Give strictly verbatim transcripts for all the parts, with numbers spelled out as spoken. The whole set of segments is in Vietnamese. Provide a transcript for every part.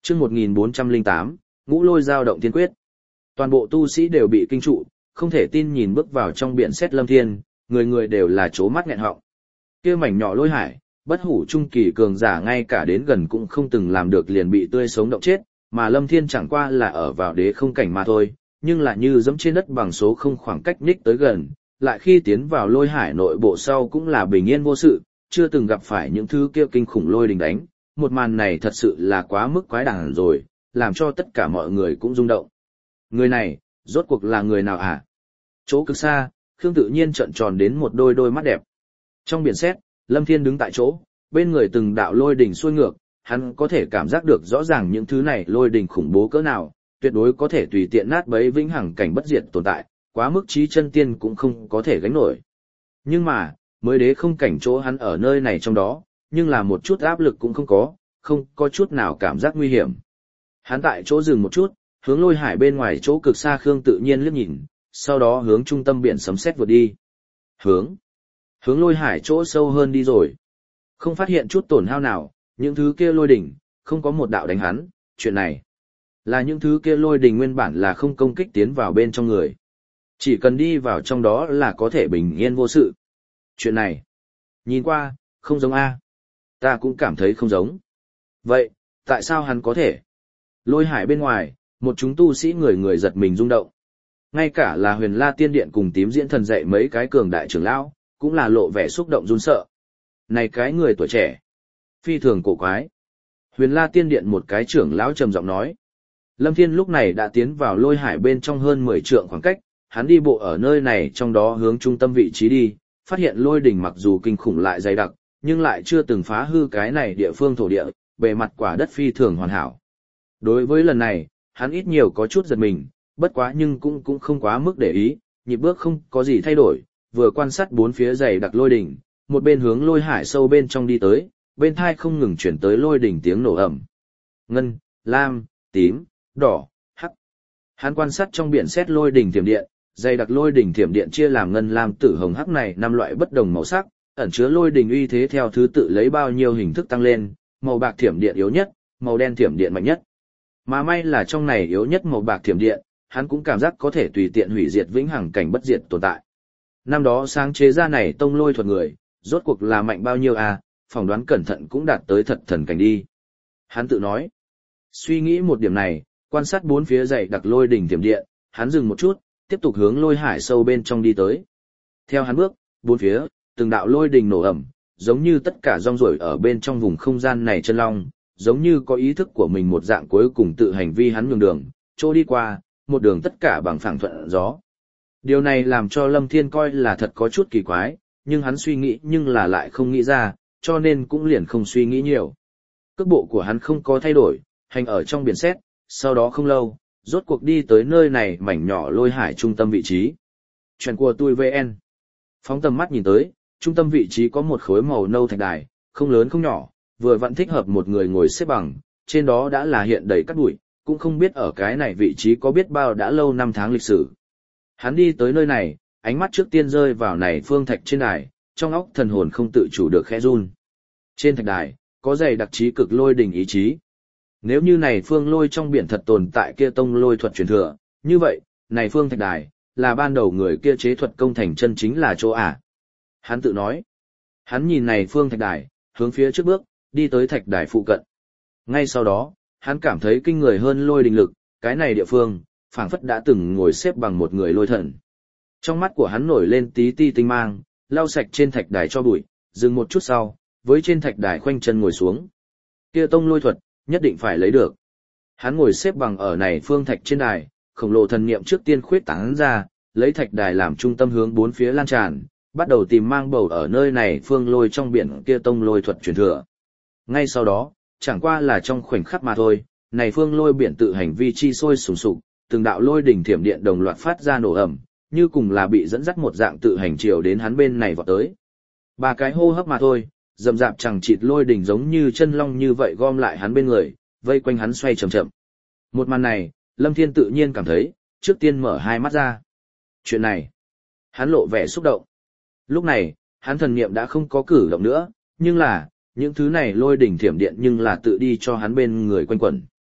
Chương một nghìn bốn trăm lẻ tám, Ngũ Lôi giao động tiên quyết. Toàn bộ tu sĩ đều bị kinh trụ, không thể tin nhìn bước vào trong biển sét lâm thiên, người người đều là trố mắt nghẹn họng. Kia mảnh nhỏ lôi hải, bất hủ trung kỳ cường giả ngay cả đến gần cũng không từng làm được liền bị tươi sống động chết, mà lâm thiên chẳng qua là ở vào đế không cảnh mà thôi, nhưng là như dẫm trên đất bằng số không khoảng cách ních tới gần, lại khi tiến vào lôi hải nội bộ sau cũng là bình yên vô sự, chưa từng gặp phải những thứ kia kinh khủng lôi đình đánh. Một màn này thật sự là quá mức quái đản rồi, làm cho tất cả mọi người cũng rung động. Người này, rốt cuộc là người nào hả? Chỗ cực xa, Khương tự nhiên trợn tròn đến một đôi đôi mắt đẹp. Trong biển sét, Lâm Thiên đứng tại chỗ, bên người từng đạo lôi đỉnh xuôi ngược, hắn có thể cảm giác được rõ ràng những thứ này lôi đỉnh khủng bố cỡ nào, tuyệt đối có thể tùy tiện nát bấy vĩnh hằng cảnh bất diệt tồn tại, quá mức trí chân tiên cũng không có thể gánh nổi. Nhưng mà, mới đế không cảnh chỗ hắn ở nơi này trong đó, nhưng là một chút áp lực cũng không có, không có chút nào cảm giác nguy hiểm. Hắn tại chỗ dừng một chút, hướng lôi hải bên ngoài chỗ cực xa Khương tự nhiên liếc nhìn, sau đó hướng trung tâm biển sấm sét vượt đi. Hướng, hướng lôi hải chỗ sâu hơn đi rồi. Không phát hiện chút tổn hao nào, những thứ kia lôi đỉnh, không có một đạo đánh hắn, chuyện này. Là những thứ kia lôi đỉnh nguyên bản là không công kích tiến vào bên trong người. Chỉ cần đi vào trong đó là có thể bình yên vô sự. Chuyện này, nhìn qua, không giống A. Ta cũng cảm thấy không giống. Vậy, tại sao hắn có thể? Lôi hải bên ngoài, một chúng tu sĩ người người giật mình rung động. Ngay cả là Huyền La Tiên Điện cùng Tím Diễn Thần dạy mấy cái cường đại trưởng lão, cũng là lộ vẻ xúc động run sợ. Này cái người tuổi trẻ, phi thường cổ quái. Huyền La Tiên Điện một cái trưởng lão trầm giọng nói. Lâm Thiên lúc này đã tiến vào lôi hải bên trong hơn mười trượng khoảng cách, hắn đi bộ ở nơi này trong đó hướng trung tâm vị trí đi, phát hiện lôi đỉnh mặc dù kinh khủng lại dày đặc, nhưng lại chưa từng phá hư cái này địa phương thổ địa, bề mặt quả đất phi thường hoàn hảo. Đối với lần này, hắn ít nhiều có chút giật mình, bất quá nhưng cũng cũng không quá mức để ý, nhịp bước không có gì thay đổi, vừa quan sát bốn phía dày đặc lôi đỉnh, một bên hướng lôi hải sâu bên trong đi tới, bên thai không ngừng chuyển tới lôi đỉnh tiếng nổ ầm. Ngân, lam, tím, đỏ, hắc. Hắn quan sát trong biển sét lôi đỉnh thiểm điện, dày đặc lôi đỉnh thiểm điện chia làm ngân, lam, tử, hồng, hắc này năm loại bất đồng màu sắc, ẩn chứa lôi đỉnh uy thế theo thứ tự lấy bao nhiêu hình thức tăng lên, màu bạc thiểm điện yếu nhất, màu đen thiểm điện mạnh nhất. Mà may là trong này yếu nhất màu bạc thiểm điện, hắn cũng cảm giác có thể tùy tiện hủy diệt vĩnh hằng cảnh bất diệt tồn tại. Năm đó sáng chế ra này tông lôi thuật người, rốt cuộc là mạnh bao nhiêu à, phỏng đoán cẩn thận cũng đạt tới thật thần cảnh đi. Hắn tự nói. Suy nghĩ một điểm này, quan sát bốn phía dày đặc lôi đỉnh thiểm điện, hắn dừng một chút, tiếp tục hướng lôi hải sâu bên trong đi tới. Theo hắn bước, bốn phía, từng đạo lôi đỉnh nổ ầm, giống như tất cả rong ruổi ở bên trong vùng không gian này chân long, giống như có ý thức của mình một dạng cuối cùng tự hành vi hắn nhường đường, trôi đi qua, một đường tất cả bằng phẳng thuận gió. Điều này làm cho Lâm Thiên coi là thật có chút kỳ quái, nhưng hắn suy nghĩ nhưng là lại không nghĩ ra, cho nên cũng liền không suy nghĩ nhiều. Cước bộ của hắn không có thay đổi, hành ở trong biển sét, sau đó không lâu, rốt cuộc đi tới nơi này mảnh nhỏ lôi hải trung tâm vị trí. Chuyện của tôi vê en. Phóng tầm mắt nhìn tới, trung tâm vị trí có một khối màu nâu thạch đài, không lớn không nhỏ, vừa vặn thích hợp một người ngồi xếp bằng, trên đó đã là hiện đầy cát bụi, cũng không biết ở cái này vị trí có biết bao đã lâu năm tháng lịch sử. Hắn đi tới nơi này, ánh mắt trước tiên rơi vào này phương thạch trên đài, trong óc thần hồn không tự chủ được khẽ run. Trên thạch đài, có dày đặc trí cực lôi đỉnh ý chí. Nếu như này phương lôi trong biển thật tồn tại kia tông lôi thuật truyền thừa, như vậy, này phương thạch đài, là ban đầu người kia chế thuật công thành chân chính là chỗ à. Hắn tự nói. Hắn nhìn này phương thạch đài, hướng phía trước bước, đi tới thạch đài phụ cận. Ngay sau đó, hắn cảm thấy kinh người hơn lôi đình lực, cái này địa phương, phảng phất đã từng ngồi xếp bằng một người lôi thần. Trong mắt của hắn nổi lên tí ti tinh mang, lau sạch trên thạch đài cho bụi, dừng một chút sau, với trên thạch đài khoanh chân ngồi xuống. Kia tông lôi thuật, nhất định phải lấy được. Hắn ngồi xếp bằng ở này phương thạch trên đài, khổng lồ thần niệm trước tiên khuyết tán ra, lấy thạch đài làm trung tâm hướng bốn phía lan tràn, bắt đầu tìm mang bầu ở nơi này phương lôi trong biển kia tông lôi thuật truyền thừa. Ngay sau đó, chẳng qua là trong khoảnh khắc mà thôi, này phương lôi biển tự hành vi chi sôi sùng sục, từng đạo lôi đỉnh thiểm điện đồng loạt phát ra nổ ầm, như cùng là bị dẫn dắt một dạng tự hành chiều đến hắn bên này vọt tới. Ba cái hô hấp mà thôi, rầm rạp chẳng chịt lôi đỉnh giống như chân long như vậy gom lại hắn bên người, vây quanh hắn xoay chậm chậm. Một màn này, Lâm Thiên tự nhiên cảm thấy, trước tiên mở hai mắt ra. Chuyện này, hắn lộ vẻ xúc động. Lúc này, hắn thần niệm đã không có cử động nữa, nhưng là, những thứ này lôi đỉnh thiểm điện nhưng là tự đi cho hắn bên người quanh quẩn.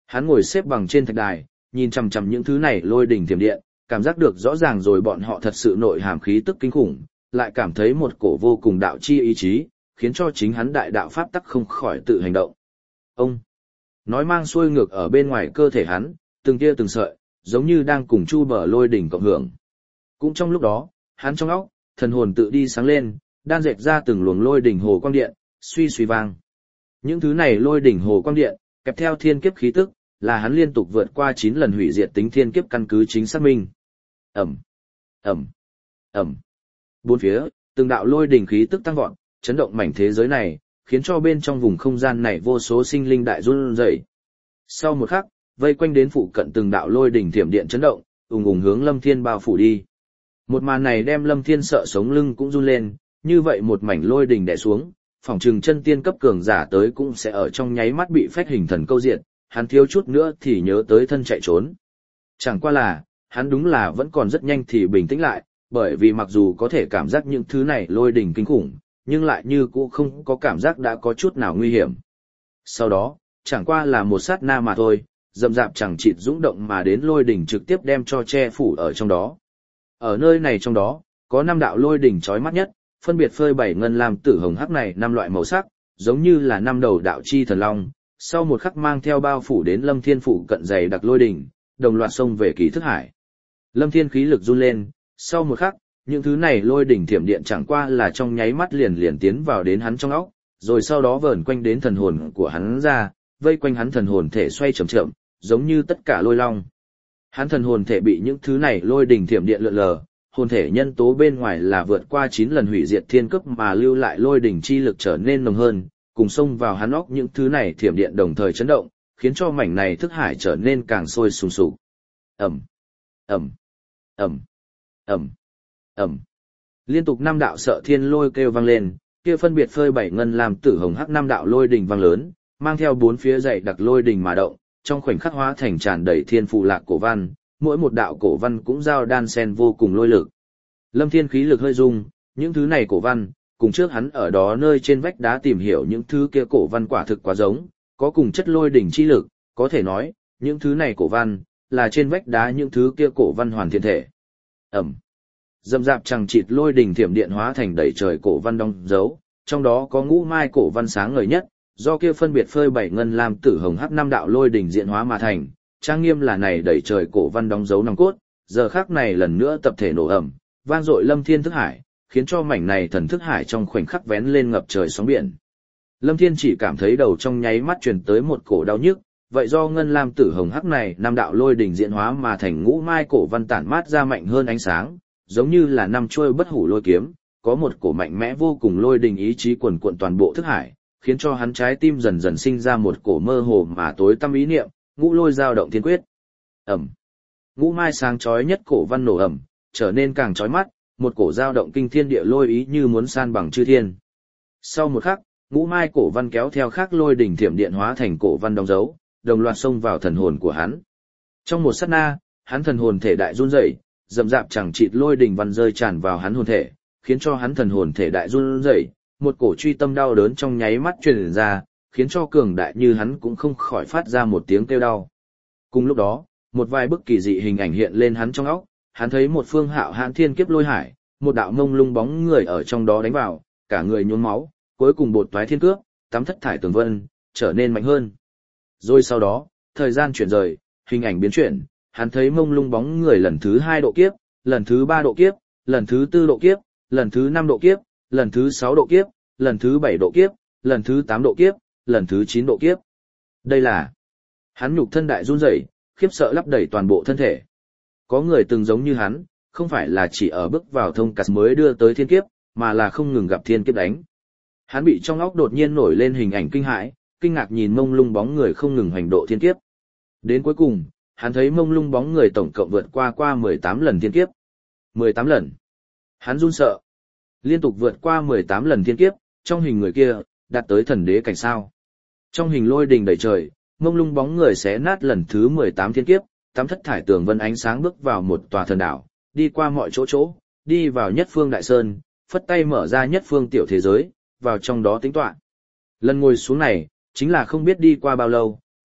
Hắn ngồi xếp bằng trên thạch đài, nhìn chằm chằm những thứ này lôi đỉnh thiểm điện, cảm giác được rõ ràng rồi bọn họ thật sự nội hàm khí tức kinh khủng, lại cảm thấy một cổ vô cùng đạo chi ý chí, khiến cho chính hắn đại đạo pháp tắc không khỏi tự hành động. Ông nói mang xuôi ngược ở bên ngoài cơ thể hắn, từng tia từng sợi, giống như đang cùng chu bờ lôi đỉnh cộng hưởng. Cũng trong lúc đó, hắn trong óc, thần hồn tự đi sáng lên, đan dệt ra từng luồng lôi đỉnh hồ quang điện, suy suy vang. Những thứ này lôi đỉnh hồ quang điện, kèm theo thiên kiếp khí tức, là hắn liên tục vượt qua chín lần hủy diệt tính thiên kiếp căn cứ chính xác minh. Ẩm, Ẩm, Ẩm. Bốn phía, từng đạo lôi đỉnh khí tức tăng vọt, chấn động mảnh thế giới này, khiến cho bên trong vùng không gian này vô số sinh linh đại run rẩy. Sau một khắc, vây quanh đến phụ cận từng đạo lôi đỉnh thiểm điện chấn động, ùng ùng hướng Lâm Thiên bao phủ đi. Một màn này đem Lâm Thiên sợ sống lưng cũng run lên, như vậy một mảnh lôi đỉnh đè xuống, phỏng chừng chân tiên cấp cường giả tới cũng sẽ ở trong nháy mắt bị phách hình thần câu diệt, hắn thiếu chút nữa thì nhớ tới thân chạy trốn. Chẳng qua là, hắn đúng là vẫn còn rất nhanh thì bình tĩnh lại, bởi vì mặc dù có thể cảm giác những thứ này lôi đỉnh kinh khủng, nhưng lại như cũ không có cảm giác đã có chút nào nguy hiểm. Sau đó, chẳng qua là một sát na mà thôi, rậm rạp chẳng chịt dũng động mà đến lôi đỉnh trực tiếp đem cho che phủ ở trong đó. Ở nơi này trong đó, có năm đạo lôi đỉnh chói mắt nhất, phân biệt phơi bảy ngân lam tử hồng hắc này năm loại màu sắc, giống như là năm đầu đạo chi thần long, sau một khắc mang theo bao phủ đến Lâm Thiên phủ cận dày đặc lôi đỉnh, đồng loạt xông về ký thức hải. Lâm Thiên khí lực run lên, sau một khắc, những thứ này lôi đỉnh thiểm điện chẳng qua là trong nháy mắt liền liền tiến vào đến hắn trong óc, rồi sau đó vờn quanh đến thần hồn của hắn ra, vây quanh hắn thần hồn thể xoay chậm chậm, giống như tất cả lôi long. Hắn thần hồn thể bị những thứ này lôi đỉnh thiểm điện lượn lờ, hồn thể nhân tố bên ngoài là vượt qua chín lần hủy diệt thiên cấp mà lưu lại lôi đỉnh chi lực trở nên nồng hơn, cùng xông vào hắn óc những thứ này thiểm điện đồng thời chấn động, khiến cho mảnh này thức hải trở nên càng sôi sùng sục. Ầm, ầm, ầm, ầm, ầm. Liên tục năm đạo sợ thiên lôi kêu vang lên, kia phân biệt phơi bảy ngân làm tử hồng hắc năm đạo lôi đỉnh vang lớn, mang theo bốn phía dày đặc lôi đỉnh mà động, trong khoảnh khắc hóa thành tràn đầy thiên phù lạc cổ văn, mỗi một đạo cổ văn cũng giao đan sen vô cùng lôi lực. Lâm Thiên khí lực hơi rung, những thứ này cổ văn, cùng trước hắn ở đó nơi trên vách đá tìm hiểu những thứ kia cổ văn quả thực quá giống, có cùng chất lôi đỉnh chi lực, có thể nói, những thứ này cổ văn, là trên vách đá những thứ kia cổ văn hoàn thiện thể. Ẩm. Dầm dạp chẳng chịt lôi đỉnh thiểm điện hóa thành đầy trời cổ văn đong dấu, trong đó có ngũ mai cổ văn sáng ngời nhất, do kia phân biệt phơi bảy ngân lam tử hồng hắc năm đạo lôi đỉnh diện hóa mà thành, trang nghiêm là này đầy trời cổ văn đóng dấu nòng cốt, giờ khắc này lần nữa tập thể nổ ẩm, vang dội Lâm Thiên thức hải, khiến cho mảnh này thần thức hải trong khoảnh khắc vén lên ngập trời sóng biển. Lâm Thiên chỉ cảm thấy đầu trong nháy mắt truyền tới một cổ đau nhức, vậy do ngân lam tử hồng hắc này năm đạo lôi đỉnh diễn hóa mà thành ngũ mai cổ văn tản mát ra mạnh hơn ánh sáng, giống như là năm chuôi bất hủ lôi kiếm, có một cổ mạnh mẽ vô cùng lôi đỉnh ý chí quần cuộn toàn bộ thức hải, khiến cho hắn trái tim dần dần sinh ra một cổ mơ hồ mà tối tăm ý niệm, ngũ lôi dao động thiên quyết. Ẩm. Ngũ mai sáng chói nhất cổ văn nổ ẩm, trở nên càng chói mắt, một cổ dao động kinh thiên địa lôi ý như muốn san bằng chư thiên. Sau một khắc, ngũ mai cổ văn kéo theo khác lôi đỉnh thiểm điện hóa thành cổ văn đóng dấu, đồng loạt xông vào thần hồn của hắn. Trong một sát na, hắn thần hồn thể đại run rẩy, rậm rạp chẳng chịt lôi đỉnh văn rơi tràn vào hắn hồn thể, khiến cho hắn thần hồn thể đại run rẩy, một cổ truy tâm đau đớn trong nháy mắt truyền ra, khiến cho cường đại như hắn cũng không khỏi phát ra một tiếng kêu đau. Cùng lúc đó, một vài bức kỳ dị hình ảnh hiện lên hắn trong óc, hắn thấy một phương hạo hãn thiên kiếp lôi hải, một đạo mông lung bóng người ở trong đó đánh vào, cả người nhuốm máu, cuối cùng bột toái thiên cước, tắm thất thải tường vân, trở nên mạnh hơn. Rồi sau đó, thời gian chuyển rời, hình ảnh biến chuyển, hắn thấy mông lung bóng người lần thứ hai độ kiếp, lần thứ ba độ kiếp, lần thứ tư độ kiếp, lần thứ năm độ kiếp, lần thứ sáu độ kiếp, lần thứ bảy độ kiếp, lần thứ tám độ kiếp, lần thứ chín độ kiếp. Đây là hắn nhục thân đại run rẩy, khiếp sợ lấp đầy toàn bộ thân thể. Có người từng giống như hắn, không phải là chỉ ở bước vào thông cát mới đưa tới thiên kiếp, mà là không ngừng gặp thiên kiếp đánh. Hắn bị trong óc đột nhiên nổi lên hình ảnh kinh hãi, kinh ngạc nhìn mông lung bóng người không ngừng hành độ thiên kiếp. Đến cuối cùng, hắn thấy mông lung bóng người tổng cộng vượt qua qua mười tám lần thiên kiếp. mười tám lần. Hắn run sợ. Liên tục vượt qua mười tám lần thiên kiếp, trong hình người kia, đạt tới thần đế cảnh sao. Trong hình lôi đình đầy trời, mông lung bóng người xé nát lần thứ mười tám thiên kiếp, tắm thất thải tường vân ánh sáng bước vào một tòa thần đảo, đi qua mọi chỗ chỗ, đi vào nhất phương đại sơn, phất tay mở ra nhất phương tiểu thế giới, vào trong đó tính toán. Lần ngồi xuống này, chính là không biết đi qua bao lâu,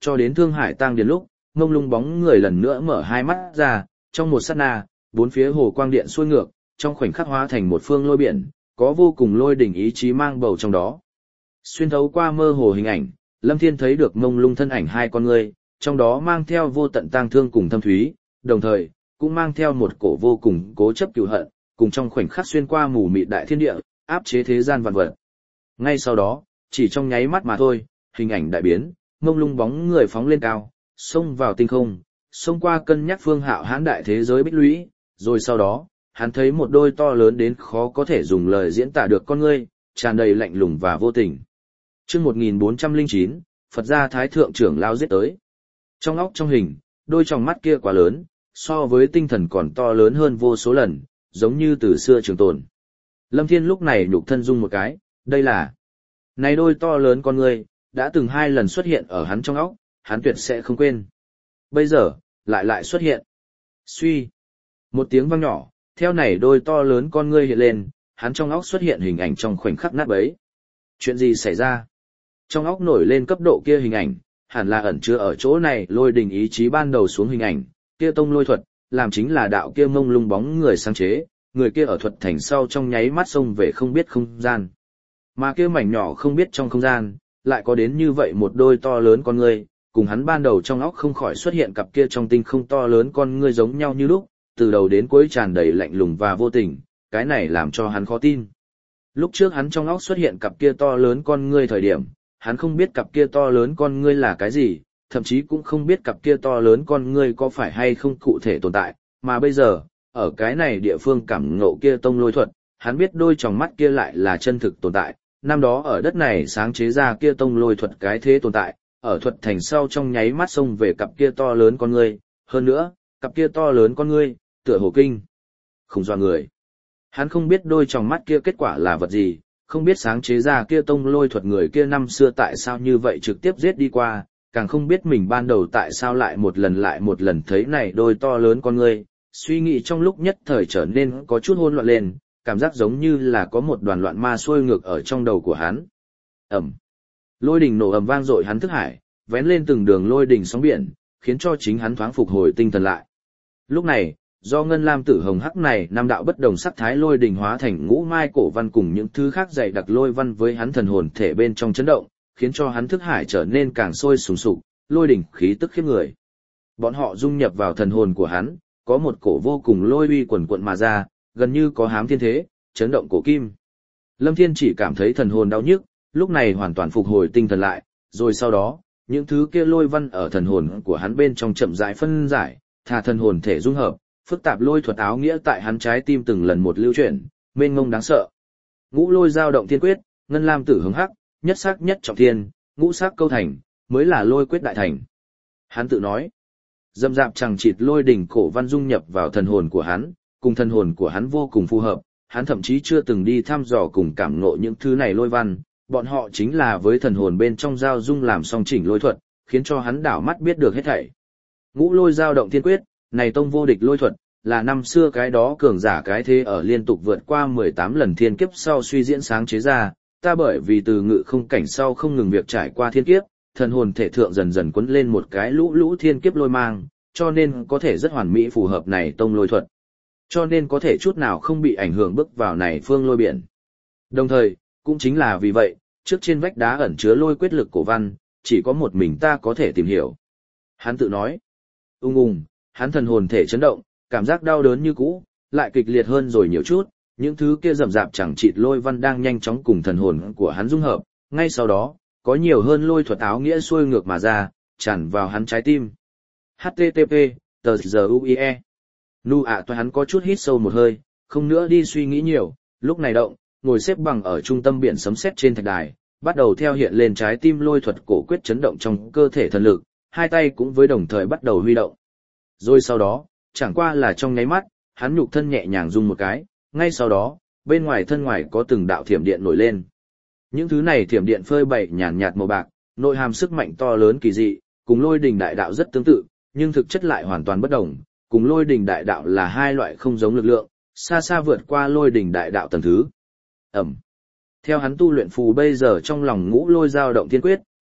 cho đến Thương Hải Tang Điền lúc, mông lung bóng người lần nữa mở hai mắt ra, trong một sát na, bốn phía hồ quang điện xuôi ngược, trong khoảnh khắc hóa thành một phương lôi biển, có vô cùng lôi đỉnh ý chí mang bầu trong đó. Xuyên thấu qua mơ hồ hình ảnh, Lâm Thiên thấy được mông lung thân ảnh hai con người, trong đó mang theo vô tận tang thương cùng thâm thúy, đồng thời, cũng mang theo một cổ vô cùng cố chấp cừu hận, cùng trong khoảnh khắc xuyên qua mù mịt đại thiên địa, áp chế thế gian vạn vật. Ngay sau đó, chỉ trong nháy mắt mà thôi, hình ảnh đại biến, mông lung bóng người phóng lên cao, xông vào tinh không, xông qua cân nhắc phương hạo hãn đại thế giới bích lũy, rồi sau đó, hắn thấy một đôi to lớn đến khó có thể dùng lời diễn tả được con ngươi, tràn đầy lạnh lùng và vô tình. Chương một nghìn bốn trăm lẻ chín, Phật gia Thái Thượng trưởng lao giết tới. Trong óc trong hình, đôi tròng mắt kia quá lớn, so với tinh thần còn to lớn hơn vô số lần, giống như từ xưa trường tồn. Lâm Thiên lúc này nhục thân rung một cái, đây là... Này đôi to lớn con ngươi, đã từng hai lần xuất hiện ở hắn trong óc, hắn tuyệt sẽ không quên. Bây giờ, lại lại xuất hiện. Suy. Một tiếng vang nhỏ, theo này đôi to lớn con ngươi hiện lên, hắn trong óc xuất hiện hình ảnh trong khoảnh khắc nát bấy. Chuyện gì xảy ra? Trong óc nổi lên cấp độ kia hình ảnh, hẳn là ẩn chứa ở chỗ này lôi đình ý chí ban đầu xuống hình ảnh, kia tông lôi thuật, làm chính là đạo kia mông lung bóng người sáng chế, người kia ở thuật thành sau trong nháy mắt xông về không biết không gian. Mà kia mảnh nhỏ không biết trong không gian, lại có đến như vậy một đôi to lớn con ngươi, cùng hắn ban đầu trong óc không khỏi xuất hiện cặp kia trong tinh không to lớn con ngươi giống nhau như lúc, từ đầu đến cuối tràn đầy lạnh lùng và vô tình, cái này làm cho hắn khó tin. Lúc trước hắn trong óc xuất hiện cặp kia to lớn con ngươi thời điểm, hắn không biết cặp kia to lớn con ngươi là cái gì, thậm chí cũng không biết cặp kia to lớn con ngươi có phải hay không cụ thể tồn tại, mà bây giờ, ở cái này địa phương cảm ngộ kia tông lôi thuật, hắn biết đôi tròng mắt kia lại là chân thực tồn tại, năm đó ở đất này sáng chế ra kia tông lôi thuật cái thế tồn tại, ở thuật thành sau trong nháy mắt xông về cặp kia to lớn con ngươi, hơn nữa, cặp kia to lớn con ngươi, tựa hồ kinh, không dọa người. Hắn không biết đôi tròng mắt kia kết quả là vật gì, không biết sáng chế ra kia tông lôi thuật người kia năm xưa tại sao như vậy trực tiếp giết đi qua, càng không biết mình ban đầu tại sao lại một lần lại một lần thấy này đôi to lớn con ngươi, suy nghĩ trong lúc nhất thời trở nên có chút hỗn loạn lên, cảm giác giống như là có một đoàn loạn ma xuôi ngược ở trong đầu của hắn. Ầm. Lôi đình nổ ầm vang dội hắn thức hải, vén lên từng đường lôi đình sóng biển, khiến cho chính hắn thoáng phục hồi tinh thần lại. Lúc này, do ngân lam tử hồng hắc này năm đạo bất đồng sắc thái lôi đình hóa thành ngũ mai cổ văn cùng những thứ khác dày đặc lôi văn với hắn thần hồn thể bên trong chấn động, khiến cho hắn thức hải trở nên càng sôi sùng sục, lôi đình khí tức khiếp người. Bọn họ dung nhập vào thần hồn của hắn, có một cổ vô cùng lôi uy quần quận mà ra, gần như có hám thiên thế, chấn động cổ kim. Lâm Thiên chỉ cảm thấy thần hồn đau nhức, lúc này hoàn toàn phục hồi tinh thần lại, rồi sau đó, những thứ kia lôi văn ở thần hồn của hắn bên trong chậm rãi phân giải, thà thần hồn thể dung hợp, phức tạp lôi thuật áo nghĩa tại hắn trái tim từng lần một lưu chuyển, mênh mông đáng sợ. Ngũ lôi giao động thiên quyết, ngân lam tử hướng hắc, nhất sắc nhất trọng thiên, ngũ sắc câu thành, mới là lôi quyết đại thành. Hắn tự nói, dâm dạp chẳng chịt lôi đỉnh cổ văn dung nhập vào thần hồn của hắn, cùng thần hồn của hắn vô cùng phù hợp, hắn thậm chí chưa từng đi thăm dò cùng cảm ngộ những thứ này lôi văn, bọn họ chính là với thần hồn bên trong giao dung làm song chỉnh lôi thuật, khiến cho hắn đảo mắt biết được hết thảy. Ngũ lôi giao động thiên quyết, này tông vô địch lôi thuật, là năm xưa cái đó cường giả cái thế ở liên tục vượt qua mười tám lần thiên kiếp sau suy diễn sáng chế ra, ta bởi vì từ ngự không cảnh sau không ngừng việc trải qua thiên kiếp, thần hồn thể thượng dần dần quấn lên một cái lũ lũ thiên kiếp lôi mang, cho nên có thể rất hoàn mỹ phù hợp này tông lôi thuật. Cho nên có thể chút nào không bị ảnh hưởng bước vào này phương lôi biển. Đồng thời, cũng chính là vì vậy, trước trên vách đá ẩn chứa lôi quyết lực cổ văn, chỉ có một mình ta có thể tìm hiểu. Hắn tự nói, ung ung, hắn thần hồn thể chấn động, cảm giác đau đớn như cũ, lại kịch liệt hơn rồi nhiều chút, những thứ kia rầm rạp chẳng chịt lôi văn đang nhanh chóng cùng thần hồn của hắn dung hợp, ngay sau đó, có nhiều hơn lôi thuật áo nghĩa xuôi ngược mà ra, tràn vào hắn trái tim. H T T P, tờ giờ U I E. Nu ạ toại hắn có chút hít sâu một hơi, không nữa đi suy nghĩ nhiều, lúc này động, ngồi xếp bằng ở trung tâm biển sấm sét trên thạch đài, bắt đầu theo hiện lên trái tim lôi thuật cổ quyết chấn động trong cơ thể thần lực, hai tay cũng với đồng thời bắt đầu huy động. Rồi sau đó, chẳng qua là trong nháy mắt, hắn nhục thân nhẹ nhàng rung một cái, ngay sau đó, bên ngoài thân ngoài có từng đạo thiểm điện nổi lên. Những thứ này thiểm điện phơi bày nhàn nhạt màu bạc, nội hàm sức mạnh to lớn kỳ dị, cùng lôi đình đại đạo rất tương tự, nhưng thực chất lại hoàn toàn bất đồng, cùng lôi đình đại đạo là hai loại không giống lực lượng, xa xa vượt qua lôi đình đại đạo tầng thứ. Ẩm. Theo hắn tu luyện phù bây giờ trong lòng ngũ lôi giao động thiên quyết,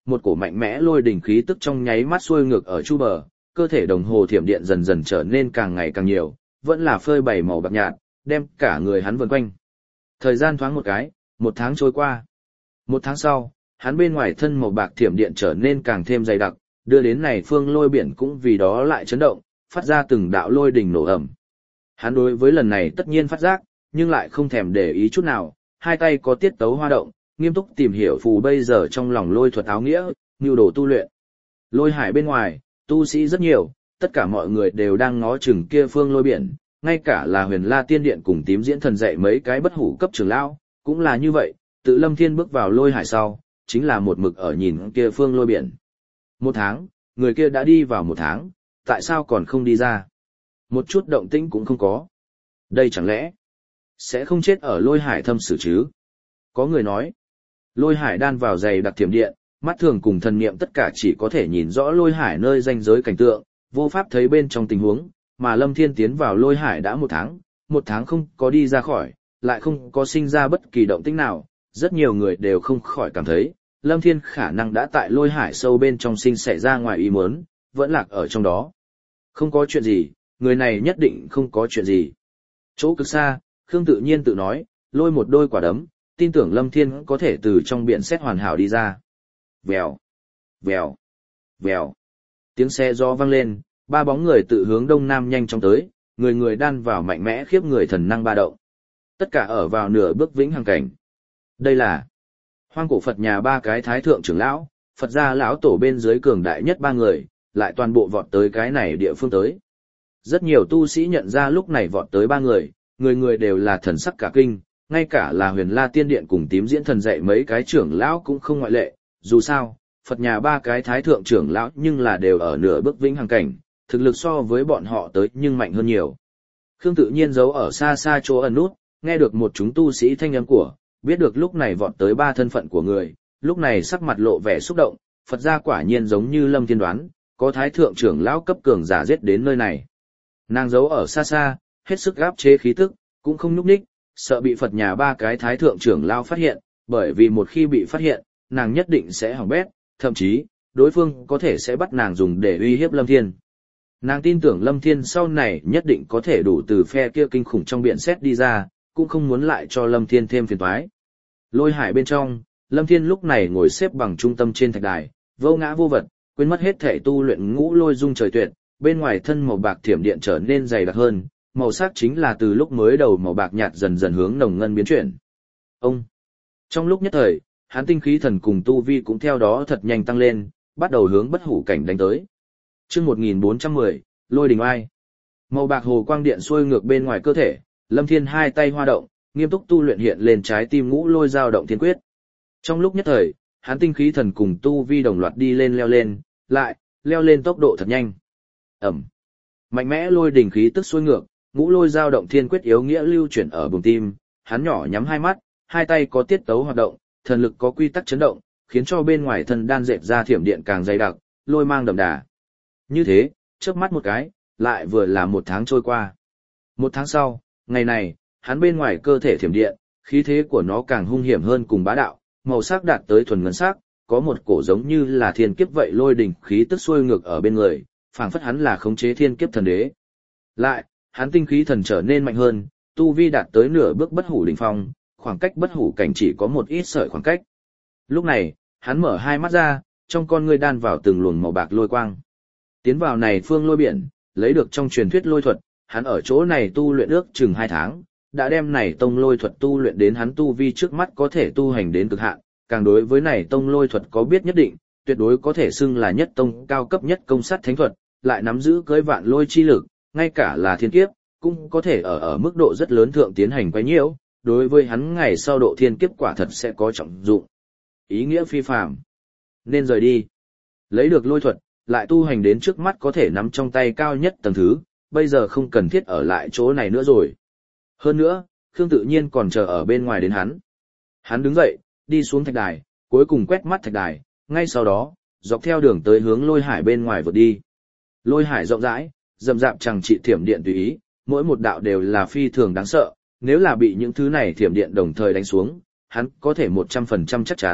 một cổ mạnh mẽ lôi đỉnh khí tức trong nháy mắt xuôi ngược ở chu bờ, cơ thể đồng hồ thiểm điện dần dần trở nên càng ngày càng nhiều, vẫn là phơi bày màu bạc nhạt, đem cả người hắn vần quanh. Thời gian thoáng một cái, một tháng trôi qua. Một tháng sau, hắn bên ngoài thân màu bạc thiểm điện trở nên càng thêm dày đặc, đưa đến này phương lôi biển cũng vì đó lại chấn động, phát ra từng đạo lôi đỉnh nổ ầm. Hắn đối với lần này tất nhiên phát giác, nhưng lại không thèm để ý chút nào, hai tay có tiết tấu hoa động, nghiêm túc tìm hiểu phù bây giờ trong lòng lôi thuật áo nghĩa, nhu đồ tu luyện. Lôi hải bên ngoài, tu sĩ rất nhiều, tất cả mọi người đều đang ngó chừng kia phương lôi biển, ngay cả là Huyền La Tiên Điện cùng Tím Diễn Thần dạy mấy cái bất hủ cấp trưởng lão, cũng là như vậy, tự Lâm Thiên bước vào lôi hải sau, chính là một mực ở nhìn kia phương lôi biển. Một tháng, người kia đã đi vào một tháng, tại sao còn không đi ra? Một chút động tĩnh cũng không có. Đây chẳng lẽ sẽ không chết ở lôi hải thâm sử chứ? Có người nói, lôi hải đan vào dày đặc thiểm điện, mắt thường cùng thần niệm tất cả chỉ có thể nhìn rõ lôi hải nơi ranh giới cảnh tượng, vô pháp thấy bên trong tình huống, mà Lâm Thiên tiến vào lôi hải đã một tháng, một tháng không có đi ra khỏi, lại không có sinh ra bất kỳ động tĩnh nào, rất nhiều người đều không khỏi cảm thấy, Lâm Thiên khả năng đã tại lôi hải sâu bên trong sinh xảy ra ngoài ý muốn, vẫn lạc ở trong đó. Không có chuyện gì, người này nhất định không có chuyện gì. Chỗ cực xa, Khương tự nhiên tự nói, lôi một đôi quả đấm, tin tưởng Lâm Thiên có thể từ trong biển xét hoàn hảo đi ra. Vèo, vèo, vèo. Tiếng xe gió vang lên, ba bóng người tự hướng đông nam nhanh chóng tới, người người đan vào mạnh mẽ khiếp người thần năng ba động. Tất cả ở vào nửa bước vĩnh hằng cảnh. Đây là Hoang Cổ Phật nhà ba cái thái thượng trưởng lão, Phật gia lão tổ bên dưới cường đại nhất ba người, lại toàn bộ vọt tới cái này địa phương tới. Rất nhiều tu sĩ nhận ra lúc này vọt tới ba người, người người đều là thần sắc cả kinh, ngay cả là Huyền La Tiên Điện cùng Tím Diễn Thần dạy mấy cái trưởng lão cũng không ngoại lệ, dù sao, Phật nhà ba cái thái thượng trưởng lão nhưng là đều ở nửa bước vĩnh hằng cảnh, thực lực so với bọn họ tới nhưng mạnh hơn nhiều. Khương tự nhiên giấu ở xa xa chỗ ẩn nút, nghe được một chúng tu sĩ thanh âm của, biết được lúc này vọt tới ba thân phận của người, lúc này sắc mặt lộ vẻ xúc động, Phật gia quả nhiên giống như Lâm Thiên đoán, có thái thượng trưởng lão cấp cường giả giết đến nơi này. Nàng giấu ở xa xa, hết sức áp chế khí tức, cũng không nhúc nhích, sợ bị Phật nhà ba cái thái thượng trưởng lão phát hiện, bởi vì một khi bị phát hiện, nàng nhất định sẽ hỏng bét, thậm chí, đối phương có thể sẽ bắt nàng dùng để uy hiếp Lâm Thiên. Nàng tin tưởng Lâm Thiên sau này nhất định có thể đủ từ phe kia kinh khủng trong biển xét đi ra, cũng không muốn lại cho Lâm Thiên thêm phiền toái. Lôi hải bên trong, Lâm Thiên lúc này ngồi xếp bằng trung tâm trên thạch đài, vô ngã vô vật, quên mất hết thể tu luyện ngũ lôi dung trời tuyệt, bên ngoài thân màu bạc thiểm điện trở nên dày đặc hơn, màu sắc chính là từ lúc mới đầu màu bạc nhạt dần dần hướng nồng ngân biến chuyển. Ông, trong lúc nhất thời, hắn tinh khí thần cùng tu vi cũng theo đó thật nhanh tăng lên, bắt đầu hướng bất hủ cảnh đánh tới. Chương một nghìn bốn trăm mười, Lôi Đình Oai. Màu bạc hồ quang điện xuôi ngược bên ngoài cơ thể, Lâm Thiên hai tay hoa động, nghiêm túc tu luyện hiện lên trái tim ngũ lôi dao động thiên quyết. Trong lúc nhất thời, hắn tinh khí thần cùng tu vi đồng loạt đi lên leo lên, lại leo lên tốc độ thật nhanh. Ẩm. Mạnh mẽ lôi đỉnh khí tức xuôi ngược, ngũ lôi dao động thiên quyết yếu nghĩa lưu chuyển ở bùng tim, hắn nhỏ nhắm hai mắt, hai tay có tiết tấu hoạt động, thần lực có quy tắc chấn động, khiến cho bên ngoài thân đan dệt ra thiểm điện càng dày đặc, lôi mang đậm đà. Như thế, chớp mắt một cái, lại vừa là một tháng trôi qua. Một tháng sau, ngày này, hắn bên ngoài cơ thể thiểm điện, khí thế của nó càng hung hiểm hơn cùng bá đạo, màu sắc đạt tới thuần ngân sắc, có một cổ giống như là thiên kiếp vậy lôi đỉnh khí tức xuôi ngược ở bên người, phảng phất hắn là khống chế thiên kiếp thần đế. Lại, hắn tinh khí thần trở nên mạnh hơn, tu vi đạt tới nửa bước bất hủ đỉnh phong, khoảng cách bất hủ cảnh chỉ có một ít sợi khoảng cách. Lúc này, hắn mở hai mắt ra, trong con ngươi đan vào từng luồng màu bạc lôi quang. Tiến vào này phương lôi biển, lấy được trong truyền thuyết lôi thuật, hắn ở chỗ này tu luyện ước chừng hai tháng, đã đem này tông lôi thuật tu luyện đến hắn tu vi trước mắt có thể tu hành đến cực hạn, càng đối với này tông lôi thuật có biết nhất định, tuyệt đối có thể xưng là nhất tông cao cấp nhất công sát thánh thuật, lại nắm giữ cưới vạn lôi chi lực, ngay cả là thiên kiếp, cũng có thể ở ở mức độ rất lớn thượng tiến hành quấy nhiễu, đối với hắn ngày sau độ thiên kiếp quả thật sẽ có trọng dụng. Ý nghĩa phi phàm. Nên rời đi. Lấy được lôi thuật, lại tu hành đến trước mắt có thể nắm trong tay cao nhất tầng thứ, bây giờ không cần thiết ở lại chỗ này nữa rồi. Hơn nữa, Khương tự nhiên còn chờ ở bên ngoài đến hắn. Hắn đứng dậy, đi xuống thạch đài, cuối cùng quét mắt thạch đài, ngay sau đó, dọc theo đường tới hướng lôi hải bên ngoài vượt đi. Lôi hải rộng rãi, rậm rạp chẳng trị thiểm điện tùy ý, mỗi một đạo đều là phi thường đáng sợ, nếu là bị những thứ này thiểm điện đồng thời đánh xuống, hắn có thể một trăm phần trăm chắc chắn,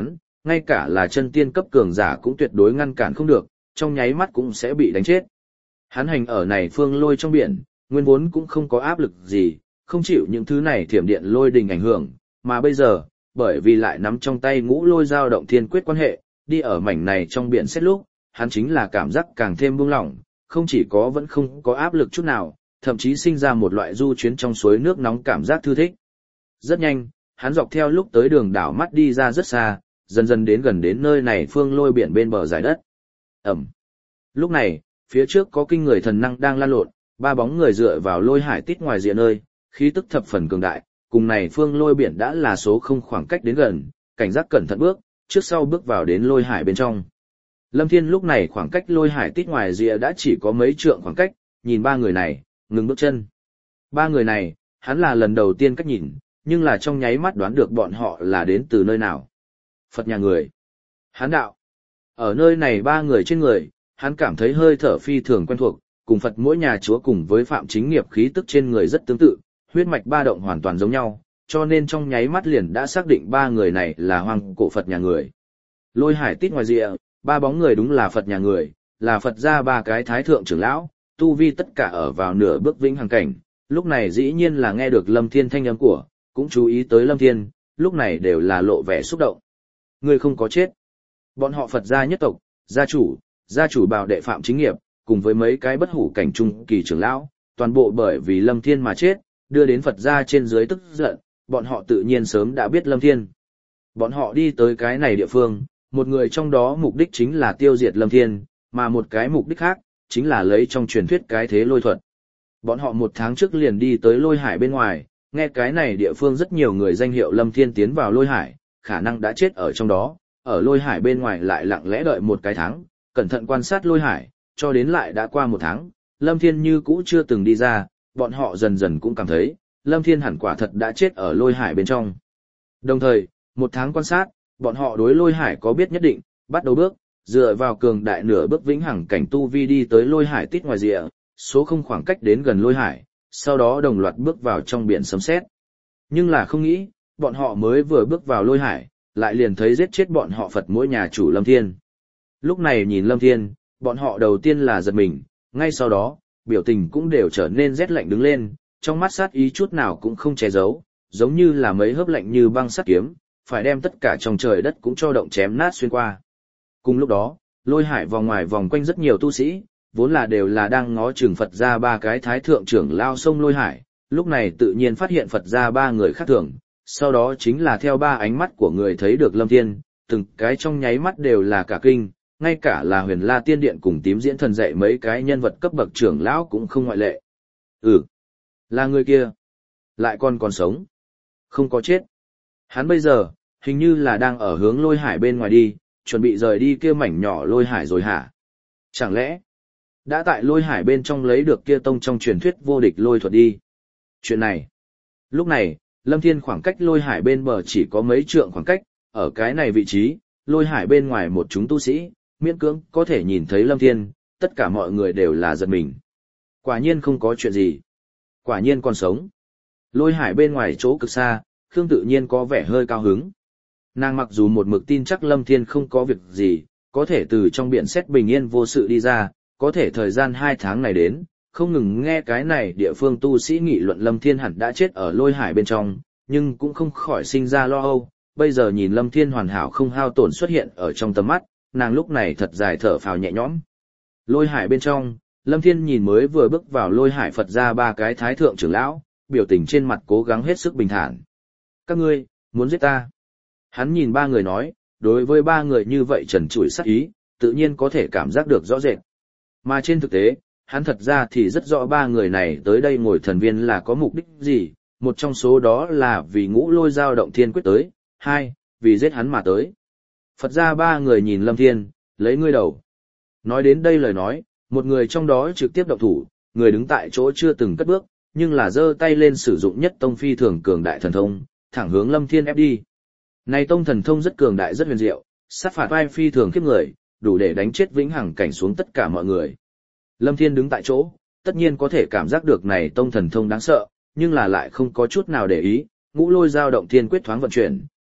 ngay cả là chân tiên cấp cường giả cũng tuyệt đối ngăn cản không được, trong nháy mắt cũng sẽ bị đánh chết. Hắn hành ở này phương lôi trong biển, nguyên vốn cũng không có áp lực gì, không chịu những thứ này thiểm điện lôi đình ảnh hưởng, mà bây giờ, bởi vì lại nắm trong tay ngũ lôi dao động thiên quyết quan hệ, đi ở mảnh này trong biển xét lúc, hắn chính là cảm giác càng thêm buông lỏng, không chỉ có vẫn không có áp lực chút nào, thậm chí sinh ra một loại du chuyến trong suối nước nóng cảm giác thư thích. Rất nhanh, hắn dọc theo lúc tới đường đảo mắt đi ra rất xa, dần dần đến gần đến nơi này phương lôi biển bên bờ giải đất. Ẩm. Lúc này, phía trước có kinh người thần năng đang lan lộn, ba bóng người dựa vào lôi hải tít ngoài rìa nơi, khí tức thập phần cường đại, cùng này phương lôi biển đã là số không khoảng cách đến gần, cảnh giác cẩn thận bước, trước sau bước vào đến lôi hải bên trong. Lâm Thiên lúc này khoảng cách lôi hải tít ngoài rìa đã chỉ có mấy trượng khoảng cách, nhìn ba người này, ngừng bước chân. Ba người này, hắn là lần đầu tiên cách nhìn, nhưng là trong nháy mắt đoán được bọn họ là đến từ nơi nào. Phật nhà người. Hắn đạo. Ở nơi này ba người trên người, hắn cảm thấy hơi thở phi thường quen thuộc, cùng Phật mỗi nhà chúa cùng với Phạm Chính Nghiệp khí tức trên người rất tương tự, huyết mạch ba động hoàn toàn giống nhau, cho nên trong nháy mắt liền đã xác định ba người này là hoang cổ Phật nhà người. Lôi hải tít ngoài rìa, ba bóng người đúng là Phật nhà người, là Phật gia ba cái thái thượng trưởng lão, tu vi tất cả ở vào nửa bước vĩnh hằng cảnh, lúc này dĩ nhiên là nghe được Lâm Thiên thanh âm của, cũng chú ý tới Lâm Thiên, lúc này đều là lộ vẻ xúc động. Người không có chết. Bọn họ Phật gia nhất tộc, gia chủ, gia chủ Bảo đệ Phạm Chính Nghiệp, cùng với mấy cái bất hủ cảnh trung kỳ trưởng lão, toàn bộ bởi vì Lâm Thiên mà chết, đưa đến Phật gia trên dưới tức giận, bọn họ tự nhiên sớm đã biết Lâm Thiên. Bọn họ đi tới cái này địa phương, một người trong đó mục đích chính là tiêu diệt Lâm Thiên, mà một cái mục đích khác, chính là lấy trong truyền thuyết cái thế lôi thuật. Bọn họ một tháng trước liền đi tới lôi hải bên ngoài, nghe cái này địa phương rất nhiều người danh hiệu Lâm Thiên tiến vào lôi hải, khả năng đã chết ở trong đó, ở lôi hải bên ngoài lại lặng lẽ đợi một cái tháng, cẩn thận quan sát lôi hải, cho đến lại đã qua một tháng, Lâm Thiên như cũ chưa từng đi ra, bọn họ dần dần cũng cảm thấy, Lâm Thiên hẳn quả thật đã chết ở lôi hải bên trong. Đồng thời, một tháng quan sát, bọn họ đối lôi hải có biết nhất định, bắt đầu bước, dựa vào cường đại nửa bước vĩnh hằng cảnh tu vi đi tới lôi hải tít ngoài rìa, số không khoảng cách đến gần lôi hải, sau đó đồng loạt bước vào trong biển sấm sét. Nhưng là không nghĩ, bọn họ mới vừa bước vào lôi hải, lại liền thấy giết chết bọn họ Phật mỗi nhà chủ Lâm Thiên. Lúc này nhìn Lâm Thiên, bọn họ đầu tiên là giật mình, ngay sau đó, biểu tình cũng đều trở nên rét lạnh đứng lên, trong mắt sát ý chút nào cũng không che giấu, giống như là mấy hớp lạnh như băng sắt kiếm, phải đem tất cả trong trời đất cũng cho động chém nát xuyên qua. Cùng lúc đó, lôi hải vòng ngoài vòng quanh rất nhiều tu sĩ, vốn là đều là đang ngó chừng Phật ra ba cái thái thượng trưởng lao sông lôi hải, lúc này tự nhiên phát hiện Phật ra ba người khác thường, sau đó chính là theo ba ánh mắt của người thấy được Lâm Thiên, từng cái trong nháy mắt đều là cả kinh, ngay cả là Huyền La Tiên Điện cùng Tím Diễn Thần dạy mấy cái nhân vật cấp bậc trưởng lão cũng không ngoại lệ. Ừ, là người kia, lại còn còn sống, không có chết. Hắn bây giờ, hình như là đang ở hướng lôi hải bên ngoài đi, chuẩn bị rời đi kia mảnh nhỏ lôi hải rồi hả? Chẳng lẽ, đã tại lôi hải bên trong lấy được kia tông trong truyền thuyết vô địch lôi thuật đi? Chuyện này, lúc này, Lâm Thiên khoảng cách lôi hải bên bờ chỉ có mấy trượng khoảng cách, ở cái này vị trí, lôi hải bên ngoài một chúng tu sĩ, miễn cưỡng có thể nhìn thấy Lâm Thiên, tất cả mọi người đều là giật mình. Quả nhiên không có chuyện gì. Quả nhiên còn sống. Lôi hải bên ngoài chỗ cực xa, Khương tự nhiên có vẻ hơi cao hứng. Nàng mặc dù một mực tin chắc Lâm Thiên không có việc gì, có thể từ trong biển xét bình yên vô sự đi ra, có thể thời gian hai tháng này đến, không ngừng nghe cái này địa phương tu sĩ nghị luận Lâm Thiên hẳn đã chết ở lôi hải bên trong, nhưng cũng không khỏi sinh ra lo âu. Bây giờ nhìn Lâm Thiên hoàn hảo không hao tổn xuất hiện ở trong tầm mắt, nàng lúc này thật dài thở phào nhẹ nhõm. Lôi hải bên trong, Lâm Thiên nhìn mới vừa bước vào lôi hải Phật ra ba cái thái thượng trưởng lão, biểu tình trên mặt cố gắng hết sức bình thản. Các ngươi, muốn giết ta. Hắn nhìn ba người nói, đối với ba người như vậy trần trụi sắc ý, tự nhiên có thể cảm giác được rõ rệt. Mà trên thực tế, hắn thật ra thì rất rõ ba người này tới đây ngồi thần viên là có mục đích gì, một trong số đó là vì ngũ lôi dao động thiên quyết tới, hai, vì giết hắn mà tới. Phật ra ba người nhìn Lâm Thiên, lấy ngươi đầu. Nói đến đây lời nói, một người trong đó trực tiếp động thủ, người đứng tại chỗ chưa từng cất bước, nhưng là giơ tay lên sử dụng nhất tông phi thường cường đại thần thông, thẳng hướng Lâm Thiên ép đi. Này tông thần thông rất cường đại rất huyền diệu, sát phạt vai phi thường kiếp người, đủ để đánh chết vĩnh hằng cảnh xuống tất cả mọi người. Lâm Thiên đứng tại chỗ, tất nhiên có thể cảm giác được này tông thần thông đáng sợ, nhưng là lại không có chút nào để ý, ngũ lôi dao động thiên quyết thoáng vận chuyển,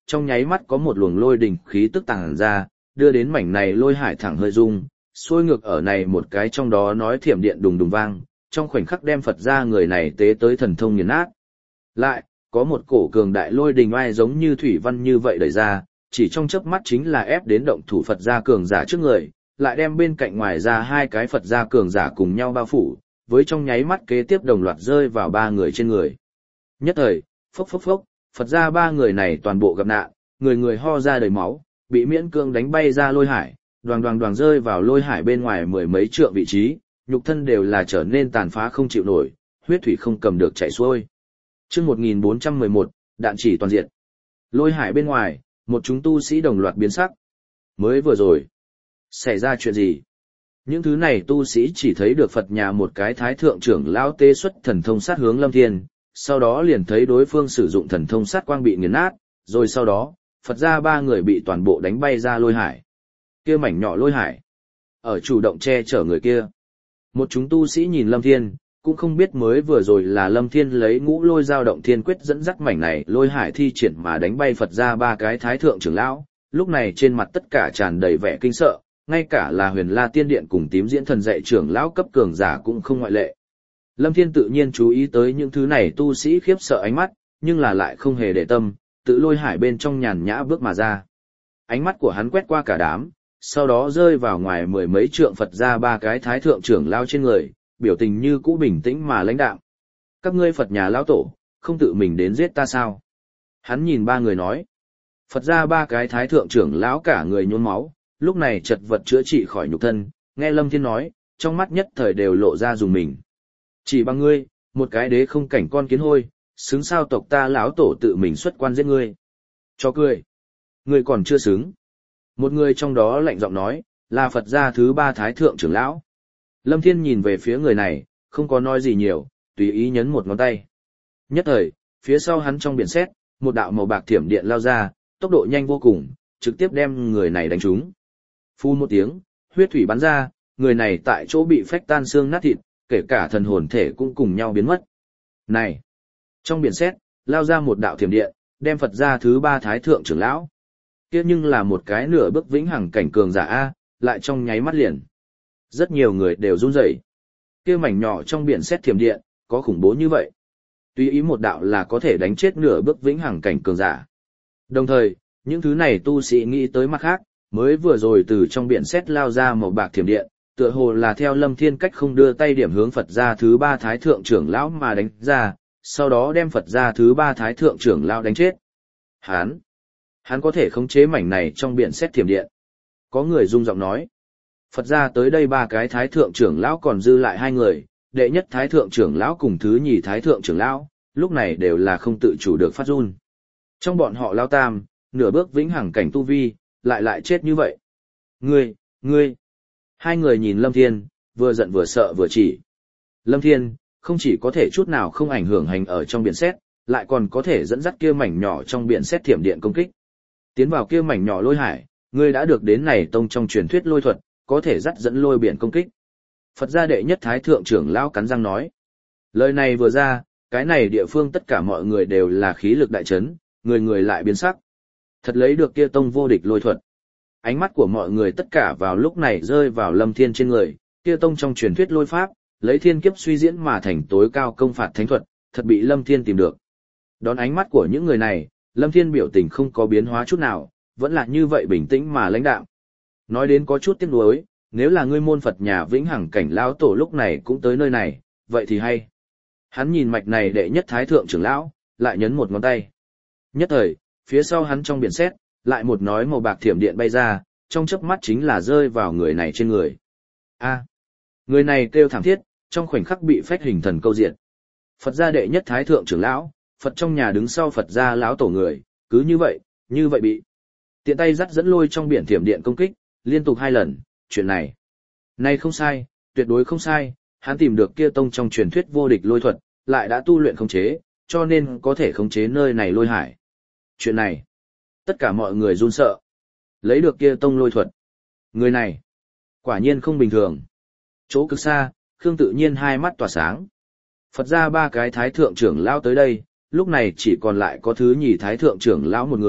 trong nháy mắt có một luồng lôi đỉnh khí tức tàng ra, đưa đến mảnh này lôi hải thẳng hơi rung, xuôi ngược ở này một cái trong đó nói thiểm điện đùng đùng vang, trong khoảnh khắc đem Phật ra người này tế tới thần thông nghiền nát. Lại, có một cổ cường đại lôi đình oai giống như thủy văn như vậy đẩy ra, chỉ trong chớp mắt chính là ép đến động thủ Phật gia cường giả trước người, lại đem bên cạnh ngoài ra hai cái Phật gia cường giả cùng nhau bao phủ, với trong nháy mắt kế tiếp đồng loạt rơi vào ba người trên người. Nhất thời, phốc phốc phốc, Phật gia ba người này toàn bộ gặp nạn, người người ho ra đầy máu, bị miễn cương đánh bay ra lôi hải, đoàn đoàn đoàn rơi vào lôi hải bên ngoài mười mấy trượng vị trí, nhục thân đều là trở nên tàn phá không chịu nổi, huyết thủy không cầm được chảy xuôi. Chương một nghìn bốn trăm mười một, đạn chỉ toàn diện. Lôi hải bên ngoài, một chúng tu sĩ đồng loạt biến sắc. Mới vừa rồi, xảy ra chuyện gì? Những thứ này tu sĩ chỉ thấy được Phật nhà một cái thái thượng trưởng lão tế xuất thần thông sát hướng Lâm Thiên, sau đó liền thấy đối phương sử dụng thần thông sát quang bị nghiền nát, rồi sau đó, Phật gia ba người bị toàn bộ đánh bay ra lôi hải. Kia mảnh nhỏ lôi hải, ở chủ động che chở người kia. Một chúng tu sĩ nhìn Lâm Thiên, cũng không biết mới vừa rồi là Lâm Thiên lấy ngũ lôi dao động thiên quyết dẫn dắt mảnh này lôi hải thi triển mà đánh bay Phật ra ba cái thái thượng trưởng lão, lúc này trên mặt tất cả tràn đầy vẻ kinh sợ, ngay cả là Huyền La Tiên Điện cùng Tím Diễn Thần dạy trưởng lão cấp cường giả cũng không ngoại lệ. Lâm Thiên tự nhiên chú ý tới những thứ này tu sĩ khiếp sợ ánh mắt, nhưng là lại không hề để tâm, tự lôi hải bên trong nhàn nhã bước mà ra. Ánh mắt của hắn quét qua cả đám, sau đó rơi vào ngoài mười mấy trượng Phật ra ba cái thái thượng trưởng lão trên người, biểu tình như cũ bình tĩnh mà lãnh đạm. Các ngươi Phật nhà lão tổ, không tự mình đến giết ta sao? Hắn nhìn ba người nói. Phật ra ba cái thái thượng trưởng lão cả người nhuốm máu, lúc này chật vật chữa trị khỏi nhục thân, nghe Lâm Thiên nói, trong mắt nhất thời đều lộ ra dùng mình. Chỉ bằng ngươi, một cái đế không cảnh con kiến hôi, xứng sao tộc ta lão tổ tự mình xuất quan giết ngươi. Cho cười. Ngươi còn chưa xứng. Một người trong đó lạnh giọng nói, là Phật gia thứ ba thái thượng trưởng lão. Lâm Thiên nhìn về phía người này, không có nói gì nhiều, tùy ý nhấn một ngón tay. Nhất thời, phía sau hắn trong biển sét, một đạo màu bạc thiểm điện lao ra, tốc độ nhanh vô cùng, trực tiếp đem người này đánh trúng. Phun một tiếng, huyết thủy bắn ra, người này tại chỗ bị phách tan xương nát thịt, kể cả thần hồn thể cũng cùng nhau biến mất. Này! Trong biển sét, lao ra một đạo thiểm điện, đem Phật gia thứ ba thái thượng trưởng lão. Kia nhưng là một cái nửa bước vĩnh hằng cảnh cường giả A, lại trong nháy mắt liền. Rất nhiều người đều run rẩy. Kia mảnh nhỏ trong biển sét thiểm điện, có khủng bố như vậy. Tuy ý một đạo là có thể đánh chết nửa bước vĩnh hằng cảnh cường giả. Đồng thời, những thứ này tu sĩ nghĩ tới mặt khác, mới vừa rồi từ trong biển sét lao ra một bạc thiểm điện, tựa hồ là theo Lâm Thiên cách không đưa tay điểm hướng Phật gia thứ ba thái thượng trưởng lão mà đánh ra, sau đó đem Phật gia thứ ba thái thượng trưởng lão đánh chết. Hán! Hắn có thể khống chế mảnh này trong biển sét thiểm điện. Có người rung giọng nói. Phật gia tới đây ba cái thái thượng trưởng lão còn dư lại hai người, đệ nhất thái thượng trưởng lão cùng thứ nhì thái thượng trưởng lão, lúc này đều là không tự chủ được phát run. Trong bọn họ lão tam, nửa bước vĩnh hằng cảnh tu vi, lại lại chết như vậy. Ngươi, ngươi. Hai người nhìn Lâm Thiên, vừa giận vừa sợ vừa chỉ. Lâm Thiên, không chỉ có thể chút nào không ảnh hưởng hành ở trong biển sét, lại còn có thể dẫn dắt kia mảnh nhỏ trong biển sét thiểm điện công kích. Tiến vào kia mảnh nhỏ lôi hải, ngươi đã được đến này tông trong truyền thuyết lôi thuật, có thể dắt dẫn lôi biển công kích. Phật gia đệ nhất thái thượng trưởng lão cắn răng nói. Lời này vừa ra, cái này địa phương tất cả mọi người đều là khí lực đại chấn, người người lại biến sắc. Thật lấy được kia tông vô địch lôi thuật. Ánh mắt của mọi người tất cả vào lúc này rơi vào Lâm Thiên trên người, kia tông trong truyền thuyết lôi pháp, lấy thiên kiếp suy diễn mà thành tối cao công phạt thánh thuật, thật bị Lâm Thiên tìm được. Đón ánh mắt của những người này, Lâm Thiên biểu tình không có biến hóa chút nào, vẫn là như vậy bình tĩnh mà lãnh đạm. Nói đến có chút tiếc nuối, nếu là ngươi môn Phật nhà vĩnh hằng cảnh lão tổ lúc này cũng tới nơi này, vậy thì hay. Hắn nhìn mạch này đệ nhất thái thượng trưởng lão, lại nhấn một ngón tay. Nhất thời, phía sau hắn trong biển sét, lại một nói màu bạc thiểm điện bay ra, trong chớp mắt chính là rơi vào người này trên người. A, người này kêu thảm thiết, trong khoảnh khắc bị phách hình thần câu diệt. Phật gia đệ nhất thái thượng trưởng lão, Phật trong nhà đứng sau Phật gia lão tổ người, cứ như vậy, như vậy bị tiện tay dắt dẫn lôi trong biển thiểm điện công kích, liên tục hai lần, chuyện này. Này không sai, tuyệt đối không sai, hắn tìm được kia tông trong truyền thuyết vô địch lôi thuật, lại đã tu luyện khống chế, cho nên có thể khống chế nơi này lôi hải. Chuyện này, tất cả mọi người run sợ. Lấy được kia tông lôi thuật. Người này, quả nhiên không bình thường. Chỗ cực xa, Khương tự nhiên hai mắt tỏa sáng. Phật ra ba cái thái thượng trưởng lão tới đây, lúc này chỉ còn lại có thứ nhì thái thượng trưởng lão một người,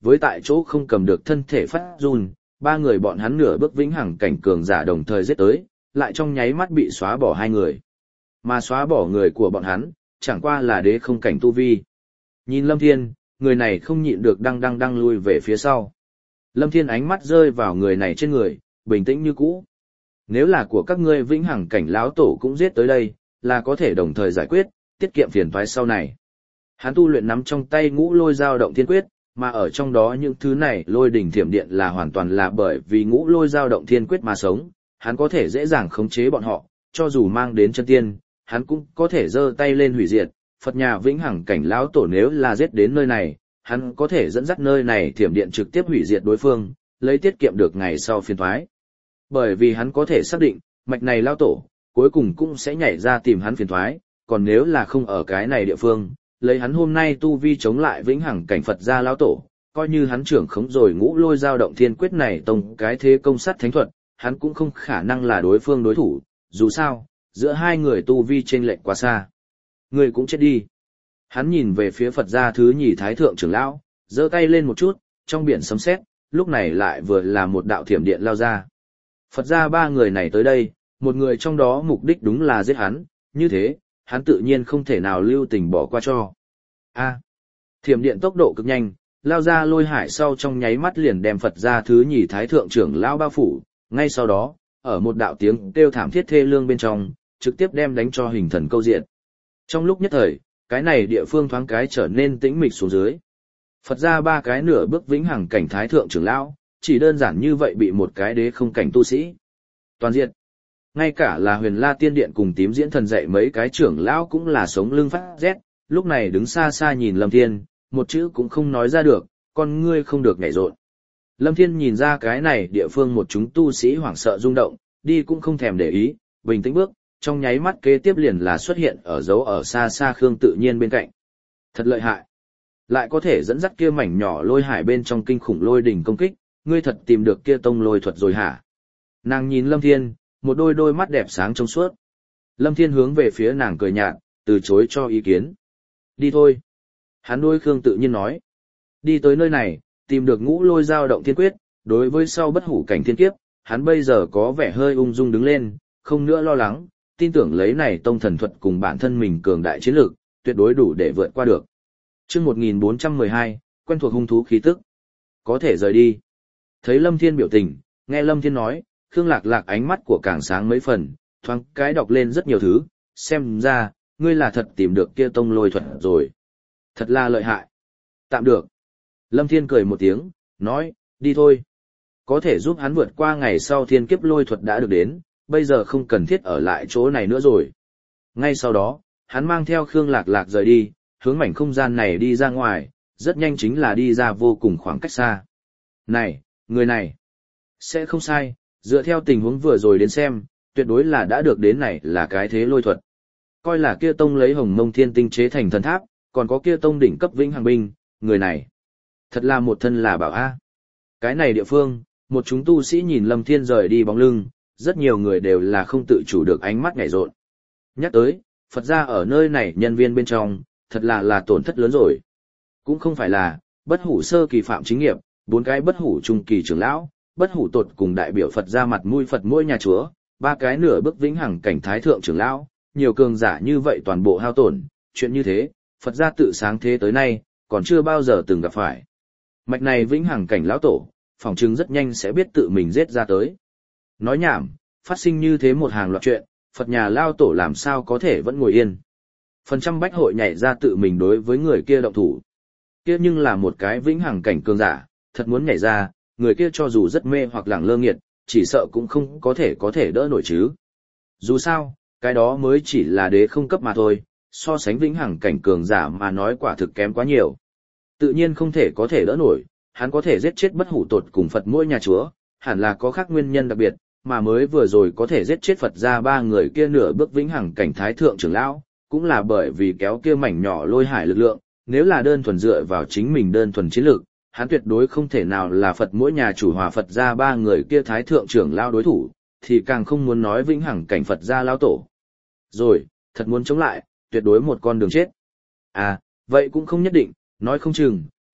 với tại chỗ không cầm được thân thể phát run, ba người bọn hắn nửa bước vĩnh hằng cảnh cường giả đồng thời giết tới, lại trong nháy mắt bị xóa bỏ hai người. Mà xóa bỏ người của bọn hắn, chẳng qua là đế không cảnh tu vi. Nhìn Lâm Thiên, người này không nhịn được đang đang đang lui về phía sau. Lâm Thiên ánh mắt rơi vào người này trên người, bình tĩnh như cũ. Nếu là của các ngươi vĩnh hằng cảnh lão tổ cũng giết tới đây, là có thể đồng thời giải quyết, tiết kiệm phiền toái sau này. Hắn tu luyện nắm trong tay ngũ lôi dao động thiên quyết, mà ở trong đó những thứ này lôi đỉnh thiểm điện là hoàn toàn là bởi vì ngũ lôi dao động thiên quyết mà sống, hắn có thể dễ dàng khống chế bọn họ, cho dù mang đến chân tiên, hắn cũng có thể giơ tay lên hủy diệt. Phật nhà vĩnh hằng cảnh lão tổ nếu là giết đến nơi này, hắn có thể dẫn dắt nơi này thiểm điện trực tiếp hủy diệt đối phương, lấy tiết kiệm được ngày sau phiền toái. Bởi vì hắn có thể xác định, mạch này lão tổ, cuối cùng cũng sẽ nhảy ra tìm hắn phiền toái, còn nếu là không ở cái này địa phương, lấy hắn hôm nay tu vi chống lại vĩnh hằng cảnh Phật gia lão tổ, coi như hắn trưởng khống rồi ngũ lôi dao động thiên quyết này tông cái thế công sát thánh thuật, hắn cũng không khả năng là đối phương đối thủ, dù sao, giữa hai người tu vi chênh lệch quá xa. Người cũng chết đi. Hắn nhìn về phía Phật gia thứ nhì thái thượng trưởng lão, giơ tay lên một chút, trong biển sấm sét, lúc này lại vừa là một đạo thiểm điện lao ra. Phật gia ba người này tới đây, một người trong đó mục đích đúng là giết hắn, như thế, hắn tự nhiên không thể nào lưu tình bỏ qua cho. A. Thiểm điện tốc độ cực nhanh, lao ra lôi hải sau trong nháy mắt liền đem Phật gia thứ nhì thái thượng trưởng lão bao phủ, ngay sau đó, ở một đạo tiếng kêu thảm thiết thê lương bên trong, trực tiếp đem đánh cho hình thần câu diện. Trong lúc nhất thời, cái này địa phương thoáng cái trở nên tĩnh mịch xuống dưới. Phật gia ba cái nửa bước vĩnh hằng cảnh thái thượng trưởng lão, chỉ đơn giản như vậy bị một cái đế không cảnh tu sĩ toàn diện. Ngay cả là Huyền La Tiên Điện cùng Tím Diễn Thần dạy mấy cái trưởng lão cũng là sống lưng phát rét, lúc này đứng xa xa nhìn Lâm Thiên, một chữ cũng không nói ra được, con ngươi không được nhảy rộn. Lâm Thiên nhìn ra cái này địa phương một chúng tu sĩ hoảng sợ rung động, đi cũng không thèm để ý, bình tĩnh bước, trong nháy mắt kế tiếp liền là xuất hiện ở dấu ở xa xa Khương Tự Nhiên bên cạnh. Thật lợi hại. Lại có thể dẫn dắt kia mảnh nhỏ lôi hải bên trong kinh khủng lôi đỉnh công kích, ngươi thật tìm được kia tông lôi thuật rồi hả? Nàng nhìn Lâm Thiên, một đôi đôi mắt đẹp sáng trong suốt. Lâm Thiên hướng về phía nàng cười nhạt, từ chối cho ý kiến. Đi thôi. Hắn đôi Khương Tự Nhiên nói. Đi tới nơi này, tìm được ngũ lôi dao động thiên quyết, đối với sau bất hủ cảnh thiên kiếp, hắn bây giờ có vẻ hơi ung dung đứng lên, không nữa lo lắng, tin tưởng lấy này tông thần thuật cùng bản thân mình cường đại chiến lược, tuyệt đối đủ để vượt qua được. Chương một nghìn bốn trăm mười hai, quen thuộc hung thú khí tức. Có thể rời đi. Thấy Lâm Thiên biểu tình, nghe Lâm Thiên nói, Khương Lạc Lạc ánh mắt của càng sáng mấy phần, thoáng cái đọc lên rất nhiều thứ, xem ra, ngươi là thật tìm được kia tông lôi thuật rồi. Thật là lợi hại. Tạm được. Lâm Thiên cười một tiếng, nói, đi thôi. Có thể giúp hắn vượt qua ngày sau thiên kiếp lôi thuật đã được đến, bây giờ không cần thiết ở lại chỗ này nữa rồi. Ngay sau đó, hắn mang theo Khương Lạc Lạc rời đi, hướng mảnh không gian này đi ra ngoài, rất nhanh chính là đi ra vô cùng khoảng cách xa. Này, người này, sẽ không sai, dựa theo tình huống vừa rồi đến xem, tuyệt đối là đã được đến này là cái thế lôi thuật. Coi là kia tông lấy hồng mông thiên tinh chế thành thần tháp, còn có kia tông đỉnh cấp vĩnh hằng binh, người này. Thật là một thân là bảo A. Cái này địa phương, một chúng tu sĩ nhìn Lâm Thiên rời đi bóng lưng, rất nhiều người đều là không tự chủ được ánh mắt nhảy rộn. Nhắc tới, Phật gia ở nơi này nhân viên bên trong, thật là là tổn thất lớn rồi. Cũng không phải là, bất hủ sơ kỳ phạm chính nghiệp, bốn cái bất hủ trung kỳ trưởng lão, bất hủ tột cùng đại biểu Phật gia mặt mũi Phật mỗi nhà chúa, ba cái nửa bước vĩnh hằng cảnh thái thượng trưởng lão, nhiều cường giả như vậy toàn bộ hao tổn, chuyện như thế, Phật gia tự sáng thế tới nay, còn chưa bao giờ từng gặp phải. Mạch này vĩnh hằng cảnh lão tổ, phỏng chứng rất nhanh sẽ biết tự mình giết ra tới. Nói nhảm, phát sinh như thế một hàng loạt chuyện, Phật nhà lao tổ làm sao có thể vẫn ngồi yên. Phần trăm bách hội nhảy ra tự mình đối với người kia động thủ. Kia nhưng là một cái vĩnh hằng cảnh cường giả, thật muốn nhảy ra, người kia cho dù rất mê hoặc lẳng lơ nghiệt, chỉ sợ cũng không có thể có thể đỡ nổi chứ. Dù sao, cái đó mới chỉ là đế không cấp mà thôi, so sánh vĩnh hằng cảnh cường giả mà nói quả thực kém quá nhiều. Tự nhiên không thể có thể đỡ nổi, hắn có thể giết chết bất hủ tột cùng Phật mỗi nhà chúa, hẳn là có khác nguyên nhân đặc biệt, mà mới vừa rồi có thể giết chết Phật ra ba người kia nửa bước vĩnh hằng cảnh thái thượng trưởng lão, cũng là bởi vì kéo kia mảnh nhỏ lôi hải lực lượng, nếu là đơn thuần dựa vào chính mình đơn thuần chiến lược, hắn tuyệt đối không thể nào là Phật mỗi nhà chủ hòa Phật ra ba người kia thái thượng trưởng lão đối thủ, thì càng không muốn nói vĩnh hằng cảnh Phật ra lão tổ. Rồi, thật muốn chống lại, tuyệt đối một con đường chết. À, vậy cũng không nhất định, nói không chừng,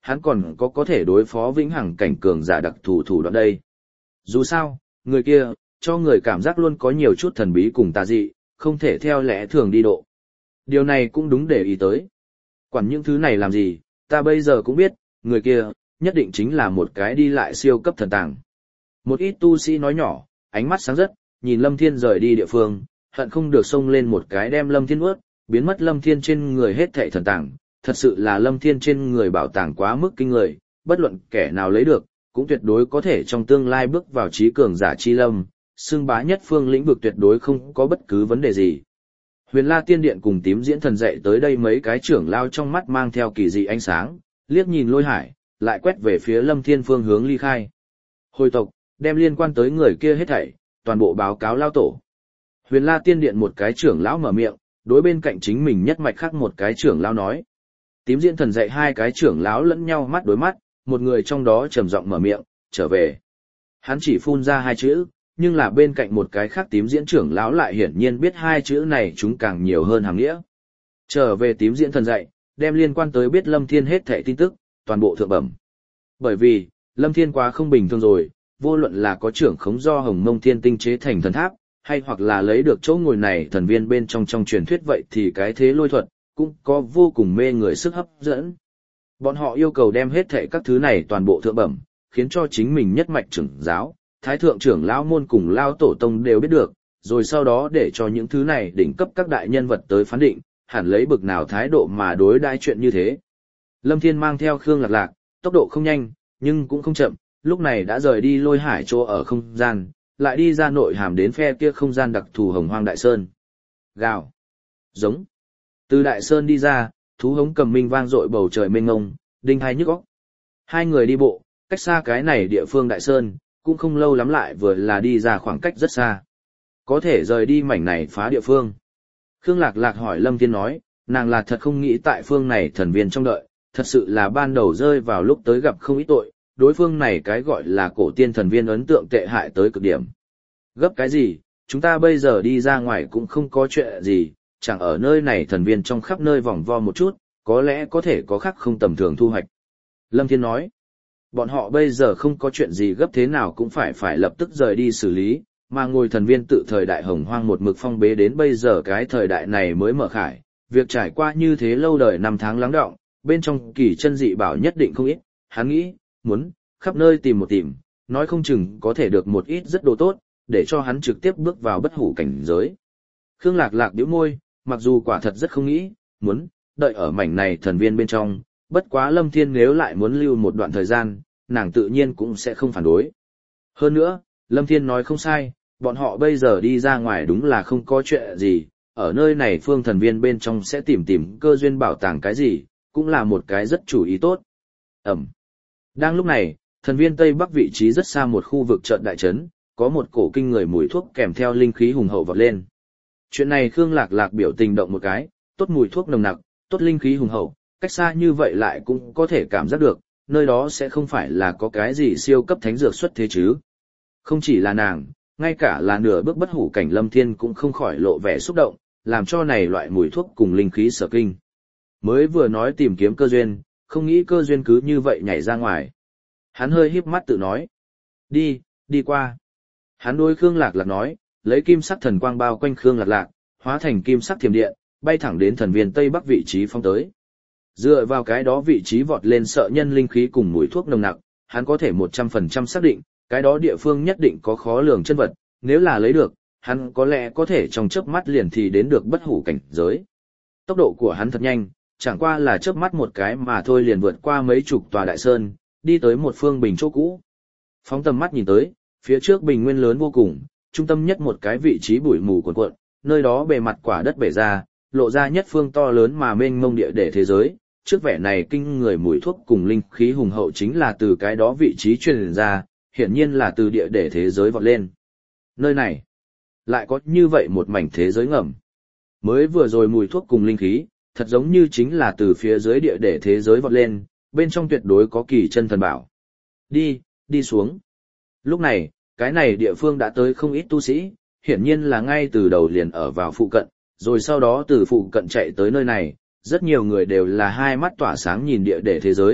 hắn còn có có thể đối phó vĩnh hằng cảnh cường giả đặc thù thủ đoạn đây. Dù sao, người kia, cho người cảm giác luôn có nhiều chút thần bí cùng tà dị, không thể theo lẽ thường đi độ. Điều này cũng đúng để ý tới. Quản những thứ này làm gì, ta bây giờ cũng biết, người kia, nhất định chính là một cái đi lại siêu cấp thần tàng. Một ít tu sĩ nói nhỏ, ánh mắt sáng rất, nhìn Lâm Thiên rời đi địa phương, hận không được xông lên một cái đem Lâm Thiên ướt, biến mất Lâm Thiên trên người hết thảy thần tàng. Thật sự là Lâm Thiên trên người bảo tàng quá mức kinh người, bất luận kẻ nào lấy được, cũng tuyệt đối có thể trong tương lai bước vào trí cường giả chi lâm, xưng bá nhất phương lĩnh vực tuyệt đối không có bất cứ vấn đề gì. Huyền La Tiên Điện cùng Tím Diễn Thần dạy tới đây mấy cái trưởng lao trong mắt mang theo kỳ dị ánh sáng, liếc nhìn Lôi Hải, lại quét về phía Lâm Thiên phương hướng ly khai. Hồi tộc, đem liên quan tới người kia hết thảy, toàn bộ báo cáo lao tổ. Huyền La Tiên Điện một cái trưởng lão mở miệng, đối bên cạnh chính mình nhất mạch khác một cái trưởng lão nói. Tím Diễn Thần dạy hai cái trưởng lão lẫn nhau mắt đối mắt, một người trong đó trầm giọng mở miệng, trở về. Hắn chỉ phun ra hai chữ, nhưng là bên cạnh một cái khác Tím Diễn trưởng lão lại hiển nhiên biết hai chữ này chúng càng nhiều hơn hàm nghĩa. Trở về Tím Diễn Thần dạy, đem liên quan tới biết Lâm Thiên hết thảy tin tức, toàn bộ thượng bẩm. Bởi vì, Lâm Thiên quá không bình thường rồi, vô luận là có trưởng khống do Hồng Mông Thiên tinh chế thành thần tháp, hay hoặc là lấy được chỗ ngồi này thần viên bên trong trong truyền thuyết vậy thì cái thế lôi thuật, cũng có vô cùng mê người sức hấp dẫn. Bọn họ yêu cầu đem hết thảy các thứ này toàn bộ thượng bẩm, khiến cho chính mình nhất mạch trưởng giáo, thái thượng trưởng lão môn cùng lao tổ tông đều biết được, rồi sau đó để cho những thứ này đỉnh cấp các đại nhân vật tới phán định, hẳn lấy bực nào thái độ mà đối đãi chuyện như thế. Lâm Thiên mang theo Khương Lạc Lạc, tốc độ không nhanh, nhưng cũng không chậm, lúc này đã rời đi Lôi Hải chỗ ở không gian, lại đi ra nội hàm đến phe kia không gian đặc thù Hồng Hoang Đại Sơn. Gào, giống. Từ Đại Sơn đi ra, thú hống cầm minh vang dội bầu trời mênh mông, đinh hai nhức óc. Hai người đi bộ, cách xa cái này địa phương Đại Sơn, cũng không lâu lắm lại vừa là đi ra khoảng cách rất xa. Có thể rời đi mảnh này phá địa phương. Khương Lạc Lạc hỏi Lâm Thiên nói, nàng là thật không nghĩ tại phương này thần viên trong đợi, thật sự là ban đầu rơi vào lúc tới gặp không ít tội, đối phương này cái gọi là cổ tiên thần viên ấn tượng tệ hại tới cực điểm. Gấp cái gì, chúng ta bây giờ đi ra ngoài cũng không có chuyện gì, chẳng ở nơi này thần viên trong khắp nơi vòng vo một chút, có lẽ có thể có khác không tầm thường thu hoạch. Lâm Thiên nói, bọn họ bây giờ không có chuyện gì gấp thế nào cũng phải phải lập tức rời đi xử lý, mà ngồi thần viên tự thời đại hồng hoang một mực phong bế đến bây giờ cái thời đại này mới mở khải, việc trải qua như thế lâu đời năm tháng lắng đọng, bên trong kỳ chân dị bảo nhất định không ít, hắn nghĩ, muốn, khắp nơi tìm một tìm, nói không chừng có thể được một ít rất đồ tốt, để cho hắn trực tiếp bước vào bất hủ cảnh giới. Khương Lạc Lạc bĩu môi, mặc dù quả thật rất không nghĩ, muốn, đợi ở mảnh này thần viên bên trong, bất quá Lâm Thiên nếu lại muốn lưu một đoạn thời gian, nàng tự nhiên cũng sẽ không phản đối. Hơn nữa, Lâm Thiên nói không sai, bọn họ bây giờ đi ra ngoài đúng là không có chuyện gì, ở nơi này phương thần viên bên trong sẽ tìm tìm cơ duyên bảo tàng cái gì, cũng là một cái rất chủ ý tốt. Ẩm. Đang lúc này, thần viên Tây Bắc vị trí rất xa một khu vực trận đại trấn, có một cổ kinh người mùi thuốc kèm theo linh khí hùng hậu vọt lên. Chuyện này Khương Lạc Lạc biểu tình động một cái, tốt mùi thuốc nồng nặc, tốt linh khí hùng hậu, cách xa như vậy lại cũng có thể cảm giác được, nơi đó sẽ không phải là có cái gì siêu cấp thánh dược xuất thế chứ. Không chỉ là nàng, ngay cả là nửa bước bất hủ cảnh Lâm Thiên cũng không khỏi lộ vẻ xúc động, làm cho này loại mùi thuốc cùng linh khí sở kinh. Mới vừa nói tìm kiếm cơ duyên, không nghĩ cơ duyên cứ như vậy nhảy ra ngoài. Hắn hơi híp mắt tự nói. Đi, đi qua. Hắn đối Khương Lạc Lạc nói, lấy kim sắc thần quang bao quanh Khương Lạc Lạc, hóa thành kim sắc thiểm điện, bay thẳng đến thần viên Tây Bắc vị trí phong tới. Dựa vào cái đó vị trí vọt lên sợ nhân linh khí cùng mùi thuốc nồng nặc, hắn có thể một trăm phần trăm xác định, cái đó địa phương nhất định có khó lường chân vật, nếu là lấy được, hắn có lẽ có thể trong chớp mắt liền thì đến được bất hủ cảnh giới. Tốc độ của hắn thật nhanh, chẳng qua là chớp mắt một cái mà thôi liền vượt qua mấy chục tòa đại sơn, đi tới một phương bình chỗ cũ. Phóng tầm mắt nhìn tới, phía trước bình nguyên lớn vô cùng, trung tâm nhất một cái vị trí bụi mù cuồn cuộn, nơi đó bề mặt quả đất bể ra, lộ ra nhất phương to lớn mà mênh mông địa để thế giới. Trước vẻ này kinh người mùi thuốc cùng linh khí hùng hậu chính là từ cái đó vị trí truyền ra, hiển nhiên là từ địa để thế giới vọt lên. Nơi này, lại có như vậy một mảnh thế giới ngầm. Mới vừa rồi mùi thuốc cùng linh khí, thật giống như chính là từ phía dưới địa để thế giới vọt lên, bên trong tuyệt đối có kỳ chân thần bảo. Đi, đi xuống. Lúc này, cái này địa phương đã tới không ít tu sĩ, hiển nhiên là ngay từ đầu liền ở vào phụ cận, rồi sau đó từ phụ cận chạy tới nơi này. Rất nhiều người đều là hai mắt tỏa sáng nhìn địa để thế giới,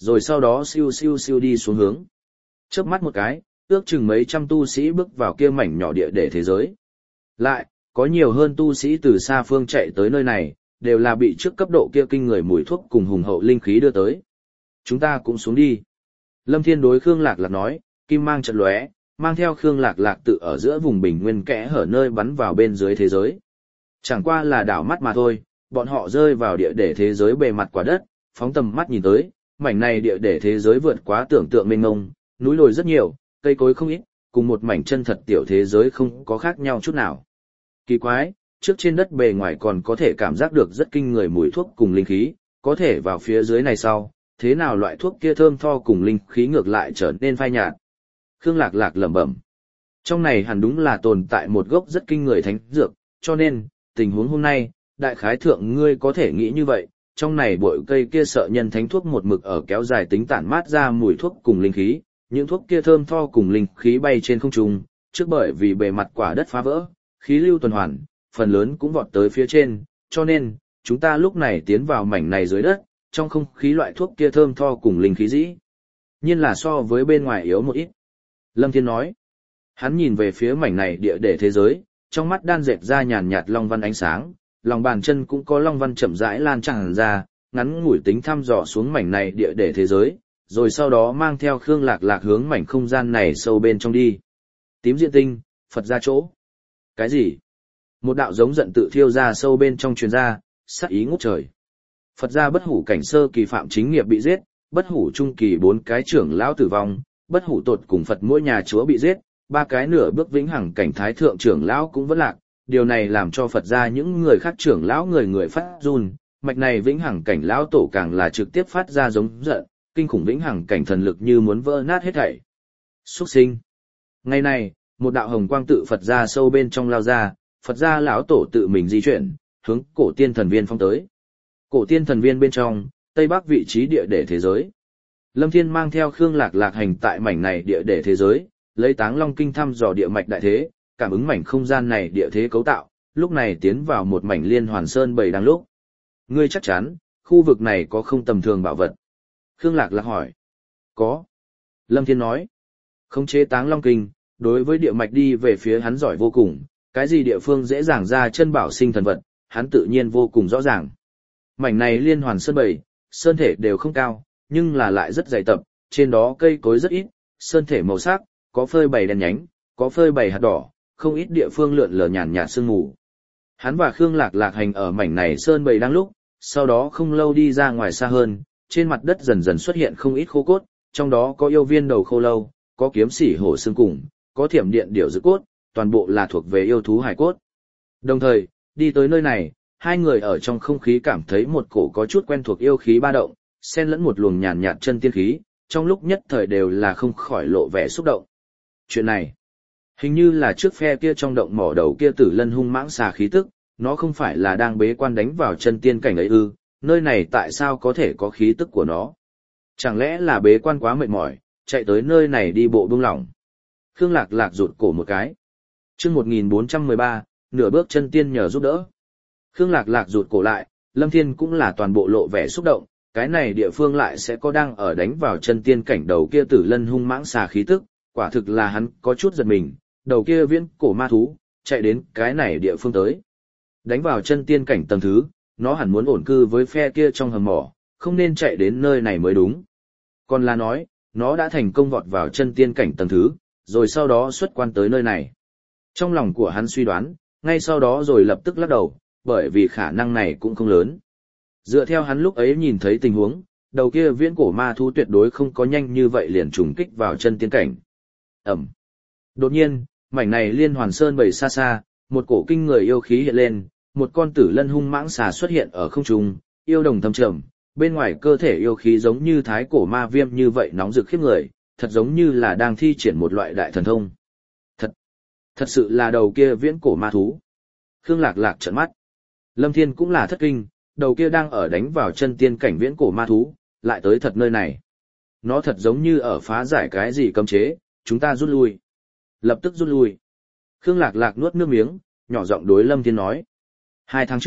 rồi sau đó siêu siêu siêu đi xuống hướng. Chớp mắt một cái, ước chừng mấy trăm tu sĩ bước vào kia mảnh nhỏ địa để thế giới. Lại, có nhiều hơn tu sĩ từ xa phương chạy tới nơi này, đều là bị trước cấp độ kia kinh người mùi thuốc cùng hùng hậu linh khí đưa tới. Chúng ta cũng xuống đi. Lâm Thiên đối Khương Lạc Lạc nói, kim mang trận lóe, mang theo Khương Lạc Lạc tự ở giữa vùng bình nguyên kẽ hở nơi bắn vào bên dưới thế giới. Chẳng qua là đảo mắt mà thôi, bọn họ rơi vào địa để thế giới bề mặt quả đất, phóng tầm mắt nhìn tới, mảnh này địa để thế giới vượt quá tưởng tượng mênh mông, núi đồi rất nhiều, cây cối không ít, cùng một mảnh chân thật tiểu thế giới không có khác nhau chút nào. Kỳ quái, trước trên đất bề ngoài còn có thể cảm giác được rất kinh người mùi thuốc cùng linh khí, có thể vào phía dưới này sau, thế nào loại thuốc kia thơm tho cùng linh khí ngược lại trở nên phai nhạt. Khương Lạc Lạc lẩm bẩm. Trong này hẳn đúng là tồn tại một gốc rất kinh người thánh dược, cho nên, tình huống hôm nay, đại khái thượng ngươi có thể nghĩ như vậy, trong này bội cây kia sợ nhân thánh thuốc một mực ở kéo dài tính tản mát ra mùi thuốc cùng linh khí, những thuốc kia thơm tho cùng linh khí bay trên không trung, trước bởi vì bề mặt quả đất phá vỡ, khí lưu tuần hoàn, phần lớn cũng vọt tới phía trên, cho nên, chúng ta lúc này tiến vào mảnh này dưới đất, trong không khí loại thuốc kia thơm tho cùng linh khí dĩ. nhiên là so với bên ngoài yếu một ít. Lâm Thiên nói, hắn nhìn về phía mảnh này địa để thế giới, trong mắt đan dệt ra nhàn nhạt long văn ánh sáng, lòng bàn chân cũng có long văn chậm rãi lan tràn ra, ngắn ngủi tính thăm dò xuống mảnh này địa để thế giới, rồi sau đó mang theo Khương Lạc Lạc hướng mảnh không gian này sâu bên trong đi. Tím diện tinh, Phật ra chỗ. Cái gì? Một đạo giống giận tự thiêu ra sâu bên trong truyền ra, sát ý ngút trời. Phật gia bất hủ cảnh sơ kỳ phạm chính nghiệp bị giết, bất hủ trung kỳ bốn cái trưởng lão tử vong, bất hủ tột cùng Phật mỗi nhà chúa bị giết, ba cái nửa bước vĩnh hằng cảnh thái thượng trưởng lão cũng vẫn lạc. Điều này làm cho Phật gia những người khác trưởng lão người người phát run, mạch này vĩnh hằng cảnh lão tổ càng là trực tiếp phát ra giống giận, kinh khủng vĩnh hằng cảnh thần lực như muốn vỡ nát hết thảy. Xuất sinh. Ngày này, một đạo hồng quang tự Phật gia sâu bên trong lao ra, Phật gia lão tổ tự mình di chuyển, hướng cổ tiên thần viên phong tới. Cổ tiên thần viên bên trong, tây bắc vị trí địa để thế giới. Lâm Thiên mang theo Khương Lạc Lạc hành tại mảnh này địa để thế giới, lấy Táng Long Kinh thăm dò địa mạch đại thế, cảm ứng mảnh không gian này địa thế cấu tạo, lúc này tiến vào một mảnh liên hoàn sơn bầy đang lúc. Ngươi chắc chắn, khu vực này có không tầm thường bảo vật? Khương Lạc Lạc hỏi. Có. Lâm Thiên nói. Khống chế Táng Long Kinh, đối với địa mạch đi về phía hắn giỏi vô cùng, cái gì địa phương dễ dàng ra chân bảo sinh thần vật, hắn tự nhiên vô cùng rõ ràng. Mảnh này liên hoàn sơn bầy, sơn thể đều không cao, nhưng là lại rất dày tập, trên đó cây cối rất ít, sơn thể màu sắc, có phơi bầy đen nhánh, có phơi bầy hạt đỏ, không ít địa phương lượn lờ nhàn nhạt sương mù. Hắn và Khương Lạc Lạc hành ở mảnh này sơn bầy đang lúc, sau đó không lâu đi ra ngoài xa hơn, trên mặt đất dần dần xuất hiện không ít khô cốt, trong đó có yêu viên đầu khô lâu, có kiếm sỉ hổ xương cùng, có thiểm điện điểu dữ cốt, toàn bộ là thuộc về yêu thú hải cốt. Đồng thời, đi tới nơi này, hai người ở trong không khí cảm thấy một cổ có chút quen thuộc yêu khí ba động, xen lẫn một luồng nhàn nhạt chân tiên khí, trong lúc nhất thời đều là không khỏi lộ vẻ xúc động. Chuyện này, hình như là trước phe kia trong động mỏ đầu kia tử lân hung mãng xà khí tức, nó không phải là đang bế quan đánh vào chân tiên cảnh ấy ư, nơi này tại sao có thể có khí tức của nó? Chẳng lẽ là bế quan quá mệt mỏi, chạy tới nơi này đi bộ buông lỏng? Khương Lạc Lạc rụt cổ một cái. Chương một nghìn bốn trăm mười ba, nửa bước chân tiên nhờ giúp đỡ. Khương Lạc Lạc rụt cổ lại, Lâm Thiên cũng là toàn bộ lộ vẻ xúc động, cái này địa phương lại sẽ có đang ở đánh vào chân tiên cảnh đầu kia tử lân hung mãng xà khí tức, quả thực là hắn có chút giật mình, đầu kia viễn cổ ma thú, chạy đến cái này địa phương tới. Đánh vào chân tiên cảnh tầng thứ, nó hẳn muốn ổn cư với phe kia trong hầm mỏ, không nên chạy đến nơi này mới đúng. Còn là nói, nó đã thành công vọt vào chân tiên cảnh tầng thứ, rồi sau đó xuất quan tới nơi này. Trong lòng của hắn suy đoán, ngay sau đó rồi lập tức lắc đầu, bởi vì khả năng này cũng không lớn. Dựa theo hắn lúc ấy nhìn thấy tình huống, đầu kia viễn cổ ma thú tuyệt đối không có nhanh như vậy liền trùng kích vào chân tiên cảnh. Ẩm. Đột nhiên, mảnh này liên hoàn sơn bầy xa xa, một cổ kinh người yêu khí hiện lên, một con tử lân hung mãng xà xuất hiện ở không trung, yêu đồng thâm trầm, bên ngoài cơ thể yêu khí giống như thái cổ ma viêm như vậy nóng rực khiếp người, thật giống như là đang thi triển một loại đại thần thông. Thật, thật sự là đầu kia viễn cổ ma thú. Khương Lạc Lạc trợn mắt. Lâm Thiên cũng là thất kinh, đầu kia đang ở đánh vào chân tiên cảnh viễn cổ ma thú, lại tới thật nơi này. Nó thật giống như ở phá giải cái gì cấm chế, chúng ta rút lui. Lập tức rút lui. Khương Lạc Lạc nuốt nước miếng, nhỏ giọng đối Lâm Thiên nói. Hai tháng trước,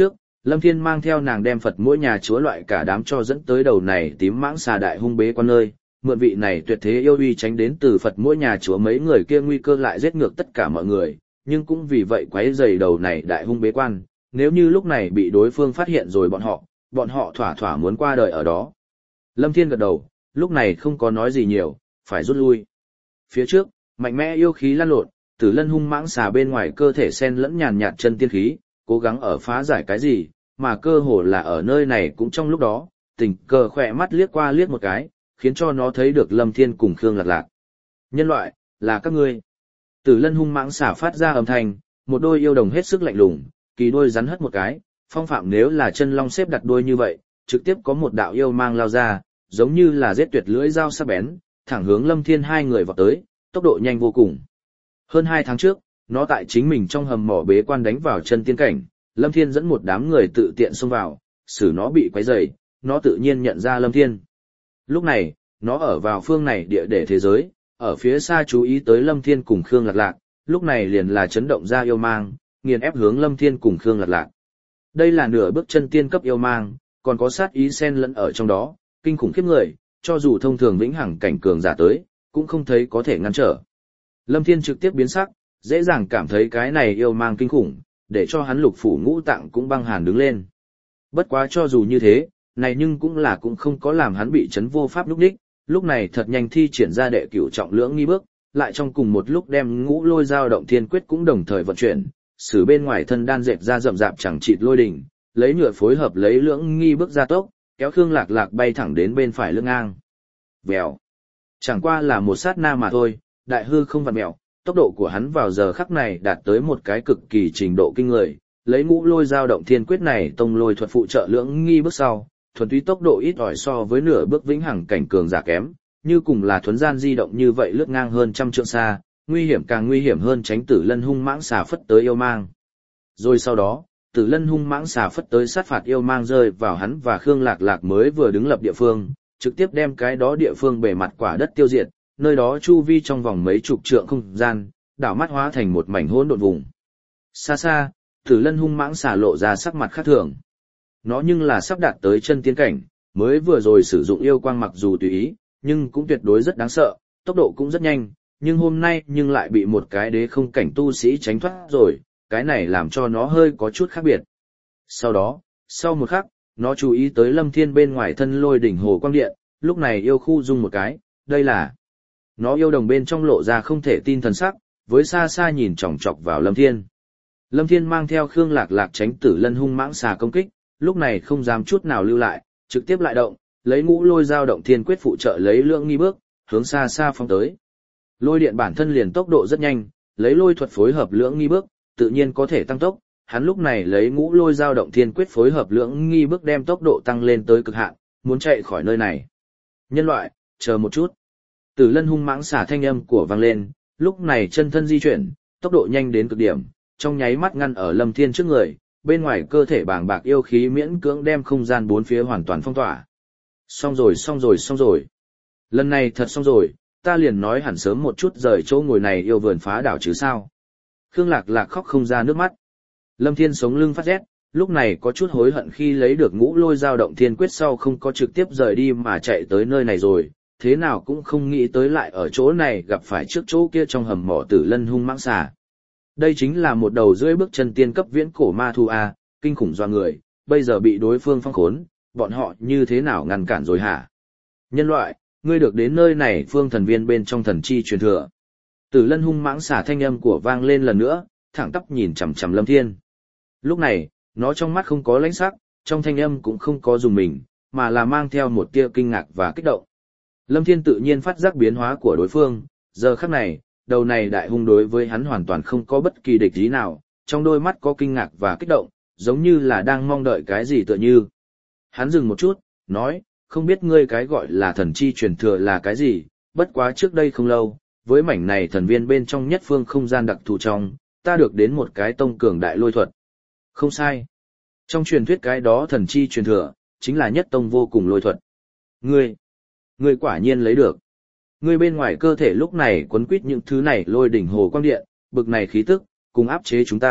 Lâm Thiên mang theo nàng đem Phật mỗi nhà chúa loại cả đám cho dẫn tới đầu này tím mãng xà đại hung bế quan nơi, mượn vị này tuyệt thế yêu uy tránh đến từ Phật mỗi nhà chúa mấy người kia nguy cơ lại giết ngược tất cả mọi người, nhưng cũng vì vậy quấy rầy đầu này đại hung bế quan, nếu như lúc này bị đối phương phát hiện rồi bọn họ, bọn họ thỏa thỏa muốn qua đời ở đó. Lâm Thiên gật đầu, lúc này không có nói gì nhiều, phải rút lui. Phía trước, mạnh mẽ yêu khí lan lộn, Tử Lân hung mãng xà bên ngoài cơ thể xen lẫn nhàn nhạt chân tiên khí, cố gắng ở phá giải cái gì, mà cơ hồ là ở nơi này cũng trong lúc đó, tình cờ khỏe mắt liếc qua liếc một cái, khiến cho nó thấy được Lâm Thiên cùng Khương Lạc Lạc. Nhân loại, là các ngươi. Tử Lân hung mãng xà phát ra âm thanh, một đôi yêu đồng hết sức lạnh lùng, kỳ đôi rắn hất một cái, phong phạm nếu là chân long xếp đặt đôi như vậy, trực tiếp có một đạo yêu mang lao ra, giống như là giết tuyệt lưỡi dao sắc bén, thẳng hướng Lâm Thiên hai người vọt tới, tốc độ nhanh vô cùng. Hơn hai tháng trước, nó tại chính mình trong hầm mỏ bế quan đánh vào chân tiên cảnh, Lâm Thiên dẫn một đám người tự tiện xông vào, xử nó bị quấy rầy, nó tự nhiên nhận ra Lâm Thiên. Lúc này, nó ở vào phương này địa để thế giới, ở phía xa chú ý tới Lâm Thiên cùng Khương Lạc Lạc, lúc này liền là chấn động ra yêu mang, nghiền ép hướng Lâm Thiên cùng Khương Lạc Lạc. Đây là nửa bước chân tiên cấp yêu mang, còn có sát ý xen lẫn ở trong đó, kinh khủng khiếp người, cho dù thông thường vĩnh hằng cảnh cường giả tới, cũng không thấy có thể ngăn trở. Lâm Thiên trực tiếp biến sắc, dễ dàng cảm thấy cái này yêu mang kinh khủng, để cho hắn lục phủ ngũ tạng cũng băng hàn đứng lên. Bất quá cho dù như thế, này nhưng cũng là cũng không có làm hắn bị chấn vô pháp lúc đích, lúc này thật nhanh thi triển ra đệ cửu trọng lưỡng nghi bước, lại trong cùng một lúc đem ngũ lôi dao động thiên quyết cũng đồng thời vận chuyển, sử bên ngoài thân đan dệt ra rậm rạp chẳng chịt lôi đỉnh, lấy nhựa phối hợp lấy lưỡng nghi bước ra tốc, kéo Khương Lạc Lạc bay thẳng đến bên phải lưng ngang. Vèo. Chẳng qua là một sát na mà thôi, đại hư không vặn mèo, tốc độ của hắn vào giờ khắc này đạt tới một cái cực kỳ trình độ kinh người, lấy ngũ lôi dao động thiên quyết này tông lôi thuật phụ trợ lưỡng nghi bước sau, thuần túy tốc độ ít ỏi so với nửa bước vĩnh hằng cảnh cường giả kém, như cùng là thuấn gian di động như vậy lướt ngang hơn trăm trượng xa, nguy hiểm càng nguy hiểm hơn tránh Tử Lân hung mãng xà phất tới yêu mang. Rồi sau đó, Tử Lân hung mãng xà phất tới sát phạt yêu mang rơi vào hắn và Khương Lạc Lạc mới vừa đứng lập địa phương, trực tiếp đem cái đó địa phương bề mặt quả đất tiêu diệt, nơi đó chu vi trong vòng mấy chục trượng không gian, đảo mắt hóa thành một mảnh hỗn độn vùng. Xa xa, Tử Lân hung mãng xà lộ ra sắc mặt khác thường. Nó nhưng là sắp đạt tới chân tiên cảnh, mới vừa rồi sử dụng yêu quang mặc dù tùy ý, nhưng cũng tuyệt đối rất đáng sợ, tốc độ cũng rất nhanh, nhưng hôm nay nhưng lại bị một cái đế không cảnh tu sĩ tránh thoát rồi, cái này làm cho nó hơi có chút khác biệt. Sau đó, sau một khắc, nó chú ý tới Lâm Thiên bên ngoài thân lôi đỉnh hồ quang điện, lúc này yêu khu rung một cái, đây là... Nó yêu đồng bên trong lộ ra không thể tin thần sắc, với xa xa nhìn chòng chọc vào Lâm Thiên. Lâm Thiên mang theo Khương Lạc Lạc tránh Tử Lân hung mãng xà công kích, lúc này không dám chút nào lưu lại, trực tiếp lại động, lấy ngũ lôi dao động thiên quyết phụ trợ lấy lượng nghi bước, hướng xa xa phong tới. Lôi điện bản thân liền tốc độ rất nhanh, lấy lôi thuật phối hợp lượng nghi bước, tự nhiên có thể tăng tốc, hắn lúc này lấy ngũ lôi dao động thiên quyết phối hợp lượng nghi bước đem tốc độ tăng lên tới cực hạn, muốn chạy khỏi nơi này. Nhân loại, chờ một chút. Tử Lân hung mãng xả thanh âm của vang lên, lúc này chân thân di chuyển, tốc độ nhanh đến cực điểm, trong nháy mắt ngăn ở Lâm Thiên trước người, bên ngoài cơ thể bàng bạc yêu khí miễn cưỡng đem không gian bốn phía hoàn toàn phong tỏa. Xong rồi xong rồi xong rồi. Lần này thật xong rồi, ta liền nói hẳn sớm một chút rời chỗ ngồi này yêu vườn phá đảo chứ sao. Khương Lạc Lạc khóc không ra nước mắt. Lâm Thiên sống lưng phát rét, lúc này có chút hối hận khi lấy được ngũ lôi dao động thiên quyết sau không có trực tiếp rời đi mà chạy tới nơi này rồi, thế nào cũng không nghĩ tới lại ở chỗ này gặp phải trước chỗ kia trong hầm mỏ Tử Lân hung mãng xà. Đây chính là một đầu rưỡi bước chân tiên cấp viễn cổ ma thu a, kinh khủng doa người, bây giờ bị đối phương phong khốn, bọn họ như thế nào ngăn cản rồi hả? Nhân loại, ngươi được đến nơi này phương thần viên bên trong thần chi truyền thừa. Tử Lân hung mãng xà thanh âm của vang lên lần nữa, thẳng tắp nhìn chằm chằm Lâm Thiên. Lúc này, nó trong mắt không có lãnh sắc, trong thanh âm cũng không có dùng mình, mà là mang theo một tia kinh ngạc và kích động. Lâm Thiên tự nhiên phát giác biến hóa của đối phương, giờ khắc này, đầu này đại hung đối với hắn hoàn toàn không có bất kỳ địch ý nào, trong đôi mắt có kinh ngạc và kích động, giống như là đang mong đợi cái gì tựa như. Hắn dừng một chút, nói, không biết ngươi cái gọi là thần chi truyền thừa là cái gì, bất quá trước đây không lâu, với mảnh này thần viên bên trong nhất phương không gian đặc thù trong, ta được đến một cái tông cường đại lôi thuật. Không sai. Trong truyền thuyết cái đó thần chi truyền thừa, chính là nhất tông vô cùng lôi thuật. Ngươi, ngươi quả nhiên lấy được. Ngươi bên ngoài cơ thể lúc này quấn quýt những thứ này lôi đỉnh hồ quang điện, bực này khí tức, cùng áp chế chúng ta,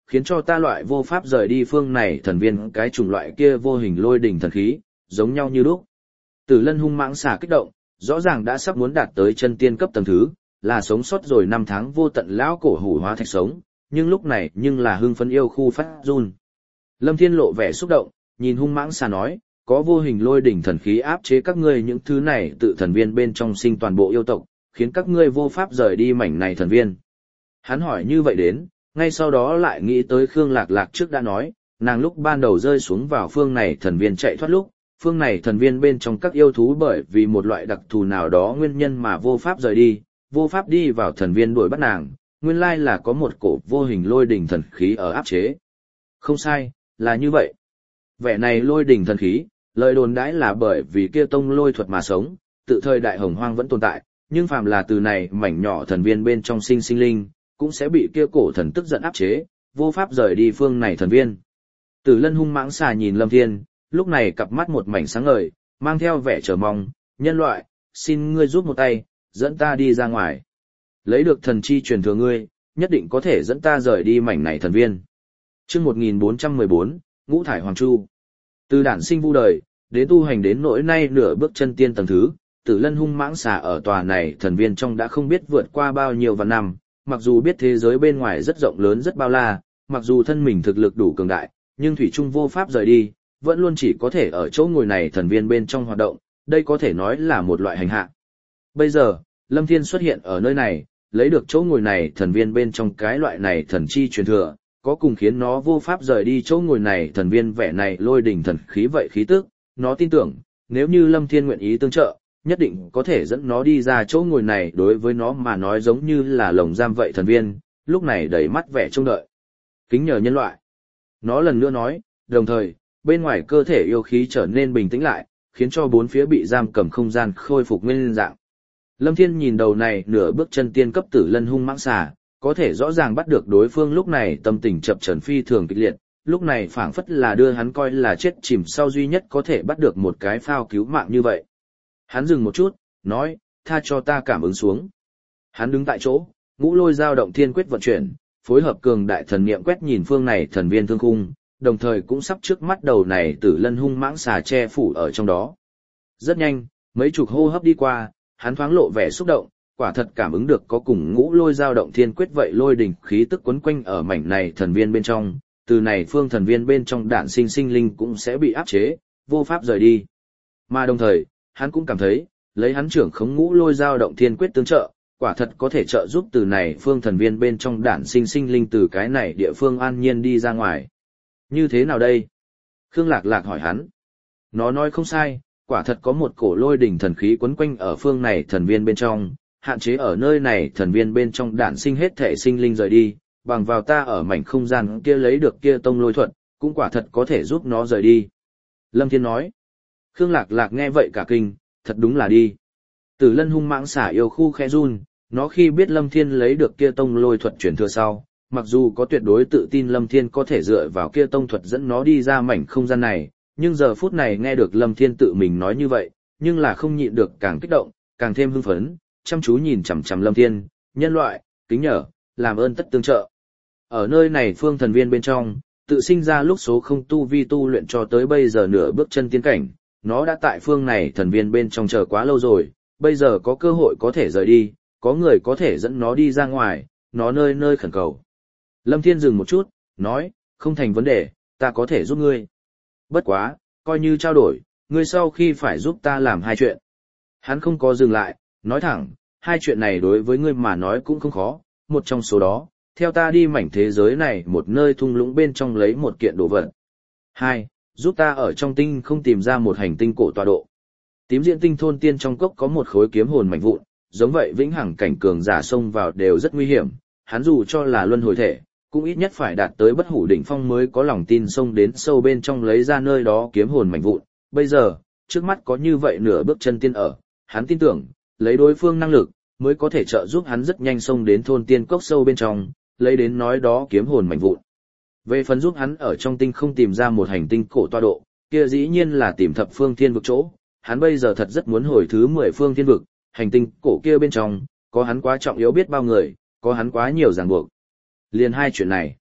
khiến cho ta loại vô pháp rời đi phương này thần viên cái chủng loại kia vô hình lôi đỉnh thần khí, giống nhau như lúc. Tử Lân hung mãng xà kích động, rõ ràng đã sắp muốn đạt tới chân tiên cấp tầng thứ, là sống sót rồi năm tháng vô tận lão cổ hủ hóa thạch sống, nhưng lúc này nhưng là hưng phấn yêu khu phát run. Lâm Thiên lộ vẻ xúc động, nhìn hung mãng xà nói, có vô hình lôi đỉnh thần khí áp chế các ngươi những thứ này tự thần viên bên trong sinh toàn bộ yêu tộc, khiến các ngươi vô pháp rời đi mảnh này thần viên. Hắn hỏi như vậy đến, ngay sau đó lại nghĩ tới Khương Lạc Lạc trước đã nói, nàng lúc ban đầu rơi xuống vào phương này thần viên chạy thoát lúc, phương này thần viên bên trong các yêu thú bởi vì một loại đặc thù nào đó nguyên nhân mà vô pháp rời đi, vô pháp đi vào thần viên đuổi bắt nàng, nguyên lai là có một cổ vô hình lôi đỉnh thần khí ở áp chế. Không sai, là như vậy. Vẻ này lôi đỉnh thần khí, lời đồn đãi là bởi vì kia tông lôi thuật mà sống, tự thời đại hồng hoang vẫn tồn tại, nhưng phàm là từ này mảnh nhỏ thần viên bên trong sinh sinh linh, cũng sẽ bị kia cổ thần tức giận áp chế, vô pháp rời đi phương này thần viên. Tử Lân hung mãng xà nhìn Lâm Thiên, lúc này cặp mắt một mảnh sáng ngời, mang theo vẻ chờ mong, nhân loại, xin ngươi giúp một tay, dẫn ta đi ra ngoài. Lấy được thần chi truyền thừa ngươi, nhất định có thể dẫn ta rời đi mảnh này thần viên. Chương một nghìn bốn trăm mười bốn, Ngũ thải hoàng chu. Từ đản sinh vu đời, đến tu hành đến nỗi nay nửa bước chân tiên tầng thứ, Tử Lân hung mãng xà ở tòa này thần viên trong đã không biết vượt qua bao nhiêu vạn năm, mặc dù biết thế giới bên ngoài rất rộng lớn rất bao la, mặc dù thân mình thực lực đủ cường đại, nhưng thủy chung vô pháp rời đi, vẫn luôn chỉ có thể ở chỗ ngồi này thần viên bên trong hoạt động, đây có thể nói là một loại hành hạ. Bây giờ, Lâm Thiên xuất hiện ở nơi này, lấy được chỗ ngồi này thần viên bên trong cái loại này thần chi truyền thừa, có cùng khiến nó vô pháp rời đi chỗ ngồi này thần viên vẻ này lôi đỉnh thần khí vậy khí tức, nó tin tưởng, nếu như Lâm Thiên nguyện ý tương trợ, nhất định có thể dẫn nó đi ra chỗ ngồi này đối với nó mà nói giống như là lồng giam vậy thần viên, lúc này đầy mắt vẻ trông đợi. Kính nhờ nhân loại. Nó lần nữa nói, đồng thời, bên ngoài cơ thể yêu khí trở nên bình tĩnh lại, khiến cho bốn phía bị giam cầm không gian khôi phục nguyên dạng. Lâm Thiên nhìn đầu này nửa bước chân tiên cấp Tử Lân hung mãng xà, có thể rõ ràng bắt được đối phương lúc này tâm tình chập chờn phi thường kịch liệt, lúc này phảng phất là đưa hắn coi là chết chìm sau duy nhất có thể bắt được một cái phao cứu mạng như vậy. Hắn dừng một chút, nói, tha cho ta cảm ứng xuống. Hắn đứng tại chỗ, ngũ lôi dao động thiên quyết vận chuyển, phối hợp cường đại thần niệm quét nhìn phương này thần viên thương khung, đồng thời cũng sắp trước mắt đầu này Tử Lân hung mãng xà che phủ ở trong đó. Rất nhanh, mấy chục hô hấp đi qua, hắn thoáng lộ vẻ xúc động, quả thật cảm ứng được có cùng ngũ lôi dao động thiên quyết vậy lôi đỉnh khí tức quấn quanh ở mảnh này thần viên bên trong, từ này phương thần viên bên trong đạn sinh sinh linh cũng sẽ bị áp chế, vô pháp rời đi. Mà đồng thời, hắn cũng cảm thấy, lấy hắn trưởng khống ngũ lôi dao động thiên quyết tương trợ, quả thật có thể trợ giúp từ này phương thần viên bên trong đạn sinh sinh linh từ cái này địa phương an nhiên đi ra ngoài. Như thế nào đây? Khương Lạc Lạc hỏi hắn. Nó nói không sai, quả thật có một cổ lôi đỉnh thần khí quấn quanh ở phương này thần viên bên trong, hạn chế ở nơi này thần viên bên trong đản sinh hết thể sinh linh rời đi, bằng vào ta ở mảnh không gian kia lấy được kia tông lôi thuật, cũng quả thật có thể giúp nó rời đi. Lâm Thiên nói. Khương Lạc Lạc nghe vậy cả kinh, thật đúng là đi. Tử Lân hung mãng xả yêu khu khẽ run, nó khi biết Lâm Thiên lấy được kia tông lôi thuật chuyển thừa sau, mặc dù có tuyệt đối tự tin Lâm Thiên có thể dựa vào kia tông thuật dẫn nó đi ra mảnh không gian này, nhưng giờ phút này nghe được Lâm Thiên tự mình nói như vậy, nhưng là không nhịn được càng kích động, càng thêm hưng phấn, chăm chú nhìn chằm chằm Lâm Thiên, nhân loại, kính nhờ, làm ơn tất tương trợ. Ở nơi này phương thần viên bên trong, tự sinh ra lúc số không tu vi tu luyện cho tới bây giờ nửa bước chân tiến cảnh, nó đã tại phương này thần viên bên trong chờ quá lâu rồi, bây giờ có cơ hội có thể rời đi, có người có thể dẫn nó đi ra ngoài, nó nơi nơi khẩn cầu. Lâm Thiên dừng một chút, nói, không thành vấn đề, ta có thể giúp ngươi. Bất quá, coi như trao đổi, ngươi sau khi phải giúp ta làm hai chuyện. Hắn không có dừng lại, nói thẳng, hai chuyện này đối với ngươi mà nói cũng không khó, một trong số đó, theo ta đi mảnh thế giới này một nơi thung lũng bên trong lấy một kiện đồ vật. Hai, giúp ta ở trong tinh không tìm ra một hành tinh cổ tọa độ. Tím Diễn Tinh thôn tiên trong cốc có một khối kiếm hồn mảnh vụn, giống vậy vĩnh hằng cảnh cường giả xông vào đều rất nguy hiểm, hắn dù cho là luân hồi thể, cũng ít nhất phải đạt tới bất hủ đỉnh phong mới có lòng tin xông đến sâu bên trong lấy ra nơi đó kiếm hồn mảnh vụn. Bây giờ, trước mắt có như vậy nửa bước chân tiên ở, hắn tin tưởng, lấy đối phương năng lực, mới có thể trợ giúp hắn rất nhanh xông đến thôn tiên cốc sâu bên trong, lấy đến nói đó kiếm hồn mảnh vụn. Về phần giúp hắn ở trong tinh không tìm ra một hành tinh cổ tọa độ, kia dĩ nhiên là tìm thập phương thiên vực chỗ, hắn bây giờ thật rất muốn hồi thứ mười phương thiên vực, hành tinh cổ kia bên trong, có hắn quá trọng yếu biết bao người, có hắn quá nhiều ràng buộc. Liền hai chuyện này.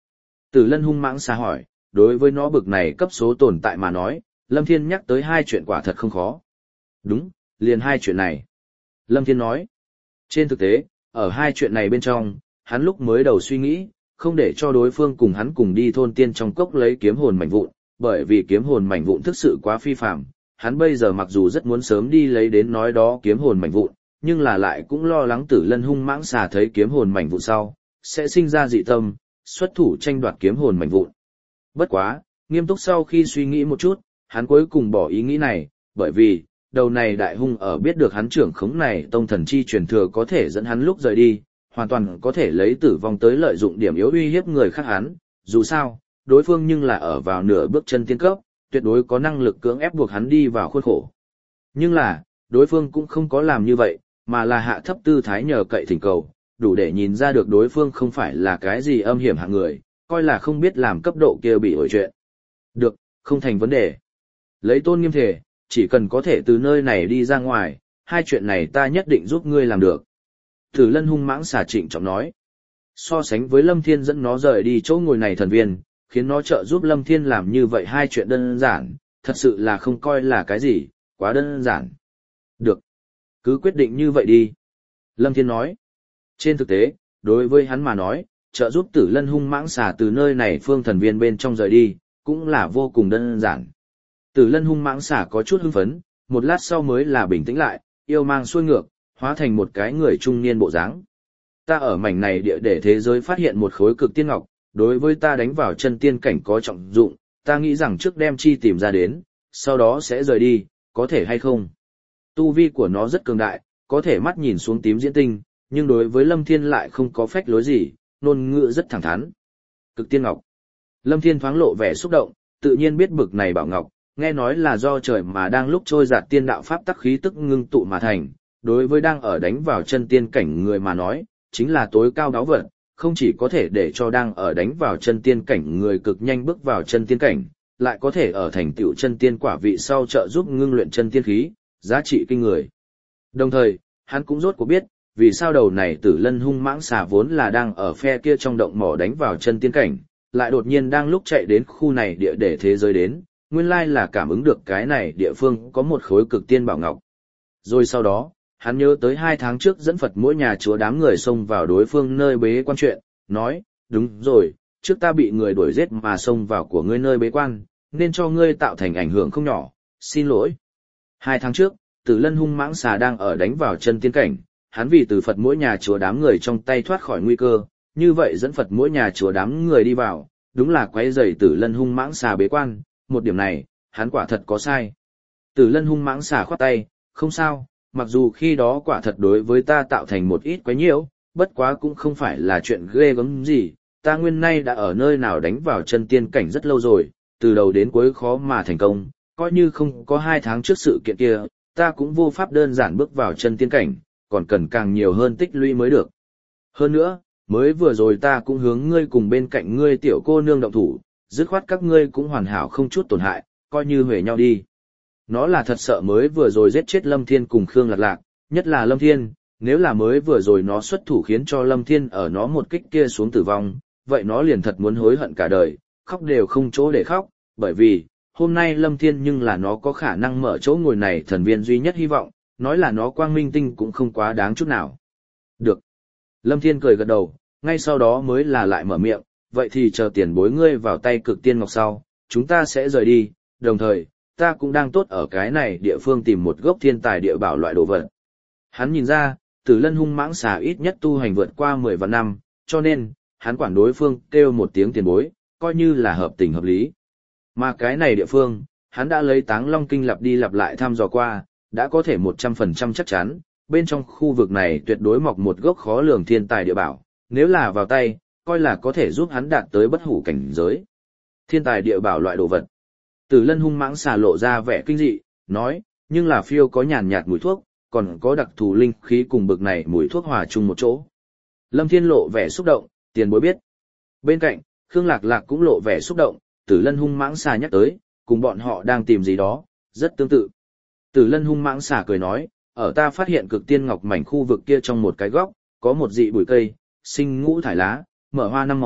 Tử lân hung mãng xà hỏi, đối với nó bực này cấp số tồn tại mà nói, Lâm Thiên nhắc tới hai chuyện quả thật không khó. Đúng, liền hai chuyện này. Lâm Thiên nói, trên thực tế, ở hai chuyện này bên trong, hắn lúc mới đầu suy nghĩ, không để cho đối phương cùng hắn cùng đi thôn tiên trong cốc lấy kiếm hồn mảnh vụn, bởi vì kiếm hồn mảnh vụn thực sự quá phi phạm. Hắn bây giờ mặc dù rất muốn sớm đi lấy đến nói đó kiếm hồn mảnh vụn, nhưng là lại cũng lo lắng Tử lân hung mãng xà thấy kiếm hồn mảnh vụn sau, sẽ sinh ra dị tâm, xuất thủ tranh đoạt kiếm hồn mảnh vụn. Bất quá, nghiêm túc sau khi suy nghĩ một chút, hắn cuối cùng bỏ ý nghĩ này, bởi vì, đầu này đại hung ở biết được hắn trưởng khống này tông thần chi truyền thừa có thể dẫn hắn lúc rời đi, hoàn toàn có thể lấy tử vong tới lợi dụng điểm yếu uy hiếp người khác hắn, dù sao, đối phương nhưng là ở vào nửa bước chân tiên cấp, tuyệt đối có năng lực cưỡng ép buộc hắn đi vào khuôn khổ. Nhưng là, đối phương cũng không có làm như vậy, mà là hạ thấp tư thái nhờ cậy thỉnh cầu, đủ để nhìn ra được đối phương không phải là cái gì âm hiểm hạng người, coi là không biết làm cấp độ kia bị ổi chuyện. Được, không thành vấn đề. Lấy tôn nghiêm thể, chỉ cần có thể từ nơi này đi ra ngoài, hai chuyện này ta nhất định giúp ngươi làm được. Tử lân hung mãng xà trịnh trọng nói. So sánh với Lâm Thiên dẫn nó rời đi chỗ ngồi này thần viên, khiến nó trợ giúp Lâm Thiên làm như vậy hai chuyện đơn giản, thật sự là không coi là cái gì, quá đơn giản. Được. Cứ quyết định như vậy đi. Lâm Thiên nói. Trên thực tế, đối với hắn mà nói, trợ giúp tử lân hung mãng xà từ nơi này phương thần viên bên trong rời đi, cũng là vô cùng đơn giản. Tử lân hung mãng xà có chút hưng phấn, một lát sau mới là bình tĩnh lại, yêu mang xuôi ngược, hóa thành một cái người trung niên bộ dáng. Ta ở mảnh này địa để thế giới phát hiện một khối cực tiên ngọc, đối với ta đánh vào chân tiên cảnh có trọng dụng, ta nghĩ rằng trước đem chi tìm ra đến, sau đó sẽ rời đi, có thể hay không? Tu vi của nó rất cường đại, có thể mắt nhìn xuống tím diễn tinh, nhưng đối với Lâm Thiên lại không có phách lối gì, ngôn ngữ rất thẳng thắn. Cực tiên ngọc. Lâm Thiên thoáng lộ vẻ xúc động, tự nhiên biết bực này bảo ngọc, nghe nói là do trời mà đang lúc trôi giạt tiên đạo pháp tắc khí tức ngưng tụ mà thành, đối với đang ở đánh vào chân tiên cảnh người mà nói, chính là tối cao đáo vật, không chỉ có thể để cho đang ở đánh vào chân tiên cảnh người cực nhanh bước vào chân tiên cảnh, lại có thể ở thành tựu chân tiên quả vị sau trợ giúp ngưng luyện chân tiên khí, giá trị kinh người. Đồng thời, hắn cũng rốt cuộc biết, vì sao đầu này tử lân hung mãng xà vốn là đang ở phe kia trong động mỏ đánh vào chân tiên cảnh, lại đột nhiên đang lúc chạy đến khu này địa để thế giới đến, nguyên lai là cảm ứng được cái này địa phương có một khối cực tiên bảo ngọc. Rồi sau đó, hắn nhớ tới hai tháng trước dẫn Phật mỗi nhà chúa đám người xông vào đối phương nơi bế quan chuyện, nói, đúng rồi, trước ta bị người đuổi giết mà xông vào của ngươi nơi bế quan, nên cho ngươi tạo thành ảnh hưởng không nhỏ, xin lỗi. Hai tháng trước, tử lân hung mãng xà đang ở đánh vào chân tiên cảnh, hắn vì từ Phật mỗi nhà chúa đám người trong tay thoát khỏi nguy cơ, như vậy dẫn Phật mỗi nhà chúa đám người đi vào, đúng là quấy rầy tử lân hung mãng xà bế quan, một điểm này, hắn quả thật có sai. Tử lân hung mãng xà khoát tay, không sao, mặc dù khi đó quả thật đối với ta tạo thành một ít quấy nhiễu, bất quá cũng không phải là chuyện ghê gớm gì, ta nguyên nay đã ở nơi nào đánh vào chân tiên cảnh rất lâu rồi, từ đầu đến cuối khó mà thành công, coi như không có hai tháng trước sự kiện kia, ta cũng vô pháp đơn giản bước vào chân tiên cảnh, còn cần càng nhiều hơn tích lũy mới được. Hơn nữa, mới vừa rồi ta cũng hướng ngươi cùng bên cạnh ngươi tiểu cô nương động thủ, dứt khoát các ngươi cũng hoàn hảo không chút tổn hại, coi như huề nhau đi. Nó là thật sợ mới vừa rồi giết chết Lâm Thiên cùng Khương Lạc Lạc, nhất là Lâm Thiên, nếu là mới vừa rồi nó xuất thủ khiến cho Lâm Thiên ở nó một kích kia xuống tử vong, vậy nó liền thật muốn hối hận cả đời, khóc đều không chỗ để khóc, bởi vì, hôm nay Lâm Thiên nhưng là nó có khả năng mở chỗ ngồi này thần viên duy nhất hy vọng, nói là nó quang minh tinh cũng không quá đáng chút nào. Được. Lâm Thiên cười gật đầu, ngay sau đó mới là lại mở miệng, vậy thì chờ tiền bối ngươi vào tay cực tiên ngọc sau, chúng ta sẽ rời đi, đồng thời, ta cũng đang tốt ở cái này địa phương tìm một gốc thiên tài địa bảo loại đồ vật. Hắn nhìn ra, tử lân hung mãng xà ít nhất tu hành vượt qua mười vạn năm, cho nên, hắn quản đối phương kêu một tiếng tiền bối, coi như là hợp tình hợp lý. Mà cái này địa phương, hắn đã lấy Táng Long Kinh lặp đi lặp lại thăm dò qua, đã có thể một trăm phần trăm chắc chắn, bên trong khu vực này tuyệt đối mọc một gốc khó lường thiên tài địa bảo, nếu là vào tay, coi là có thể giúp hắn đạt tới bất hủ cảnh giới. Thiên tài địa bảo loại đồ vật. Tử lân hung mãng xà lộ ra vẻ kinh dị, nói, nhưng là phiêu có nhàn nhạt mùi thuốc, còn có đặc thù linh khí cùng bực này mùi thuốc hòa chung một chỗ. Lâm Thiên lộ vẻ xúc động, tiền bối biết. Bên cạnh, Khương Lạc Lạc cũng lộ vẻ xúc động, Tử lân hung mãng xà nhắc tới, cùng bọn họ đang tìm gì đó, rất tương tự. Tử lân hung mãng xà cười nói, ở ta phát hiện cực tiên ngọc mảnh khu vực kia trong một cái góc, có một dị bụi cây, sinh ngũ thải lá, mở hoa năm màu,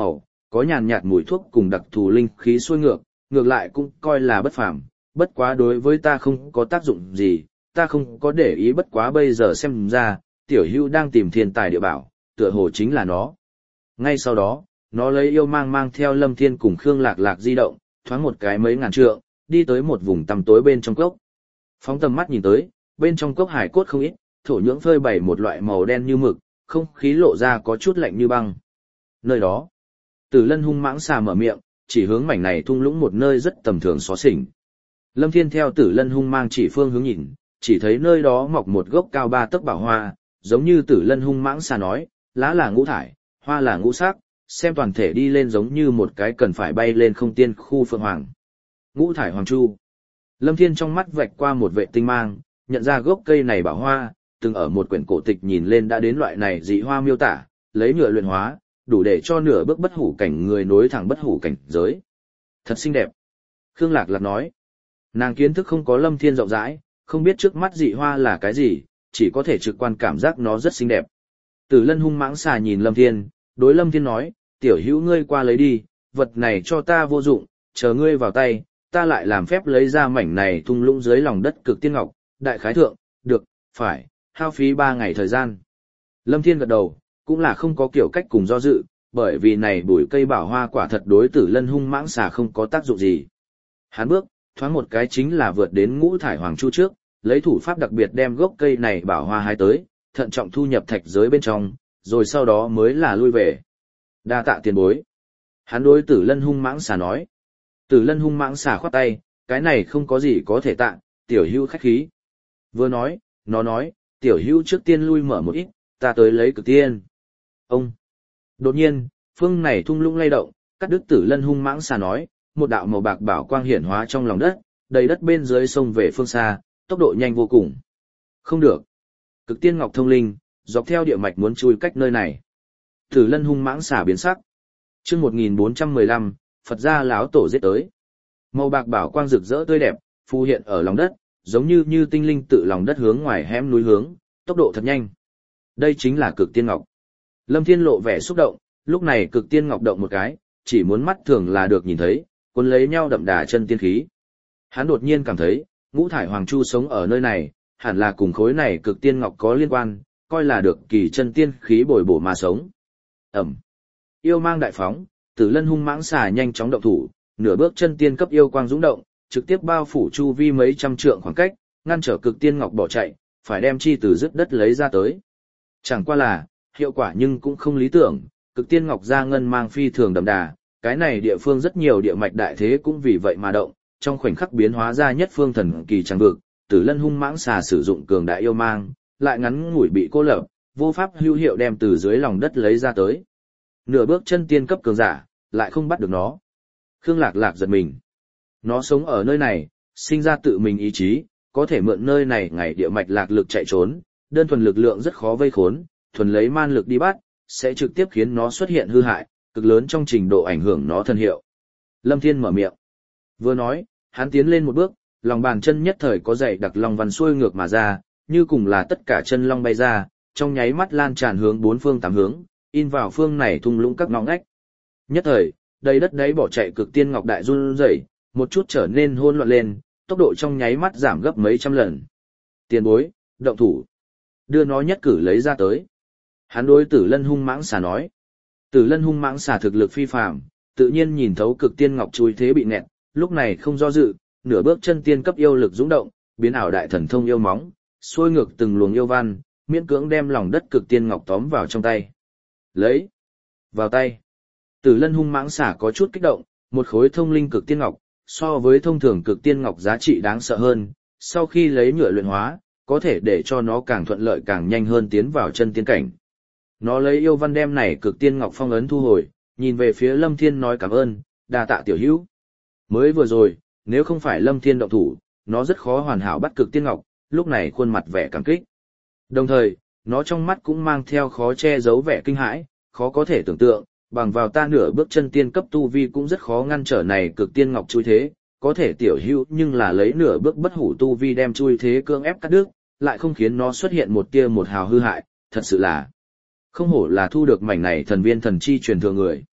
có nhàn nhạt mùi thuốc cùng đặc thù linh khí xuôi ngược, ngược lại cũng coi là bất phàm, bất quá đối với ta không có tác dụng gì, ta không có để ý bất quá bây giờ xem ra, tiểu hữu đang tìm thiên tài địa bảo, tựa hồ chính là nó. Ngay sau đó, nó lấy yêu mang mang theo Lâm Thiên cùng Khương Lạc Lạc di động, thoáng một cái mấy ngàn trượng, đi tới một vùng tăm tối bên trong cốc. Phóng tầm mắt nhìn tới, bên trong cốc hải cốt không ít, thổ nhưỡng phơi bày một loại màu đen như mực, không khí lộ ra có chút lạnh như băng. Nơi đó, Tử Lân hung mãng xà mở miệng, chỉ hướng mảnh này thung lũng một nơi rất tầm thường xó xỉnh. Lâm Thiên theo Tử Lân hung mang chỉ phương hướng nhìn, chỉ thấy nơi đó mọc một gốc cao ba tấc bảo hoa, giống như Tử Lân hung mãng xà nói, lá là ngũ thải, hoa là ngũ sắc, xem toàn thể đi lên giống như một cái cần phải bay lên không tiên khu phượng hoàng. Ngũ thải hoàng chu. Lâm Thiên trong mắt vạch qua một vệ tinh mang, nhận ra gốc cây này bảo hoa, từng ở một quyển cổ tịch nhìn lên đã đến loại này dị hoa miêu tả, lấy nhựa luyện hóa, đủ để cho nửa bước bất hủ cảnh người nối thẳng bất hủ cảnh giới. Thật xinh đẹp. Khương Lạc Lạc nói. Nàng kiến thức không có Lâm Thiên rộng rãi, không biết trước mắt dị hoa là cái gì, chỉ có thể trực quan cảm giác nó rất xinh đẹp. Tử Lân hung mãng xà nhìn Lâm Thiên, đối Lâm Thiên nói, tiểu hữu ngươi qua lấy đi, vật này cho ta vô dụng, chờ ngươi vào tay, ta lại làm phép lấy ra mảnh này thung lũng dưới lòng đất cực tiên ngọc, đại khái thượng, được, phải, hao phí ba ngày thời gian. Lâm Thiên gật đầu, cũng là không có kiểu cách cùng do dự, bởi vì này bụi cây bảo hoa quả thật đối Tử Lân hung mãng xà không có tác dụng gì. Hắn bước, thoáng một cái chính là vượt đến ngũ thải hoàng chu trước, lấy thủ pháp đặc biệt đem gốc cây này bảo hoa hái tới, thận trọng thu nhập thạch giới bên trong, rồi sau đó mới là lui về. Đa tạ tiền bối. Hắn đối Tử Lân hung mãng xà nói. Tử Lân hung mãng xà khoát tay, cái này không có gì có thể tạ, tiểu hữu khách khí. Vừa nói, nó nói, tiểu hữu trước tiên lui mở một ít, ta tới lấy cực tiên. Ông. Đột nhiên, phương này thung lũng lay động, cắt đứt Tử Lân hung mãng xà nói, một đạo màu bạc bảo quang hiển hóa trong lòng đất, đầy đất bên dưới sông về phương xa, tốc độ nhanh vô cùng. Không được. Cực tiên ngọc thông linh, dọc theo địa mạch muốn chui cách nơi này. Tử Lân hung mãng xà biến sắc. Chương một nghìn bốn trăm mười lăm, Phật gia lão tổ giết tới. Màu bạc bảo quang rực rỡ tươi đẹp, phù hiện ở lòng đất, giống như như tinh linh tự lòng đất hướng ngoài hẻm núi hướng, tốc độ thật nhanh. Đây chính là cực tiên ngọc. Lâm Thiên lộ vẻ xúc động, lúc này cực tiên ngọc động một cái, chỉ muốn mắt thường là được nhìn thấy, cuốn lấy nhau đậm đà chân tiên khí. Hắn đột nhiên cảm thấy, ngũ thải hoàng chu sống ở nơi này, hẳn là cùng khối này cực tiên ngọc có liên quan, coi là được kỳ chân tiên khí bồi bổ mà sống. Ẩm. Yêu mang đại phóng, Tử Lân hung mãng xà nhanh chóng động thủ, nửa bước chân tiên cấp yêu quang dũng động, trực tiếp bao phủ chu vi mấy trăm trượng khoảng cách, ngăn trở cực tiên ngọc bỏ chạy, phải đem chi từ dứt đất lấy ra tới. Chẳng qua là, hiệu quả nhưng cũng không lý tưởng, cực tiên ngọc ra ngân mang phi thường đậm đà, cái này địa phương rất nhiều địa mạch đại thế cũng vì vậy mà động, trong khoảnh khắc biến hóa ra nhất phương thần kỳ chẳng vực, Tử Lân hung mãng xà sử dụng cường đại yêu mang, lại ngắn ngủi bị cô lập, vô pháp hữu hiệu đem từ dưới lòng đất lấy ra tới. Nửa bước chân tiên cấp cường giả, lại không bắt được nó. Khương Lạc Lạc giật mình. Nó sống ở nơi này, sinh ra tự mình ý chí, có thể mượn nơi này ngày địa mạch lạc lực chạy trốn, đơn thuần lực lượng rất khó vây khốn, thuần lấy man lực đi bắt, sẽ trực tiếp khiến nó xuất hiện hư hại, cực lớn trong trình độ ảnh hưởng nó thân hiệu. Lâm Thiên mở miệng. Vừa nói, hắn tiến lên một bước, lòng bàn chân nhất thời có dày đặc long văn xuôi ngược mà ra, như cùng là tất cả chân long bay ra, trong nháy mắt lan tràn hướng bốn phương tám hướng, in vào phương này thung lũng các ngõ ngách. Nhất thời, đầy đất đấy bỏ chạy cực tiên ngọc đại run rẩy, một chút trở nên hỗn loạn lên, tốc độ trong nháy mắt giảm gấp mấy trăm lần. Tiền bối, động thủ, đưa nó nhất cử lấy ra tới. Hắn đối Tử Lân hung mãng xà nói. Tử Lân hung mãng xà thực lực phi phàm, tự nhiên nhìn thấu cực tiên ngọc chui thế bị nẹt, lúc này không do dự, nửa bước chân tiên cấp yêu lực dũng động, biến ảo đại thần thông yêu móng, xuôi ngược từng luồng yêu văn, miễn cưỡng đem lòng đất cực tiên ngọc tóm vào trong tay. Lấy vào tay. Tử Lân hung mãng xà có chút kích động, một khối thông linh cực tiên ngọc, so với thông thường cực tiên ngọc giá trị đáng sợ hơn, sau khi lấy nhựa luyện hóa, có thể để cho nó càng thuận lợi càng nhanh hơn tiến vào chân tiên cảnh. Nó lấy yêu văn đem này cực tiên ngọc phong ấn thu hồi, nhìn về phía Lâm Thiên nói cảm ơn, đa tạ tiểu hữu. Mới vừa rồi, nếu không phải Lâm Thiên động thủ, nó rất khó hoàn hảo bắt cực tiên ngọc, lúc này khuôn mặt vẻ cảm kích. Đồng thời, nó trong mắt cũng mang theo khó che giấu vẻ kinh hãi, khó có thể tưởng tượng, bằng vào ta nửa bước chân tiên cấp tu vi cũng rất khó ngăn trở này cực tiên ngọc chui thế, có thể tiểu hữu nhưng là lấy nửa bước bất hủ tu vi đem chui thế cưỡng ép cắt đứt, lại không khiến nó xuất hiện một tia một hào hư hại, thật sự là không hổ là thu được mảnh này thần viên thần chi truyền thừa người.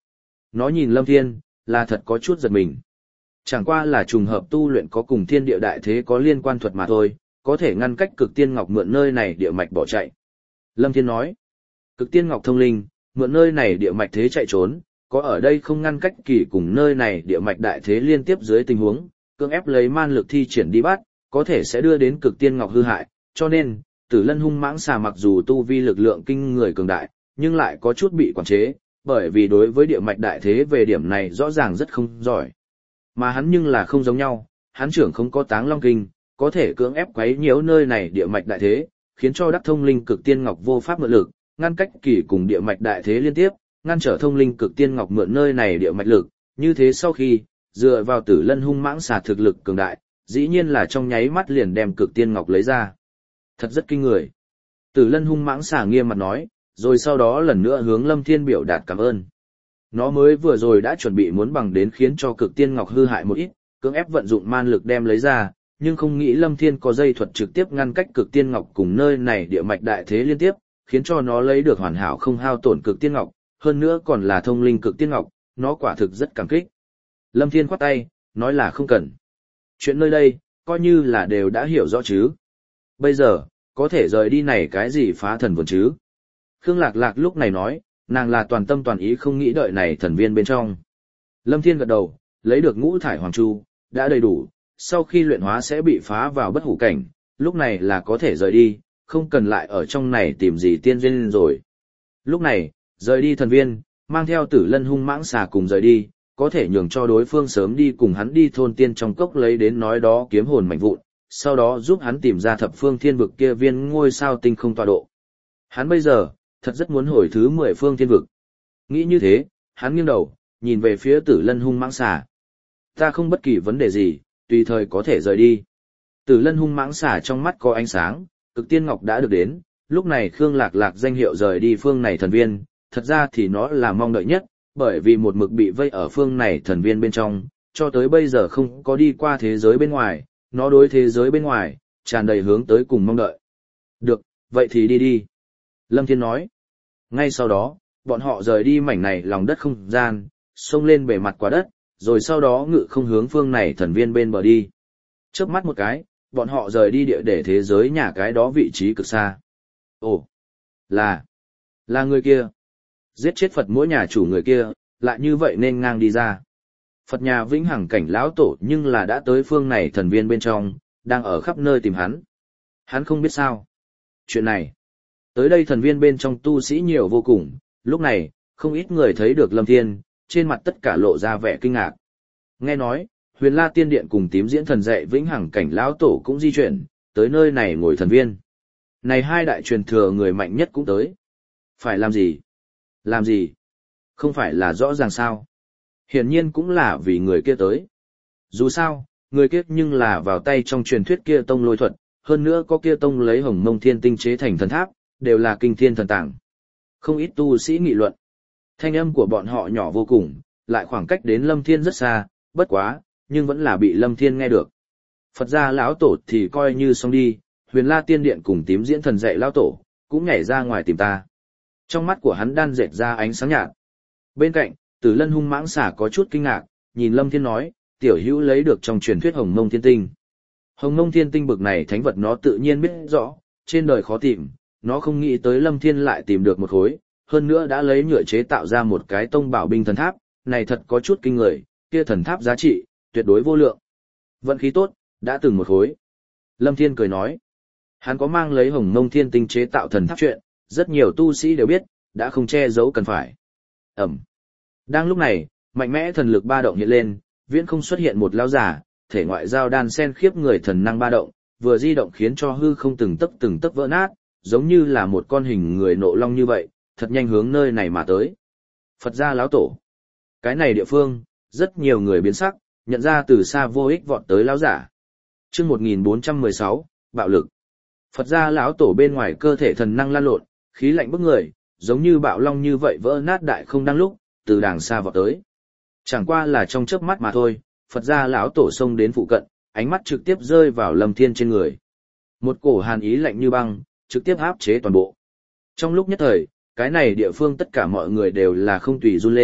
nó nhìn Lâm Thiên, là thật có chút giật mình. Chẳng qua là trùng hợp tu luyện có cùng thiên địa đại thế có liên quan thuật mà thôi, có thể ngăn cách cực tiên ngọc mượn nơi này địa mạch bỏ chạy. Lâm Thiên nói, cực tiên ngọc thông linh, mượn nơi này địa mạch thế chạy trốn, có ở đây không ngăn cách kỳ cùng nơi này địa mạch đại thế liên tiếp dưới tình huống, cưỡng ép lấy man lực thi triển đi bắt, có thể sẽ đưa đến cực tiên ngọc hư hại, cho nên, Tử Lân hung mãng xà mặc dù tu vi lực lượng kinh người cường đại, nhưng lại có chút bị quản chế, bởi vì đối với địa mạch đại thế về điểm này rõ ràng rất không giỏi. Mà hắn nhưng là không giống nhau, hắn trưởng không có táng long kinh, có thể cưỡng ép quấy nhiễu nơi này địa mạch đại thế, khiến cho đắc thông linh cực tiên ngọc vô pháp mượn lực, ngăn cách kỳ cùng địa mạch đại thế liên tiếp, ngăn trở thông linh cực tiên ngọc mượn nơi này địa mạch lực, như thế sau khi, dựa vào Tử Lân hung mãng xà thực lực cường đại, dĩ nhiên là trong nháy mắt liền đem cực tiên ngọc lấy ra. Thật rất kinh người. Tử Lân hung mãng xà nghiêm mặt nói, rồi sau đó lần nữa hướng Lâm Thiên biểu đạt cảm ơn. Nó mới vừa rồi đã chuẩn bị muốn bằng đến khiến cho cực tiên ngọc hư hại một ít, cưỡng ép vận dụng man lực đem lấy ra, nhưng không nghĩ Lâm Thiên có dây thuật trực tiếp ngăn cách cực tiên ngọc cùng nơi này địa mạch đại thế liên tiếp, khiến cho nó lấy được hoàn hảo không hao tổn cực tiên ngọc, hơn nữa còn là thông linh cực tiên ngọc, nó quả thực rất cảm kích. Lâm Thiên khoát tay, nói là không cần. Chuyện nơi đây, coi như là đều đã hiểu rõ chứ. Bây giờ, có thể rời đi này cái gì phá thần vườn chứ. Khương Lạc Lạc lúc này nói, nàng là toàn tâm toàn ý không nghĩ đợi này thần viên bên trong. Lâm Thiên gật đầu, lấy được ngũ thải hoàng chu, đã đầy đủ, sau khi luyện hóa sẽ bị phá vào bất hủ cảnh, lúc này là có thể rời đi, không cần lại ở trong này tìm gì tiên duyên rồi. Lúc này, rời đi thần viên, mang theo Tử Lân hung mãng xà cùng rời đi, có thể nhường cho đối phương sớm đi cùng hắn đi thôn tiên trong cốc lấy đến nói đó kiếm hồn mạnh vụn, sau đó giúp hắn tìm ra thập phương thiên vực kia viên ngôi sao tinh không tọa độ. Hắn bây giờ, thật rất muốn hồi thứ mười phương thiên vực. Nghĩ như thế, hắn nghiêng đầu, nhìn về phía Tử Lân hung mãng xà. Ta không bất kỳ vấn đề gì, tùy thời có thể rời đi. Tử Lân hung mãng xà trong mắt có ánh sáng, cực tiên ngọc đã được đến, lúc này Khương Lạc Lạc danh hiệu rời đi phương này thần viên, thật ra thì nó là mong đợi nhất, bởi vì một mực bị vây ở phương này thần viên bên trong, cho tới bây giờ không có đi qua thế giới bên ngoài, nó đối thế giới bên ngoài, tràn đầy hướng tới cùng mong đợi. Được, vậy thì đi đi. Lâm Thiên nói. Ngay sau đó, bọn họ rời đi mảnh này lòng đất không gian, xông lên bề mặt quả đất, rồi sau đó ngự không hướng phương này thần viên bên bờ đi. Chớp mắt một cái, bọn họ rời đi địa để thế giới nhà cái đó vị trí cực xa. Ồ, là, là người kia. Giết chết Phật mỗi nhà chủ người kia, lại như vậy nên ngang đi ra. Phật nhà vĩnh hằng cảnh lão tổ nhưng là đã tới phương này thần viên bên trong, đang ở khắp nơi tìm hắn. Hắn không biết sao. Chuyện này, tới đây thần viên bên trong tu sĩ nhiều vô cùng, lúc này, không ít người thấy được Lâm Thiên, trên mặt tất cả lộ ra vẻ kinh ngạc. Nghe nói, Huyền La Tiên Điện cùng Tím Diễn Thần dạy vĩnh hằng cảnh lão tổ cũng di chuyển, tới nơi này ngồi thần viên. Này hai đại truyền thừa người mạnh nhất cũng tới. Phải làm gì? Làm gì? Không phải là rõ ràng sao? Hiển nhiên cũng là vì người kia tới. Dù sao, người kia nhưng là vào tay trong truyền thuyết kia tông lôi thuật, hơn nữa có kia tông lấy hồng mông thiên tinh chế thành thần tháp, đều là kinh thiên thần tàng. Không ít tu sĩ nghị luận. Thanh âm của bọn họ nhỏ vô cùng, lại khoảng cách đến Lâm Thiên rất xa, bất quá, nhưng vẫn là bị Lâm Thiên nghe được. Phật gia lão tổ thì coi như xong đi, Huyền La Tiên Điện cùng Tím Diễn Thần dạy lão tổ, cũng nhảy ra ngoài tìm ta. Trong mắt của hắn đan dệt ra ánh sáng nhạt. Bên cạnh, Tử Lân hung mãng xả có chút kinh ngạc, nhìn Lâm Thiên nói, tiểu hữu lấy được trong truyền thuyết Hồng Mông Thiên Tinh. Hồng Mông Thiên Tinh bực này thánh vật nó tự nhiên biết rõ, trên đời khó tìm, nó không nghĩ tới Lâm Thiên lại tìm được một khối, hơn nữa đã lấy nhựa chế tạo ra một cái tông bảo binh thần tháp, này thật có chút kinh người, kia thần tháp giá trị, tuyệt đối vô lượng. Vận khí tốt, đã từng một khối. Lâm Thiên cười nói, hắn có mang lấy Hồng Mông Thiên Tinh chế tạo thần tháp chuyện, rất nhiều tu sĩ đều biết, đã không che giấu cần phải. Ẩm. Đang lúc này, mạnh mẽ thần lực ba động hiện lên, viễn không xuất hiện một lão giả, thể ngoại giao đan sen khiếp người thần năng ba động, vừa di động khiến cho hư không từng tấc từng tấc vỡ nát, giống như là một con hình người nộ long như vậy, thật nhanh hướng nơi này mà tới. Phật gia lão tổ. Cái này địa phương, rất nhiều người biến sắc, nhận ra từ xa vô ích vọt tới lão giả. Chương một nghìn bốn trăm mười sáu, bạo lực. Phật gia lão tổ bên ngoài cơ thể thần năng lan lộn, khí lạnh bức người, giống như bạo long như vậy vỡ nát đại không đang lúc, từ đàng xa vọt tới. Chẳng qua là trong chớp mắt mà thôi, Phật gia lão tổ xông đến phụ cận, ánh mắt trực tiếp rơi vào Lâm Thiên trên người. Một cổ hàn ý lạnh như băng, trực tiếp áp chế toàn bộ. Trong lúc nhất thời, cái này địa phương tất cả mọi người đều là không tùy run lên,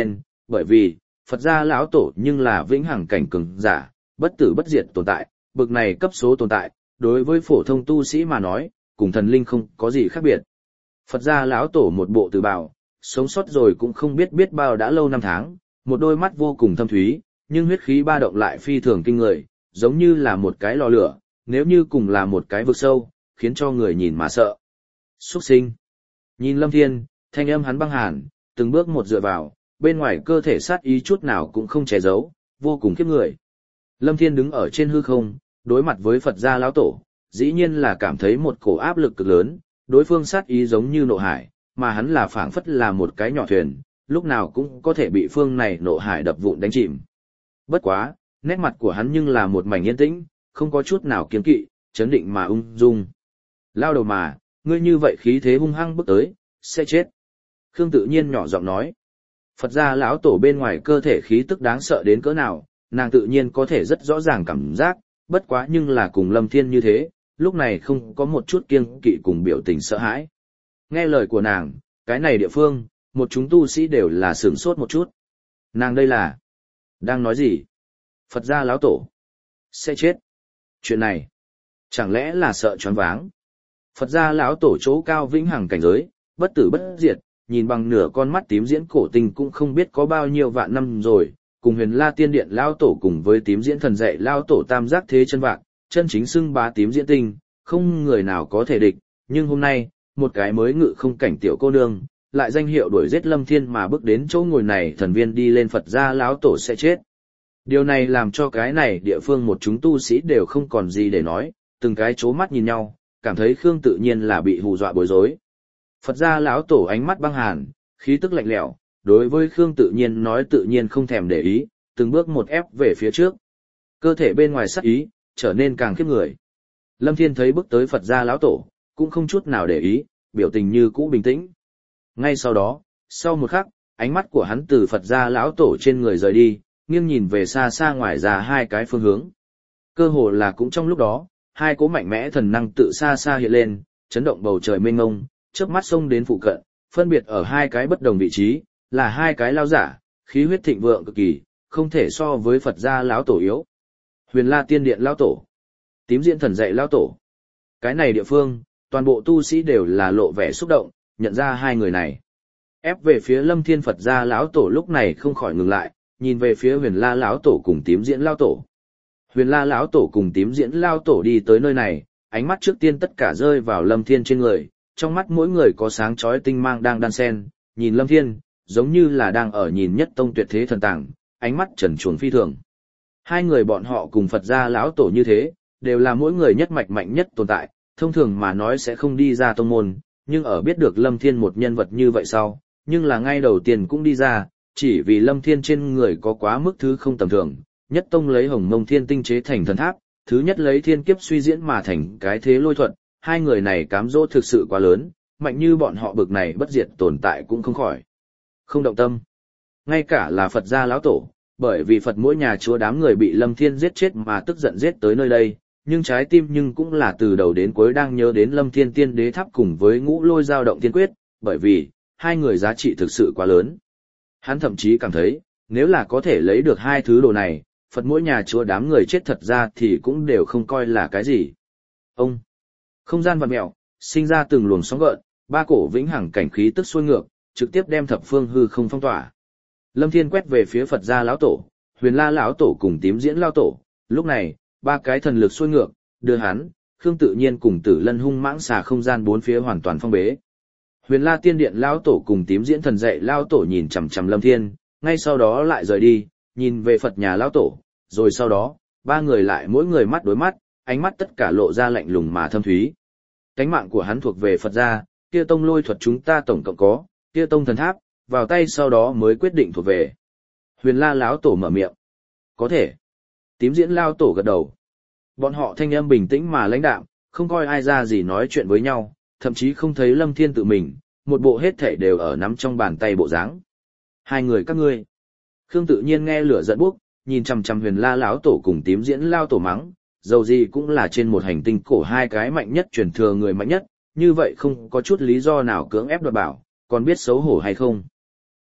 bởi vì, Phật gia lão tổ nhưng là vĩnh hằng cảnh cường giả, bất tử bất diệt tồn tại, bực này cấp số tồn tại, đối với phổ thông tu sĩ mà nói, cùng thần linh không có gì khác biệt. Phật gia lão tổ một bộ từ bào, sống sót rồi cũng không biết biết bao đã lâu năm tháng, một đôi mắt vô cùng thâm thúy, nhưng huyết khí ba động lại phi thường kinh người, giống như là một cái lò lửa, nếu như cùng là một cái vực sâu, khiến cho người nhìn mà sợ. Xuất sinh. Nhìn Lâm Thiên, thanh âm hắn băng hàn, từng bước một dựa vào, bên ngoài cơ thể sát ý chút nào cũng không che giấu, vô cùng khiếp người. Lâm Thiên đứng ở trên hư không, đối mặt với Phật gia lão tổ, dĩ nhiên là cảm thấy một cổ áp lực cực lớn, đối phương sát ý giống như nộ hải, mà hắn là phảng phất là một cái nhỏ thuyền, lúc nào cũng có thể bị phương này nộ hải đập vụn đánh chìm. Bất quá, nét mặt của hắn nhưng là một mảnh yên tĩnh, không có chút nào kiêng kỵ, chấn định mà ung dung. Lao đầu mà, ngươi như vậy khí thế hung hăng bước tới, sẽ chết. Khương Tự Nhiên nhỏ giọng nói. Phật gia lão tổ bên ngoài cơ thể khí tức đáng sợ đến cỡ nào, nàng tự nhiên có thể rất rõ ràng cảm giác, bất quá nhưng là cùng Lâm Thiên như thế, lúc này không có một chút kiêng kỵ cùng biểu tình sợ hãi. Nghe lời của nàng, cái này địa phương, một chúng tu sĩ đều là sửng sốt một chút. Nàng đây là... đang nói gì? Phật gia lão tổ sẽ chết. Chuyện này, chẳng lẽ là sợ choáng váng? Phật gia lão tổ chỗ cao vĩnh hằng cảnh giới, bất tử bất diệt, nhìn bằng nửa con mắt tím diễn cổ tinh cũng không biết có bao nhiêu vạn năm rồi, cùng Huyền La Tiên Điện lão tổ cùng với tím diễn thần dạy lão tổ tam giác thế chân vạn, chân chính xưng bá tím diễn tinh, không người nào có thể địch, nhưng hôm nay, một cái mới ngự không cảnh tiểu cô nương, lại danh hiệu đuổi giết Lâm Thiên mà bước đến chỗ ngồi này, thần viên đi lên Phật gia lão tổ sẽ chết. Điều này làm cho cái này địa phương một chúng tu sĩ đều không còn gì để nói, từng cái chố mắt nhìn nhau, cảm thấy Khương Tự Nhiên là bị hù dọa bối rối. Phật gia lão tổ ánh mắt băng hàn, khí tức lạnh lẽo, đối với Khương Tự Nhiên nói tự nhiên không thèm để ý, từng bước một ép về phía trước. Cơ thể bên ngoài sắc ý, trở nên càng khiếp người. Lâm Thiên thấy bước tới Phật gia lão tổ, cũng không chút nào để ý, biểu tình như cũ bình tĩnh. Ngay sau đó, sau một khắc, ánh mắt của hắn từ Phật gia lão tổ trên người rời đi, nghiêng nhìn về xa xa ngoài ra hai cái phương hướng. Cơ hồ là cũng trong lúc đó, hai cỗ mạnh mẽ thần năng tự xa xa hiện lên, chấn động bầu trời mênh mông, chớp mắt xông đến phụ cận, phân biệt ở hai cái bất đồng vị trí, là hai cái lao giả, khí huyết thịnh vượng cực kỳ, không thể so với Phật gia lão tổ yếu. Huyền La Tiên Điện lão tổ, Tím Diễn Thần dạy lão tổ. Cái này địa phương, toàn bộ tu sĩ đều là lộ vẻ xúc động, nhận ra hai người này. Ép về phía Lâm Thiên Phật gia lão tổ lúc này không khỏi ngừng lại, nhìn về phía Huyền La lão tổ cùng Tím Diễn lão tổ. Huyền La lão tổ cùng Tím Diễn lão tổ đi tới nơi này, ánh mắt trước tiên tất cả rơi vào Lâm Thiên trên người, trong mắt mỗi người có sáng chói tinh mang đang đan xen, nhìn Lâm Thiên, giống như là đang ở nhìn nhất tông tuyệt thế thần tàng, ánh mắt trần truồng phi thường. Hai người bọn họ cùng Phật gia lão tổ như thế, đều là mỗi người nhất mạch mạnh nhất tồn tại, thông thường mà nói sẽ không đi ra tông môn, nhưng ở biết được Lâm Thiên một nhân vật như vậy sau, nhưng là ngay đầu tiên cũng đi ra, chỉ vì Lâm Thiên trên người có quá mức thứ không tầm thường, nhất tông lấy Hồng Mông Thiên tinh chế thành thần tháp, thứ nhất lấy thiên kiếp suy diễn mà thành cái thế lôi thuật, hai người này cám dỗ thực sự quá lớn, mạnh như bọn họ bực này bất diệt tồn tại cũng không khỏi. Không động tâm. Ngay cả là Phật gia lão tổ, bởi vì Phật mỗi nhà chúa đám người bị Lâm Thiên giết chết mà tức giận giết tới nơi đây, nhưng trái tim nhưng cũng là từ đầu đến cuối đang nhớ đến Lâm Thiên Tiên Đế Tháp cùng với Ngũ Lôi Dao Động Tiên Quyết, bởi vì hai người giá trị thực sự quá lớn. Hắn thậm chí cảm thấy, nếu là có thể lấy được hai thứ đồ này, Phật mỗi nhà chúa đám người chết thật ra thì cũng đều không coi là cái gì. Ông, không gian vặn mèo, sinh ra từng luồng sóng gợn, ba cổ vĩnh hằng cảnh khí tức xuôi ngược, trực tiếp đem thập phương hư không phong tỏa. Lâm Thiên quét về phía Phật gia lão tổ, Huyền La lão tổ cùng Tím Diễn lão tổ, lúc này, ba cái thần lực xuôi ngược, đưa hắn, Khương Tự Nhiên cùng Tử Lân hung mãng xà không gian bốn phía hoàn toàn phong bế. Huyền La Tiên Điện lão tổ cùng Tím Diễn thần dạy lão tổ nhìn chằm chằm Lâm Thiên, ngay sau đó lại rời đi, nhìn về Phật nhà lão tổ, rồi sau đó, ba người lại mỗi người mắt đối mắt, ánh mắt tất cả lộ ra lạnh lùng mà thâm thúy. Cánh mạng của hắn thuộc về Phật gia, kia tông lôi thuật chúng ta tổng cộng có, kia tông thần tháp, vào tay sau đó mới quyết định thuộc về. Huyền La lão tổ mở miệng. Có thể. Tím Diễn lão tổ gật đầu. Bọn họ thanh âm bình tĩnh mà lãnh đạm, không coi ai ra gì nói chuyện với nhau, thậm chí không thấy Lâm Thiên tự mình, một bộ hết thể đều ở nắm trong bàn tay bộ dáng. Hai người các ngươi. Khương Tự Nhiên nghe lửa giận bốc, nhìn chằm chằm Huyền La lão tổ cùng Tím Diễn lão tổ mắng, dầu gì cũng là trên một hành tinh cổ hai cái mạnh nhất truyền thừa người mạnh nhất, như vậy không có chút lý do nào cưỡng ép đoạt bảo, còn biết xấu hổ hay không?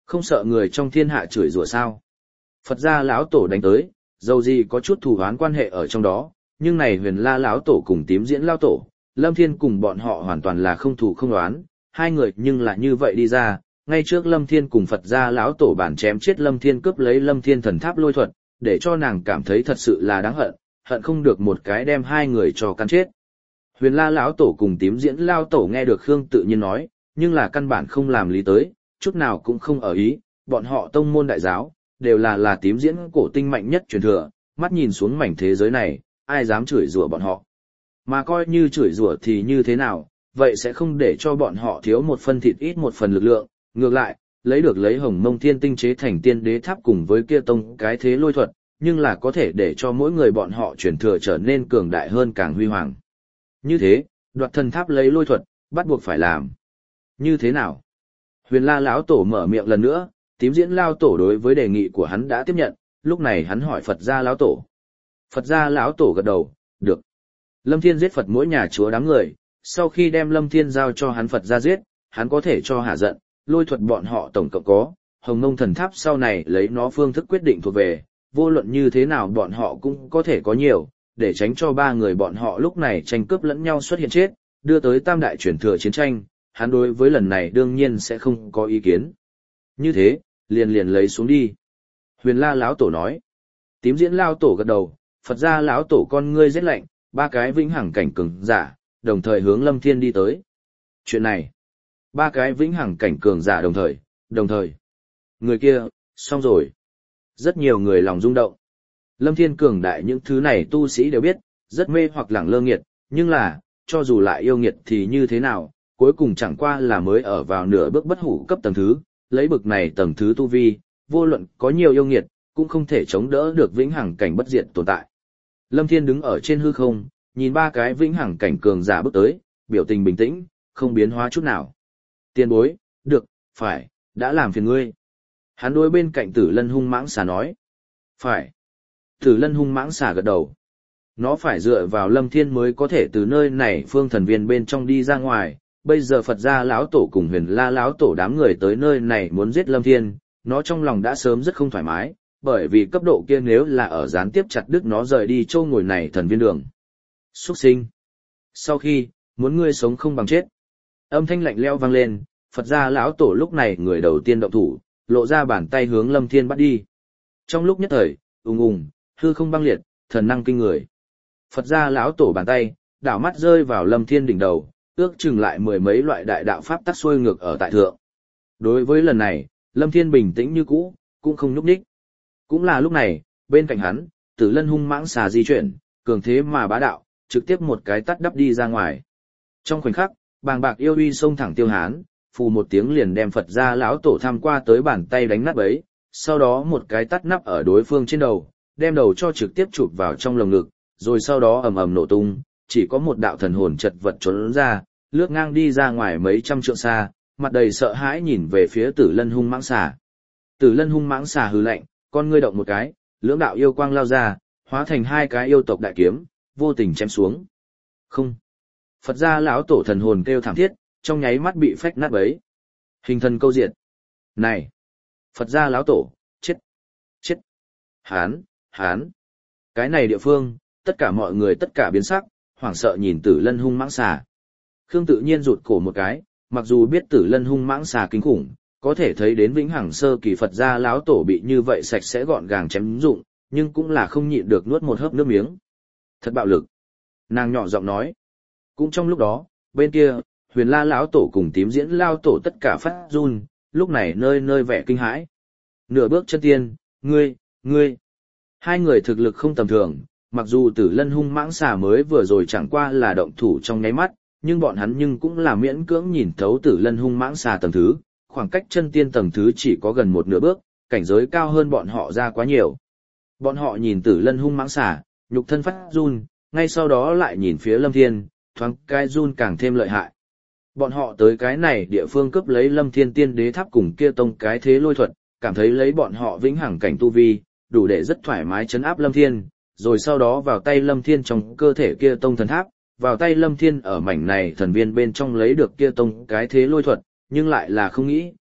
Không sợ người trong thiên hạ chửi rủa sao? Phật gia lão tổ đánh tới, dầu gì có chút thù oán quan hệ ở trong đó, nhưng này Huyền La lão tổ cùng Tím Diễn lão tổ, Lâm Thiên cùng bọn họ hoàn toàn là không thù không oán, hai người nhưng là như vậy đi ra, ngay trước Lâm Thiên cùng Phật gia lão tổ bản chém chết Lâm Thiên cướp lấy Lâm Thiên thần tháp lôi thuật, để cho nàng cảm thấy thật sự là đáng hận, hận không được một cái đem hai người cho cắn chết. Huyền La lão tổ cùng Tím Diễn lão tổ nghe được Khương tự nhiên nói, nhưng là căn bản không làm lý tới, chút nào cũng không ở ý, bọn họ tông môn đại giáo, đều là là Tím Diễn cổ tinh mạnh nhất truyền thừa, mắt nhìn xuống mảnh thế giới này, ai dám chửi rủa bọn họ. Mà coi như chửi rủa thì như thế nào, vậy sẽ không để cho bọn họ thiếu một phần thịt ít một phần lực lượng, ngược lại, lấy được lấy Hồng Mông Thiên tinh chế thành tiên đế tháp cùng với kia tông cái thế lôi thuật, nhưng là có thể để cho mỗi người bọn họ truyền thừa trở nên cường đại hơn càng huy hoàng. Như thế, đoạt thần tháp lấy lôi thuật, bắt buộc phải làm. Như thế nào? Huyền La lão tổ mở miệng lần nữa, Tím Diễn lão tổ đối với đề nghị của hắn đã tiếp nhận, lúc này hắn hỏi Phật gia lão tổ. Phật gia lão tổ gật đầu, được. Lâm Thiên giết Phật mỗi nhà chúa đám người, sau khi đem Lâm Thiên giao cho hắn Phật gia giết, hắn có thể cho hạ giận, lôi thuật bọn họ tổng cộng có, Hồng Mông thần tháp sau này lấy nó phương thức quyết định thuộc về, vô luận như thế nào bọn họ cũng có thể có nhiều, để tránh cho ba người bọn họ lúc này tranh cướp lẫn nhau xuất hiện chết, đưa tới tam đại chuyển thừa chiến tranh, hắn đối với lần này đương nhiên sẽ không có ý kiến. Như thế, liền liền lấy xuống đi. Huyền La lão tổ nói. Tím Diễn lão tổ gật đầu, Phật gia lão tổ con ngươi rét lạnh, ba cái vĩnh hằng cảnh cường giả, đồng thời hướng Lâm Thiên đi tới. Chuyện này, ba cái vĩnh hằng cảnh cường giả đồng thời, đồng thời. Người kia, xong rồi. Rất nhiều người lòng rung động. Lâm Thiên cường đại những thứ này tu sĩ đều biết, rất mê hoặc lẳng lơ nghiệt, nhưng là, cho dù lại yêu nghiệt thì như thế nào, cuối cùng chẳng qua là mới ở vào nửa bước bất hủ cấp tầng thứ, lấy bực này tầng thứ tu vi, vô luận có nhiều yêu nghiệt, cũng không thể chống đỡ được vĩnh hằng cảnh bất diệt tồn tại. Lâm Thiên đứng ở trên hư không, nhìn ba cái vĩnh hằng cảnh cường giả bước tới, biểu tình bình tĩnh, không biến hóa chút nào. Tiền bối, được, phải, đã làm phiền ngươi. Hắn đối bên cạnh Tử Lân hung mãng xà nói. Phải. Tử Lân hung mãng xà gật đầu. Nó phải dựa vào Lâm Thiên mới có thể từ nơi này phương thần viên bên trong đi ra ngoài. Bây giờ Phật gia lão tổ cùng Huyền La lão tổ đám người tới nơi này muốn giết Lâm Thiên, nó trong lòng đã sớm rất không thoải mái, bởi vì cấp độ kia nếu là ở gián tiếp chặt đứt nó rời đi châu ngồi này thần viên đường. Xuất sinh. Sau khi, muốn ngươi sống không bằng chết. Âm thanh lạnh lẽo vang lên, Phật gia lão tổ lúc này người đầu tiên động thủ, lộ ra bàn tay hướng Lâm Thiên bắt đi. Trong lúc nhất thời, ùng ùng, hư không băng liệt, thần năng kinh người. Phật gia lão tổ bàn tay, đảo mắt rơi vào Lâm Thiên đỉnh đầu, ước chừng lại mười mấy loại đại đạo pháp tắc xuôi ngược ở tại thượng. Đối với lần này, Lâm Thiên bình tĩnh như cũ, cũng không nhúc nhích. Cũng là lúc này, bên cạnh hắn, Tử Lân hung mãng xà di chuyển, cường thế mà bá đạo, trực tiếp một cái tát đắp đi ra ngoài. Trong khoảnh khắc, bàng bạc yêu uy xông thẳng Tiêu Hán, phù một tiếng liền đem Phật gia lão tổ tham qua tới bàn tay đánh nát bấy, sau đó một cái tát nắp ở đối phương trên đầu, đem đầu cho trực tiếp chụp vào trong lồng ngực, rồi sau đó ầm ầm nổ tung, chỉ có một đạo thần hồn chật vật trốn ra, lướt ngang đi ra ngoài mấy trăm trượng xa, mặt đầy sợ hãi nhìn về phía Tử Lân hung mãng xà. Tử Lân hung mãng xà hừ lạnh, con ngươi động một cái, lưỡng đạo yêu quang lao ra, hóa thành hai cái yêu tộc đại kiếm, vô tình chém xuống. Không. Phật gia lão tổ thần hồn kêu thảm thiết, trong nháy mắt bị phách nát bấy. Hình thần câu diệt. Này! Phật gia lão tổ, chết! Chết! Hán! Hán! Cái này địa phương, tất cả mọi người tất cả biến sắc, hoảng sợ nhìn Tử Lân hung mãng xà. Khương tự nhiên rụt cổ một cái, mặc dù biết Tử Lân hung mãng xà kinh khủng, có thể thấy đến vĩnh hằng sơ kỳ Phật gia lão tổ bị như vậy sạch sẽ gọn gàng chém dụng, nhưng cũng là không nhịn được nuốt một hớp nước miếng. Thật bạo lực. Nàng nhỏ giọng nói. Cũng trong lúc đó, bên kia, Huyền La lão tổ cùng Tím Diễn lão tổ tất cả phát run, lúc này nơi nơi vẻ kinh hãi. Nửa bước chân tiên, ngươi, ngươi. Hai người thực lực không tầm thường, mặc dù Tử Lân hung mãng xà mới vừa rồi chẳng qua là động thủ trong nháy mắt, nhưng bọn hắn nhưng cũng là miễn cưỡng nhìn thấu Tử Lân hung mãng xà tầng thứ, khoảng cách chân tiên tầng thứ chỉ có gần một nửa bước, cảnh giới cao hơn bọn họ ra quá nhiều. Bọn họ nhìn Tử Lân hung mãng xà, nhục thân phát run, ngay sau đó lại nhìn phía Lâm Thiên, thoáng cái run càng thêm lợi hại. Bọn họ tới cái này địa phương cướp lấy Lâm Thiên tiên đế tháp cùng kia tông cái thế lôi thuật, cảm thấy lấy bọn họ vĩnh hằng cảnh tu vi, đủ để rất thoải mái chấn áp Lâm Thiên, rồi sau đó vào tay Lâm Thiên trong cơ thể kia tông thần tháp, vào tay Lâm Thiên ở mảnh này thần viên bên trong lấy được kia tông cái thế lôi thuật, nhưng lại là không nghĩ,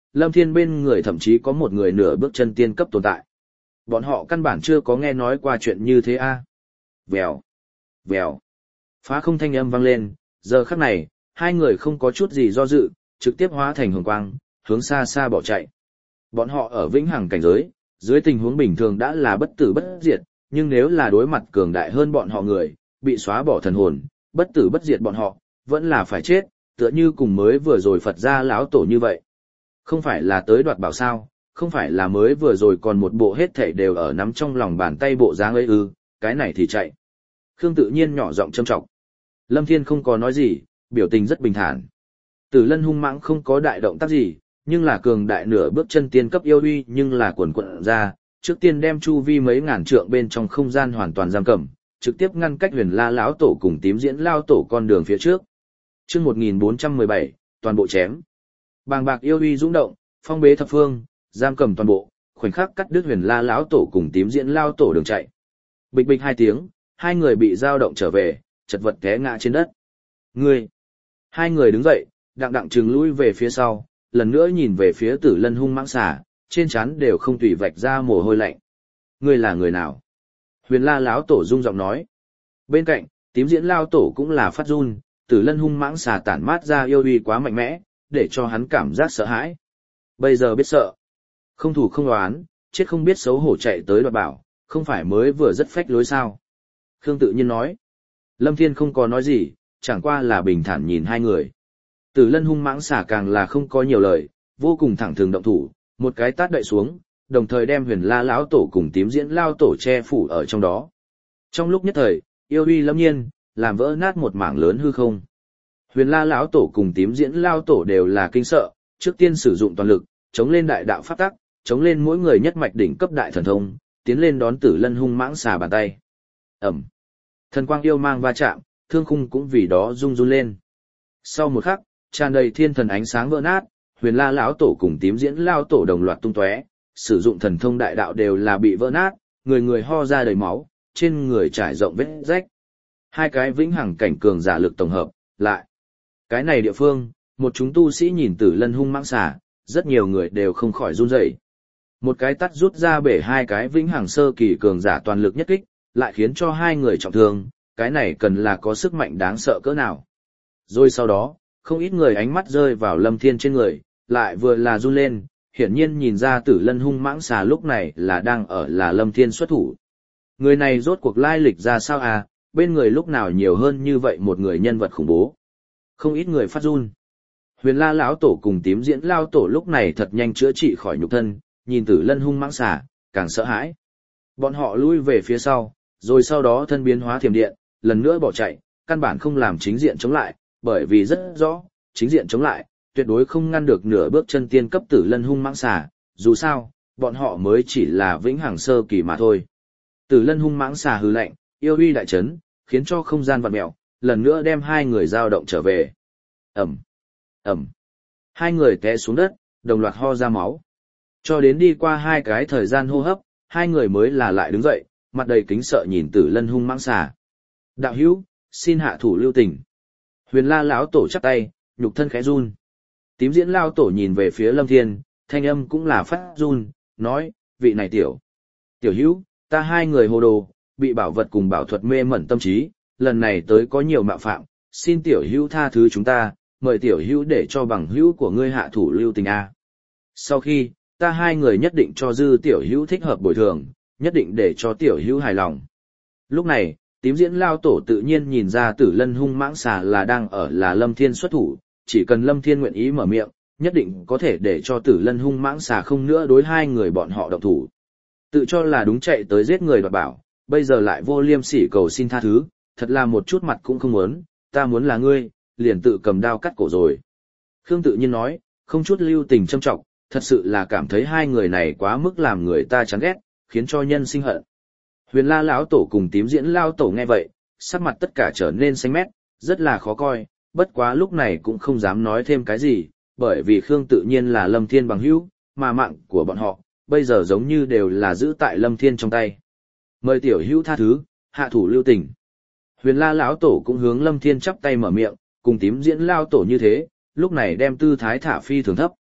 Lâm Thiên bên người thậm chí có một người nửa bước chân tiên cấp tồn tại. Bọn họ căn bản chưa có nghe nói qua chuyện như thế a. À? Vèo, vèo. Phá không thanh âm vang lên, giờ khắc này, hai người không có chút gì do dự, trực tiếp hóa thành hồng quang, hướng xa xa bỏ chạy. Bọn họ ở vĩnh hằng cảnh giới, dưới tình huống bình thường đã là bất tử bất diệt, nhưng nếu là đối mặt cường đại hơn bọn họ người, bị xóa bỏ thần hồn, bất tử bất diệt bọn họ, vẫn là phải chết, tựa như cùng mới vừa rồi Phật gia lão tổ như vậy. Không phải là tới đoạt bảo sao, không phải là mới vừa rồi còn một bộ hết thảy đều ở nắm trong lòng bàn tay bộ dáng ấy ư, cái này thì chạy. Khương tự nhiên nhỏ giọng châm trọng. Lâm Thiên không có nói gì, biểu tình rất bình thản. Tử Lân hung mãng không có đại động tác gì, nhưng là cường đại nửa bước chân tiên cấp yêu uy nhưng là quần quận ra, trước tiên đem chu vi mấy ngàn trượng bên trong không gian hoàn toàn giam cầm, trực tiếp ngăn cách Huyền La lão tổ cùng Tím Diễn lao tổ con đường phía trước. Chương một nghìn bốn trăm mười bảy, toàn bộ chém. Bàng bạc yêu uy dũng động, phong bế thập phương, giam cầm toàn bộ, khoảnh khắc cắt đứt Huyền La lão tổ cùng Tím Diễn lao tổ đường chạy. Bịch bịch hai tiếng, hai người bị dao động trở về, chật vật té ngã trên đất. Ngươi! Hai người đứng dậy, đặng đặng trừng lui về phía sau, lần nữa nhìn về phía Tử Lân hung mãng xà, trên trán đều không tùy vạch ra mồ hôi lạnh. Ngươi là người nào? Huyền La lão tổ rung giọng nói. Bên cạnh, Tím Diễn lao tổ cũng là phát run, Tử Lân hung mãng xà tản mát ra yêu uy quá mạnh mẽ, để cho hắn cảm giác sợ hãi. Bây giờ biết sợ, không thủ không đoán, chết không biết xấu hổ chạy tới đoạt bảo, không phải mới vừa rất phách lối sao? Khương tự nhiên nói. Lâm Thiên không có nói gì, chẳng qua là bình thản nhìn hai người. Tử Lân hung mãng xà càng là không có nhiều lời, vô cùng thẳng thừng động thủ, một cái tát đậy xuống, đồng thời đem Huyền La lão tổ cùng Tím Diễn lao tổ che phủ ở trong đó. Trong lúc nhất thời, yêu uy lâm nhiên, làm vỡ nát một mảng lớn hư không. Huyền La lão tổ cùng Tím Diễn lao tổ đều là kinh sợ, trước tiên sử dụng toàn lực, chống lên đại đạo pháp tắc, chống lên mỗi người nhất mạch đỉnh cấp đại thần thông, tiến lên đón Tử Lân hung mãng xà bàn tay. Ầm. Thần quang yêu mang va chạm, thương khung cũng vì đó rung run lên. Sau một khắc, tràn đầy thiên thần ánh sáng vỡ nát, Huyền La lão tổ cùng Tím Diễn lao tổ đồng loạt tung tóe, sử dụng thần thông đại đạo đều là bị vỡ nát, người người ho ra đầy máu, trên người trải rộng vết rách. Hai cái vĩnh hằng cảnh cường giả lực tổng hợp, lại. Cái này địa phương, một chúng tu sĩ nhìn Tử Lân hung mãng xà, rất nhiều người đều không khỏi run rẩy. Một cái tắt rút ra bể hai cái vĩnh hằng sơ kỳ cường giả toàn lực nhất kích, lại khiến cho hai người trọng thương, cái này cần là có sức mạnh đáng sợ cỡ nào. Rồi sau đó, không ít người ánh mắt rơi vào Lâm Thiên trên người, lại vừa là run lên, hiển nhiên nhìn ra Tử Lân hung mãng xà lúc này là đang ở là Lâm Thiên xuất thủ. Người này rốt cuộc lai lịch ra sao à, bên người lúc nào nhiều hơn như vậy một người nhân vật khủng bố. Không ít người phát run. Huyền La lão tổ cùng Tím Diễn lao tổ lúc này thật nhanh chữa trị khỏi nhục thân, nhìn Tử Lân hung mãng xà, càng sợ hãi. Bọn họ lui về phía sau, rồi sau đó thân biến hóa thiểm điện, lần nữa bỏ chạy, căn bản không làm chính diện chống lại, bởi vì rất rõ, chính diện chống lại, tuyệt đối không ngăn được nửa bước chân tiên cấp Tử Lân hung mãng xà, dù sao, bọn họ mới chỉ là vĩnh hằng sơ kỳ mà thôi. Tử Lân hung mãng xà hừ lạnh, yêu uy đại chấn, khiến cho không gian vặn mèo, lần nữa đem hai người dao động trở về. Ầm, ầm. Hai người té xuống đất, đồng loạt ho ra máu. Cho đến đi qua hai cái thời gian hô hấp, hai người mới là lại đứng dậy, mặt đầy kính sợ nhìn Tử Lân hung mãng xà. Đạo hữu, xin hạ thủ lưu tình. Huyền La lão tổ chắp tay, nhục thân khẽ run. Tím Diễn lao tổ nhìn về phía Lâm Thiên, thanh âm cũng là phát run, nói, vị này tiểu. Tiểu hữu, ta hai người hồ đồ, bị bảo vật cùng bảo thuật mê mẩn tâm trí, lần này tới có nhiều mạo phạm, xin tiểu hữu tha thứ chúng ta, mời tiểu hữu để cho bằng hữu của ngươi hạ thủ lưu tình a. Sau khi, ta hai người nhất định cho dư tiểu hữu thích hợp bồi thường, nhất định để cho tiểu hữu hài lòng. Lúc này, Tím Diễn lao tổ tự nhiên nhìn ra Tử Lân hung mãng xà là đang ở là Lâm Thiên xuất thủ, chỉ cần Lâm Thiên nguyện ý mở miệng, nhất định có thể để cho Tử Lân hung mãng xà không nữa đối hai người bọn họ động thủ. Tự cho là đúng chạy tới giết người đoạt bảo, bây giờ lại vô liêm sỉ cầu xin tha thứ, thật là một chút mặt cũng không muốn, ta muốn là ngươi, liền tự cầm đao cắt cổ rồi. Khương tự nhiên nói, không chút lưu tình châm trọng, thật sự là cảm thấy hai người này quá mức làm người ta chán ghét, khiến cho nhân sinh hận. Huyền La lão tổ cùng Tím Diễn lao tổ nghe vậy, sắc mặt tất cả trở nên xanh mét, rất là khó coi, bất quá lúc này cũng không dám nói thêm cái gì, bởi vì Khương tự nhiên là Lâm Thiên bằng hữu, mà mạng của bọn họ, bây giờ giống như đều là giữ tại Lâm Thiên trong tay. Mời tiểu hữu tha thứ, hạ thủ lưu tình. Huyền La lão tổ cũng hướng Lâm Thiên chắp tay mở miệng, cùng Tím Diễn lao tổ như thế, lúc này đem tư thái thả phi thường thấp.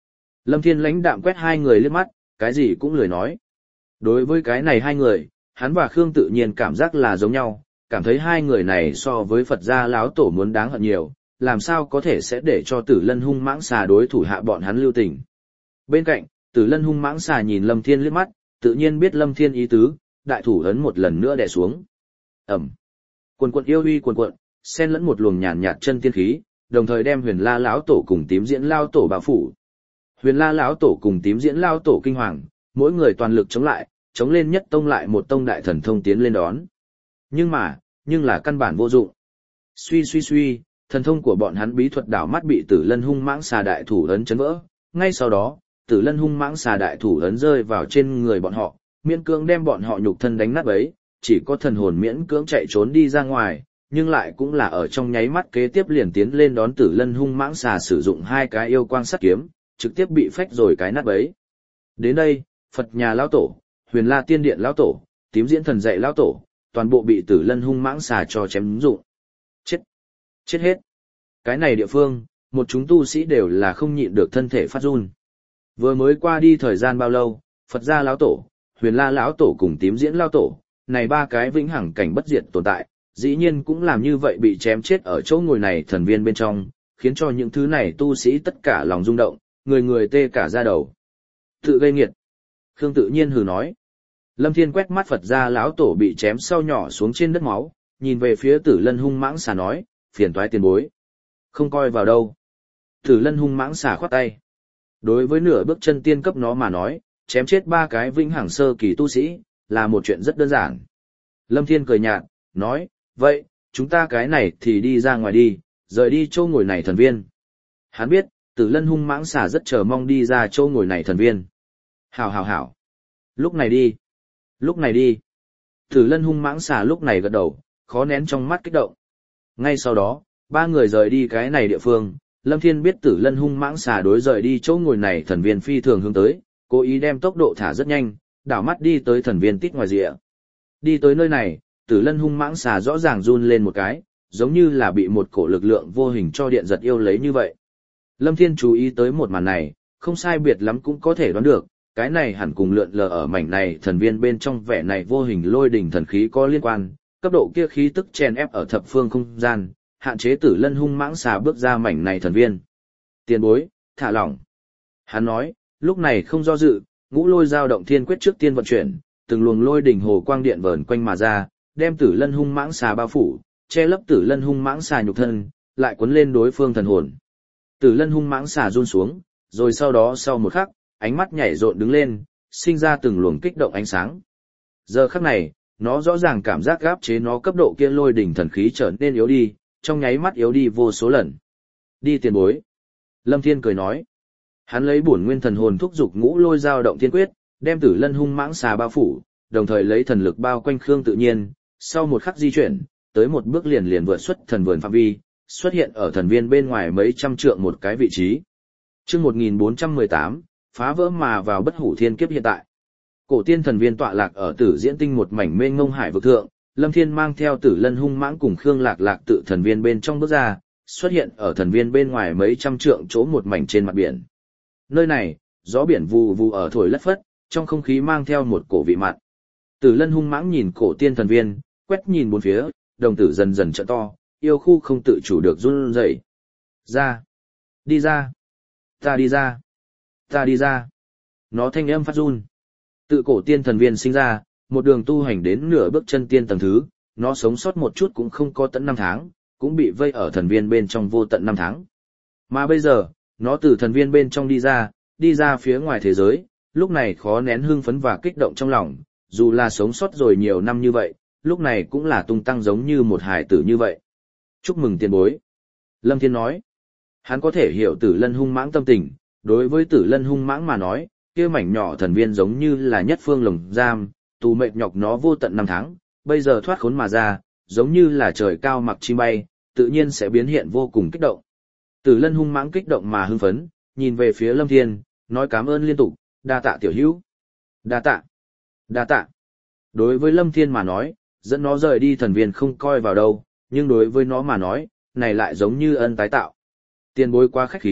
Lâm Thiên lãnh đạm quét hai người liếc mắt, cái gì cũng lười nói. Đối với cái này hai người, hắn và Khương tự nhiên cảm giác là giống nhau, cảm thấy hai người này so với Phật gia lão tổ muốn đáng hận nhiều, làm sao có thể sẽ để cho Tử Lân hung mãng xà đối thủ hạ bọn hắn lưu tình. Bên cạnh, Tử Lân hung mãng xà nhìn Lâm Thiên liếc mắt, tự nhiên biết Lâm Thiên ý tứ, đại thủ ấn một lần nữa đè xuống. Ầm. Quần quần yêu uy quần quần, xen lẫn một luồng nhàn nhạt chân tiên khí, đồng thời đem Huyền La lão tổ cùng Tím Diễn lão tổ bao phủ. Huyền La lão tổ cùng Tím Diễn lão tổ kinh hoàng, mỗi người toàn lực chống lại, chống lên nhất tông lại một tông đại thần thông tiến lên đón. Nhưng mà, nhưng là căn bản vô dụng. Suy suy suy, thần thông của bọn hắn bí thuật đảo mắt bị Tử Lân hung mãng xà đại thủ ấn chấn vỡ. Ngay sau đó, Tử Lân hung mãng xà đại thủ ấn rơi vào trên người bọn họ, miễn cưỡng đem bọn họ nhục thân đánh nát bấy, chỉ có thần hồn miễn cưỡng chạy trốn đi ra ngoài, nhưng lại cũng là ở trong nháy mắt kế tiếp liền tiến lên đón Tử Lân hung mãng xà sử dụng hai cái yêu quang sắt kiếm, trực tiếp bị phách rồi cái nát bấy. Đến đây, Phật nhà lão tổ, Huyền La tiên điện lão tổ, Tím Diễn thần dạy lão tổ, toàn bộ bị Tử Lân hung mãng xà cho chém dụng. Chết! Chết hết! Cái này địa phương, một chúng tu sĩ đều là không nhịn được thân thể phát run. Vừa mới qua đi thời gian bao lâu, Phật gia lão tổ, Huyền La lão tổ cùng Tím Diễn lão tổ, này ba cái vĩnh hằng cảnh bất diệt tồn tại, dĩ nhiên cũng làm như vậy bị chém chết ở chỗ ngồi này thần viên bên trong, khiến cho những thứ này tu sĩ tất cả lòng rung động, người người tê cả da đầu. Tự gây nghiệt. Khương tự nhiên hừ nói. Lâm Thiên quét mắt Phật gia lão tổ bị chém sau nhỏ xuống trên đất máu, nhìn về phía Tử Lân hung mãng xà nói, phiền toái tiền bối. Không coi vào đâu. Tử Lân hung mãng xà khoát tay. Đối với nửa bước chân tiên cấp nó mà nói, chém chết ba cái vĩnh hằng sơ kỳ tu sĩ, là một chuyện rất đơn giản. Lâm Thiên cười nhạt, nói, vậy, chúng ta cái này thì đi ra ngoài đi, rời đi chỗ ngồi này thần viên. Hắn biết, Tử Lân hung mãng xà rất chờ mong đi ra chỗ ngồi này thần viên. Hảo hảo hảo. Lúc này đi. Lúc này đi. Tử Lân hung mãng xà lúc này gật đầu, khó nén trong mắt kích động. Ngay sau đó, ba người rời đi cái này địa phương, Lâm Thiên biết Tử Lân hung mãng xà đối rời đi chỗ ngồi này thần viên phi thường hướng tới, cố ý đem tốc độ thả rất nhanh, đảo mắt đi tới thần viên tít ngoài rìa. Đi tới nơi này, Tử Lân hung mãng xà rõ ràng run lên một cái, giống như là bị một cổ lực lượng vô hình cho điện giật yêu lấy như vậy. Lâm Thiên chú ý tới một màn này, không sai biệt lắm cũng có thể đoán được, cái này hẳn cùng lượn lờ ở mảnh này thần viên bên trong vẻ này vô hình lôi đỉnh thần khí có liên quan, cấp độ kia khí tức chèn ép ở thập phương không gian, hạn chế Tử Lân hung mãng xà bước ra mảnh này thần viên. Tiền bối, thả lỏng. Hắn nói, lúc này không do dự, ngũ lôi dao động thiên quyết trước tiên vận chuyển, từng luồng lôi đỉnh hồ quang điện vờn quanh mà ra, đem Tử Lân hung mãng xà bao phủ, che lấp Tử Lân hung mãng xà nhục thân, lại cuốn lên đối phương thần hồn. Tử Lân hung mãng xà run xuống, rồi sau đó sau một khắc, ánh mắt nhảy rộn đứng lên, sinh ra từng luồng kích động ánh sáng. Giờ khắc này, nó rõ ràng cảm giác gáp chế nó cấp độ kia lôi đỉnh thần khí trở nên yếu đi, trong nháy mắt yếu đi vô số lần. Đi tiền bối. Lâm Thiên cười nói. Hắn lấy bổn nguyên thần hồn thúc dục ngũ lôi dao động thiên quyết, đem Tử Lân hung mãng xà bao phủ, đồng thời lấy thần lực bao quanh Khương tự nhiên, sau một khắc di chuyển, tới một bước liền liền vượt xuất thần vườn phạm vi, xuất hiện ở thần viên bên ngoài mấy trăm trượng một cái vị trí. Chương một nghìn bốn trăm mười tám, phá vỡ mà vào bất hủ thiên kiếp hiện tại. Cổ tiên thần viên tọa lạc ở Tử Diễn Tinh một mảnh mênh mông hải vực thượng, Lâm Thiên mang theo Tử Lân hung mãng cùng Khương Lạc Lạc tự thần viên bên trong bước ra, xuất hiện ở thần viên bên ngoài mấy trăm trượng chỗ một mảnh trên mặt biển. Nơi này, gió biển vù vù ở thổi lất phất, trong không khí mang theo một cổ vị mặn. Tử Lân hung mãng nhìn cổ tiên thần viên, quét nhìn bốn phía, đồng tử dần dần trợ to, yêu khu không tự chủ được run rẩy. Ra! Đi ra! Ta đi ra! Ta đi ra! Nó thanh âm phát run. Tự cổ tiên thần viên sinh ra, một đường tu hành đến nửa bước chân tiên tầng thứ, nó sống sót một chút cũng không có tận năm tháng, cũng bị vây ở thần viên bên trong vô tận năm tháng. Mà bây giờ, nó từ thần viên bên trong đi ra, đi ra phía ngoài thế giới, lúc này khó nén hưng phấn và kích động trong lòng, dù là sống sót rồi nhiều năm như vậy, lúc này cũng là tung tăng giống như một hài tử như vậy. Chúc mừng tiền bối. Lâm Thiên nói, hắn có thể hiểu Tử Lân hung mãng tâm tình, đối với Tử Lân hung mãng mà nói, kia mảnh nhỏ thần viên giống như là nhất phương lồng giam, tù mệt nhọc nó vô tận năm tháng, bây giờ thoát khốn mà ra, giống như là trời cao mặc chim bay, tự nhiên sẽ biến hiện vô cùng kích động. Tử Lân hung mãng kích động mà hưng phấn, nhìn về phía Lâm Thiên, nói cảm ơn liên tục, đa tạ tiểu hữu. Đa tạ. Đa tạ. Đối với Lâm Thiên mà nói, dẫn nó rời đi thần viên không coi vào đâu, nhưng đối với nó mà nói, này lại giống như ân tái tạo. Tiền bối quá khách khí,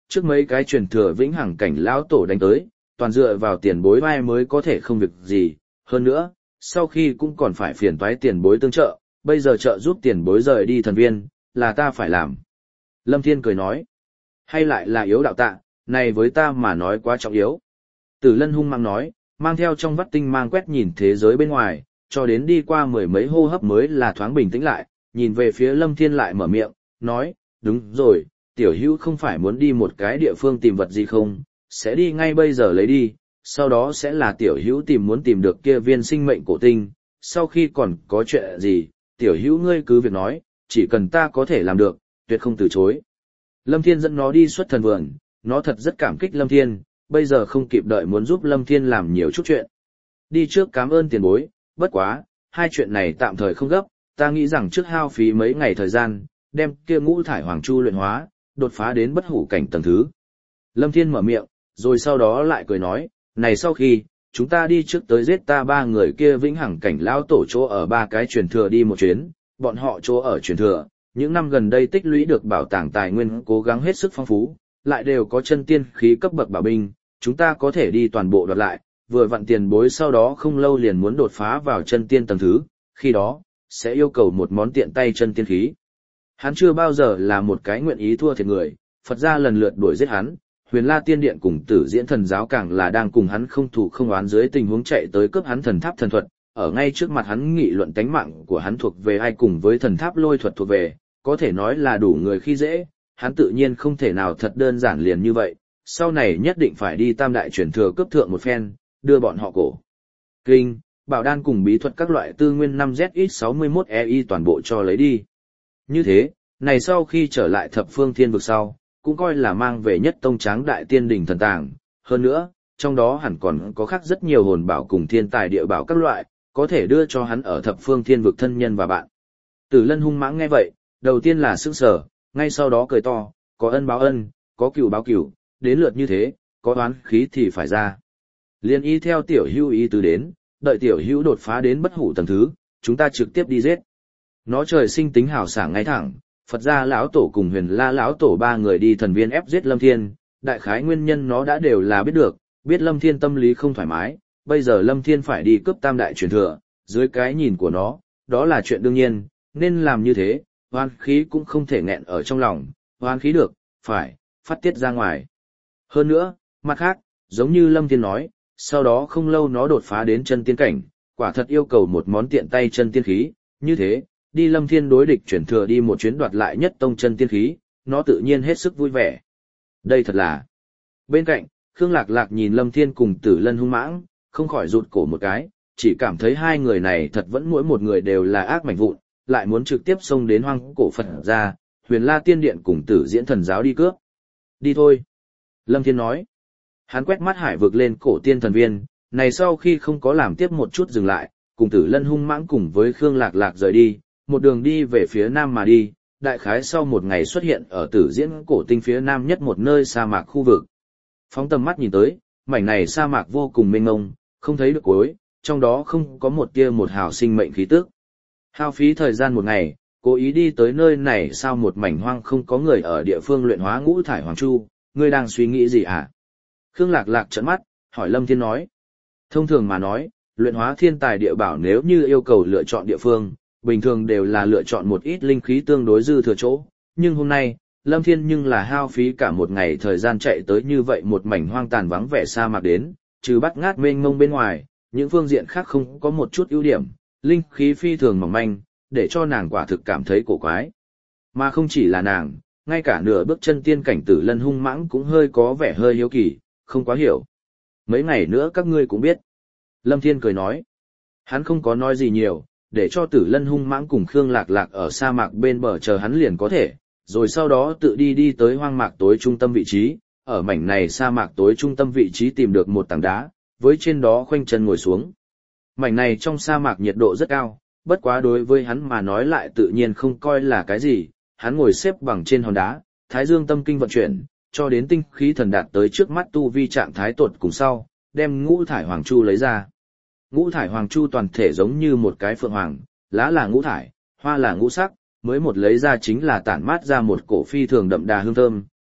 trước mấy cái truyền thừa vĩnh hằng cảnh lão tổ đánh tới, toàn dựa vào tiền bối vai mới có thể không việc gì, hơn nữa, sau khi cũng còn phải phiền toái tiền bối tương trợ, bây giờ trợ giúp tiền bối rời đi thần viên, là ta phải làm. Lâm Thiên cười nói, hay lại là yếu đạo tạ, này với ta mà nói quá trọng yếu. Tử Lân hung mang nói, mang theo trong vắt tinh mang quét nhìn thế giới bên ngoài, cho đến đi qua mười mấy hô hấp mới là thoáng bình tĩnh lại, nhìn về phía Lâm Thiên lại mở miệng, nói, đúng rồi, tiểu hữu không phải muốn đi một cái địa phương tìm vật gì không, sẽ đi ngay bây giờ lấy đi, sau đó sẽ là tiểu hữu tìm muốn tìm được kia viên sinh mệnh cổ tinh, sau khi còn có chuyện gì, tiểu hữu ngươi cứ việc nói, chỉ cần ta có thể làm được, tuyệt không từ chối. Lâm Thiên dẫn nó đi xuất thần vườn, nó thật rất cảm kích Lâm Thiên, bây giờ không kịp đợi muốn giúp Lâm Thiên làm nhiều chút chuyện. Đi trước cảm ơn tiền bối, bất quá, hai chuyện này tạm thời không gấp, ta nghĩ rằng trước hao phí mấy ngày thời gian, đem kia ngũ thải hoàng chu luyện hóa, đột phá đến bất hủ cảnh tầng thứ. Lâm Thiên mở miệng, rồi sau đó lại cười nói, này sau khi, chúng ta đi trước tới giết ta ba người kia vĩnh hằng cảnh lão tổ chỗ ở ba cái truyền thừa đi một chuyến, bọn họ chỗ ở truyền thừa, những năm gần đây tích lũy được bảo tàng tài nguyên cố gắng hết sức phong phú, lại đều có chân tiên khí cấp bậc bảo binh, chúng ta có thể đi toàn bộ đoạt lại, vừa vặn tiền bối sau đó không lâu liền muốn đột phá vào chân tiên tầng thứ, khi đó, sẽ yêu cầu một món tiện tay chân tiên khí. Hắn chưa bao giờ là một cái nguyện ý thua thiệt người, Phật gia lần lượt đuổi giết hắn, Huyền La Tiên Điện cùng Tử Diễn Thần Giáo càng là đang cùng hắn không thủ không oán dưới tình huống chạy tới cướp hắn thần tháp thần thuật, ở ngay trước mặt hắn nghị luận tánh mạng của hắn thuộc về ai cùng với thần tháp lôi thuật thuộc về, có thể nói là đủ người khi dễ, hắn tự nhiên không thể nào thật đơn giản liền như vậy, sau này nhất định phải đi tam đại truyền thừa cướp thượng một phen, đưa bọn họ cổ kinh, bảo đan cùng bí thuật các loại tư nguyên năm Z X sáu mươi mốt E I toàn bộ cho lấy đi. Như thế, này sau khi trở lại thập phương thiên vực sau, cũng coi là mang về nhất tông tráng đại tiên đỉnh thần tàng, hơn nữa, trong đó hẳn còn có khác rất nhiều hồn bảo cùng thiên tài địa bảo các loại, có thể đưa cho hắn ở thập phương thiên vực thân nhân và bạn. Tử Lân hung mãng nghe vậy, đầu tiên là sững sờ, ngay sau đó cười to, có ân báo ân, có cừu báo cừu, đến lượt như thế, có oán khí thì phải ra. Liên y theo tiểu hữu ý tứ đến, đợi tiểu hữu đột phá đến bất hủ tầng thứ, chúng ta trực tiếp đi giết. Nó trời sinh tính hào sảng ngay thẳng, Phật gia lão tổ cùng Huyền La lão tổ ba người đi thần viên ép giết Lâm Thiên, đại khái nguyên nhân nó đã đều là biết được, biết Lâm Thiên tâm lý không thoải mái, bây giờ Lâm Thiên phải đi cướp tam đại truyền thừa, dưới cái nhìn của nó, đó là chuyện đương nhiên, nên làm như thế, oán khí cũng không thể nghẹn ở trong lòng, oán khí được, phải, phát tiết ra ngoài. Hơn nữa, mặt khác, giống như Lâm Thiên nói, sau đó không lâu nó đột phá đến chân tiên cảnh, quả thật yêu cầu một món tiện tay chân tiên khí, như thế, đi Lâm Thiên đối địch chuyển thừa đi một chuyến đoạt lại nhất tông chân tiên khí, nó tự nhiên hết sức vui vẻ. Đây thật là. Bên cạnh, Khương Lạc Lạc nhìn Lâm Thiên cùng Tử Lân hung mãng, không khỏi rụt cổ một cái, chỉ cảm thấy hai người này thật vẫn mỗi một người đều là ác mảnh vụn, lại muốn trực tiếp xông đến hoang cổ Phật ra, Huyền La Tiên Điện cùng Tử Diễn Thần Giáo đi cướp. Đi thôi. Lâm Thiên nói. Hắn quét mắt hải vực lên cổ tiên thần viên, này sau khi không có làm tiếp một chút dừng lại, cùng Tử Lân hung mãng cùng với Khương Lạc Lạc rời đi, một đường đi về phía nam mà đi, đại khái sau một ngày xuất hiện ở Tử Diễn cổ tinh phía nam nhất một nơi sa mạc khu vực. Phóng tầm mắt nhìn tới, mảnh này sa mạc vô cùng mênh mông, không thấy được cuối, trong đó không có một tia một hào sinh mệnh khí tức. Hao phí thời gian một ngày, cố ý đi tới nơi này sao một mảnh hoang không có người ở địa phương luyện hóa ngũ thải hoàng chu, ngươi đang suy nghĩ gì hả? Khương Lạc Lạc trợn mắt, hỏi Lâm Thiên nói. Thông thường mà nói, luyện hóa thiên tài địa bảo nếu như yêu cầu lựa chọn địa phương, bình thường đều là lựa chọn một ít linh khí tương đối dư thừa chỗ, nhưng hôm nay, Lâm Thiên nhưng là hao phí cả một ngày thời gian chạy tới như vậy một mảnh hoang tàn vắng vẻ sa mạc đến, trừ bắt ngát mênh mông bên ngoài, những phương diện khác không có một chút ưu điểm, linh khí phi thường mỏng manh, để cho nàng quả thực cảm thấy cổ quái. Mà không chỉ là nàng, ngay cả nửa bước chân tiên cảnh Tử Lân hung mãng cũng hơi có vẻ hơi hiếu kỳ, không quá hiểu. Mấy ngày nữa các ngươi cũng biết. Lâm Thiên cười nói. Hắn không có nói gì nhiều, để cho Tử Lân hung mãng cùng Khương Lạc Lạc ở sa mạc bên bờ chờ hắn liền có thể, rồi sau đó tự đi đi tới hoang mạc tối trung tâm vị trí, ở mảnh này sa mạc tối trung tâm vị trí tìm được một tảng đá, với trên đó khoanh chân ngồi xuống. Mảnh này trong sa mạc nhiệt độ rất cao, bất quá đối với hắn mà nói lại tự nhiên không coi là cái gì, hắn ngồi xếp bằng trên hòn đá, Thái Dương tâm kinh vận chuyển, cho đến tinh khí thần đạt tới trước mắt tu vi trạng thái tột cùng sau, đem ngũ thải hoàng chu lấy ra. Ngũ thải hoàng chu toàn thể giống như một cái phượng hoàng, lá là ngũ thải, hoa là ngũ sắc, mới một lấy ra chính là tản mát ra một cổ phi thường đậm đà hương thơm,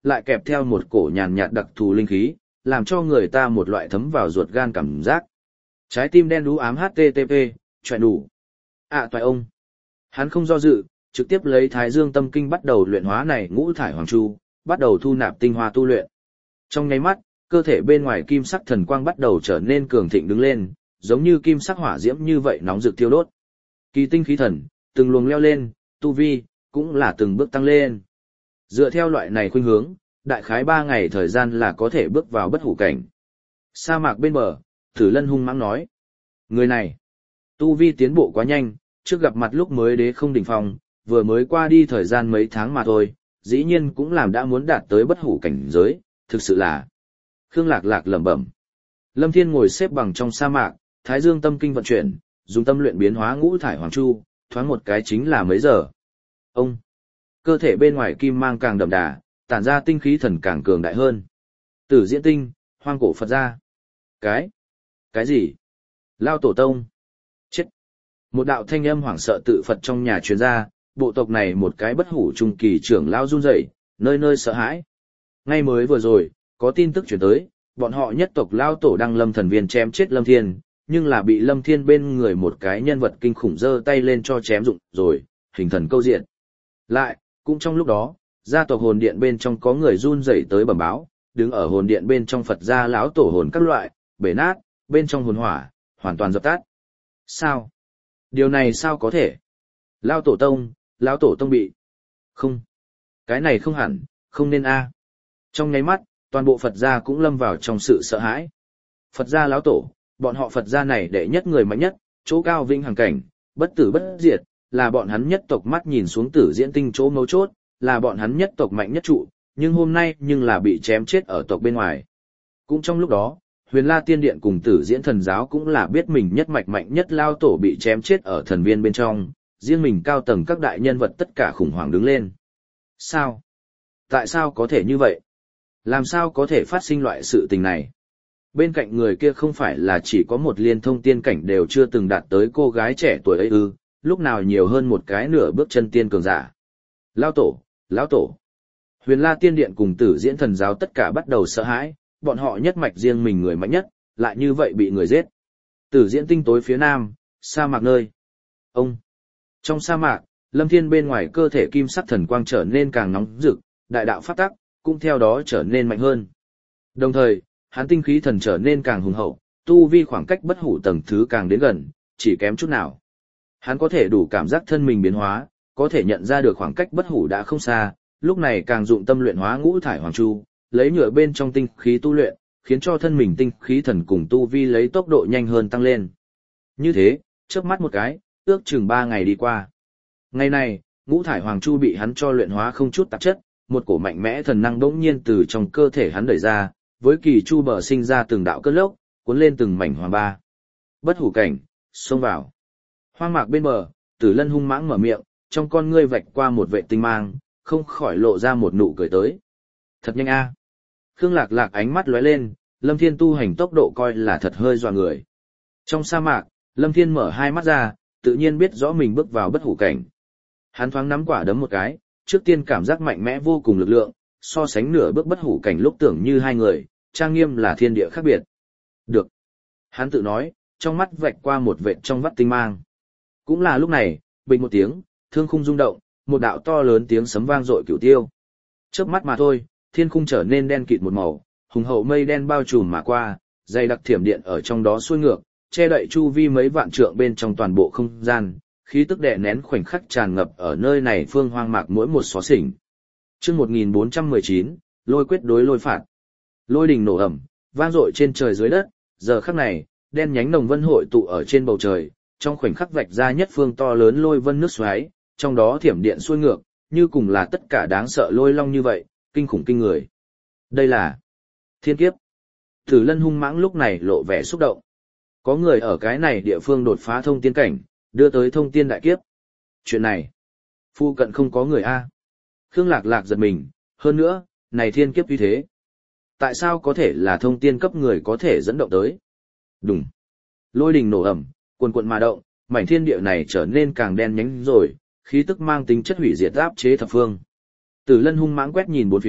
lại kẹp theo một cổ nhàn nhạt đặc thù linh khí, làm cho người ta một loại thấm vào ruột gan cảm giác. Trái tim đen đú ám hát tê tê pê, choẹ đủ. À toại ông. Hắn không do dự, trực tiếp lấy Thái Dương Tâm Kinh bắt đầu luyện hóa này ngũ thải hoàng chu, bắt đầu thu nạp tinh hoa tu luyện. Trong nháy mắt, cơ thể bên ngoài kim sắc thần quang bắt đầu trở nên cường thịnh đứng lên, giống như kim sắc hỏa diễm như vậy nóng rực thiêu đốt. Kỳ tinh khí thần, từng luồng leo lên, tu vi cũng là từng bước tăng lên. Dựa theo loại này khuynh hướng, đại khái ba ngày thời gian là có thể bước vào bất hủ cảnh. Sa mạc bên bờ, Tử Lân hung mãng nói: "Người này, tu vi tiến bộ quá nhanh, trước gặp mặt lúc mới đế không đỉnh phong, vừa mới qua đi thời gian mấy tháng mà thôi, dĩ nhiên cũng làm đã muốn đạt tới bất hủ cảnh giới, thực sự là..." Khương Lạc Lạc lẩm bẩm. Lâm Thiên ngồi xếp bằng trong sa mạc, Thái Dương Tâm Kinh vận chuyển, dùng tâm luyện biến hóa ngũ thải hoàng chu, thoáng một cái chính là mấy giờ. Ông, cơ thể bên ngoài kim mang càng đậm đà, tản ra tinh khí thần càng cường đại hơn. Tử Diễn Tinh, hoang cổ Phật gia. Cái? Cái gì? Lao Tổ Tông. Chết. Một đạo thanh âm hoảng sợ tự Phật trong nhà truyền ra, bộ tộc này một cái bất hủ trung kỳ trưởng lao run rẩy, nơi nơi sợ hãi. Ngay mới vừa rồi, có tin tức chuyển tới, bọn họ nhất tộc Lao Tổ Đăng Lâm thần viên chém chết Lâm Thiên, nhưng là bị Lâm Thiên bên người một cái nhân vật kinh khủng giơ tay lên cho chém dụng rồi, hình thần câu diện. Lại, cũng trong lúc đó, gia tộc hồn điện bên trong có người run rẩy tới bẩm báo, đứng ở hồn điện bên trong Phật gia lão tổ hồn các loại, bể nát, bên trong hồn hỏa, hoàn toàn dập tắt. Sao? Điều này sao có thể? Lão tổ tông, lão tổ tông bị... Không. Cái này không hẳn, không nên a. Trong nháy mắt, toàn bộ Phật gia cũng lâm vào trong sự sợ hãi. Phật gia lão tổ, bọn họ Phật gia này đệ nhất người mạnh nhất, chỗ cao vinh hằng cảnh, bất tử bất diệt, là bọn hắn nhất tộc mắt nhìn xuống Tử Diễn Tinh chỗ mấu chốt, là bọn hắn nhất tộc mạnh nhất trụ, nhưng hôm nay nhưng là bị chém chết ở tộc bên ngoài. Cũng trong lúc đó, Huyền La Tiên Điện cùng Tử Diễn Thần Giáo cũng là biết mình nhất mạch mạnh nhất lao tổ bị chém chết ở thần viên bên trong, riêng mình cao tầng các đại nhân vật tất cả khủng hoảng đứng lên. Sao? Tại sao có thể như vậy? Làm sao có thể phát sinh loại sự tình này? Bên cạnh người kia không phải là chỉ có một liên thông tiên cảnh đều chưa từng đạt tới cô gái trẻ tuổi ấy ư, lúc nào nhiều hơn một cái nửa bước chân tiên cường giả. Lao tổ, lão tổ. Huyền La Tiên Điện cùng Tử Diễn Thần Giáo tất cả bắt đầu sợ hãi, bọn họ nhất mạch riêng mình người mạnh nhất, lại như vậy bị người giết. Tử Diễn Tinh tối phía nam, sa mạc nơi. Ông. Trong sa mạc, Lâm Thiên bên ngoài cơ thể kim sắc thần quang trở nên càng nóng rực, đại đạo pháp tắc cũng theo đó trở nên mạnh hơn. Đồng thời, hắn tinh khí thần trở nên càng hùng hậu, tu vi khoảng cách bất hủ tầng thứ càng đến gần, chỉ kém chút nào. Hắn có thể đủ cảm giác thân mình biến hóa, có thể nhận ra được khoảng cách bất hủ đã không xa, lúc này càng dụng tâm luyện hóa ngũ thải hoàng chu, lấy nhựa bên trong tinh khí tu luyện, khiến cho thân mình tinh khí thần cùng tu vi lấy tốc độ nhanh hơn tăng lên. Như thế, chớp mắt một cái, ước chừng ba ngày đi qua. Ngày này, ngũ thải hoàng chu bị hắn cho luyện hóa không chút tạp chất, một cổ mạnh mẽ thần năng bỗng nhiên từ trong cơ thể hắn đẩy ra, với kỳ chu bờ sinh ra từng đạo cơn lốc, cuốn lên từng mảnh hoàng ba. Bất hủ cảnh, xông vào. Hoang mạc bên bờ, Tử Lân hung mãng mở miệng, trong con ngươi vạch qua một vệ tinh mang, không khỏi lộ ra một nụ cười tới. Thật nhanh a. Khương Lạc Lạc ánh mắt lóe lên, Lâm Thiên tu hành tốc độ coi là thật hơi dọa người. Trong sa mạc, Lâm Thiên mở hai mắt ra, tự nhiên biết rõ mình bước vào bất hủ cảnh. Hắn thoáng nắm quả đấm một cái, trước tiên cảm giác mạnh mẽ vô cùng lực lượng, so sánh nửa bước bất hủ cảnh lúc tưởng như hai người, trang nghiêm là thiên địa khác biệt. Được. Hắn tự nói, trong mắt vạch qua một vệt trong vắt tinh mang. Cũng là lúc này, bình một tiếng, thương khung rung động, một đạo to lớn tiếng sấm vang dội cửu tiêu. Chớp mắt mà thôi, thiên khung trở nên đen kịt một màu, hùng hậu mây đen bao trùm mà qua, dày đặc thiểm điện ở trong đó xuôi ngược, che đậy chu vi mấy vạn trượng bên trong toàn bộ không gian, khí tức đè nén khoảnh khắc tràn ngập ở nơi này phương hoang mạc mỗi một xó xỉnh. Chương một nghìn bốn trăm mười chín, lôi quyết đối lôi phạt. Lôi đình nổ ầm, vang dội trên trời dưới đất, giờ khắc này, đen nhánh nồng vân hội tụ ở trên bầu trời, trong khoảnh khắc vạch ra nhất phương to lớn lôi vân nước xoáy, trong đó thiểm điện xuôi ngược, như cùng là tất cả đáng sợ lôi long như vậy, kinh khủng kinh người. Đây là thiên kiếp. Tử Lân hung mãng lúc này lộ vẻ xúc động. Có người ở cái này địa phương đột phá thông tiên cảnh, đưa tới thông tiên đại kiếp. Chuyện này, phu cận không có người a. Khương Lạc Lạc giật mình, hơn nữa, này thiên kiếp như thế. Tại sao có thể là thông tiên cấp người có thể dẫn động tới? Đùng. Lôi đình nổ ầm, cuồn cuộn mà động, mảnh thiên địa này trở nên càng đen nhánh rồi, khí tức mang tính chất hủy diệt áp chế thập phương. Tử Lân hung mãng quét nhìn bốn phía,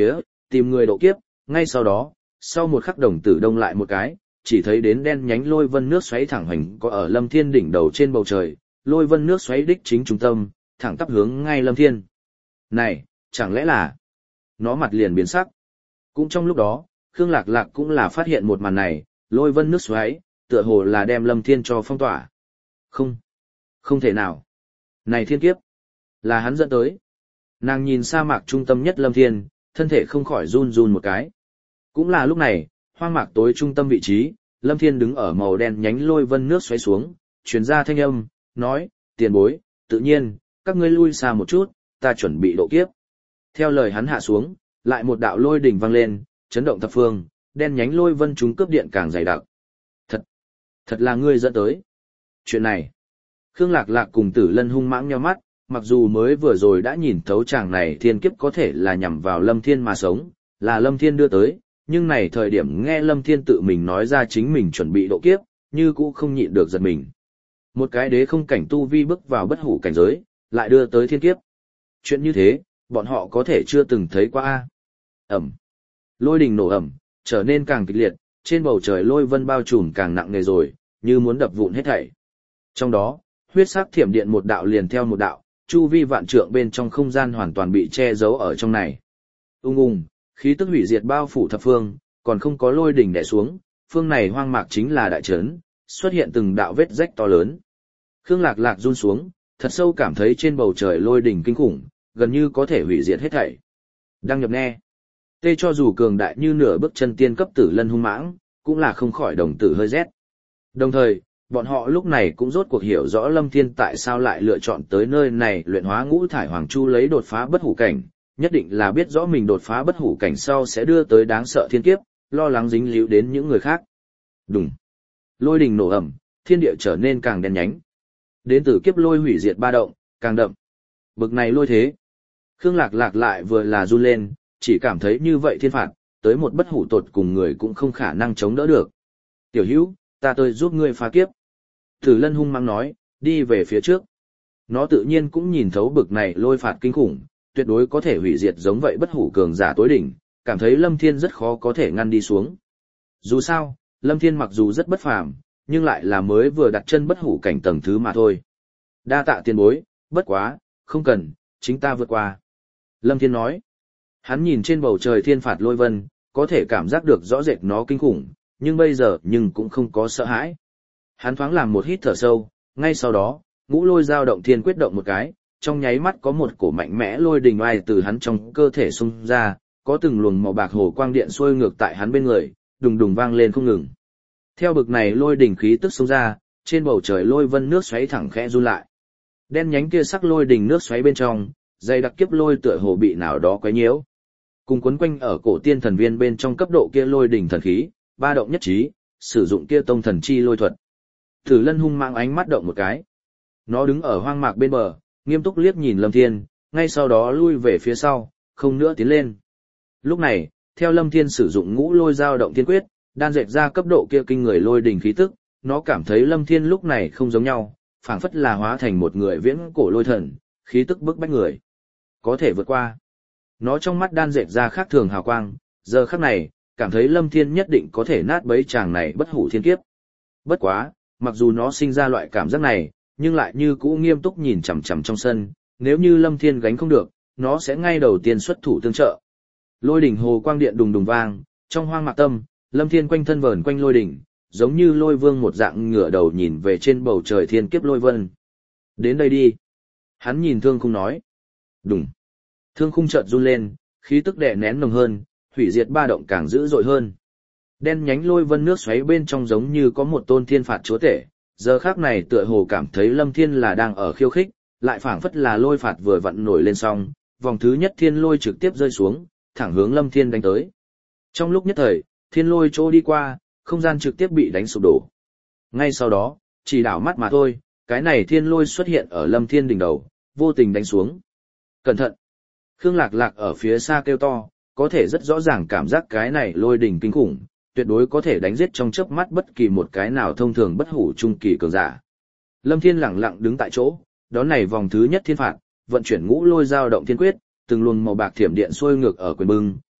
tìm người độ kiếp, ngay sau đó, sau một khắc đồng tử đông lại một cái, chỉ thấy đến đen nhánh lôi vân nước xoáy thẳng hoành có ở Lâm Thiên đỉnh đầu trên bầu trời, lôi vân nước xoáy đích chính trung tâm, thẳng tắp hướng ngay Lâm Thiên. Này, chẳng lẽ là... Nó mặt liền biến sắc. Cũng trong lúc đó, Khương Lạc Lạc cũng là phát hiện một màn này, lôi vân nước xoáy, tựa hồ là đem Lâm Thiên cho phong tỏa. Không, không thể nào. Này thiên kiếp, là hắn dẫn tới. Nàng nhìn sa mạc trung tâm nhất Lâm Thiên, thân thể không khỏi run run một cái. Cũng là lúc này, hoang mạc tối trung tâm vị trí, Lâm Thiên đứng ở màu đen nhánh lôi vân nước xoáy xuống, truyền ra thanh âm, nói, tiền bối, tự nhiên, các ngươi lui xa một chút, ta chuẩn bị độ kiếp. Theo lời hắn hạ xuống, lại một đạo lôi đỉnh vang lên, chấn động thập phương, đen nhánh lôi vân chúng cướp điện càng dày đặc. Thật, thật là ngươi dẫn tới. Chuyện này, Khương Lạc Lạc cùng Tử Lân hung mãng nheo mắt, mặc dù mới vừa rồi đã nhìn thấu chàng này thiên kiếp có thể là nhằm vào Lâm Thiên mà sống, là Lâm Thiên đưa tới, nhưng này thời điểm nghe Lâm Thiên tự mình nói ra chính mình chuẩn bị độ kiếp, như cũ không nhịn được giật mình. Một cái đế không cảnh tu vi bước vào bất hủ cảnh giới, lại đưa tới thiên kiếp. Chuyện như thế, bọn họ có thể chưa từng thấy qua a. Ẩm. Lôi đình nổ ẩm, trở nên càng kịch liệt, trên bầu trời lôi vân bao trùm càng nặng nề rồi, như muốn đập vụn hết thảy. Trong đó, huyết sắc thiểm điện một đạo liền theo một đạo, chu vi vạn trượng bên trong không gian hoàn toàn bị che giấu ở trong này. Ung ung, khí tức hủy diệt bao phủ thập phương, còn không có lôi đỉnh đè xuống, phương này hoang mạc chính là đại trấn, xuất hiện từng đạo vết rách to lớn. Khương Lạc Lạc run xuống, thật sâu cảm thấy trên bầu trời lôi đỉnh kinh khủng, gần như có thể hủy diệt hết thảy. Đăng nhập nghe. Tê cho dù cường đại như nửa bước chân tiên cấp Tử Lân hung mãng, cũng là không khỏi đồng tử hơi rét. Đồng thời, bọn họ lúc này cũng rốt cuộc hiểu rõ Lâm Thiên tại sao lại lựa chọn tới nơi này luyện hóa ngũ thải hoàng chu lấy đột phá bất hủ cảnh, nhất định là biết rõ mình đột phá bất hủ cảnh sau sẽ đưa tới đáng sợ thiên kiếp, lo lắng dính líu đến những người khác. Đùng. Lôi đình nổ ẩm, thiên địa trở nên càng đen nhánh. Đến từ kiếp lôi hủy diệt ba động, càng đậm. Bực này lôi thế. Khương Lạc Lạc lại vừa là run lên, chỉ cảm thấy như vậy thiên phạt, tới một bất hủ tột cùng người cũng không khả năng chống đỡ được. Tiểu hữu, ta tới giúp ngươi phá kiếp. Tử Lân hung mang nói, đi về phía trước. Nó tự nhiên cũng nhìn thấu bực này lôi phạt kinh khủng, tuyệt đối có thể hủy diệt giống vậy bất hủ cường giả tối đỉnh, cảm thấy Lâm Thiên rất khó có thể ngăn đi xuống. Dù sao, Lâm Thiên mặc dù rất bất phàm, nhưng lại là mới vừa đặt chân bất hủ cảnh tầng thứ mà thôi. Đa tạ tiền bối, bất quá, không cần, chính ta vượt qua. Lâm Thiên nói, hắn nhìn trên bầu trời thiên phạt lôi vân, có thể cảm giác được rõ rệt nó kinh khủng, nhưng bây giờ nhưng cũng không có sợ hãi. Hắn thoáng làm một hít thở sâu, ngay sau đó, ngũ lôi dao động thiên quyết động một cái, trong nháy mắt có một cổ mạnh mẽ lôi đình oai từ hắn trong cơ thể xung ra, có từng luồng màu bạc hồ quang điện xuôi ngược tại hắn bên người, đùng đùng vang lên không ngừng. Theo bực này lôi đình khí tức xung ra, trên bầu trời lôi vân nước xoáy thẳng khẽ run lại. Đen nhánh kia sắc lôi đình nước xoáy bên trong, dây đặc kiếp lôi tựa hồ bị nào đó quấy nhiễu. Cùng quấn quanh ở cổ tiên thần viên bên trong cấp độ kia lôi đình thần khí, ba động nhất trí, sử dụng kia tông thần chi lôi thuật. Tử Lân hung mang ánh mắt động một cái. Nó đứng ở hoang mạc bên bờ, nghiêm túc liếc nhìn Lâm Thiên, ngay sau đó lui về phía sau, không nữa tiến lên. Lúc này, theo Lâm Thiên sử dụng ngũ lôi dao động thiên quyết, đan dệt ra cấp độ kia kinh người lôi đình khí tức, nó cảm thấy Lâm Thiên lúc này không giống nhau, phảng phất là hóa thành một người viễn cổ lôi thần, khí tức bức bách người. Có thể vượt qua. Nó trong mắt đan dệt ra khác thường hào quang, giờ khắc này, cảm thấy Lâm Thiên nhất định có thể nát bấy chàng này bất hủ thiên kiếp. Bất quá, mặc dù nó sinh ra loại cảm giác này, nhưng lại như cũ nghiêm túc nhìn chằm chằm trong sân, nếu như Lâm Thiên gánh không được, nó sẽ ngay đầu tiên xuất thủ tương trợ. Lôi đỉnh hồ quang điện đùng đùng vang, trong hoang mạc tâm, Lâm Thiên quanh thân vờn quanh lôi đỉnh, giống như lôi vương một dạng ngửa đầu nhìn về trên bầu trời thiên kiếp lôi vân. Đến đây đi. Hắn nhìn Thương Khung nói. Đùng. Thương Khung chợt run lên, khí tức đè nén nồng hơn, hủy diệt ba động càng dữ dội hơn. Đen nhánh lôi vân nước xoáy bên trong giống như có một tôn thiên phạt chúa tể, giờ khác này tựa hồ cảm thấy Lâm Thiên là đang ở khiêu khích, lại phảng phất là lôi phạt vừa vặn nổi lên xong, vòng thứ nhất thiên lôi trực tiếp rơi xuống, thẳng hướng Lâm Thiên đánh tới. Trong lúc nhất thời, thiên lôi chỗ đi qua, không gian trực tiếp bị đánh sụp đổ. Ngay sau đó, chỉ đảo mắt mà thôi, cái này thiên lôi xuất hiện ở Lâm Thiên đỉnh đầu, vô tình đánh xuống. Cẩn thận! Khương Lạc Lạc ở phía xa kêu to, có thể rất rõ ràng cảm giác cái này lôi đỉnh kinh khủng, tuyệt đối có thể đánh giết trong chớp mắt bất kỳ một cái nào thông thường bất hủ trung kỳ cường giả. Lâm Thiên lẳng lặng đứng tại chỗ, đón này vòng thứ nhất thiên phạt, vận chuyển ngũ lôi dao động thiên quyết, từng luồng màu bạc thiểm điện xuôi ngược ở quyền bưng,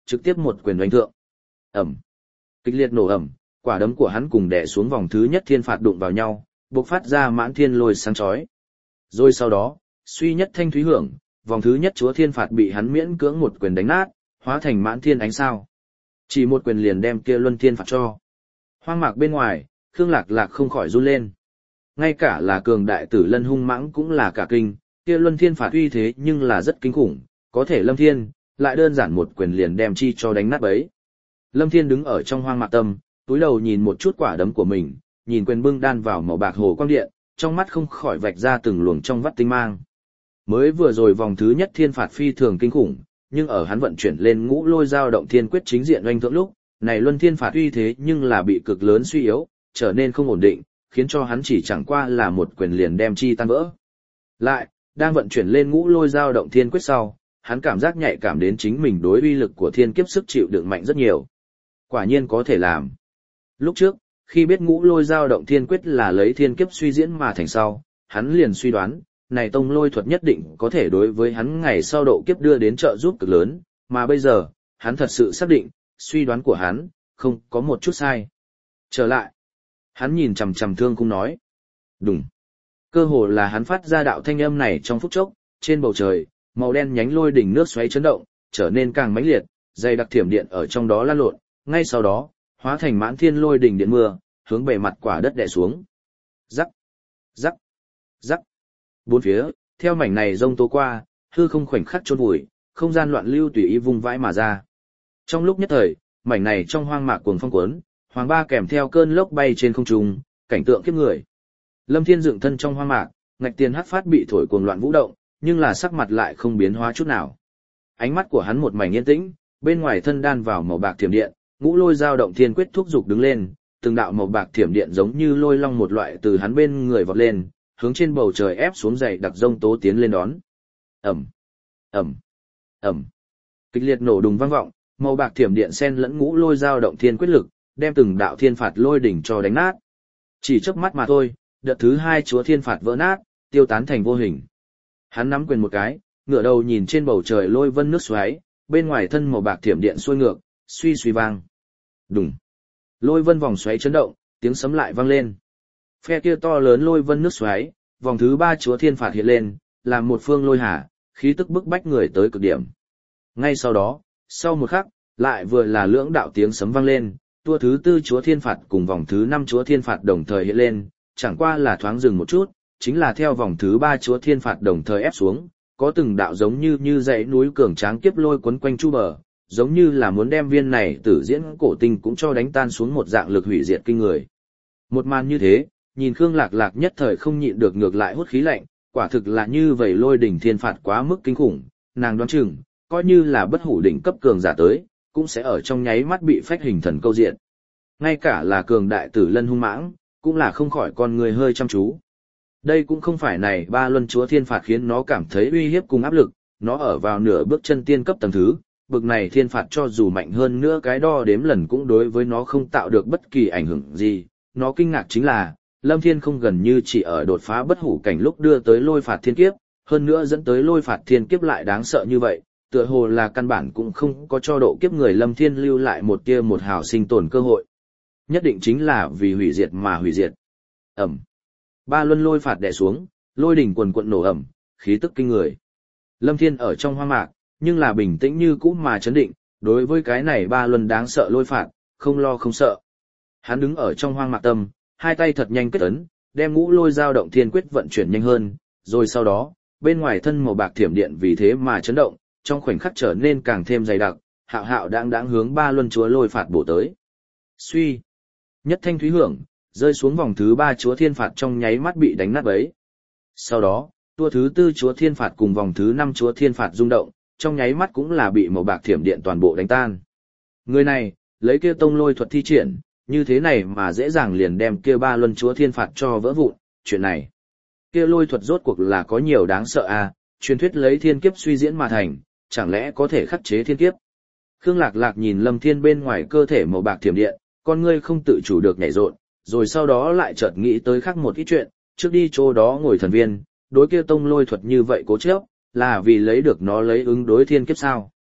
trực tiếp một quyền đánh thượng. Ẩm. Kịch liệt nổ ẩm, quả đấm của hắn cùng đè xuống vòng thứ nhất thiên phạt đụng vào nhau, bộc phát ra mãn thiên lôi sáng chói. Rồi sau đó, suy nhất thanh thúy hưởng, vòng thứ nhất chúa thiên phạt bị hắn miễn cưỡng một quyền đánh nát, hóa thành mãn thiên ánh sao. Chỉ một quyền liền đem kia luân thiên phạt cho. Hoang mạc bên ngoài, Khương Lạc Lạc không khỏi run lên. Ngay cả là cường đại tử lân hung mãng cũng là cả kinh, kia luân thiên phạt uy thế nhưng là rất kinh khủng, có thể Lâm Thiên, lại đơn giản một quyền liền đem chi cho đánh nát bấy. Lâm Thiên đứng ở trong hoang mạc tâm, túi đầu nhìn một chút quả đấm của mình, nhìn quyền bưng đan vào màu bạc hồ quang điện, trong mắt không khỏi vạch ra từng luồng trong vắt tinh mang. Mới vừa rồi vòng thứ nhất thiên phạt phi thường kinh khủng, nhưng ở hắn vận chuyển lên ngũ lôi dao động thiên quyết chính diện oanh thượng lúc, này luân thiên phạt uy thế nhưng là bị cực lớn suy yếu, trở nên không ổn định, khiến cho hắn chỉ chẳng qua là một quyền liền đem chi tan vỡ. Lại, đang vận chuyển lên ngũ lôi dao động thiên quyết sau, hắn cảm giác nhạy cảm đến chính mình đối uy lực của thiên kiếp sức chịu đựng mạnh rất nhiều. Quả nhiên có thể làm. Lúc trước, khi biết ngũ lôi dao động thiên quyết là lấy thiên kiếp suy diễn mà thành sau, hắn liền suy đoán, này tông lôi thuật nhất định có thể đối với hắn ngày sau độ kiếp đưa đến trợ giúp cực lớn, mà bây giờ, hắn thật sự xác định, suy đoán của hắn, không có một chút sai. Trở lại, hắn nhìn chằm chằm Thương Khung nói. Đùng. Cơ hồ là hắn phát ra đạo thanh âm này trong phút chốc, trên bầu trời, màu đen nhánh lôi đỉnh nước xoáy chấn động, trở nên càng mãnh liệt, dày đặc thiểm điện ở trong đó lan lộn, ngay sau đó, hóa thành mãn thiên lôi đỉnh điện mưa, hướng bề mặt quả đất đè xuống. Rắc, rắc, rắc. Bốn phía, theo mảnh này rông tố qua, hư không khoảnh khắc chôn vùi, không gian loạn lưu tùy ý vung vãi mà ra. Trong lúc nhất thời, mảnh này trong hoang mạc cuồng phong cuốn, hoàng ba kèm theo cơn lốc bay trên không trung, cảnh tượng kiếp người. Lâm Thiên dựng thân trong hoang mạc, ngạch tiền hắc phát bị thổi cuồng loạn vũ động, nhưng là sắc mặt lại không biến hóa chút nào. Ánh mắt của hắn một mảnh yên tĩnh, bên ngoài thân đan vào màu bạc thiểm điện, ngũ lôi dao động thiên quyết thúc dục đứng lên, từng đạo màu bạc thiểm điện giống như lôi long một loại từ hắn bên người vọt lên, hướng trên bầu trời ép xuống dày đặc rông tố tiến lên đón. Ầm, ầm, ầm. Kịch liệt nổ đùng vang vọng, màu bạc thiểm điện xen lẫn ngũ lôi dao động thiên quyết lực, đem từng đạo thiên phạt lôi đỉnh cho đánh nát. Chỉ chớp mắt mà thôi, đợt thứ hai chúa thiên phạt vỡ nát, tiêu tán thành vô hình. Hắn nắm quyền một cái, ngửa đầu nhìn trên bầu trời lôi vân nước xoáy, bên ngoài thân màu bạc thiểm điện xuôi ngược, suy suy vang. Đùng. Lôi vân vòng xoáy chấn động, tiếng sấm lại vang lên. Phe kia to lớn lôi vân nước xoáy, vòng thứ ba chúa thiên phạt hiện lên, làm một phương lôi hà, khí tức bức bách người tới cực điểm. Ngay sau đó, sau một khắc, lại vừa là lưỡng đạo tiếng sấm vang lên, tua thứ tư chúa thiên phạt cùng vòng thứ năm chúa thiên phạt đồng thời hiện lên, chẳng qua là thoáng dừng một chút, chính là theo vòng thứ ba chúa thiên phạt đồng thời ép xuống, có từng đạo giống như như dãy núi cường tráng kiếp lôi quấn quanh chu bờ, giống như là muốn đem viên này tử diễn cổ tinh cũng cho đánh tan xuống một dạng lực hủy diệt kinh người. Một màn như thế, nhìn Khương Lạc Lạc nhất thời không nhịn được ngược lại hút khí lạnh, quả thực là như vậy lôi đỉnh thiên phạt quá mức kinh khủng, nàng đoán chừng, coi như là bất hủ đỉnh cấp cường giả tới, cũng sẽ ở trong nháy mắt bị phách hình thần câu diện. Ngay cả là cường đại tử lân hung mãng, cũng là không khỏi con người hơi chăm chú. Đây cũng không phải này ba luân chúa thiên phạt khiến nó cảm thấy uy hiếp cùng áp lực, nó ở vào nửa bước chân tiên cấp tầng thứ, bực này thiên phạt cho dù mạnh hơn nữa cái đo đếm lần cũng đối với nó không tạo được bất kỳ ảnh hưởng gì. Nó kinh ngạc chính là, Lâm Thiên không gần như chỉ ở đột phá bất hủ cảnh lúc đưa tới lôi phạt thiên kiếp, hơn nữa dẫn tới lôi phạt thiên kiếp lại đáng sợ như vậy, tựa hồ là căn bản cũng không có cho độ kiếp người Lâm Thiên lưu lại một tia một hào sinh tồn cơ hội. Nhất định chính là vì hủy diệt mà hủy diệt. Ẩm. Ba luân lôi phạt đè xuống, lôi đỉnh quần quận nổ ẩm, khí tức kinh người. Lâm Thiên ở trong hoang mạc, nhưng là bình tĩnh như cũ mà chấn định, đối với cái này ba luân đáng sợ lôi phạt, không lo không sợ. Hắn đứng ở trong hoang mạc tâm, hai tay thật nhanh kết ấn, đem ngũ lôi dao động thiên quyết vận chuyển nhanh hơn, rồi sau đó, bên ngoài thân màu bạc thiểm điện vì thế mà chấn động, trong khoảnh khắc trở nên càng thêm dày đặc, hạo hạo đang đang hướng ba luân chúa lôi phạt bổ tới. Suy, nhất thanh thúy hưởng, rơi xuống vòng thứ ba chúa thiên phạt trong nháy mắt bị đánh nát bấy. Sau đó, tua thứ tư chúa thiên phạt cùng vòng thứ năm chúa thiên phạt rung động, trong nháy mắt cũng là bị màu bạc thiểm điện toàn bộ đánh tan. Người này, lấy kia tông lôi thuật thi triển, như thế này mà dễ dàng liền đem kia ba luân chúa thiên phạt cho vỡ vụn, chuyện này. Kia lôi thuật rốt cuộc là có nhiều đáng sợ à, truyền thuyết lấy thiên kiếp suy diễn mà thành, chẳng lẽ có thể khắc chế thiên kiếp. Khương Lạc Lạc nhìn Lâm Thiên bên ngoài cơ thể màu bạc thiểm điện, con ngươi không tự chủ được nhảy rộn, rồi sau đó lại chợt nghĩ tới khác một ít chuyện, trước đi chỗ đó ngồi thần viên, đối kia tông lôi thuật như vậy cố chấp, là vì lấy được nó lấy ứng đối thiên kiếp sao.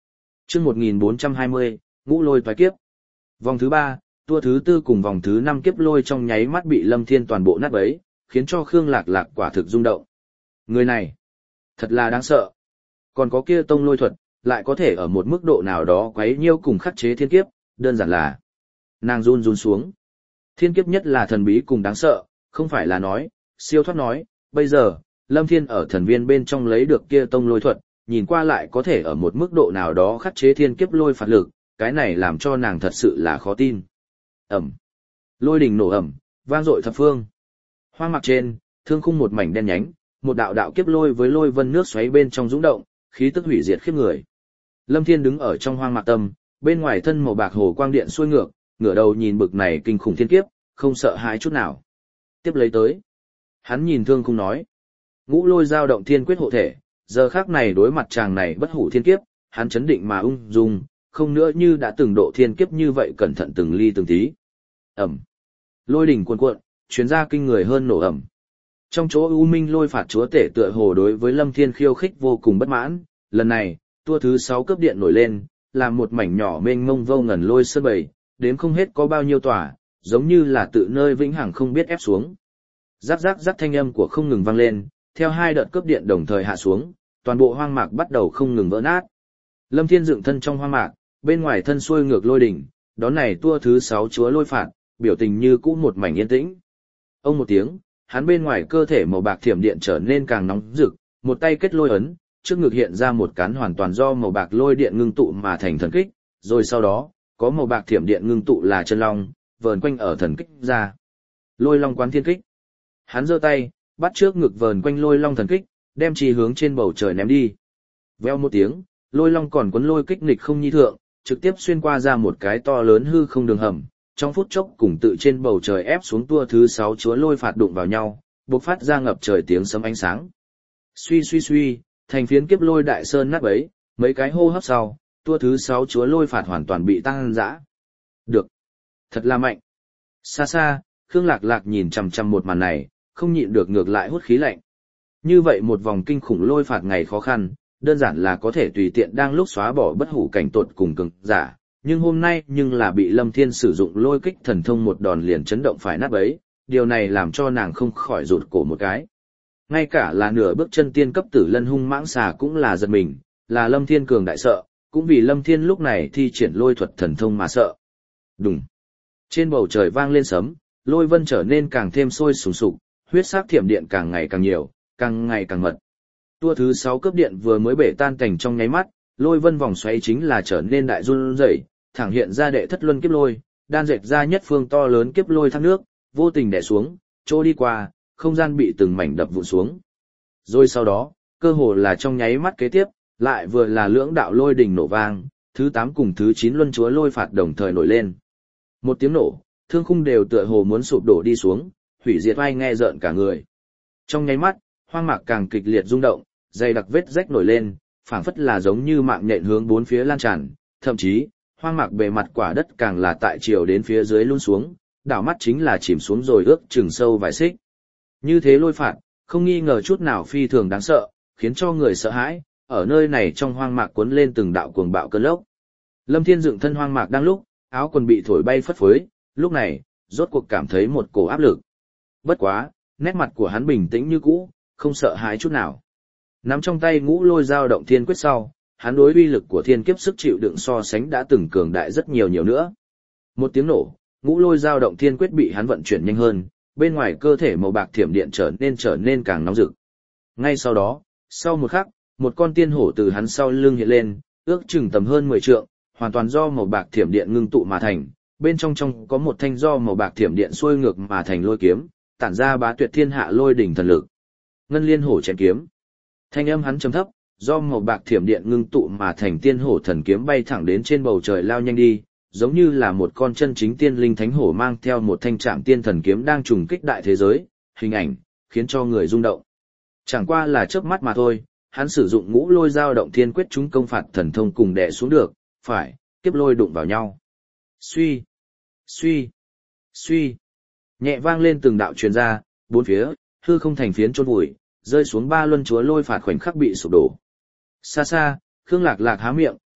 Chương một nghìn bốn trăm hai mươi, ngũ lôi toái kiếp. Vòng thứ ba, tua thứ tư cùng vòng thứ năm kiếp lôi trong nháy mắt bị Lâm Thiên toàn bộ nát bấy, khiến cho Khương Lạc Lạc quả thực rung động. Người này, thật là đáng sợ. Còn có kia tông lôi thuật, lại có thể ở một mức độ nào đó quấy nhiêu cùng khắc chế thiên kiếp, đơn giản là nàng run run xuống. Thiên kiếp nhất là thần bí cùng đáng sợ, không phải là nói, siêu thoát nói, bây giờ, Lâm Thiên ở thần viên bên trong lấy được kia tông lôi thuật, nhìn qua lại có thể ở một mức độ nào đó khắc chế thiên kiếp lôi phạt lực, cái này làm cho nàng thật sự là khó tin. Ẩm. Lôi đình nổ ẩm, vang dội thập phương. Hoang mạc trên, thương khung một mảnh đen nhánh, một đạo đạo kiếp lôi với lôi vân nước xoáy bên trong dũng động, khí tức hủy diệt khiếp người. Lâm Thiên đứng ở trong hoang mạc tâm, bên ngoài thân màu bạc hồ quang điện xuôi ngược, ngửa đầu nhìn bực này kinh khủng thiên kiếp, không sợ hãi chút nào. Tiếp lấy tới. Hắn nhìn thương khung nói. Ngũ lôi giao động thiên quyết hộ thể, giờ khác này đối mặt chàng này bất hủ thiên kiếp, hắn chấn định mà ung dung, không nữa như đã từng độ thiên kiếp như vậy cẩn thận từng ly từng tí. Ẩm. Lôi đỉnh cuồn cuộn, chuyến ra kinh người hơn nổ ẩm. Trong chỗ U Minh lôi phạt chúa tể tựa hồ đối với Lâm Thiên khiêu khích vô cùng bất mãn, lần này, tua thứ sáu cấp điện nổi lên, làm một mảnh nhỏ mênh mông vô ngần lôi sơn bầy, đếm không hết có bao nhiêu tòa, giống như là tự nơi vĩnh hằng không biết ép xuống. Rắc rắc rắc thanh âm của không ngừng vang lên, theo hai đợt cấp điện đồng thời hạ xuống, toàn bộ hoang mạc bắt đầu không ngừng vỡ nát. Lâm Thiên dựng thân trong hoang mạc, bên ngoài thân xuôi ngược lôi đỉnh, đón này tua thứ sáu chúa lôi phạt, biểu tình như cũ một mảnh yên tĩnh. Ông một tiếng, hắn bên ngoài cơ thể màu bạc thiểm điện trở nên càng nóng rực, một tay kết lôi ấn, trước ngực hiện ra một cán hoàn toàn do màu bạc lôi điện ngưng tụ mà thành thần kích, rồi sau đó, có màu bạc thiểm điện ngưng tụ là chân long, vờn quanh ở thần kích ra. Lôi long quán thiên kích. Hắn giơ tay, bắt trước ngực vờn quanh lôi long thần kích, đem chi hướng trên bầu trời ném đi. Veo một tiếng, lôi long còn cuốn lôi kích nghịch không nhi thượng, trực tiếp xuyên qua ra một cái to lớn hư không đường hầm, trong phút chốc cùng tự trên bầu trời ép xuống tua thứ sáu chúa lôi phạt đụng vào nhau, bộc phát ra ngập trời tiếng sấm ánh sáng. Suy suy suy, thành phiến kiếp lôi đại sơn nát bấy, mấy cái hô hấp sau, tua thứ sáu chúa lôi phạt hoàn toàn bị tăng dã. Được. Thật là mạnh. Xa xa, Khương Lạc Lạc nhìn chằm chằm một màn này, không nhịn được ngược lại hút khí lạnh. Như vậy một vòng kinh khủng lôi phạt ngày khó khăn, đơn giản là có thể tùy tiện đang lúc xóa bỏ bất hủ cảnh tột cùng cường giả, nhưng hôm nay nhưng là bị Lâm Thiên sử dụng lôi kích thần thông một đòn liền chấn động phải nát bấy, điều này làm cho nàng không khỏi rụt cổ một cái. Ngay cả là nửa bước chân tiên cấp tử lân hung mãng xà cũng là giật mình, là Lâm Thiên cường đại sợ, cũng vì Lâm Thiên lúc này thi triển lôi thuật thần thông mà sợ. Đùng. Trên bầu trời vang lên sấm, lôi vân trở nên càng thêm sôi sùng sục, huyết sắc thiểm điện càng ngày càng nhiều, càng ngày càng mật. Tua thứ sáu cấp điện vừa mới bể tan cảnh trong nháy mắt, lôi vân vòng xoáy chính là trở nên đại run rẩy, thẳng hiện ra đệ thất luân kiếp lôi, đan dệt ra nhất phương to lớn kiếp lôi thác nước, vô tình đè xuống, chỗ đi qua, không gian bị từng mảnh đập vụn xuống. Rồi sau đó, cơ hồ là trong nháy mắt kế tiếp, lại vừa là lưỡng đạo lôi đỉnh nổ vang, thứ tám cùng thứ chín luân chúa lôi phạt đồng thời nổi lên. Một tiếng nổ, thương khung đều tựa hồ muốn sụp đổ đi xuống, hủy diệt vai nghe rợn cả người. Trong nháy mắt, hoang mạc càng kịch liệt rung động, dày đặc vết rách nổi lên, phảng phất là giống như mạng nhện hướng bốn phía lan tràn, thậm chí, hoang mạc bề mặt quả đất càng là tại chiều đến phía dưới luôn xuống, đảo mắt chính là chìm xuống rồi ước chừng sâu vài xích. Như thế lôi phạt, không nghi ngờ chút nào phi thường đáng sợ, khiến cho người sợ hãi, ở nơi này trong hoang mạc cuốn lên từng đạo cuồng bạo cơn lốc. Lâm Thiên dựng thân hoang mạc đang lúc, áo quần bị thổi bay phất phới, lúc này, rốt cuộc cảm thấy một cổ áp lực. Bất quá, nét mặt của hắn bình tĩnh như cũ, không sợ hãi chút nào. Nắm trong tay ngũ lôi dao động thiên quyết sau, hắn đối uy lực của thiên kiếp sức chịu đựng so sánh đã từng cường đại rất nhiều nhiều nữa. Một tiếng nổ, ngũ lôi dao động thiên quyết bị hắn vận chuyển nhanh hơn, bên ngoài cơ thể màu bạc thiểm điện trở nên trở nên càng nóng rực. Ngay sau đó, sau một khắc, một con tiên hổ từ hắn sau lưng hiện lên, ước chừng tầm hơn mười trượng, hoàn toàn do màu bạc thiểm điện ngưng tụ mà thành, bên trong trong có một thanh do màu bạc thiểm điện xuôi ngược mà thành lôi kiếm, tản ra bá tuyệt thiên hạ lôi đỉnh thần lực. Ngân liên hổ chém kiếm. Thanh âm hắn trầm thấp, do màu bạc thiểm điện ngưng tụ mà thành tiên hổ thần kiếm bay thẳng đến trên bầu trời lao nhanh đi, giống như là một con chân chính tiên linh thánh hổ mang theo một thanh trạm tiên thần kiếm đang trùng kích đại thế giới, hình ảnh khiến cho người rung động. Chẳng qua là chớp mắt mà thôi, hắn sử dụng ngũ lôi dao động thiên quyết chúng công phạt thần thông cùng đè xuống được, phải, kiếp lôi đụng vào nhau. Suy, suy, suy. Nhẹ vang lên từng đạo truyền ra, bốn phía, hư không thành phiến chôn vùi, rơi xuống ba luân chúa lôi phạt khoảnh khắc bị sụp đổ. Xa xa, Khương Lạc Lạc há miệng,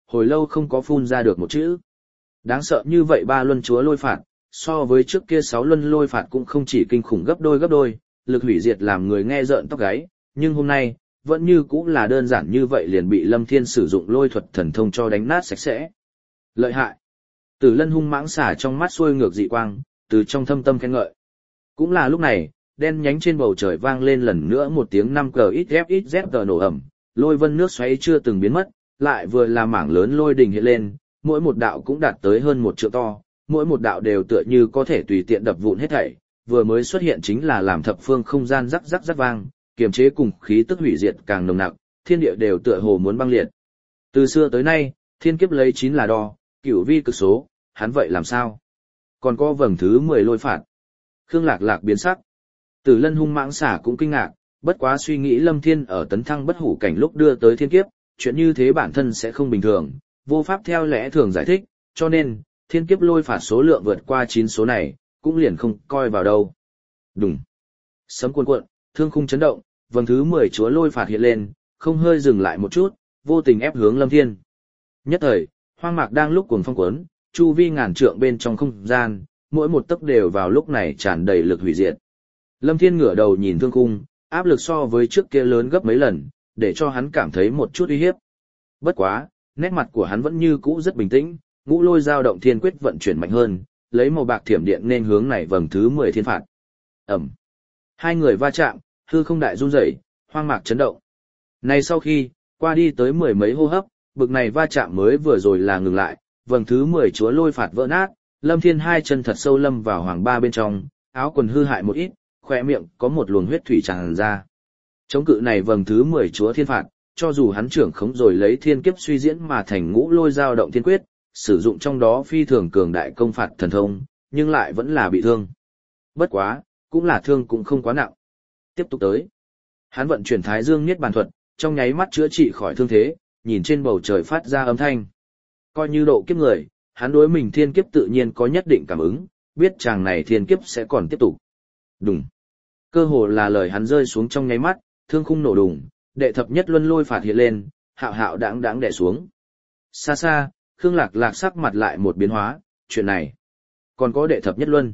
hồi lâu không có phun ra được một chữ. Đáng sợ như vậy ba luân chúa lôi phạt, so với trước kia sáu luân lôi phạt cũng không chỉ kinh khủng gấp đôi gấp đôi, lực hủy diệt làm người nghe rợn tóc gáy, nhưng hôm nay, vẫn như cũng là đơn giản như vậy liền bị Lâm Thiên sử dụng lôi thuật thần thông cho đánh nát sạch sẽ. Lợi hại. Tử Lân hung mãng xả trong mắt xuôi ngược dị quang, từ trong thâm tâm khen ngợi. Cũng là lúc này, đen nhánh trên bầu trời vang lên lần nữa một tiếng năm cờ ít ép ít dép tờ nổ ẩm, lôi vân nước xoáy chưa từng biến mất, lại vừa là mảng lớn lôi đình hiện lên, mỗi một đạo cũng đạt tới hơn một trượng to, mỗi một đạo đều tựa như có thể tùy tiện đập vụn hết thảy, vừa mới xuất hiện chính là làm thập phương không gian rắc rắc rắc vang, kiềm chế cùng khí tức hủy diệt càng nồng nặc, thiên địa đều tựa hồ muốn băng liệt. Từ xưa tới nay, thiên kiếp lấy chín là đo, cửu vi cực số, hắn vậy làm sao? Còn có vầng thứ mười lôi phạt. Khương Lạc Lạc biến sắc. Tử Lân hung mãng xả cũng kinh ngạc, bất quá suy nghĩ Lâm Thiên ở tấn thăng bất hủ cảnh lúc đưa tới thiên kiếp, chuyện như thế bản thân sẽ không bình thường, vô pháp theo lẽ thường giải thích, cho nên, thiên kiếp lôi phạt số lượng vượt qua chín số này, cũng liền không coi vào đâu. Đùng. Sấm cuồn cuộn, thương khung chấn động, vầng thứ mười chúa lôi phạt hiện lên, không hơi dừng lại một chút, vô tình ép hướng Lâm Thiên. Nhất thời, hoang mạc đang lúc cuồng phong cuốn, chu vi ngàn trượng bên trong không gian, mỗi một tấc đều vào lúc này tràn đầy lực hủy diệt. Lâm Thiên ngửa đầu nhìn thương khung, áp lực so với trước kia lớn gấp mấy lần, để cho hắn cảm thấy một chút uy hiếp. Bất quá, nét mặt của hắn vẫn như cũ rất bình tĩnh, ngũ lôi dao động thiên quyết vận chuyển mạnh hơn, lấy màu bạc thiểm điện nên hướng này vầng thứ mười thiên phạt. Ẩm. Hai người va chạm, hư không đại run rẩy, hoang mạc chấn động. Này sau khi, qua đi tới mười mấy hô hấp, bực này va chạm mới vừa rồi là ngừng lại, vầng thứ mười chúa lôi phạt vỡ nát, Lâm Thiên hai chân thật sâu lâm vào hoàng ba bên trong, áo quần hư hại một ít, khỏe miệng có một luồng huyết thủy tràn ra. Chống cự này vầng thứ mười chúa thiên phạt, cho dù hắn trưởng khống rồi lấy thiên kiếp suy diễn mà thành ngũ lôi dao động thiên quyết, sử dụng trong đó phi thường cường đại công phạt thần thông, nhưng lại vẫn là bị thương. Bất quá, cũng là thương cũng không quá nặng. Tiếp tục tới. Hắn vận chuyển Thái Dương Niết Bàn thuật, trong nháy mắt chữa trị khỏi thương thế, nhìn trên bầu trời phát ra âm thanh. Coi như độ kiếp người, hắn đối mình thiên kiếp tự nhiên có nhất định cảm ứng, biết chàng này thiên kiếp sẽ còn tiếp tục. Đùng. Cơ hồ là lời hắn rơi xuống trong nháy mắt, thương khung nổ đùng, đệ thập nhất luân lôi phạt hiện lên, hạo hạo đãng đãng đè xuống. Xa xa, Khương Lạc Lạc sắc mặt lại một biến hóa, chuyện này. Còn có đệ thập nhất luân.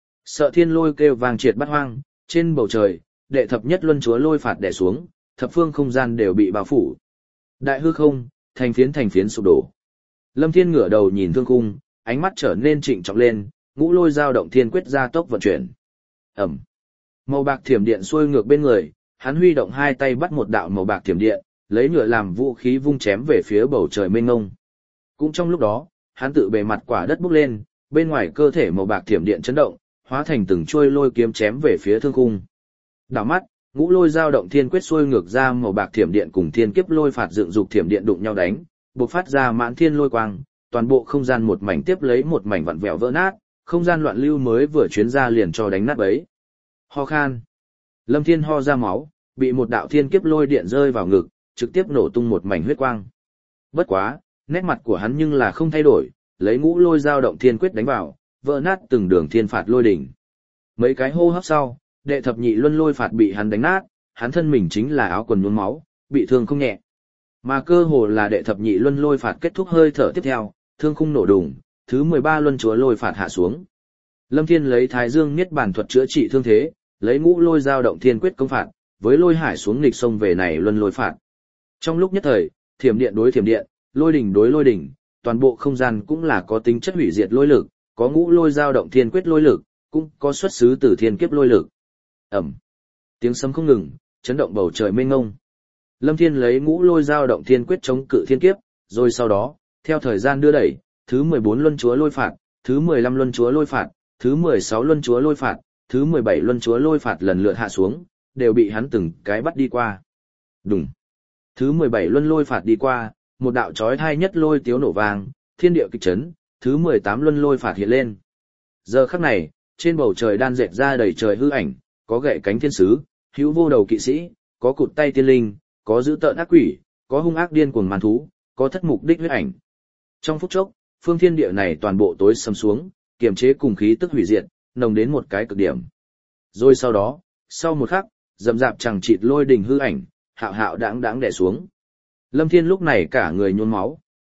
Sợ thiên lôi kêu vang triệt bát hoang, trên bầu trời, đệ thập nhất luân chúa lôi phạt đè xuống, thập phương không gian đều bị bao phủ. Đại hư không, thành phiến thành phiến sụp đổ. Lâm Thiên ngửa đầu nhìn thương khung, ánh mắt trở nên trịnh trọng lên, ngũ lôi dao động thiên quyết gia tốc vận chuyển. Ẩm. Màu bạc thiểm điện xuôi ngược bên người, hắn huy động hai tay bắt một đạo màu bạc thiểm điện, lấy nhựa làm vũ khí vung chém về phía bầu trời mênh mông. Cũng trong lúc đó, hắn tự bề mặt quả đất bốc lên, bên ngoài cơ thể màu bạc thiểm điện chấn động, hóa thành từng chuôi lôi kiếm chém về phía thương khung. Đảo mắt, ngũ lôi dao động thiên quyết xuôi ngược ra màu bạc thiểm điện cùng thiên kiếp lôi phạt dựng dục thiểm điện đụng nhau đánh, bộc phát ra mãn thiên lôi quang, toàn bộ không gian một mảnh tiếp lấy một mảnh vặn vẹo vỡ nát, không gian loạn lưu mới vừa chuyến ra liền cho đánh nát bấy. Ho khan. Lâm Thiên ho ra máu, bị một đạo thiên kiếp lôi điện rơi vào ngực, trực tiếp nổ tung một mảnh huyết quang. Bất quá, nét mặt của hắn nhưng là không thay đổi, lấy ngũ lôi dao động thiên quyết đánh vào, vỡ nát từng đường thiên phạt lôi đỉnh. Mấy cái hô hấp sau, đệ thập nhị luân lôi phạt bị hắn đánh nát, hắn thân mình chính là áo quần nhuốm máu, bị thương không nhẹ. Mà cơ hồ là đệ thập nhị luân lôi phạt kết thúc hơi thở tiếp theo, thương khung nổ đùng, thứ mười ba luân chúa lôi phạt hạ xuống. Lâm Thiên lấy Thái Dương Niết Bàn thuật chữa trị thương thế, lấy ngũ lôi dao động thiên quyết công phạt, với lôi hải xuống nghịch sông về này luân lôi phạt. Trong lúc nhất thời, thiểm điện đối thiểm điện, lôi đỉnh đối lôi đỉnh, toàn bộ không gian cũng là có tính chất hủy diệt lôi lực, có ngũ lôi dao động thiên quyết lôi lực, cũng có xuất xứ từ thiên kiếp lôi lực. Ẩm. Tiếng sấm không ngừng, chấn động bầu trời mênh mông. Lâm Thiên lấy ngũ lôi dao động thiên quyết chống cự thiên kiếp, rồi sau đó, theo thời gian đưa đẩy, thứ mười bốn luân chúa lôi phạt, thứ mười lăm luân chúa lôi phạt, thứ mười sáu luân chúa lôi phạt, thứ mười bảy luân chúa lôi phạt lần lượt hạ xuống, đều bị hắn từng cái bắt đi qua. Đùng. Thứ mười bảy luân lôi phạt đi qua, một đạo chói tai nhất lôi tiếu nổ vang, thiên địa kịch chấn, thứ mười tám luân lôi phạt hiện lên. Giờ khắc này, trên bầu trời đan dệt ra đầy trời hư ảnh, có gậy cánh thiên sứ, hữu vô đầu kỵ sĩ, có cụt tay tiên linh, có dữ tợn ác quỷ, có hung ác điên cuồng màn thú, có thất mục đích huyết ảnh. Trong phút chốc, phương thiên địa này toàn bộ tối sầm xuống, kiềm chế cùng khí tức hủy diệt, nồng đến một cái cực điểm. Rồi sau đó, sau một khắc, rầm rạp chẳng chịt lôi đình hư ảnh, hạo hạo đãng đãng đè xuống. Lâm Thiên lúc này cả người nhuốm máu,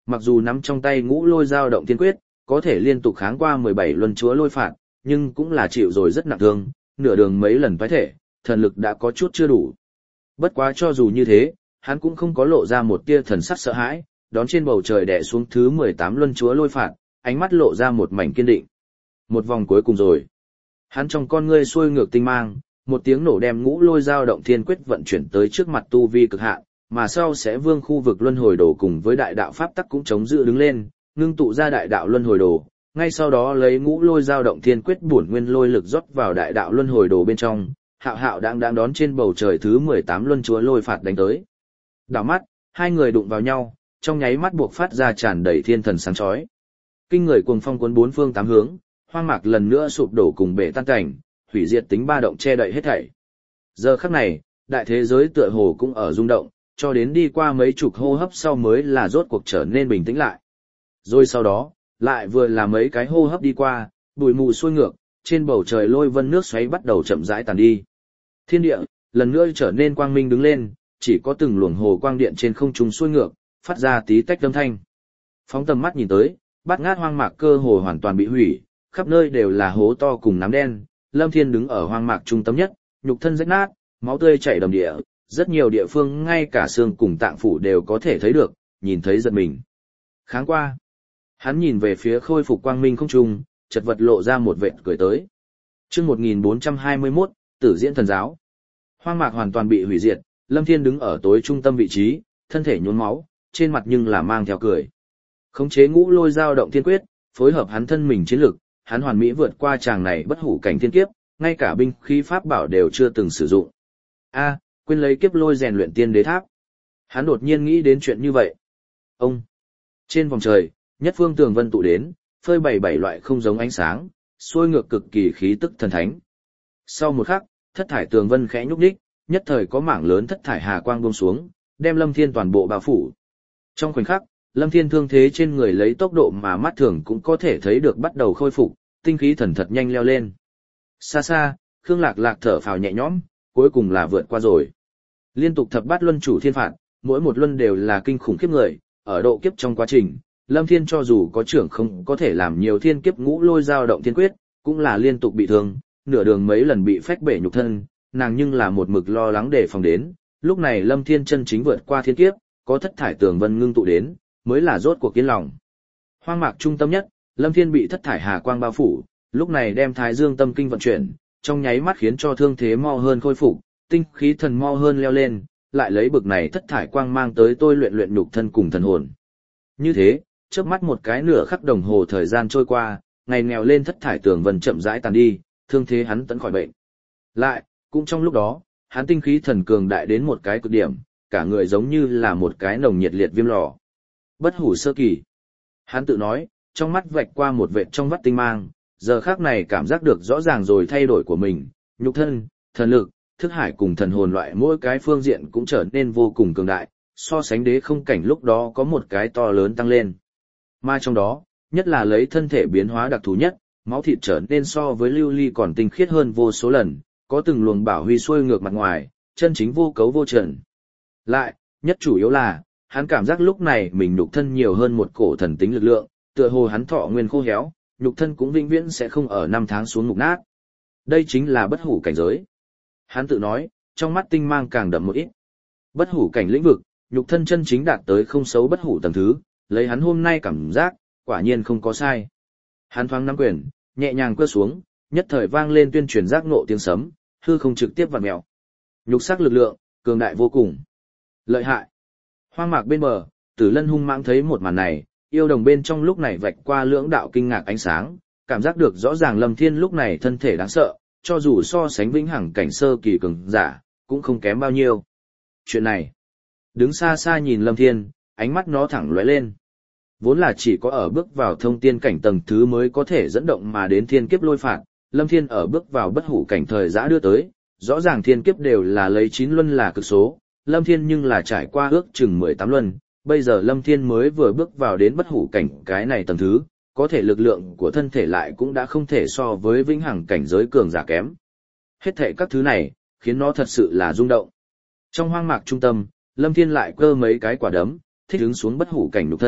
Mặc dù nắm trong tay ngũ lôi dao động thiên quyết, có thể liên tục kháng qua mười bảy luân chúa lôi phạt, nhưng cũng là chịu rồi rất nặng thương, nửa đường mấy lần phái thể, thần lực đã có chút chưa đủ. Bất quá cho dù như thế, hắn cũng không có lộ ra một tia thần sắc sợ hãi, đón trên bầu trời đè xuống thứ mười tám luân chúa lôi phạt, ánh mắt lộ ra một mảnh kiên định. Một vòng cuối cùng rồi. Hắn trong con ngươi xuôi ngược tinh mang, một tiếng nổ đem ngũ lôi dao động thiên quyết vận chuyển tới trước mặt tu vi cực hạn, mà sau sẽ vương khu vực luân hồi đồ cùng với đại đạo pháp tắc cũng chống giữ đứng lên, ngưng tụ ra đại đạo luân hồi đồ, ngay sau đó lấy ngũ lôi dao động thiên quyết bổn nguyên lôi lực rót vào đại đạo luân hồi đồ bên trong, hạo hạo đang đang đón trên bầu trời thứ mười tám luân chúa lôi phạt đánh tới. Đảo mắt, hai người đụng vào nhau, trong nháy mắt buộc phát ra tràn đầy thiên thần sáng chói. Kinh người cuồng phong cuốn bốn phương tám hướng, hoang mạc lần nữa sụp đổ cùng bể tan cảnh, hủy diệt tính ba động che đậy hết thảy. Giờ khắc này, đại thế giới tựa hồ cũng ở rung động, cho đến đi qua mấy chục hô hấp sau mới là rốt cuộc trở nên bình tĩnh lại. Rồi sau đó, lại vừa là mấy cái hô hấp đi qua, bụi mù xuôi ngược, trên bầu trời lôi vân nước xoáy bắt đầu chậm rãi tàn đi. Thiên địa, lần nữa trở nên quang minh đứng lên, chỉ có từng luồng hồ quang điện trên không trung xuôi ngược, phát ra tí tách âm thanh. Phóng tầm mắt nhìn tới, bát ngát hoang mạc cơ hồ hoàn toàn bị hủy, khắp nơi đều là hố to cùng nám đen, Lâm Thiên đứng ở hoang mạc trung tâm nhất, nhục thân rách nát, máu tươi chảy đầm địa, rất nhiều địa phương ngay cả xương cùng tạng phủ đều có thể thấy được, nhìn thấy giật mình. Kháng qua. Hắn nhìn về phía khôi phục quang minh không trung, chật vật lộ ra một vệt cười tới. Chương một nghìn bốn trăm hai mươi mốt, Tử Diễn Thần Giáo. Hoang mạc hoàn toàn bị hủy diệt, Lâm Thiên đứng ở tối trung tâm vị trí, thân thể nhuốm máu, trên mặt nhưng là mang theo cười. Khống chế ngũ lôi dao động thiên quyết, phối hợp hắn thân mình chiến lực, hắn hoàn mỹ vượt qua chàng này bất hủ cảnh thiên kiếp, ngay cả binh khí pháp bảo đều chưa từng sử dụng. A, quên lấy kiếp lôi rèn luyện tiên đế tháp. Hắn đột nhiên nghĩ đến chuyện như vậy. Ông, trên vòng trời, nhất phương tường vân tụ đến, phơi bày bảy loại không giống ánh sáng, xuôi ngược cực kỳ khí tức thần thánh. Sau một khắc, thất thải tường vân khẽ nhúc nhích, nhất thời có mảng lớn thất thải hà quang buông xuống, đem Lâm Thiên toàn bộ bao phủ. Trong khoảnh khắc, Lâm Thiên thương thế trên người lấy tốc độ mà mắt thường cũng có thể thấy được bắt đầu khôi phục, tinh khí thần thật nhanh leo lên. Xa xa, Khương Lạc Lạc thở phào nhẹ nhõm, cuối cùng là vượt qua rồi. Liên tục thập bát luân chủ thiên phạt, mỗi một luân đều là kinh khủng khiếp người, ở độ kiếp trong quá trình, Lâm Thiên cho dù có trưởng không có thể làm nhiều thiên kiếp ngũ lôi dao động thiên quyết, cũng là liên tục bị thương, nửa đường mấy lần bị phách bể nhục thân, nàng nhưng là một mực lo lắng để phòng đến, lúc này Lâm Thiên chân chính vượt qua thiên kiếp, có thất thải tường vân ngưng tụ đến, mới là rốt cuộc kiên lòng. Hoang mạc trung tâm nhất, Lâm Thiên bị thất thải hà quang bao phủ, lúc này đem Thái Dương tâm kinh vận chuyển, trong nháy mắt khiến cho thương thế mau hơn khôi phục, tinh khí thần mau hơn leo lên, lại lấy bực này thất thải quang mang tới tôi luyện luyện nhục thân cùng thần hồn. Như thế, chớp mắt một cái nửa khắc đồng hồ thời gian trôi qua, ngày nghèo lên thất thải tường vân chậm rãi tàn đi, thương thế hắn tấn khỏi bệnh. Lại, cũng trong lúc đó, hắn tinh khí thần cường đại đến một cái cực điểm, cả người giống như là một cái nồng nhiệt liệt viêm lò. Bất hủ sơ kỳ. Hắn tự nói, trong mắt vạch qua một vệt trong vắt tinh mang, giờ khác này cảm giác được rõ ràng rồi thay đổi của mình, nhục thân, thần lực, thức hải cùng thần hồn loại mỗi cái phương diện cũng trở nên vô cùng cường đại, so sánh đế không cảnh lúc đó có một cái to lớn tăng lên. Mà trong đó, nhất là lấy thân thể biến hóa đặc thù nhất, máu thịt trở nên so với lưu ly còn tinh khiết hơn vô số lần, có từng luồng bảo huy xuôi ngược mặt ngoài, chân chính vô cấu vô trần. Lại, nhất chủ yếu là, hắn cảm giác lúc này mình nhục thân nhiều hơn một cổ thần tính lực lượng, tựa hồ hắn thọ nguyên khô héo, nhục thân cũng vĩnh viễn sẽ không ở năm tháng xuống ngục nát. Đây chính là bất hủ cảnh giới. Hắn tự nói, trong mắt tinh mang càng đậm một ít. Bất hủ cảnh lĩnh vực, nhục thân chân chính đạt tới không xấu bất hủ tầng thứ, lấy hắn hôm nay cảm giác, quả nhiên không có sai. Hắn thoáng nắm quyền, nhẹ nhàng quơ xuống, nhất thời vang lên tuyên truyền giác ngộ tiếng sấm, hư không trực tiếp vặn mèo. Nhục sắc lực lượng, cường đại vô cùng. Lợi hại. Hoang mạc bên bờ, Tử Lân hung mãng thấy một màn này, yêu đồng bên trong lúc này vạch qua lưỡng đạo kinh ngạc ánh sáng, cảm giác được rõ ràng Lâm Thiên lúc này thân thể đáng sợ, cho dù so sánh vĩnh hằng cảnh sơ kỳ cường giả, cũng không kém bao nhiêu. Chuyện này, đứng xa xa nhìn Lâm Thiên, ánh mắt nó thẳng lóe lên. Vốn là chỉ có ở bước vào thông tiên cảnh tầng thứ mới có thể dẫn động mà đến thiên kiếp lôi phạt, Lâm Thiên ở bước vào bất hủ cảnh thời giã đưa tới, rõ ràng thiên kiếp đều là lấy chín luân là cực số, Lâm Thiên nhưng là trải qua ước chừng mười tám luân, bây giờ Lâm Thiên mới vừa bước vào đến bất hủ cảnh cái này tầng thứ, có thể lực lượng của thân thể lại cũng đã không thể so với vĩnh hằng cảnh giới cường giả kém. Hết thảy các thứ này, khiến nó thật sự là rung động. Trong hoang mạc trung tâm, Lâm Thiên lại cơ mấy cái quả đấm, thích ứng xuống bất hủ cảnh nhục thân,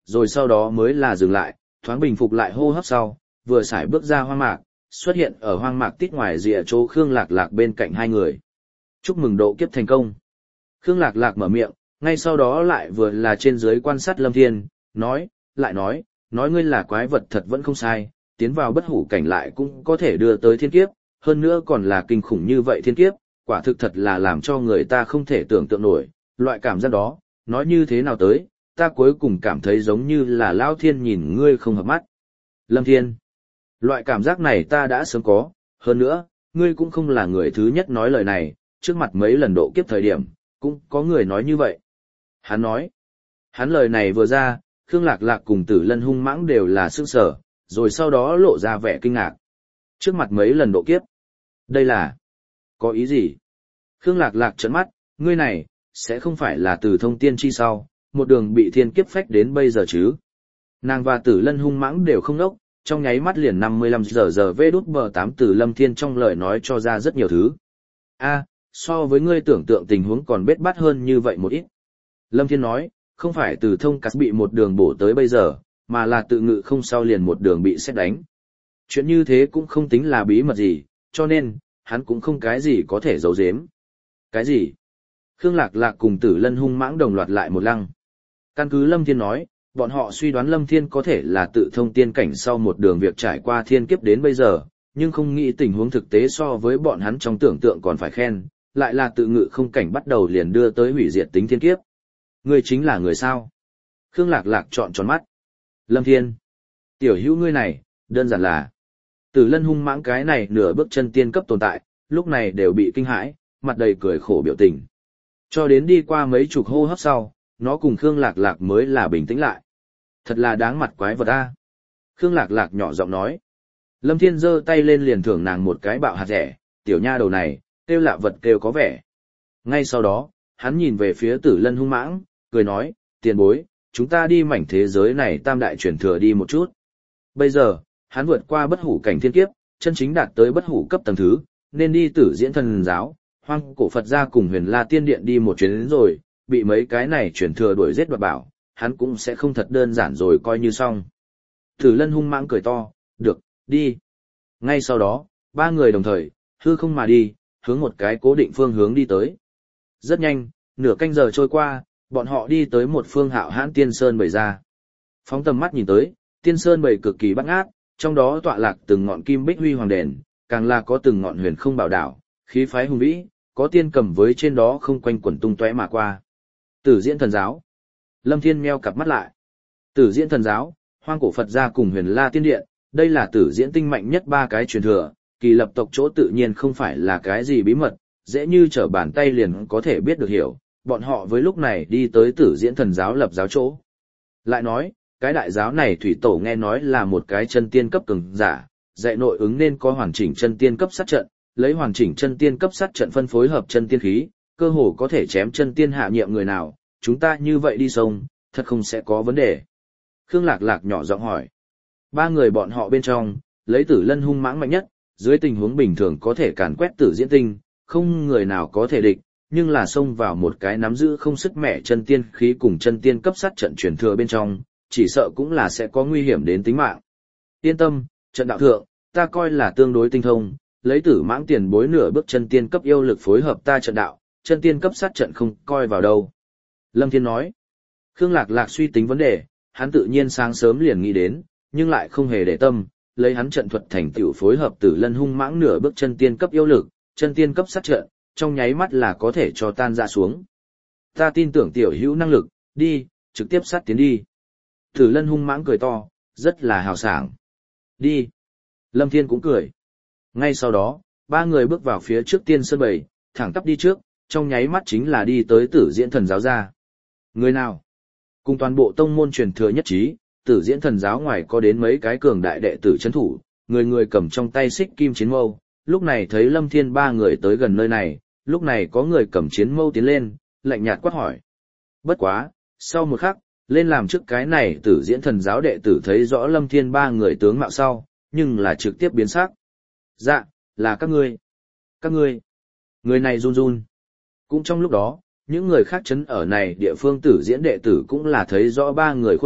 rồi sau đó mới là dừng lại, thoáng bình phục lại hô hấp sau, vừa xài bước ra hoang mạc, xuất hiện ở hoang mạc tít ngoài rìa chỗ Khương Lạc Lạc bên cạnh hai người. Chúc mừng độ kiếp thành công. Khương Lạc Lạc mở miệng, ngay sau đó lại vừa là trên dưới quan sát Lâm Thiên, nói, lại nói, nói ngươi là quái vật thật vẫn không sai, tiến vào bất hủ cảnh lại cũng có thể đưa tới thiên kiếp, hơn nữa còn là kinh khủng như vậy thiên kiếp, quả thực thật là làm cho người ta không thể tưởng tượng nổi, loại cảm giác đó, nói như thế nào tới, ta cuối cùng cảm thấy giống như là Lão Thiên nhìn ngươi không hợp mắt. Lâm Thiên, loại cảm giác này ta đã sớm có, hơn nữa, ngươi cũng không là người thứ nhất nói lời này, trước mặt mấy lần độ kiếp thời điểm, cũng có người nói như vậy. Hắn nói, hắn lời này vừa ra, Khương Lạc Lạc cùng Tử Lân hung mãng đều là sững sờ, rồi sau đó lộ ra vẻ kinh ngạc. Trước mặt mấy lần độ kiếp, đây là, có ý gì? Khương Lạc Lạc trợn mắt, ngươi này, sẽ không phải là từ thông tiên chi sau, một đường bị thiên kiếp phách đến bây giờ chứ? Nàng và Tử Lân hung mãng đều không nốc, trong nháy mắt liền năm mươi lăm giờ giờ vê đút bờ tám từ Lâm Thiên trong lời nói cho ra rất nhiều thứ. A, so với ngươi tưởng tượng tình huống còn bết bát hơn như vậy một ít. Lâm Thiên nói, không phải từ thông cắt bị một đường bổ tới bây giờ, mà là tự ngự không sau liền một đường bị xét đánh. Chuyện như thế cũng không tính là bí mật gì, cho nên, hắn cũng không cái gì có thể giấu giếm. Cái gì? Khương Lạc Lạc cùng Tử Lân hung mãng đồng loạt lại một lăng. Căn cứ Lâm Thiên nói, bọn họ suy đoán Lâm Thiên có thể là tự thông tiên cảnh sau một đường việc trải qua thiên kiếp đến bây giờ, nhưng không nghĩ tình huống thực tế so với bọn hắn trong tưởng tượng còn phải khen, lại là tự ngự không cảnh bắt đầu liền đưa tới hủy diệt tính thiên kiếp. Ngươi chính là người sao? Khương Lạc Lạc trọn tròn mắt. Lâm Thiên. Tiểu hữu ngươi này, đơn giản là. Tử Lân hung mãng cái này nửa bước chân tiên cấp tồn tại, lúc này đều bị kinh hãi, mặt đầy cười khổ biểu tình. Cho đến đi qua mấy chục hô hấp sau, nó cùng Khương Lạc Lạc mới là bình tĩnh lại. Thật là đáng mặt quái vật a. Khương Lạc Lạc nhỏ giọng nói. Lâm Thiên giơ tay lên liền thưởng nàng một cái bạo hạt rẻ, tiểu nha đầu này, kêu lạ vật kêu có vẻ. Ngay sau đó, hắn nhìn về phía Tử Lân hung mãng, cười nói, tiền bối, chúng ta đi mảnh thế giới này tam đại truyền thừa đi một chút. Bây giờ, hắn vượt qua bất hủ cảnh thiên kiếp, chân chính đạt tới bất hủ cấp tầng thứ, nên đi Tử Diễn Thần giáo, Hoang Cổ Phật gia cùng Huyền La Tiên Điện đi một chuyến đến rồi, bị mấy cái này truyền thừa đuổi giết đoạt bảo, hắn cũng sẽ không thật đơn giản rồi coi như xong. Tử Lân hung mãng cười to, được, đi. Ngay sau đó, ba người đồng thời, hư không mà đi, hướng một cái cố định phương hướng đi tới. Rất nhanh, nửa canh giờ trôi qua, bọn họ đi tới một phương hạo hãn tiên sơn bày ra. Phóng tầm mắt nhìn tới, tiên sơn bày cực kỳ bắt ngát, trong đó tọa lạc từng ngọn kim bích huy hoàng đền, càng là có từng ngọn huyền không bảo đảo, khí phái hùng vĩ, có tiên cầm với trên đó không quanh quẩn tung tóe mà qua. Tử Diễn Thần giáo. Lâm Thiên meo cặp mắt lại. Tử Diễn Thần giáo, Hoang Cổ Phật gia cùng Huyền La Tiên Điện, đây là Tử Diễn tinh mạnh nhất ba cái truyền thừa, kỳ lập tộc chỗ tự nhiên không phải là cái gì bí mật, dễ như trở bàn tay liền có thể biết được hiểu, bọn họ với lúc này đi tới Tử Diễn Thần giáo lập giáo chỗ. Lại nói, cái đại giáo này thủy tổ nghe nói là một cái chân tiên cấp cường giả, dạy nội ứng nên có hoàn chỉnh chân tiên cấp sát trận, lấy hoàn chỉnh chân tiên cấp sát trận phân phối hợp chân tiên khí, cơ hồ có thể chém chân tiên hạ nhiệm người nào, chúng ta như vậy đi sông, thật không sẽ có vấn đề. Khương Lạc Lạc nhỏ giọng hỏi. Ba người bọn họ bên trong, lấy Tử Lân hung mãng mạnh nhất, dưới tình huống bình thường có thể càn quét Tử Diễn tinh, không người nào có thể địch, nhưng là xông vào một cái nắm giữ không sức mẻ chân tiên khí cùng chân tiên cấp sát trận truyền thừa bên trong, chỉ sợ cũng là sẽ có nguy hiểm đến tính mạng. Yên tâm, trận đạo thượng, ta coi là tương đối tinh thông, lấy Tử Mãng tiền bối nửa bước chân tiên cấp yêu lực phối hợp ta trận đạo, chân tiên cấp sát trận không coi vào đâu. Lâm Thiên nói. Khương Lạc Lạc suy tính vấn đề, hắn tự nhiên sáng sớm liền nghĩ đến, nhưng lại không hề để tâm, lấy hắn trận thuật thành tựu phối hợp Tử Lân hung mãng nửa bước chân tiên cấp yêu lực, chân tiên cấp sát trận, trong nháy mắt là có thể cho tan ra xuống. Ta tin tưởng tiểu hữu năng lực, đi, trực tiếp sát tiến đi. Tử Lân hung mãng cười to, rất là hào sảng. Đi. Lâm Thiên cũng cười. Ngay sau đó, ba người bước vào phía trước tiên sơn bầy, thẳng tắp đi trước, trong nháy mắt chính là đi tới Tử Diễn Thần giáo ra. Người nào? Cùng toàn bộ tông môn truyền thừa nhất trí, Tử Diễn Thần giáo ngoài có đến mấy cái cường đại đệ tử chấn thủ, người người cầm trong tay xích kim chiến mâu, lúc này thấy Lâm Thiên ba người tới gần nơi này, lúc này có người cầm chiến mâu tiến lên, lạnh nhạt quát hỏi. Bất quá, sau một khắc, lên làm trước cái này Tử Diễn Thần giáo đệ tử thấy rõ Lâm Thiên ba người tướng mạo sau, nhưng là trực tiếp biến sắc. Dạ, là các ngươi. Các ngươi. Người này run run. Cũng trong lúc đó, những người khác chấn ở này địa phương Tử Diễn đệ tử cũng là thấy rõ ba người khuôn mặt,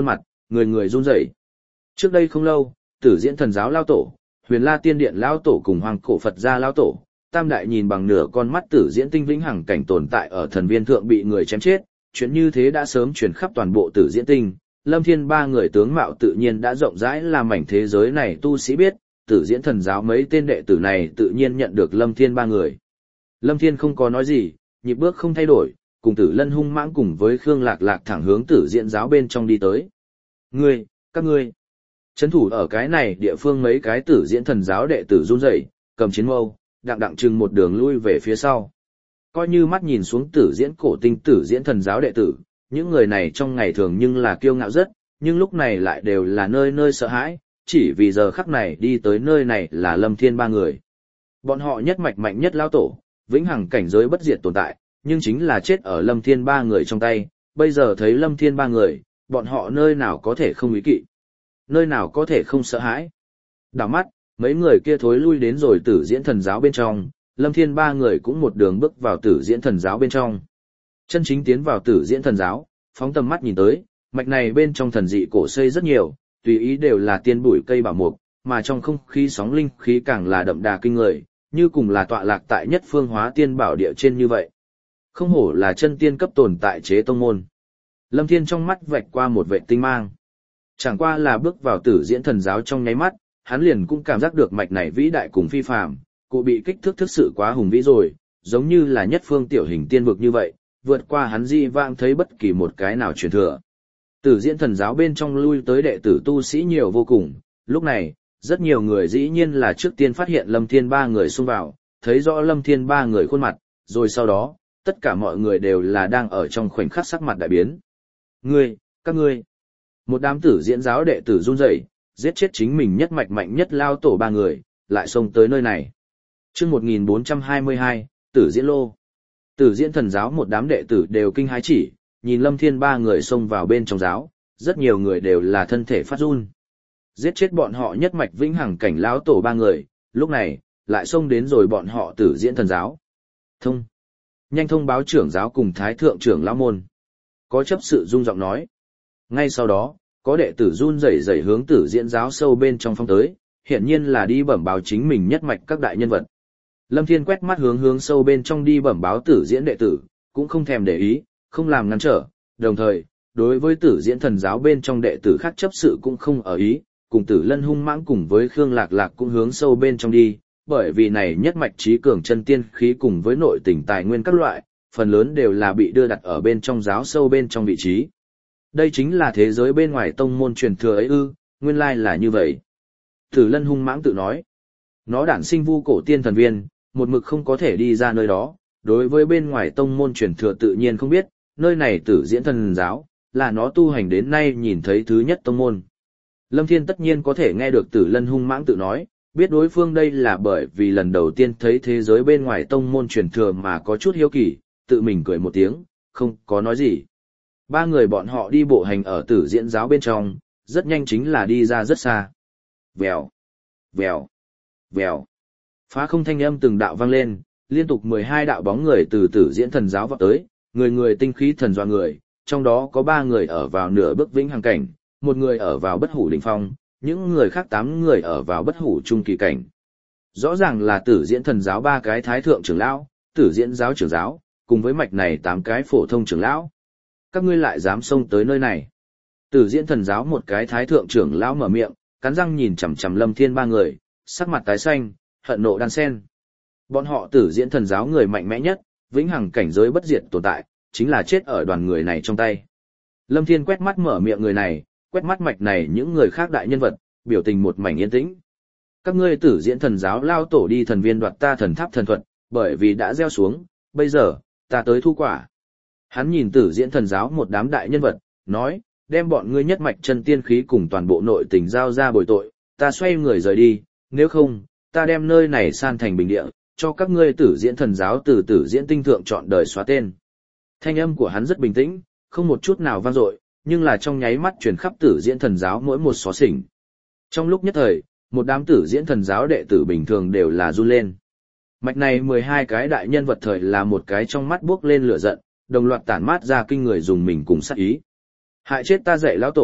người người run rẩy. Trước đây không lâu, Tử Diễn Thần giáo lao tổ, Huyền La Tiên Điện lao tổ cùng Hoàng Cổ Phật gia lao tổ, tam đại nhìn bằng nửa con mắt Tử Diễn tinh vĩnh hằng cảnh tồn tại ở thần viên thượng bị người chém chết, chuyện như thế đã sớm truyền khắp toàn bộ Tử Diễn tinh. Lâm Thiên ba người tướng mạo tự nhiên đã rộng rãi làm mảnh thế giới này tu sĩ biết, Tử Diễn Thần giáo mấy tên đệ tử này tự nhiên nhận được Lâm Thiên ba người. Lâm Thiên không có nói gì, nhịp bước không thay đổi, cùng Tử Lân hung mãng cùng với Khương Lạc Lạc thẳng hướng Tử Diễn giáo bên trong đi tới. Ngươi, các ngươi, chấn thủ ở cái này địa phương mấy cái Tử Diễn Thần giáo đệ tử run rẩy, cầm chiến mâu, đặng đặng chừng một đường lui về phía sau. Coi như mắt nhìn xuống Tử Diễn cổ tinh Tử Diễn Thần giáo đệ tử, những người này trong ngày thường nhưng là kiêu ngạo rất, nhưng lúc này lại đều là nơi nơi sợ hãi, chỉ vì giờ khắc này đi tới nơi này là Lâm Thiên ba người. Bọn họ nhất mạch mạnh nhất lao tổ, vĩnh hằng cảnh giới bất diệt tồn tại, nhưng chính là chết ở Lâm Thiên ba người trong tay, bây giờ thấy Lâm Thiên ba người, bọn họ nơi nào có thể không ý kỵ, nơi nào có thể không sợ hãi. Đảo mắt, mấy người kia thối lui đến rồi Tử Diễn Thần giáo bên trong, Lâm Thiên ba người cũng một đường bước vào Tử Diễn Thần giáo bên trong. Chân chính tiến vào Tử Diễn Thần giáo, phóng tầm mắt nhìn tới, mạch này bên trong thần dị cổ xây rất nhiều, tùy ý đều là tiên bụi cây bảo mục, mà trong không khí sóng linh khí càng là đậm đà kinh người, như cùng là tọa lạc tại nhất phương hóa tiên bảo địa trên như vậy. Không hổ là chân tiên cấp tồn tại chế tông môn. Lâm Thiên trong mắt vạch qua một vệ tinh mang. Chẳng qua là bước vào Tử Diễn Thần giáo trong nháy mắt, hắn liền cũng cảm giác được mạch này vĩ đại cùng phi phàm, cụ bị kích thước thực sự quá hùng vĩ rồi, giống như là nhất phương tiểu hình tiên vực như vậy, vượt qua hắn di vãng thấy bất kỳ một cái nào truyền thừa. Tử Diễn Thần giáo bên trong lui tới đệ tử tu sĩ nhiều vô cùng, lúc này, rất nhiều người dĩ nhiên là trước tiên phát hiện Lâm Thiên ba người xung vào, thấy rõ Lâm Thiên ba người khuôn mặt, rồi sau đó, tất cả mọi người đều là đang ở trong khoảnh khắc sắc mặt đại biến. Ngươi, các ngươi, một đám Tử Diễn giáo đệ tử run rẩy, giết chết chính mình nhất mạch mạnh nhất lao tổ ba người, lại xông tới nơi này. Chương một nghìn bốn trăm hai mươi hai, Tử Diễn lô. Tử Diễn Thần giáo một đám đệ tử đều kinh hãi chỉ, nhìn Lâm Thiên ba người xông vào bên trong giáo, rất nhiều người đều là thân thể phát run. Giết chết bọn họ nhất mạch vĩnh hằng cảnh lão tổ ba người, lúc này, lại xông đến rồi bọn họ Tử Diễn Thần giáo. Thông. Nhanh thông báo trưởng giáo cùng thái thượng trưởng lão môn. Có chấp sự rung giọng nói. Ngay sau đó, có đệ tử run rẩy rẩy hướng Tử Diễn giáo sâu bên trong phong tới, hiển nhiên là đi bẩm báo chính mình nhất mạch các đại nhân vật. Lâm Thiên quét mắt hướng hướng sâu bên trong đi bẩm báo Tử Diễn đệ tử, cũng không thèm để ý, không làm ngăn trở, đồng thời, đối với Tử Diễn Thần giáo bên trong đệ tử khác chấp sự cũng không ở ý, cùng Tử Lân hung mãng cùng với Khương Lạc Lạc cũng hướng sâu bên trong đi, bởi vì này nhất mạch trí cường chân tiên khí cùng với nội tình tài nguyên các loại, phần lớn đều là bị đưa đặt ở bên trong giáo sâu bên trong vị trí. Đây chính là thế giới bên ngoài tông môn truyền thừa ấy ư, nguyên lai là như vậy. Tử Lân hung mãng tự nói, nó đản sinh vu cổ tiên thần viên, một mực không có thể đi ra nơi đó, đối với bên ngoài tông môn truyền thừa tự nhiên không biết, nơi này Tử Diễn Thần giáo, là nó tu hành đến nay nhìn thấy thứ nhất tông môn. Lâm Thiên tất nhiên có thể nghe được Tử Lân hung mãng tự nói, biết đối phương đây là bởi vì lần đầu tiên thấy thế giới bên ngoài tông môn truyền thừa mà có chút hiếu kỳ, tự mình cười một tiếng, không có nói gì. Ba người bọn họ đi bộ hành ở Tử Diễn giáo bên trong, rất nhanh chính là đi ra rất xa. Vèo, vèo, vèo. Phá không thanh âm từng đạo vang lên, liên tục mười hai đạo bóng người từ Tử Diễn Thần giáo vọt tới, người người tinh khí thần dọa người, trong đó có ba người ở vào nửa bước vĩnh hằng cảnh, một người ở vào bất hủ đỉnh phong, những người khác tám người ở vào bất hủ trung kỳ cảnh. Rõ ràng là Tử Diễn Thần giáo ba cái thái thượng trưởng lão, Tử Diễn giáo trưởng giáo, cùng với mạch này tám cái phổ thông trưởng lão. Các ngươi lại dám xông tới nơi này? Tử Diễn Thần giáo một cái thái thượng trưởng lão mở miệng, cắn răng nhìn chằm chằm Lâm Thiên ba người, sắc mặt tái xanh, hận nộ đan sen. Bọn họ Tử Diễn Thần giáo người mạnh mẽ nhất, vĩnh hằng cảnh giới bất diệt tồn tại, chính là chết ở đoàn người này trong tay. Lâm Thiên quét mắt mở miệng người này, quét mắt mạch này những người khác đại nhân vật, biểu tình một mảnh yên tĩnh. Các ngươi Tử Diễn Thần giáo lao tổ đi thần viên đoạt ta thần tháp thần thuật, bởi vì đã gieo xuống, bây giờ, ta tới thu quả. Hắn nhìn Tử Diễn Thần giáo một đám đại nhân vật, nói, đem bọn ngươi nhất mạch chân tiên khí cùng toàn bộ nội tình giao ra bồi tội, ta xoay người rời đi, nếu không, ta đem nơi này san thành bình địa, cho các ngươi Tử Diễn Thần giáo từ Tử Diễn tinh thượng chọn đời xóa tên. Thanh âm của hắn rất bình tĩnh, không một chút nào vang dội, nhưng là trong nháy mắt truyền khắp Tử Diễn Thần giáo mỗi một xó xỉnh. Trong lúc nhất thời, một đám Tử Diễn Thần giáo đệ tử bình thường đều là run lên. Mạch này mười hai cái đại nhân vật thời là một cái trong mắt buốc lên lửa giận, đồng loạt tản mát ra kinh người dùng mình cùng sát ý. Hại chết ta dạy lão tổ,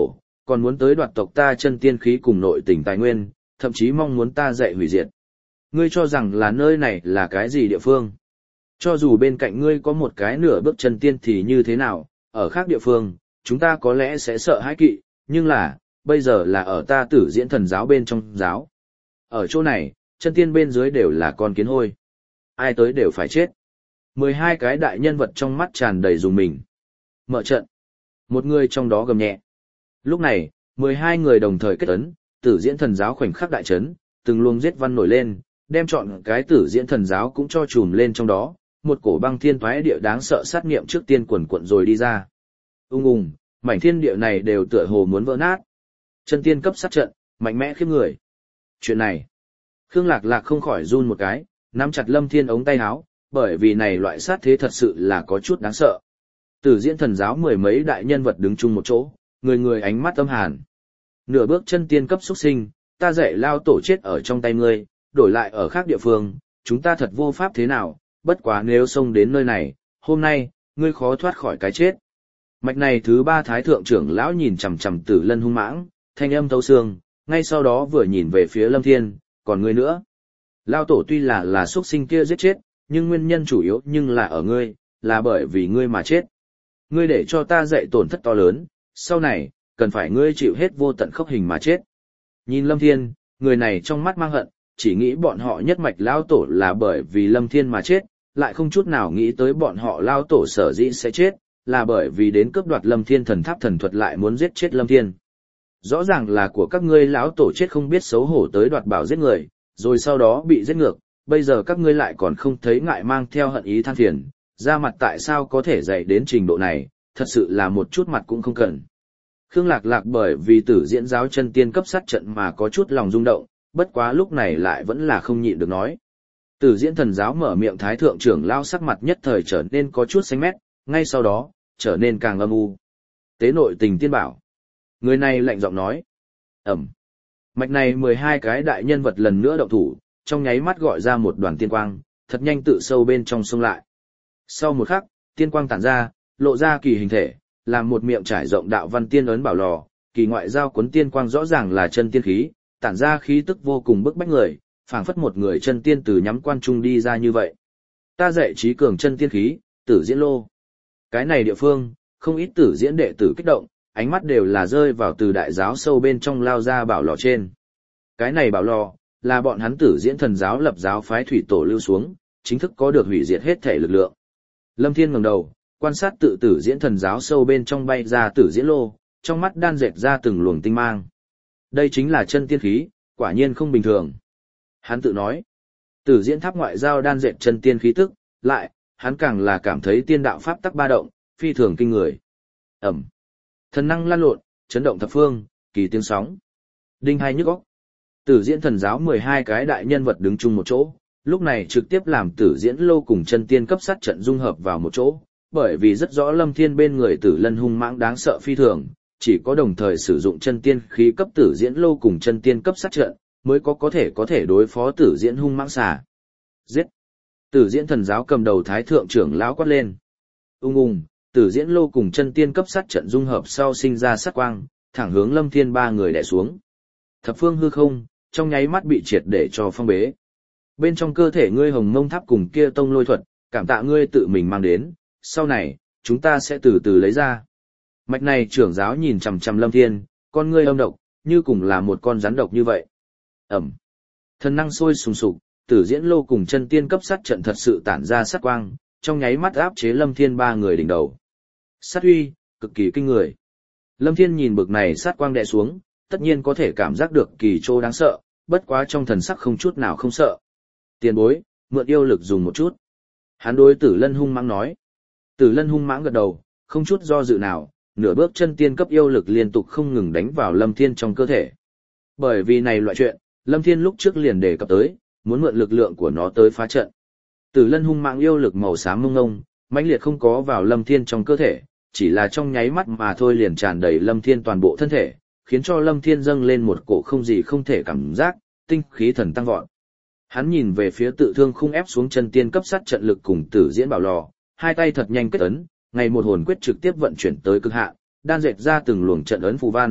còn muốn tới đoạt tộc ta chân tiên khí cùng nội tình tài nguyên, thậm chí mong muốn ta dạy hủy diệt. Ngươi cho rằng là nơi này là cái gì địa phương? Cho dù bên cạnh ngươi có một cái nửa bước chân tiên thì như thế nào, ở khác địa phương, chúng ta có lẽ sẽ sợ hãi kỵ, nhưng là, bây giờ là ở ta Tử Diễn Thần giáo bên trong giáo. Ở chỗ này, chân tiên bên dưới đều là con kiến hôi. Ai tới đều phải chết. mười hai cái đại nhân vật trong mắt tràn đầy dùng mình. Mở trận. Một người trong đó gầm nhẹ. Lúc này, mười hai người đồng thời kết ấn, Tử Diễn Thần giáo khoảnh khắc đại chấn, từng luồng giết văn nổi lên, đem chọn cái Tử Diễn Thần giáo cũng cho trùm lên trong đó, một cổ băng thiên thoái địa đáng sợ sát nghiệm trước tiên quần quận rồi đi ra. Ung ung, mảnh thiên địa này đều tựa hồ muốn vỡ nát. Chân tiên cấp sát trận, mạnh mẽ khiếp người. Chuyện này, Khương Lạc Lạc không khỏi run một cái, nắm chặt Lâm Thiên ống tay áo, bởi vì này loại sát thế thật sự là có chút đáng sợ. Tử Diễn Thần giáo mười mấy đại nhân vật đứng chung một chỗ, người người ánh mắt âm hàn. Nửa bước chân tiên cấp xuất sinh, ta dạy lao tổ chết ở trong tay ngươi, đổi lại ở khác địa phương, chúng ta thật vô pháp thế nào, bất quá nếu xông đến nơi này, hôm nay, ngươi khó thoát khỏi cái chết. Mạch này thứ ba thái thượng trưởng lão nhìn chằm chằm Tử Lân hung mãng, thanh âm thấu xương, ngay sau đó vừa nhìn về phía Lâm Thiên, còn ngươi nữa. Lao tổ tuy là là xuất sinh kia giết chết, nhưng nguyên nhân chủ yếu nhưng là ở ngươi, là bởi vì ngươi mà chết. Ngươi để cho ta dạy tổn thất to lớn, sau này, cần phải ngươi chịu hết vô tận khốc hình mà chết. Nhìn Lâm Thiên, người này trong mắt mang hận, chỉ nghĩ bọn họ nhất mạch Lao tổ là bởi vì Lâm Thiên mà chết, lại không chút nào nghĩ tới bọn họ Lao tổ sở dĩ sẽ chết, là bởi vì đến cướp đoạt Lâm Thiên thần tháp thần thuật lại muốn giết chết Lâm Thiên. Rõ ràng là của các ngươi lão tổ chết không biết xấu hổ tới đoạt bảo giết người, rồi sau đó bị giết ngược, bây giờ các ngươi lại còn không thấy ngại mang theo hận ý than phiền, ra mặt tại sao có thể dạy đến trình độ này, thật sự là một chút mặt cũng không cần. Khương Lạc Lạc bởi vì Tử Diễn giáo chân tiên cấp sát trận mà có chút lòng rung động, bất quá lúc này lại vẫn là không nhịn được nói. Tử Diễn Thần giáo mở miệng thái thượng trưởng lao sắc mặt nhất thời trở nên có chút xanh mét, ngay sau đó, trở nên càng âm u. Tế nội tình tiên bảo. Người này lạnh giọng nói. Ẩm. Mạch này mười hai cái đại nhân vật lần nữa động thủ, trong nháy mắt gọi ra một đoàn tiên quang, thật nhanh tự sâu bên trong sông lại. Sau một khắc, tiên quang tản ra, lộ ra kỳ hình thể, làm một miệng trải rộng đạo văn tiên ấn bảo lò, kỳ ngoại giao cuốn tiên quang rõ ràng là chân tiên khí, tản ra khí tức vô cùng bức bách người, phảng phất một người chân tiên từ nhắm quan trung đi ra như vậy. Ta dạy trí cường chân tiên khí, Tử Diễn lô. Cái này địa phương, không ít Tử Diễn đệ tử kích động, ánh mắt đều là rơi vào từ đại giáo sâu bên trong lao ra bảo lò trên. Cái này bảo lò, là bọn hắn Tử Diễn Thần giáo lập giáo phái thủy tổ lưu xuống, chính thức có được hủy diệt hết thể lực lượng. Lâm Thiên ngẩng đầu, quan sát tự Tử Diễn Thần giáo sâu bên trong bay ra Tử Diễn lô, trong mắt đan dệt ra từng luồng tinh mang. Đây chính là chân tiên khí, quả nhiên không bình thường. Hắn tự nói, Tử Diễn tháp ngoại giao đan dệt chân tiên khí tức, lại, hắn càng là cảm thấy tiên đạo pháp tắc ba động, phi thường kinh người. Ẩm. Thần năng lan lộn, chấn động thập phương, kỳ tiếng sóng. Đinh hai nhức óc. Tử Diễn Thần giáo mười hai cái đại nhân vật đứng chung một chỗ, lúc này trực tiếp làm Tử Diễn lô cùng chân tiên cấp sát trận dung hợp vào một chỗ, bởi vì rất rõ Lâm Thiên bên người Tử Lân hung mãng đáng sợ phi thường, chỉ có đồng thời sử dụng chân tiên khí cấp Tử Diễn lô cùng chân tiên cấp sát trận, mới có có thể có thể đối phó Tử Diễn hung mãng xà. Giết! Tử Diễn Thần giáo cầm đầu thái thượng trưởng lão quát lên. Ung ung, Tử Diễn lô cùng chân tiên cấp sát trận dung hợp sau sinh ra sát quang, thẳng hướng Lâm Thiên ba người đè xuống. Thập phương hư không, trong nháy mắt bị triệt để cho phong bế. Bên trong cơ thể ngươi Hồng Mông Tháp cùng kia tông lôi thuật, cảm tạ ngươi tự mình mang đến, sau này, chúng ta sẽ từ từ lấy ra. Mạch này trưởng giáo nhìn chằm chằm Lâm Thiên, con ngươi âm độc, như cùng là một con rắn độc như vậy. Ẩm. Thần năng sôi sùng sục, Tử Diễn lô cùng chân tiên cấp sát trận thật sự tản ra sát quang, trong nháy mắt áp chế Lâm Thiên ba người đỉnh đầu. Sát uy, cực kỳ kinh người. Lâm Thiên nhìn bực này sát quang đè xuống, tất nhiên có thể cảm giác được kỳ trô đáng sợ, bất quá trong thần sắc không chút nào không sợ. Tiền bối, mượn yêu lực dùng một chút. Hắn đối Tử Lân hung mãng nói. Tử Lân hung mãng gật đầu, không chút do dự nào, nửa bước chân tiên cấp yêu lực liên tục không ngừng đánh vào Lâm Thiên trong cơ thể. Bởi vì này loại chuyện, Lâm Thiên lúc trước liền đề cập tới, muốn mượn lực lượng của nó tới phá trận. Tử Lân hung mãng yêu lực màu xám mông ngông, mãnh liệt không có vào Lâm Thiên trong cơ thể, chỉ là trong nháy mắt mà thôi liền tràn đầy Lâm Thiên toàn bộ thân thể, khiến cho Lâm Thiên dâng lên một cổ không gì không thể cảm giác, tinh khí thần tăng vọt. Hắn nhìn về phía tự thương khung ép xuống chân tiên cấp sát trận lực cùng Tử Diễn bảo lò, hai tay thật nhanh kết ấn, ngày một hồn quyết trực tiếp vận chuyển tới cực hạn, đan dệt ra từng luồng trận ấn phù văn,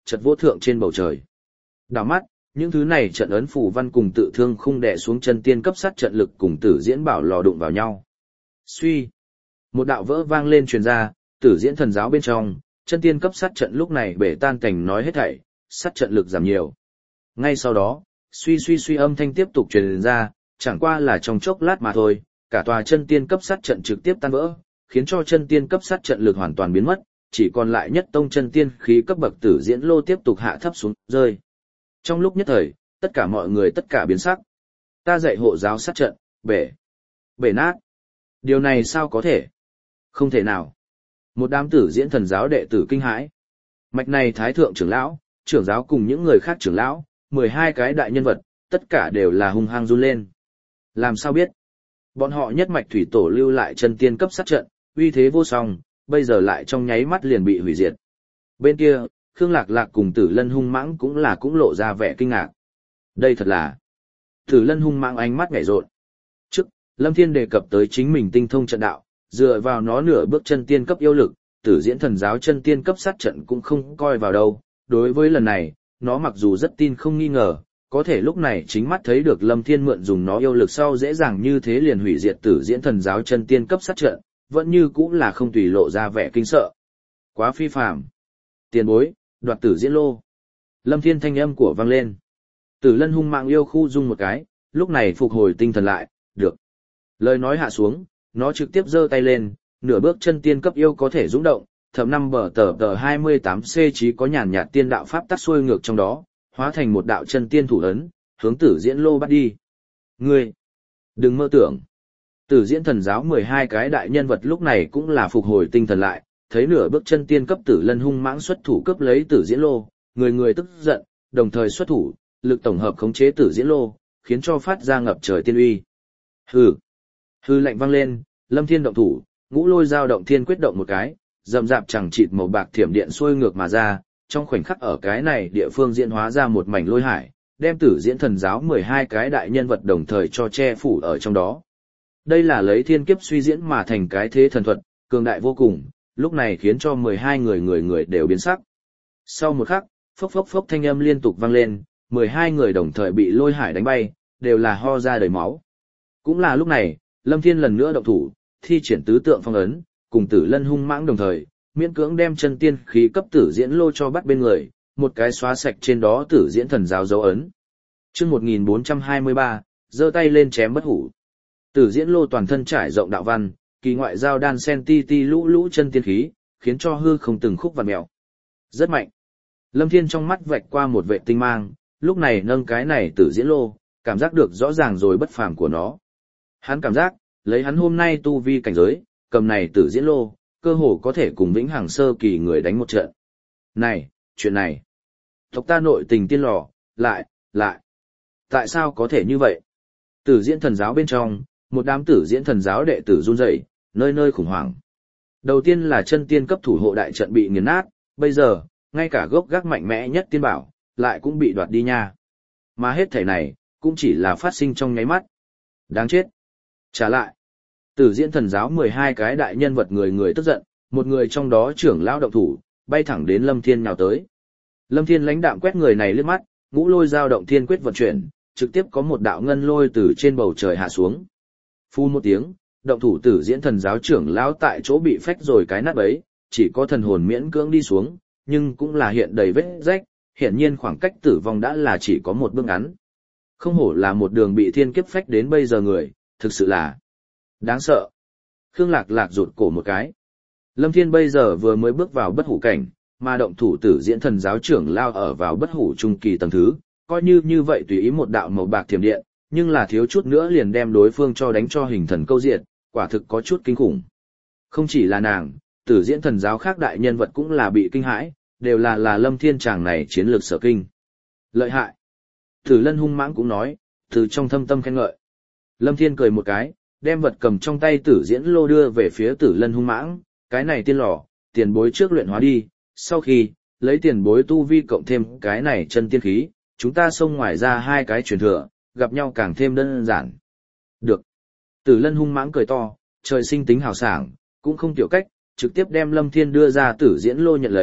chật vô thượng trên bầu trời. Đảo mắt, những thứ này trận ấn phù văn cùng tự thương khung đè xuống chân tiên cấp sát trận lực cùng tử diễn bảo lò đụng vào nhau. Suy, một đạo vỡ vang lên truyền ra, tử diễn thần giáo bên trong, chân tiên cấp sát trận lúc này bể tan cảnh nói hết thảy, sát trận lực giảm nhiều. Ngay sau đó, suy suy suy âm thanh tiếp tục truyền ra, chẳng qua là trong chốc lát mà thôi, cả tòa chân tiên cấp sát trận trực tiếp tan vỡ, khiến cho chân tiên cấp sát trận lực hoàn toàn biến mất, chỉ còn lại nhất tông chân tiên khí cấp bậc tử diễn lô tiếp tục hạ thấp xuống rơi. Trong lúc nhất thời, tất cả mọi người tất cả biến sắc. Ta dạy hộ giáo sát trận, bể, bể nát. Điều này sao có thể? Không thể nào. Một đám tử diễn thần giáo đệ tử kinh hãi. Mạch này thái thượng trưởng lão, trưởng giáo cùng những người khác trưởng lão, mười hai cái đại nhân vật, tất cả đều là hung hăng run lên. Làm sao biết? Bọn họ nhất mạch thủy tổ lưu lại chân tiên cấp sát trận, uy thế vô song, bây giờ lại trong nháy mắt liền bị hủy diệt. Bên kia, Khương Lạc Lạc cùng Tử Lân hung mãng cũng là cũng lộ ra vẻ kinh ngạc. Đây thật là... Tử Lân hung mãng ánh mắt nhảy rộn. Trước, Lâm Thiên đề cập tới chính mình tinh thông trận đạo, dựa vào nó nửa bước chân tiên cấp yêu lực, Tử diễn thần giáo chân tiên cấp sát trận cũng không coi vào đâu. Đối với lần này, nó mặc dù rất tin không nghi ngờ, có thể lúc này chính mắt thấy được Lâm Thiên mượn dùng nó yêu lực sau dễ dàng như thế liền hủy diệt Tử diễn thần giáo chân tiên cấp sát trận, vẫn như cũng là không tùy lộ ra vẻ kinh sợ. Quá phi phàm. Tiền bối, đoạt Tử diễn lô. Lâm Thiên thanh âm của vang lên. Tử Lân hung mạng yêu khu rung một cái, lúc này phục hồi tinh thần lại, được. Lời nói hạ xuống, nó trực tiếp giơ tay lên, nửa bước chân tiên cấp yêu có thể rung động, thẩm năm bờ tờ tờ hai mươi tám C chí có nhàn nhạt tiên đạo pháp tắc xuôi ngược trong đó, hóa thành một đạo chân tiên thủ ấn, hướng Tử diễn lô bắt đi. Ngươi, đừng mơ tưởng. Tử diễn thần giáo mười hai cái đại nhân vật lúc này cũng là phục hồi tinh thần lại, thấy nửa bước chân tiên cấp Tử Lân hung mãng xuất thủ cướp lấy Tử diễn lô, người người tức giận, đồng thời xuất thủ, lực tổng hợp khống chế Tử diễn lô, khiến cho phát ra ngập trời tiên uy. Hừ. Hừ lạnh vang lên, Lâm Thiên động thủ, ngũ lôi giao động thiên quyết động một cái, rậm rạp chẳng chịt màu bạc thiểm điện xuôi ngược mà ra, trong khoảnh khắc ở cái này địa phương diễn hóa ra một mảnh lôi hải, đem Tử diễn thần giáo mười hai cái đại nhân vật đồng thời cho che phủ ở trong đó. Đây là lấy thiên kiếp suy diễn mà thành cái thế thần thuật, cường đại vô cùng, lúc này khiến cho mười hai người người người đều biến sắc. Sau một khắc, phốc phốc phốc thanh âm liên tục vang lên, mười hai người đồng thời bị lôi hải đánh bay, đều là ho ra đầy máu. Cũng là lúc này, Lâm Thiên lần nữa động thủ, thi triển tứ tượng phong ấn, cùng Tử Lân hung mãng đồng thời, miễn cưỡng đem chân tiên khí cấp Tử diễn lô cho bắt bên người, một cái xóa sạch trên đó Tử diễn thần giáo dấu ấn. Chương một nghìn bốn trăm hai mươi ba, giơ tay lên chém bất hủ. Tử diễn lô toàn thân trải rộng đạo văn, kỳ ngoại giao đan sen ti ti lũ lũ chân tiên khí, khiến cho hư không từng khúc vặn mèo. Rất mạnh. Lâm Thiên trong mắt vạch qua một vệ tinh mang, lúc này nâng cái này Tử diễn lô, cảm giác được rõ ràng rồi bất phàm của nó. Hắn cảm giác, lấy hắn hôm nay tu vi cảnh giới, cầm này Tử diễn lô, cơ hồ có thể cùng vĩnh hằng sơ kỳ người đánh một trận. Này, chuyện này. Tộc ta nội tình tiên lò, lại, lại. Tại sao có thể như vậy? Tử diễn thần giáo bên trong, một đám Tử diễn thần giáo đệ tử run rẩy, nơi nơi khủng hoảng. Đầu tiên là chân tiên cấp thủ hộ đại trận bị nghiền nát, bây giờ, ngay cả gốc gác mạnh mẽ nhất tiên bảo, lại cũng bị đoạt đi nha. Mà hết thảy này, cũng chỉ là phát sinh trong nháy mắt. Đáng chết. Trả lại. Tử diễn thần giáo mười hai cái đại nhân vật người người tức giận, một người trong đó trưởng lão động thủ, bay thẳng đến Lâm Thiên nhào tới. Lâm Thiên lãnh đạm quét người này liếc mắt, ngũ lôi giao động thiên quyết vận chuyển, trực tiếp có một đạo ngân lôi từ trên bầu trời hạ xuống. Phun một tiếng, động thủ Tử diễn thần giáo trưởng lão tại chỗ bị phách rồi cái nát bấy, chỉ có thần hồn miễn cưỡng đi xuống, nhưng cũng là hiện đầy vết rách, hiển nhiên khoảng cách tử vong đã là chỉ có một bước ngắn. Không hổ là một đường bị thiên kiếp phách đến bây giờ người, thực sự là đáng sợ. Khương Lạc Lạc rụt cổ một cái. Lâm Thiên bây giờ vừa mới bước vào bất hủ cảnh, mà động thủ Tử diễn thần giáo trưởng lao ở vào bất hủ trung kỳ tầng thứ, coi như như vậy tùy ý một đạo màu bạc thiểm điện, nhưng là thiếu chút nữa liền đem đối phương cho đánh cho hình thần câu diệt, quả thực có chút kinh khủng. Không chỉ là nàng, Tử diễn thần giáo khác đại nhân vật cũng là bị kinh hãi, đều là là Lâm Thiên chàng này chiến lược sở kinh. Lợi hại. Tử Lân hung mãng cũng nói, từ trong thâm tâm khen ngợi. Lâm Thiên cười một cái, đem vật cầm trong tay Tử diễn lô đưa về phía Tử Lân hung mãng, cái này tiên lò, tiền bối trước luyện hóa đi, sau khi, lấy tiền bối tu vi cộng thêm cái này chân tiên khí, chúng ta xông ngoài ra hai cái truyền thừa, gặp nhau càng thêm đơn giản. Được. Tử Lân hung mãng cười to, trời sinh tính hào sảng, cũng không tiểu cách, trực tiếp đem Lâm Thiên đưa ra Tử diễn lô nhận lấy,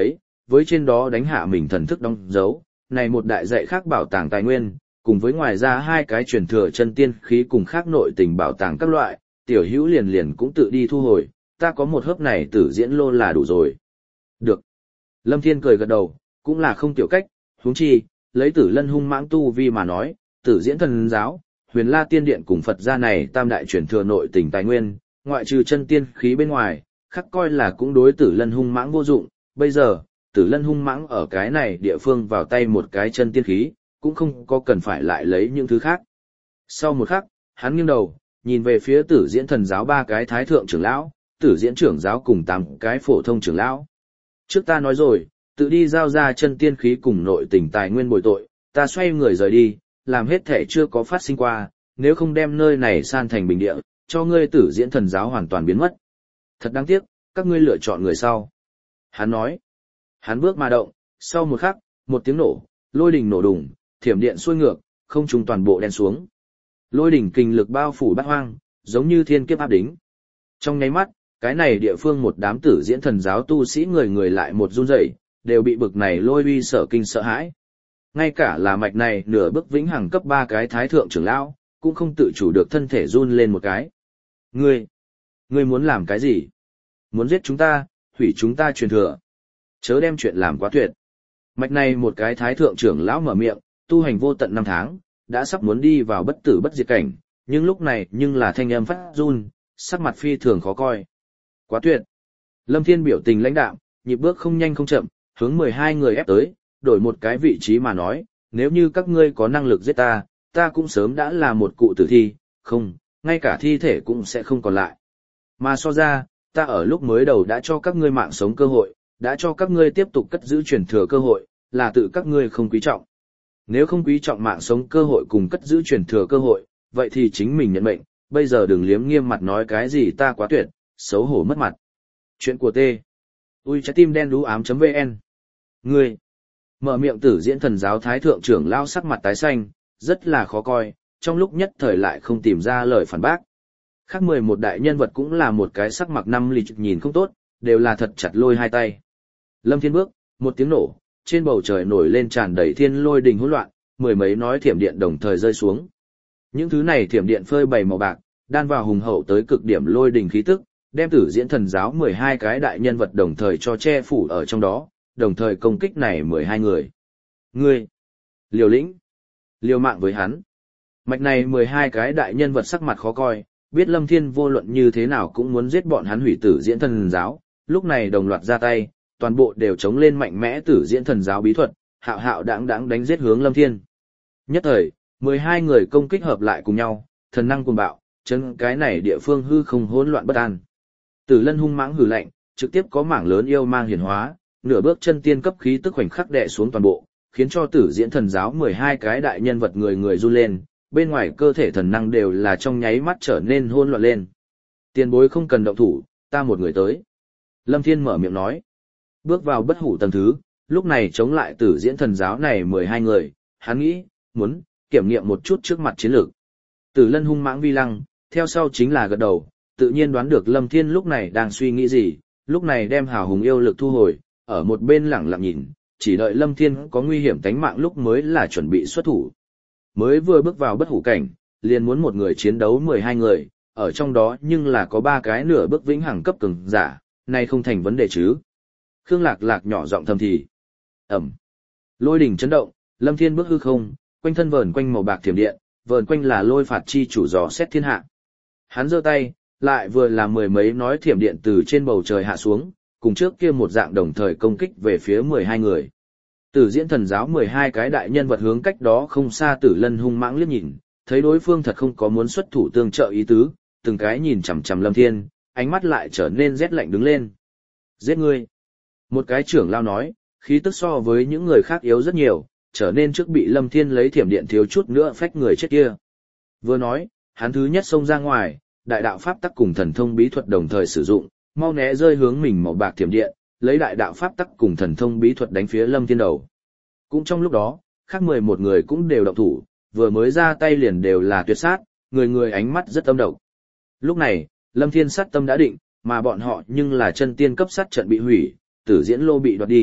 với trên đó đánh hạ mình thần thức đóng dấu, này một đại dạy khác bảo tàng tài nguyên, cùng với ngoài ra hai cái truyền thừa chân tiên khí cùng khác nội tình bảo tàng các loại, tiểu hữu liền liền cũng tự đi thu hồi, ta có một hớp này tử diễn lô là đủ rồi. Được. Lâm Thiên cười gật đầu, cũng là không tiểu cách, huống chi, lấy tử lân hung mãng tu vi mà nói, tử diễn thần giáo, huyền la tiên điện cùng Phật gia này tam đại truyền thừa nội tình tài nguyên, ngoại trừ chân tiên khí bên ngoài, khắc coi là cũng đối tử lân hung mãng vô dụng, bây giờ, tử lân hung mãng ở cái này địa phương vào tay một cái chân tiên khí, cũng không có cần phải lại lấy những thứ khác. Sau một khắc, hắn nghiêng đầu, nhìn về phía tử diễn thần giáo ba cái thái thượng trưởng lão, tử diễn trưởng giáo cùng tám cái phổ thông trưởng lão. Trước ta nói rồi, tự đi giao ra chân tiên khí cùng nội tình tài nguyên bồi tội, ta xoay người rời đi, làm hết thể chưa có phát sinh qua, nếu không đem nơi này san thành bình địa, cho ngươi tử diễn thần giáo hoàn toàn biến mất. Thật đáng tiếc, các ngươi lựa chọn người sau. Hắn nói, hắn bước mà động, sau một khắc, một tiếng nổ, lôi đình nổ đùng, thiểm điện xuôi ngược, không trung toàn bộ đen xuống. Lôi đỉnh kinh lực bao phủ bát hoang, giống như thiên kiếp áp đính. Trong nháy mắt, cái này địa phương một đám tử diễn thần giáo tu sĩ người người lại một run rẩy, đều bị bực này lôi uy sợ kinh sợ hãi. Ngay cả là mạch này nửa bước vĩnh hằng cấp ba cái thái thượng trưởng lão, cũng không tự chủ được thân thể run lên một cái. Ngươi, ngươi muốn làm cái gì? Muốn giết chúng ta, hủy chúng ta truyền thừa. Chớ đem chuyện làm quá tuyệt. Mạch này một cái thái thượng trưởng lão mở miệng, tu hành vô tận năm tháng, đã sắp muốn đi vào bất tử bất diệt cảnh, nhưng lúc này nhưng là thanh âm phát run, sắc mặt phi thường khó coi. Quá tuyệt. Lâm Thiên biểu tình lãnh đạm, nhịp bước không nhanh không chậm, hướng mười hai người ép tới, đổi một cái vị trí mà nói, nếu như các ngươi có năng lực giết ta, ta cũng sớm đã là một cụ tử thi, không, ngay cả thi thể cũng sẽ không còn lại. Mà so ra, ta ở lúc mới đầu đã cho các ngươi mạng sống cơ hội, đã cho các ngươi tiếp tục cất giữ truyền thừa cơ hội, là tự các ngươi không quý trọng. Nếu không quý trọng mạng sống cơ hội cùng cất giữ truyền thừa cơ hội, vậy thì chính mình nhận mệnh, bây giờ đừng liếm nghiêm mặt nói cái gì ta quá tuyệt, xấu hổ mất mặt. Chuyện của T. Ui trái tim đen đú ám.vn. Ngươi. Mở miệng tử diễn thần giáo thái thượng trưởng lao sắc mặt tái xanh, rất là khó coi, trong lúc nhất thời lại không tìm ra lời phản bác. Khác mười một đại nhân vật cũng là một cái sắc mặt năm lịch nhìn không tốt, đều là thật chặt lôi hai tay. Lâm Thiên bước, một tiếng nổ, trên bầu trời nổi lên tràn đầy thiên lôi đình hỗn loạn, mười mấy nói thiểm điện đồng thời rơi xuống. Những thứ này thiểm điện phơi bày màu bạc, đan vào hùng hậu tới cực điểm lôi đình khí tức, đem tử diễn thần giáo mười hai cái đại nhân vật đồng thời cho che phủ ở trong đó, đồng thời công kích này mười hai người. Ngươi, liều lĩnh, liều mạng với hắn. Mạch này mười hai cái đại nhân vật sắc mặt khó coi, biết Lâm Thiên vô luận như thế nào cũng muốn giết bọn hắn hủy tử diễn thần giáo, lúc này đồng loạt ra tay, toàn bộ đều chống lên mạnh mẽ tử diễn thần giáo bí thuật, hạo hạo đãng đãng đánh giết hướng Lâm Thiên. Nhất thời, mười hai người công kích hợp lại cùng nhau, thần năng cuồng bạo, chân cái này địa phương hư không hỗn loạn bất an. Tử Lân hung mãng hừ lạnh, trực tiếp có mảng lớn yêu mang hiển hóa, nửa bước chân tiên cấp khí tức khoảnh khắc đè xuống toàn bộ, khiến cho tử diễn thần giáo mười hai cái đại nhân vật người người run lên, bên ngoài cơ thể thần năng đều là trong nháy mắt trở nên hỗn loạn lên. Tiền bối không cần động thủ, ta một người tới. Lâm Thiên mở miệng nói. Bước vào bất hủ tầng thứ, lúc này chống lại tử diễn thần giáo này mười hai người, hắn nghĩ, muốn, kiểm nghiệm một chút trước mặt chiến lược. Tử Lân hung mãng vi lăng, theo sau chính là gật đầu, tự nhiên đoán được Lâm Thiên lúc này đang suy nghĩ gì, lúc này đem hào hùng yêu lực thu hồi, ở một bên lẳng lặng nhìn, chỉ đợi Lâm Thiên có nguy hiểm tánh mạng lúc mới là chuẩn bị xuất thủ. Mới vừa bước vào bất hủ cảnh, liền muốn một người chiến đấu mười hai người, ở trong đó nhưng là có ba cái nửa bước vĩnh hằng cấp cường giả, này không thành vấn đề chứ. Khương Lạc Lạc nhỏ giọng thầm thì. Ẩm. Lôi đỉnh chấn động, Lâm Thiên bước hư không, quanh thân vờn quanh màu bạc thiểm điện, vờn quanh là lôi phạt chi chủ dò xét thiên hạ. Hắn giơ tay, lại vừa là mười mấy nói thiểm điện từ trên bầu trời hạ xuống, cùng trước kia một dạng đồng thời công kích về phía mười hai người. Tử diễn thần giáo mười hai cái đại nhân vật hướng cách đó không xa Tử Lân hung mãng liếc nhìn, thấy đối phương thật không có muốn xuất thủ tương trợ ý tứ, từng cái nhìn chằm chằm Lâm Thiên, ánh mắt lại trở nên rét lạnh đứng lên. Giết ngươi. Một cái trưởng lao nói, khí tức so với những người khác yếu rất nhiều, trở nên trước bị Lâm Thiên lấy thiểm điện thiếu chút nữa phách người chết kia. Vừa nói, hắn thứ nhất xông ra ngoài, đại đạo pháp tắc cùng thần thông bí thuật đồng thời sử dụng, mau né rơi hướng mình màu bạc thiểm điện, lấy đại đạo pháp tắc cùng thần thông bí thuật đánh phía Lâm Thiên đầu. Cũng trong lúc đó, khác mười một người cũng đều động thủ, vừa mới ra tay liền đều là tuyệt sát, người người ánh mắt rất âm độc. Lúc này, Lâm Thiên sát tâm đã định, mà bọn họ nhưng là chân tiên cấp sát trận bị hủy, tử diễn lô bị đoạt đi,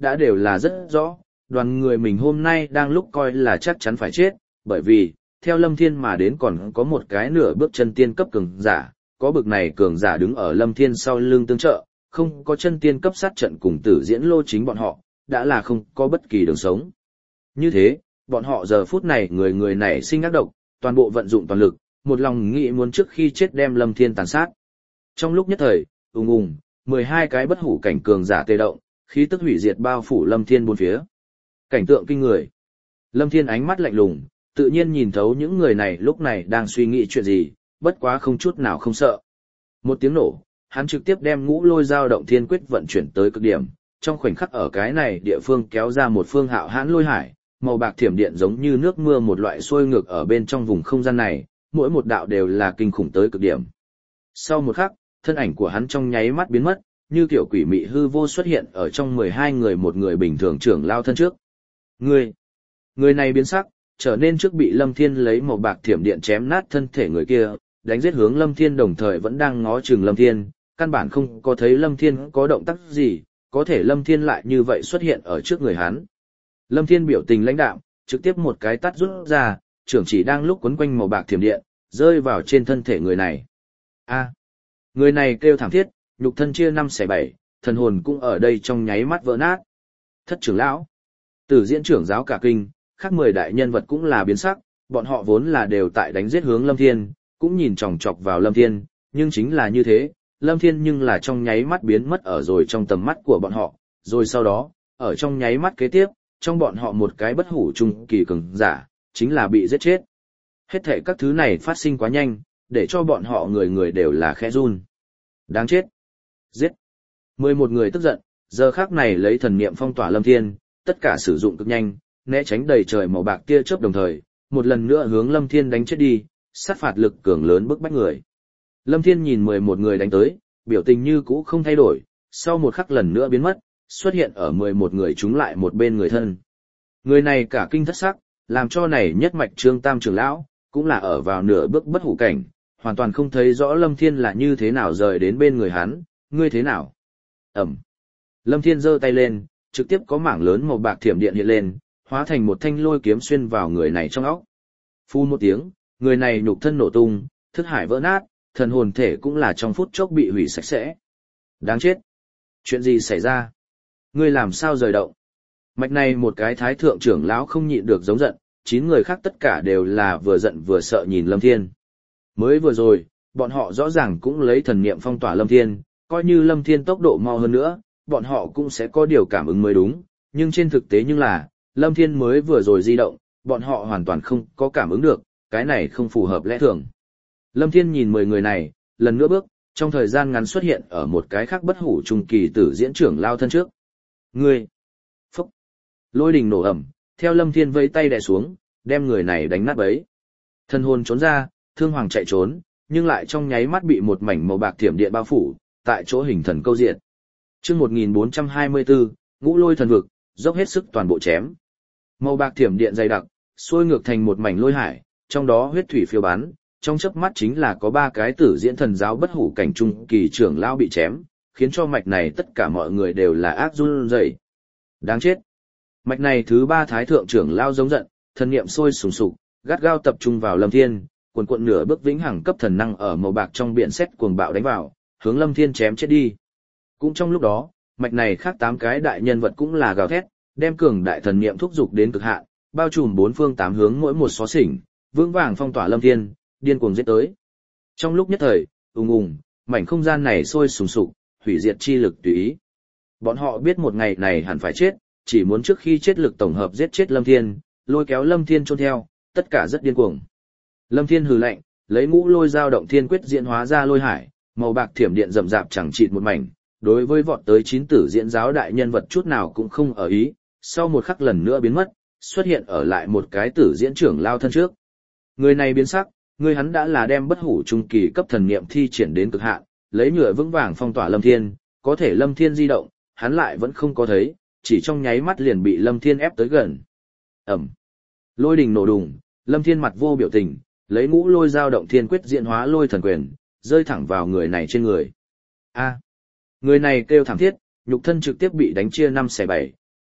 đã đều là rất rõ, đoàn người mình hôm nay đang lúc coi là chắc chắn phải chết, bởi vì, theo Lâm Thiên mà đến còn có một cái nửa bước chân tiên cấp cường giả, có bực này cường giả đứng ở Lâm Thiên sau lưng tương trợ, không có chân tiên cấp sát trận cùng tử diễn lô chính bọn họ, đã là không có bất kỳ đường sống. Như thế, bọn họ giờ phút này người người nảy sinh ác độc, toàn bộ vận dụng toàn lực, một lòng nghĩ muốn trước khi chết đem Lâm Thiên tàn sát. Trong lúc nhất thời, ùng ùng, mười hai cái bất hủ cảnh cường giả tê động, khí tức hủy diệt bao phủ Lâm Thiên bốn phía. Cảnh tượng kinh người. Lâm Thiên ánh mắt lạnh lùng, tự nhiên nhìn thấu những người này lúc này đang suy nghĩ chuyện gì, bất quá không chút nào không sợ. Một tiếng nổ, hắn trực tiếp đem ngũ lôi dao động thiên quyết vận chuyển tới cực điểm, trong khoảnh khắc ở cái này địa phương kéo ra một phương hạo hãn lôi hải, màu bạc thiểm điện giống như nước mưa một loại xuôi ngược ở bên trong vùng không gian này, mỗi một đạo đều là kinh khủng tới cực điểm. Sau một khắc, thân ảnh của hắn trong nháy mắt biến mất, như kiểu quỷ mị hư vô xuất hiện ở trong mười hai người một người bình thường trưởng lao thân trước. Người, người này biến sắc, trở nên trước bị Lâm Thiên lấy màu bạc thiểm điện chém nát thân thể người kia, đánh giết hướng Lâm Thiên đồng thời vẫn đang ngó chừng Lâm Thiên, căn bản không có thấy Lâm Thiên có động tác gì, có thể Lâm Thiên lại như vậy xuất hiện ở trước người hắn. Lâm Thiên biểu tình lãnh đạm, trực tiếp một cái tát rút ra, trưởng chỉ đang lúc quấn quanh màu bạc thiểm điện, rơi vào trên thân thể người này. A, người này kêu thảm thiết, nhục thân chia năm xẻ bảy, thần hồn cũng ở đây trong nháy mắt vỡ nát. Thất trưởng lão, Tử diễn trưởng giáo cả kinh, khác mười đại nhân vật cũng là biến sắc, bọn họ vốn là đều tại đánh giết hướng Lâm Thiên, cũng nhìn chòng chọc vào Lâm Thiên, nhưng chính là như thế, Lâm Thiên nhưng là trong nháy mắt biến mất ở rồi trong tầm mắt của bọn họ, rồi sau đó, ở trong nháy mắt kế tiếp, trong bọn họ một cái bất hủ trung kỳ cường giả, chính là bị giết chết. Hết thảy các thứ này phát sinh quá nhanh, để cho bọn họ người người đều là khẽ run. Đáng chết. Giết. Mười một người tức giận, giờ khắc này lấy thần niệm phong tỏa Lâm Thiên, tất cả sử dụng cực nhanh, né tránh đầy trời màu bạc tia chớp đồng thời, một lần nữa hướng Lâm Thiên đánh chết đi, sát phạt lực cường lớn bức bách người. Lâm Thiên nhìn mười một người đánh tới, biểu tình như cũ không thay đổi, sau một khắc lần nữa biến mất, xuất hiện ở mười một người chúng lại một bên người thân. Người này cả kinh thất sắc, làm cho này nhất mạch Trương Tam trưởng lão, cũng là ở vào nửa bước bất hủ cảnh, hoàn toàn không thấy rõ Lâm Thiên là như thế nào rời đến bên người hắn, ngươi thế nào? Ẩm. Lâm Thiên giơ tay lên, trực tiếp có mảng lớn màu bạc thiểm điện hiện lên, hóa thành một thanh lôi kiếm xuyên vào người này trong óc. Phu một tiếng, người này nhục thân nổ tung, thức hải vỡ nát, thần hồn thể cũng là trong phút chốc bị hủy sạch sẽ. Đáng chết. Chuyện gì xảy ra? Ngươi làm sao rời động? Mạch này một cái thái thượng trưởng lão không nhịn được giống giận, chín người khác tất cả đều là vừa giận vừa sợ nhìn Lâm Thiên. Mới vừa rồi, bọn họ rõ ràng cũng lấy thần niệm phong tỏa Lâm Thiên, coi như Lâm Thiên tốc độ mau hơn nữa, bọn họ cũng sẽ có điều cảm ứng mới đúng, nhưng trên thực tế nhưng là, Lâm Thiên mới vừa rồi di động, bọn họ hoàn toàn không có cảm ứng được, cái này không phù hợp lẽ thường. Lâm Thiên nhìn mười người này, lần nữa bước, trong thời gian ngắn xuất hiện ở một cái khác bất hủ trung kỳ tử diễn trưởng lao thân trước. Ngươi! Phúc! Lôi đình nổ ẩm, theo Lâm Thiên vẫy tay đè xuống, đem người này đánh nát bấy. Thân hồn trốn ra, thương hoàng chạy trốn, nhưng lại trong nháy mắt bị một mảnh màu bạc thiểm điện bao phủ, tại chỗ hình thần câu diện. Chương một nghìn bốn trăm hai mươi tư, Ngũ Lôi thần vực, dốc hết sức toàn bộ chém. Màu bạc thiểm điện dày đặc, xuôi ngược thành một mảnh lôi hải, trong đó huyết thủy phiêu bắn, trong chớp mắt chính là có ba cái tử diễn thần giáo bất hủ cảnh trung kỳ trưởng lão bị chém, khiến cho mạch này tất cả mọi người đều là ác run rẩy. Đáng chết. Mạch này thứ ba thái thượng trưởng lão giống giận, thần niệm sôi sùng sục, gắt gao tập trung vào Lâm Thiên, cuồn cuộn nửa bước vĩnh hằng cấp thần năng ở màu bạc trong biển sét cuồng bạo đánh vào, hướng Lâm Thiên chém chết đi. Cũng trong lúc đó, mạch này khác tám cái đại nhân vật cũng là gào thét, đem cường đại thần niệm thúc dục đến cực hạn, bao trùm bốn phương tám hướng mỗi một xó xỉnh, vững vàng phong tỏa Lâm Thiên, điên cuồng giết tới. Trong lúc nhất thời, ùng ùng, mảnh không gian này sôi sùng sục, hủy diệt chi lực tùy ý. Bọn họ biết một ngày này hẳn phải chết, chỉ muốn trước khi chết lực tổng hợp giết chết Lâm Thiên, lôi kéo Lâm Thiên chôn theo, tất cả rất điên cuồng. Lâm Thiên hừ lạnh, lấy ngũ lôi dao động thiên quyết diễn hóa ra lôi hải, màu bạc thiểm điện rậm rạp chẳng chịt một mảnh, đối với vọt tới chín tử diễn giáo đại nhân vật chút nào cũng không ở ý, sau một khắc lần nữa biến mất, xuất hiện ở lại một cái tử diễn trưởng lao thân trước. Người này biến sắc, người hắn đã là đem bất hủ trung kỳ cấp thần niệm thi triển đến cực hạn, lấy nhựa vững vàng phong tỏa Lâm Thiên, có thể Lâm Thiên di động, hắn lại vẫn không có thấy, chỉ trong nháy mắt liền bị Lâm Thiên ép tới gần. Ẩm. Lôi đình nổ đùng, Lâm Thiên mặt vô biểu tình, lấy ngũ lôi dao động thiên quyết diễn hóa lôi thần quyền, rơi thẳng vào người này trên người. A. Người này kêu thảm thiết, nhục thân trực tiếp bị đánh chia năm xẻ bảy,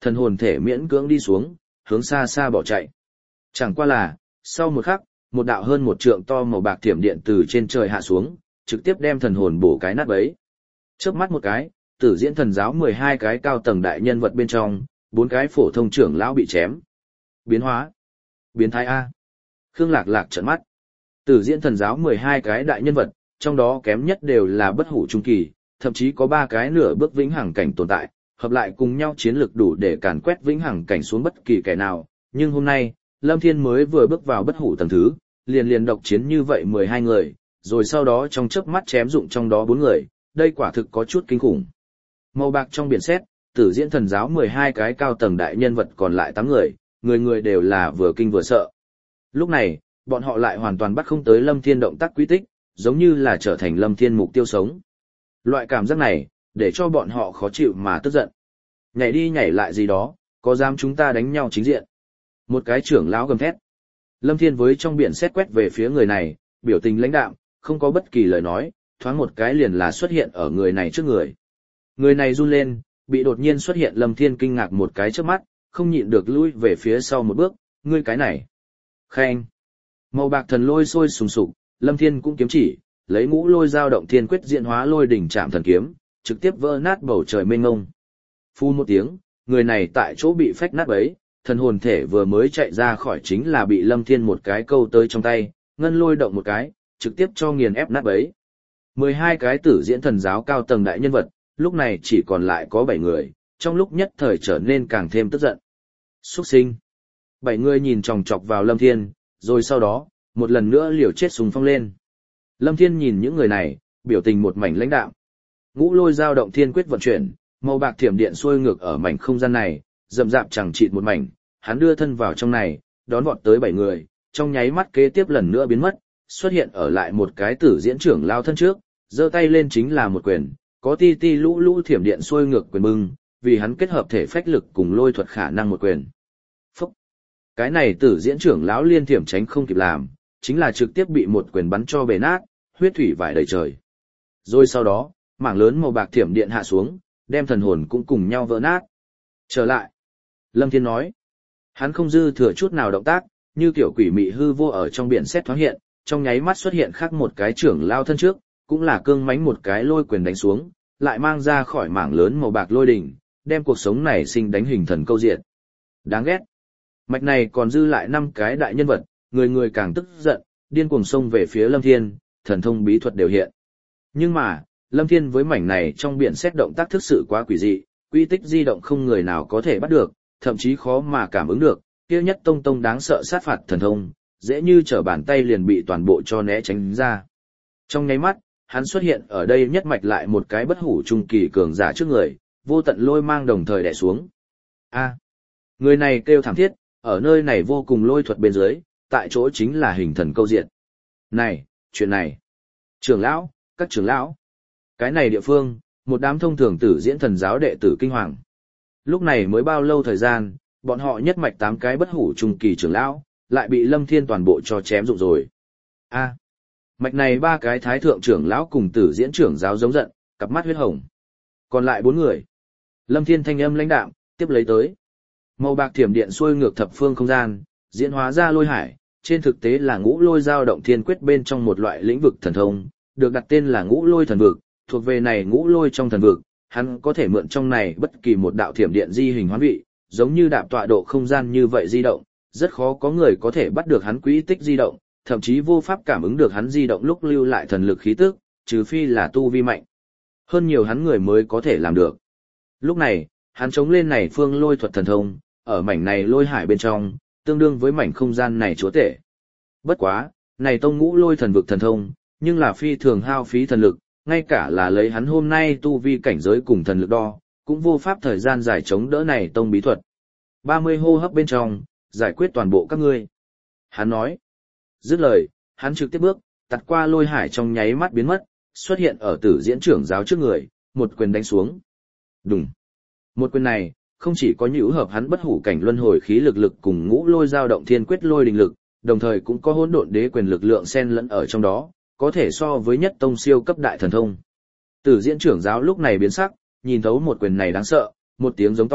thần hồn thể miễn cưỡng đi xuống, hướng xa xa bỏ chạy. Chẳng qua là, sau một khắc, một đạo hơn một trượng to màu bạc thiểm điện từ trên trời hạ xuống, trực tiếp đem thần hồn bổ cái nát bấy. Chớp mắt một cái, Tử Diễn Thần giáo mười hai cái cao tầng đại nhân vật bên trong, bốn cái phổ thông trưởng lão bị chém. Biến hóa. Biến thái A. Khương Lạc Lạc trợn mắt. Tử Diễn Thần giáo mười hai cái đại nhân vật, trong đó kém nhất đều là bất hủ trung kỳ, thậm chí có ba cái nửa bước vĩnh hằng cảnh tồn tại, hợp lại cùng nhau chiến lực đủ để càn quét vĩnh hằng cảnh xuống bất kỳ kẻ nào, nhưng hôm nay, Lâm Thiên mới vừa bước vào bất hủ tầng thứ, liền liền độc chiến như vậy mười hai người, rồi sau đó trong chớp mắt chém dụng trong đó bốn người, đây quả thực có chút kinh khủng. Màu bạc trong biển sét, Tử Diễn Thần giáo mười hai cái cao tầng đại nhân vật còn lại tám người, người người đều là vừa kinh vừa sợ. Lúc này, bọn họ lại hoàn toàn bắt không tới Lâm Thiên động tác quy tích, giống như là trở thành Lâm Thiên mục tiêu sống. Loại cảm giác này, để cho bọn họ khó chịu mà tức giận. Nhảy đi nhảy lại gì đó, có dám chúng ta đánh nhau chính diện. Một cái trưởng lão gầm thét. Lâm Thiên với trong biển sét quét về phía người này, biểu tình lãnh đạm, không có bất kỳ lời nói, thoáng một cái liền là xuất hiện ở người này trước người. Người này run lên, bị đột nhiên xuất hiện Lâm Thiên kinh ngạc một cái trước mắt, không nhịn được lui về phía sau một bước, ngươi cái này. Khen. Màu bạc thần lôi sôi sùng sục, Lâm Thiên cũng kiếm chỉ, lấy ngũ lôi dao động thiên quyết diễn hóa lôi đỉnh chạm thần kiếm, trực tiếp vỡ nát bầu trời mênh mông. Phu một tiếng, người này tại chỗ bị phách nát bấy, thần hồn thể vừa mới chạy ra khỏi chính là bị Lâm Thiên một cái câu tới trong tay, ngân lôi động một cái, trực tiếp cho nghiền ép nát bấy. mười hai cái Tử Diễn Thần giáo cao tầng đại nhân vật, lúc này chỉ còn lại có bảy người, trong lúc nhất thời trở nên càng thêm tức giận. Xuất sinh. Bảy người nhìn chòng chọc vào Lâm Thiên, rồi sau đó, một lần nữa liều chết súng phong lên. Lâm Thiên nhìn những người này, biểu tình một mảnh lãnh đạm. Ngũ lôi dao động thiên quyết vận chuyển, màu bạc thiểm điện xuôi ngược ở mảnh không gian này, rậm rạp chẳng chịt một mảnh, hắn đưa thân vào trong này, đón vọt tới bảy người, trong nháy mắt kế tiếp lần nữa biến mất, xuất hiện ở lại một cái Tử Diễn trưởng lao thân trước, giơ tay lên chính là một quyền, có ti ti lũ lũ thiểm điện xuôi ngược quyền bưng, vì hắn kết hợp thể phách lực cùng lôi thuật khả năng một quyền. Phúc! Cái này Tử Diễn trưởng lão liên thiểm tránh không kịp làm, chính là trực tiếp bị một quyền bắn cho bể nát, huyết thủy vải đầy trời. Rồi sau đó, mảng lớn màu bạc thiểm điện hạ xuống, đem thần hồn cũng cùng nhau vỡ nát. Trở lại. Lâm Thiên nói. Hắn không dư thừa chút nào động tác, như kiểu quỷ mị hư vô ở trong biển sét thoáng hiện, trong nháy mắt xuất hiện khác một cái trưởng lao thân trước, cũng là cương mãnh một cái lôi quyền đánh xuống, lại mang ra khỏi mảng lớn màu bạc lôi đỉnh, đem cuộc sống này sinh đánh hình thần câu diệt. Đáng ghét. Mạch này còn dư lại năm cái đại nhân vật, người người càng tức giận, điên cuồng xông về phía Lâm Thiên, thần thông bí thuật đều hiện. Nhưng mà, Lâm Thiên với mảnh này trong biển sét động tác thực sự quá quỷ dị, quy tích di động không người nào có thể bắt được, thậm chí khó mà cảm ứng được, kia nhất tông tông đáng sợ sát phạt thần thông, dễ như trở bàn tay liền bị toàn bộ cho né tránh ra. Trong nháy mắt, hắn xuất hiện ở đây nhất mạch lại một cái bất hủ trung kỳ cường giả trước người, vô tận lôi mang đồng thời đè xuống. A, người này kêu thảm thiết, ở nơi này vô cùng lôi thuật bên dưới, tại chỗ chính là hình thần câu diện. Này, chuyện này, trưởng lão, các trưởng lão, cái này địa phương, một đám thông thường Tử Diễn Thần giáo đệ tử kinh hoàng. Lúc này mới bao lâu thời gian, bọn họ nhất mạch tám cái bất hủ trung kỳ trưởng lão, lại bị Lâm Thiên toàn bộ cho chém dụng rồi. A, mạch này ba cái thái thượng trưởng lão cùng Tử Diễn trưởng giáo giống giận, cặp mắt huyết hồng. Còn lại bốn người. Lâm Thiên thanh âm lãnh đạm, tiếp lấy tới. Màu bạc thiểm điện xuôi ngược thập phương không gian, diễn hóa ra lôi hải, trên thực tế là ngũ lôi dao động thiên quyết bên trong một loại lĩnh vực thần thông, được đặt tên là ngũ lôi thần vực, thuộc về này ngũ lôi trong thần vực, hắn có thể mượn trong này bất kỳ một đạo thiểm điện di hình hoán vị, giống như đạp tọa độ không gian như vậy di động, rất khó có người có thể bắt được hắn quỹ tích di động, thậm chí vô pháp cảm ứng được hắn di động lúc lưu lại thần lực khí tức, trừ phi là tu vi mạnh. Hơn nhiều hắn người mới có thể làm được. Lúc này, hắn chống lên này phương lôi thuật thần thông, ở mảnh này lôi hải bên trong, tương đương với mảnh không gian này chúa tể. Bất quá, này tông ngũ lôi thần vực thần thông, nhưng là phi thường hao phí thần lực, ngay cả là lấy hắn hôm nay tu vi cảnh giới cùng thần lực đo, cũng vô pháp thời gian dài chống đỡ này tông bí thuật. ba mươi hô hấp bên trong, giải quyết toàn bộ các ngươi. Hắn nói. Dứt lời, hắn trực tiếp bước, tạt qua lôi hải trong nháy mắt biến mất, xuất hiện ở Tử Diễn trưởng giáo trước người, một quyền đánh xuống. Đùng. Một quyền này, không chỉ có nhũ hợp hắn bất hủ cảnh luân hồi khí lực lực cùng ngũ lôi dao động thiên quyết lôi đình lực, đồng thời cũng có hỗn độn đế quyền lực lượng xen lẫn ở trong đó, có thể so với nhất tông siêu cấp đại thần thông. Tử Diễn trưởng giáo lúc này biến sắc, nhìn thấu một quyền này đáng sợ, một tiếng giống to,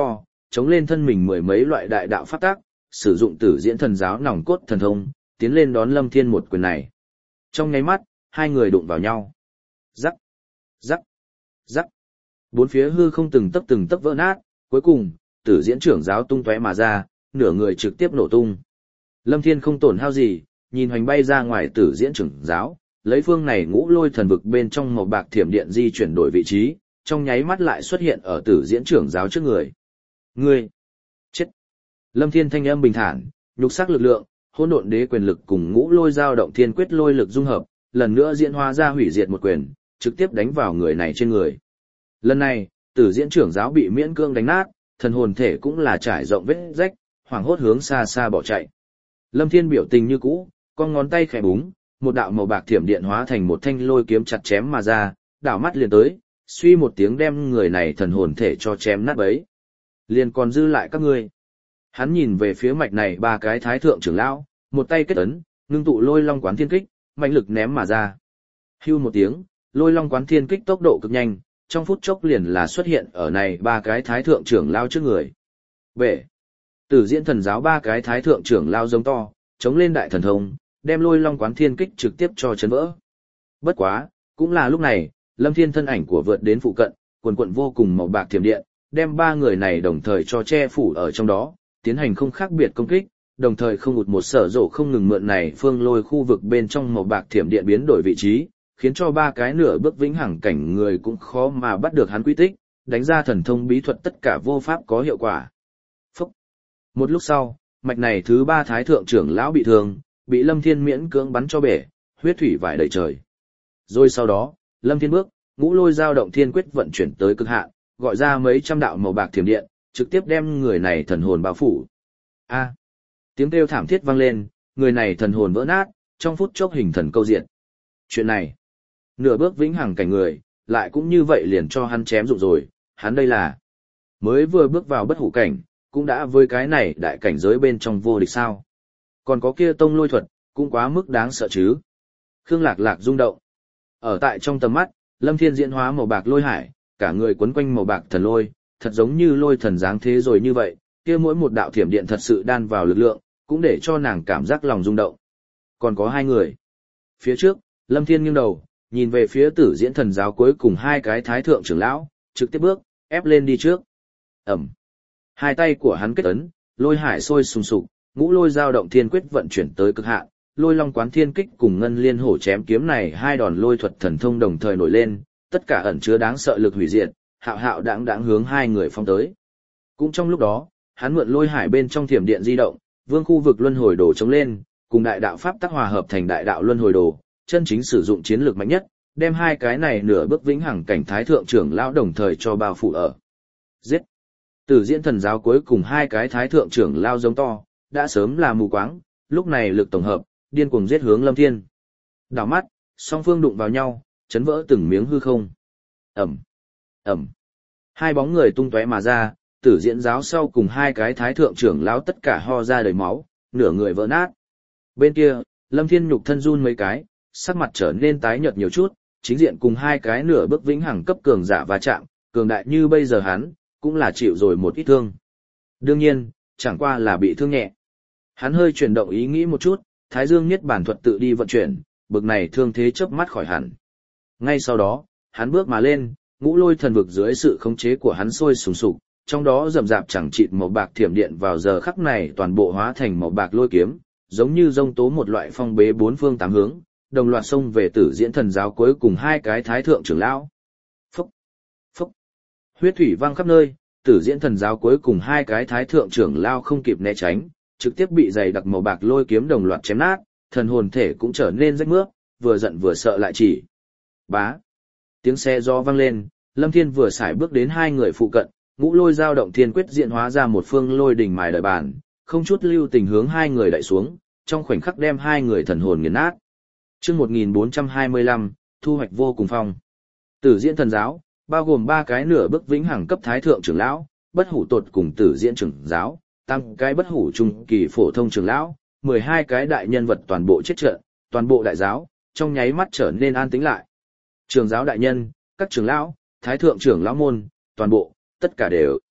chống lên thân mình mười mấy loại đại đạo pháp tác, sử dụng Tử Diễn Thần Giáo nòng cốt thần thông, tiến lên đón Lâm Thiên một quyền này. Trong nháy mắt, hai người đụng vào nhau. Rắc, rắc, rắc. Bốn phía hư không từng tấc từng tấc vỡ nát, cuối cùng, Tử Diễn trưởng giáo tung tóe mà ra, nửa người trực tiếp nổ tung. Lâm Thiên không tổn hao gì, nhìn hoành bay ra ngoài Tử Diễn trưởng giáo, lấy phương này ngũ lôi thần vực bên trong màu bạc thiểm điện di chuyển đổi vị trí, trong nháy mắt lại xuất hiện ở Tử Diễn trưởng giáo trước người. Ngươi! Chết! Lâm Thiên thanh âm bình thản, nhục sắc lực lượng, hỗn độn đế quyền lực cùng ngũ lôi dao động thiên quyết lôi lực dung hợp, lần nữa diễn hóa ra hủy diệt một quyền, trực tiếp đánh vào người này trên người. Lần này, Tử Diễn trưởng giáo bị miễn cương đánh nát, thần hồn thể cũng là trải rộng vết rách, hoảng hốt hướng xa xa bỏ chạy. Lâm Thiên biểu tình như cũ, con ngón tay khẽ búng, một đạo màu bạc thiểm điện hóa thành một thanh lôi kiếm chặt chém mà ra, đảo mắt liền tới, suy một tiếng đem người này thần hồn thể cho chém nát bấy. Liền còn dư lại các ngươi. Hắn nhìn về phía mạch này ba cái thái thượng trưởng lão, một tay kết ấn, ngưng tụ lôi long quán thiên kích, mạnh lực ném mà ra. Hưu một tiếng, lôi long quán thiên kích tốc độ cực nhanh, trong phút chốc liền là xuất hiện ở này ba cái thái thượng trưởng lão trước người. Bệ. Tử Diễn Thần Giáo ba cái thái thượng trưởng lão giống to, chống lên đại thần thông, đem lôi long quán thiên kích trực tiếp cho chấn vỡ. Bất quá, cũng là lúc này, Lâm Thiên thân ảnh của vượt đến phụ cận, quần quần vô cùng màu bạc thiểm điện, đem ba người này đồng thời cho che phủ ở trong đó, tiến hành không khác biệt công kích, đồng thời không ụt một sở rộ không ngừng mượn này phương lôi khu vực bên trong màu bạc thiểm điện biến đổi vị trí, khiến cho ba cái nửa bước vĩnh hằng cảnh người cũng khó mà bắt được hắn quy tích, đánh ra thần thông bí thuật tất cả vô pháp có hiệu quả. Phúc! Một lúc sau, mạch này thứ ba thái thượng trưởng lão bị thương, bị Lâm Thiên miễn cưỡng bắn cho bể, huyết thủy vải đầy trời. Rồi sau đó, Lâm Thiên bước, ngũ lôi dao động thiên quyết vận chuyển tới cực hạn, gọi ra mấy trăm đạo màu bạc thiểm điện, trực tiếp đem người này thần hồn bao phủ. A! Tiếng kêu thảm thiết vang lên, người này thần hồn vỡ nát, trong phút chốc hình thần câu diện. Chuyện này, nửa bước vĩnh hằng cảnh người, lại cũng như vậy liền cho hắn chém dụng rồi, hắn đây là mới vừa bước vào bất hủ cảnh, cũng đã với cái này đại cảnh giới bên trong vô địch sao. Còn có kia tông lôi thuật, cũng quá mức đáng sợ chứ. Khương Lạc Lạc rung động. Ở tại trong tầm mắt, Lâm Thiên diễn hóa màu bạc lôi hải, cả người quấn quanh màu bạc thần lôi, thật giống như lôi thần dáng thế rồi như vậy, kia mỗi một đạo thiểm điện thật sự đan vào lực lượng, cũng để cho nàng cảm giác lòng rung động. Còn có hai người. Phía trước, Lâm Thiên nghiêng đầu, nhìn về phía Tử Diễn Thần Giáo cuối cùng hai cái thái thượng trưởng lão, trực tiếp bước, ép lên đi trước. Ẩm. Hai tay của hắn kết ấn, lôi hải sôi sùng sục, ngũ lôi dao động thiên quyết vận chuyển tới cực hạn, lôi long quán thiên kích cùng ngân liên hổ chém kiếm này hai đòn lôi thuật thần thông đồng thời nổi lên, tất cả ẩn chứa đáng sợ lực hủy diệt, hạo hạo đãng đãng hướng hai người phong tới. Cũng trong lúc đó, hắn mượn lôi hải bên trong thiểm điện di động, vương khu vực luân hồi đồ chống lên, cùng đại đạo pháp tác hòa hợp thành đại đạo luân hồi đồ, chân chính sử dụng chiến lược mạnh nhất, đem hai cái này nửa bước vĩnh hằng cảnh thái thượng trưởng lão đồng thời cho bao phủ ở. Giết! Tử Diễn Thần Giáo cuối cùng hai cái thái thượng trưởng lao giống to, đã sớm là mù quáng, lúc này lực tổng hợp, điên cuồng giết hướng Lâm Thiên. Đảo mắt, song phương đụng vào nhau, chấn vỡ từng miếng hư không. Ẩm! Ẩm! Hai bóng người tung tóe mà ra, Tử Diễn giáo sau cùng hai cái thái thượng trưởng lão tất cả ho ra đầy máu, nửa người vỡ nát. Bên kia, Lâm Thiên nhục thân run mấy cái, sắc mặt trở nên tái nhợt nhiều chút, chính diện cùng hai cái nửa bước vĩnh hằng cấp cường giả va chạm, cường đại như bây giờ hắn, cũng là chịu rồi một ít thương. Đương nhiên, chẳng qua là bị thương nhẹ. Hắn hơi chuyển động ý nghĩ một chút, Thái Dương Niết Bản thuật tự đi vận chuyển, bực này thương thế chớp mắt khỏi hẳn. Ngay sau đó, hắn bước mà lên, ngũ lôi thần vực dưới sự khống chế của hắn sôi sùng sục, trong đó rầm rạp chẳng chịt màu bạc thiểm điện vào giờ khắc này toàn bộ hóa thành màu bạc lôi kiếm, giống như rông tố một loại phong bế bốn phương tám hướng, đồng loạt xông về Tử Diễn Thần Giáo cuối cùng hai cái thái thượng trưởng lão. Phúc, phúc, huyết thủy văng khắp nơi, Tử Diễn Thần Giáo cuối cùng hai cái thái thượng trưởng lão không kịp né tránh, trực tiếp bị dày đặc màu bạc lôi kiếm đồng loạt chém nát, thần hồn thể cũng trở nên rách mướp, vừa giận vừa sợ lại chỉ. Bá, tiếng xe gió vang lên, Lâm Thiên vừa xài bước đến hai người phụ cận, ngũ lôi dao động thiên quyết diện hóa ra một phương lôi đỉnh mài đời bàn, không chút lưu tình hướng hai người đẩy xuống, trong khoảnh khắc đem hai người thần hồn nghiền nát. Chương một nghìn bốn trăm hai mươi lăm, thu hoạch vô cùng phong. Tử Diễn Thần Giáo, bao gồm ba cái nửa bước vĩnh hằng cấp thái thượng trưởng lão, bất hủ tột cùng Tử Diễn trưởng giáo, tăng cái bất hủ trung kỳ phổ thông trưởng lão, mười hai cái đại nhân vật toàn bộ chết trận, toàn bộ đại giáo, trong nháy mắt trở nên an tĩnh lại. Trưởng giáo đại nhân, các trưởng lão, thái thượng trưởng lão môn, toàn bộ, tất cả đều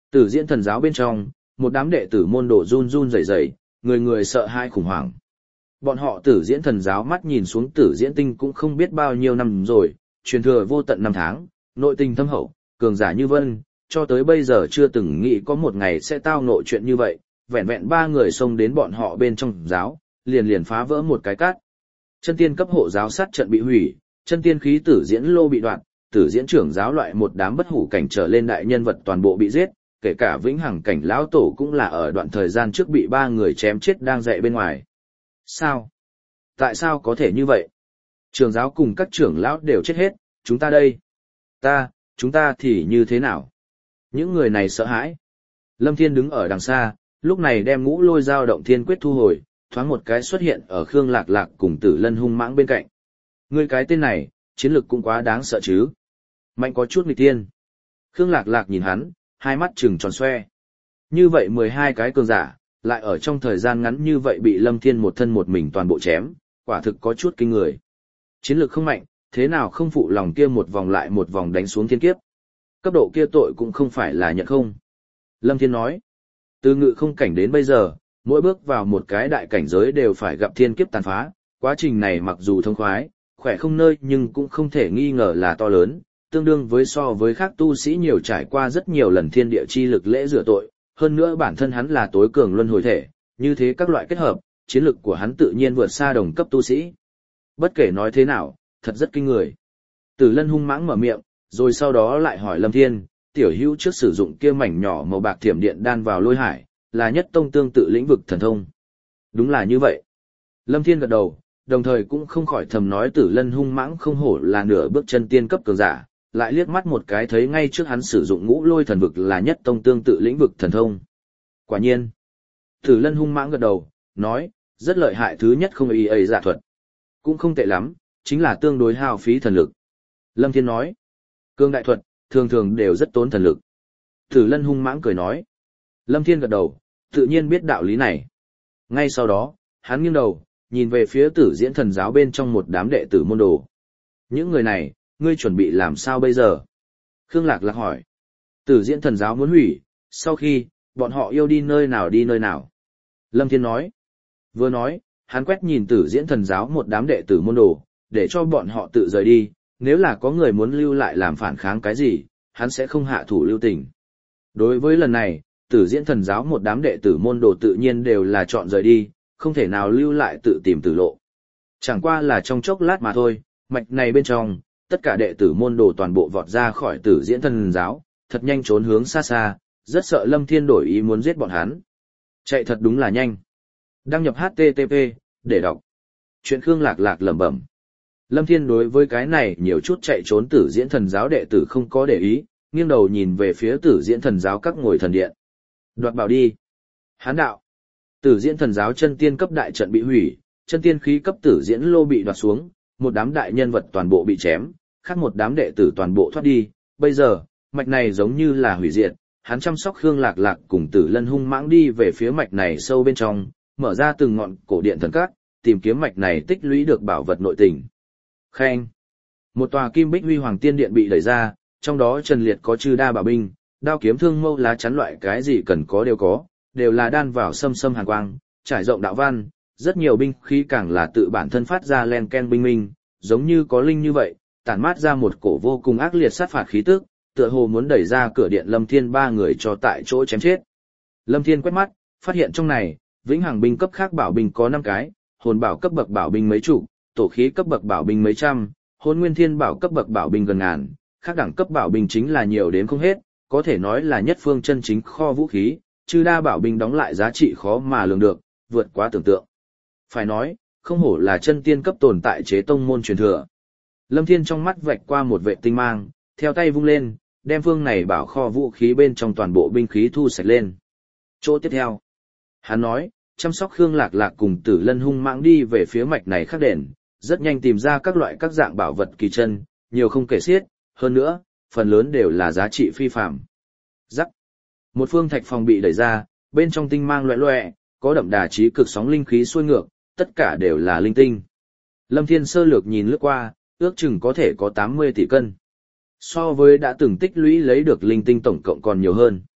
Tử diễn thần giáo bên trong, một đám đệ tử môn đồ run run rẩy rẩy, người người sợ hãi khủng hoảng. Bọn họ tử diễn thần giáo mắt nhìn xuống tử diễn tinh cũng không biết bao nhiêu năm rồi, truyền thừa vô tận năm tháng, nội tình thâm hậu, cường giả như vân, cho tới bây giờ chưa từng nghĩ có một ngày sẽ tao nội chuyện như vậy, vẹn vẹn ba người xông đến bọn họ bên trong giáo, liền liền phá vỡ một cái cát. Chân tiên cấp hộ giáo sát trận bị hủy, chân tiên khí tử diễn lô bị đoạn, tử diễn trưởng giáo loại một đám bất hủ cảnh trở lên đại nhân vật toàn bộ bị giết, kể cả vĩnh hằng cảnh lão tổ cũng là ở đoạn thời gian trước bị ba người chém chết đang dạy bên ngoài. Sao? Tại sao có thể như vậy? Trưởng giáo cùng các trưởng lão đều chết hết, chúng ta đây. Ta, chúng ta thì như thế nào? Những người này sợ hãi. Lâm Thiên đứng ở đằng xa, lúc này đem ngũ lôi dao động thiên quyết thu hồi, thoáng một cái xuất hiện ở Khương Lạc Lạc cùng Tử Lân hung mãng bên cạnh. Ngươi cái tên này, chiến lực cũng quá đáng sợ chứ. Mạnh có chút nghịch tiên. Khương Lạc Lạc nhìn hắn, hai mắt trừng tròn xoe. Như vậy mười hai cái cường giả, lại ở trong thời gian ngắn như vậy bị Lâm Thiên một thân một mình toàn bộ chém, quả thực có chút kinh người. Chiến lực không mạnh, thế nào không phụ lòng kia một vòng lại một vòng đánh xuống thiên kiếp. Cấp độ kia tội cũng không phải là nhận không. Lâm Thiên nói, từ ngự không cảnh đến bây giờ, mỗi bước vào một cái đại cảnh giới đều phải gặp thiên kiếp tàn phá, quá trình này mặc dù thông khoái, khỏe không nơi nhưng cũng không thể nghi ngờ là to lớn, tương đương với so với khác tu sĩ nhiều trải qua rất nhiều lần thiên địa chi lực lễ rửa tội, hơn nữa bản thân hắn là tối cường luân hồi thể, như thế các loại kết hợp, chiến lực của hắn tự nhiên vượt xa đồng cấp tu sĩ. Bất kể nói thế nào, thật rất kinh người. Tử Lân hung mãng mở miệng, rồi sau đó lại hỏi Lâm Thiên, tiểu hữu trước sử dụng kia mảnh nhỏ màu bạc thiểm điện đan vào lôi hải, là nhất tông tương tự lĩnh vực thần thông. Đúng là như vậy. Lâm Thiên gật đầu, đồng thời cũng không khỏi thầm nói Tử Lân hung mãng không hổ là nửa bước chân tiên cấp cường giả, lại liếc mắt một cái thấy ngay trước hắn sử dụng ngũ lôi thần vực là nhất tông tương tự lĩnh vực thần thông. Quả nhiên. Tử Lân hung mãng gật đầu, nói, rất lợi hại thứ nhất không ý ấy giả thuật. Cũng không tệ lắm, chính là tương đối hao phí thần lực. Lâm Thiên nói, cương đại thuật, thường thường đều rất tốn thần lực. Tử Lân hung mãng cười nói. Lâm Thiên gật đầu, tự nhiên biết đạo lý này. Ngay sau đó, hắn nghiêng đầu, nhìn về phía tử diễn thần giáo bên trong một đám đệ tử môn đồ. Những người này, ngươi chuẩn bị làm sao bây giờ? Khương Lạc Lạc hỏi. Tử diễn thần giáo muốn hủy, sau khi, bọn họ yêu đi nơi nào đi nơi nào. Lâm Thiên nói. Vừa nói, hắn quét nhìn tử diễn thần giáo một đám đệ tử môn đồ, để cho bọn họ tự rời đi, nếu là có người muốn lưu lại làm phản kháng cái gì, hắn sẽ không hạ thủ lưu tình. Đối với lần này, tử diễn thần giáo một đám đệ tử môn đồ tự nhiên đều là chọn rời đi, không thể nào lưu lại tự tìm tử lộ. Chẳng qua là trong chốc lát mà thôi, mạch này bên trong, tất cả đệ tử môn đồ toàn bộ vọt ra khỏi tử diễn thần giáo, thật nhanh trốn hướng xa xa, rất sợ Lâm Thiên đổi ý muốn giết bọn hắn. Chạy thật đúng là nhanh. Đăng nhập hát tê tê pê, để đọc. Chuyện Khương Lạc Lạc lẩm bẩm. Lâm Thiên đối với cái này nhiều chút chạy trốn tử diễn thần giáo đệ tử không có để ý, nghiêng đầu nhìn về phía tử diễn thần giáo các ngồi thần điện. Đoạt bảo đi. Hán đạo. Tử diễn thần giáo chân tiên cấp đại trận bị hủy, chân tiên khí cấp tử diễn lô bị đoạt xuống, một đám đại nhân vật toàn bộ bị chém, khác một đám đệ tử toàn bộ thoát đi. Bây giờ, mạch này giống như là hủy diệt, hắn chăm sóc Khương Lạc Lạc cùng Tử Lân hung mãng đi về phía mạch này sâu bên trong, mở ra từng ngọn cổ điện thần cát, tìm kiếm mạch này tích lũy được bảo vật nội tình. Khen. Một tòa kim bích huy hoàng tiên điện bị đẩy ra, trong đó trần liệt có chư đa bảo binh, đao kiếm thương mâu lá chắn loại cái gì cần có đều có, đều là đan vào xâm xâm hàn quang, trải rộng đạo văn, rất nhiều binh khí càng là tự bản thân phát ra len ken binh minh, giống như có linh như vậy, tản mát ra một cổ vô cùng ác liệt sát phạt khí tức, tựa hồ muốn đẩy ra cửa điện Lâm Thiên ba người cho tại chỗ chém chết. Lâm Thiên quét mắt, phát hiện trong này, vĩnh hằng binh cấp khác bảo binh có năm cái, hồn bảo cấp bậc bảo binh mấy chục, tổ khí cấp bậc bảo binh mấy trăm, hồn nguyên thiên bảo cấp bậc bảo binh gần ngàn, khác đẳng cấp bảo binh chính là nhiều đến không hết, có thể nói là nhất phương chân chính kho vũ khí, chư đa bảo binh đóng lại giá trị khó mà lường được, vượt quá tưởng tượng. Phải nói, không hổ là chân tiên cấp tồn tại chế tông môn truyền thừa. Lâm Thiên trong mắt vạch qua một vệ tinh mang, theo tay vung lên, đem phương này bảo kho vũ khí bên trong toàn bộ binh khí thu sạch lên. Chỗ tiếp theo, hắn nói, chăm sóc Khương Lạc Lạc cùng Tử Lân hung mãng đi về phía mạch này khắc đền, rất nhanh tìm ra các loại các dạng bảo vật kỳ chân, nhiều không kể xiết, hơn nữa, phần lớn đều là giá trị phi phàm. Rắc. Một phương thạch phòng bị đẩy ra, bên trong tinh mang loẹt loẹt, có đậm đà trí cực sóng linh khí xuôi ngược, tất cả đều là linh tinh. Lâm Thiên sơ lược nhìn lướt qua, ước chừng có thể có tám mươi tỷ cân. So với đã từng tích lũy lấy được linh tinh tổng cộng còn nhiều hơn.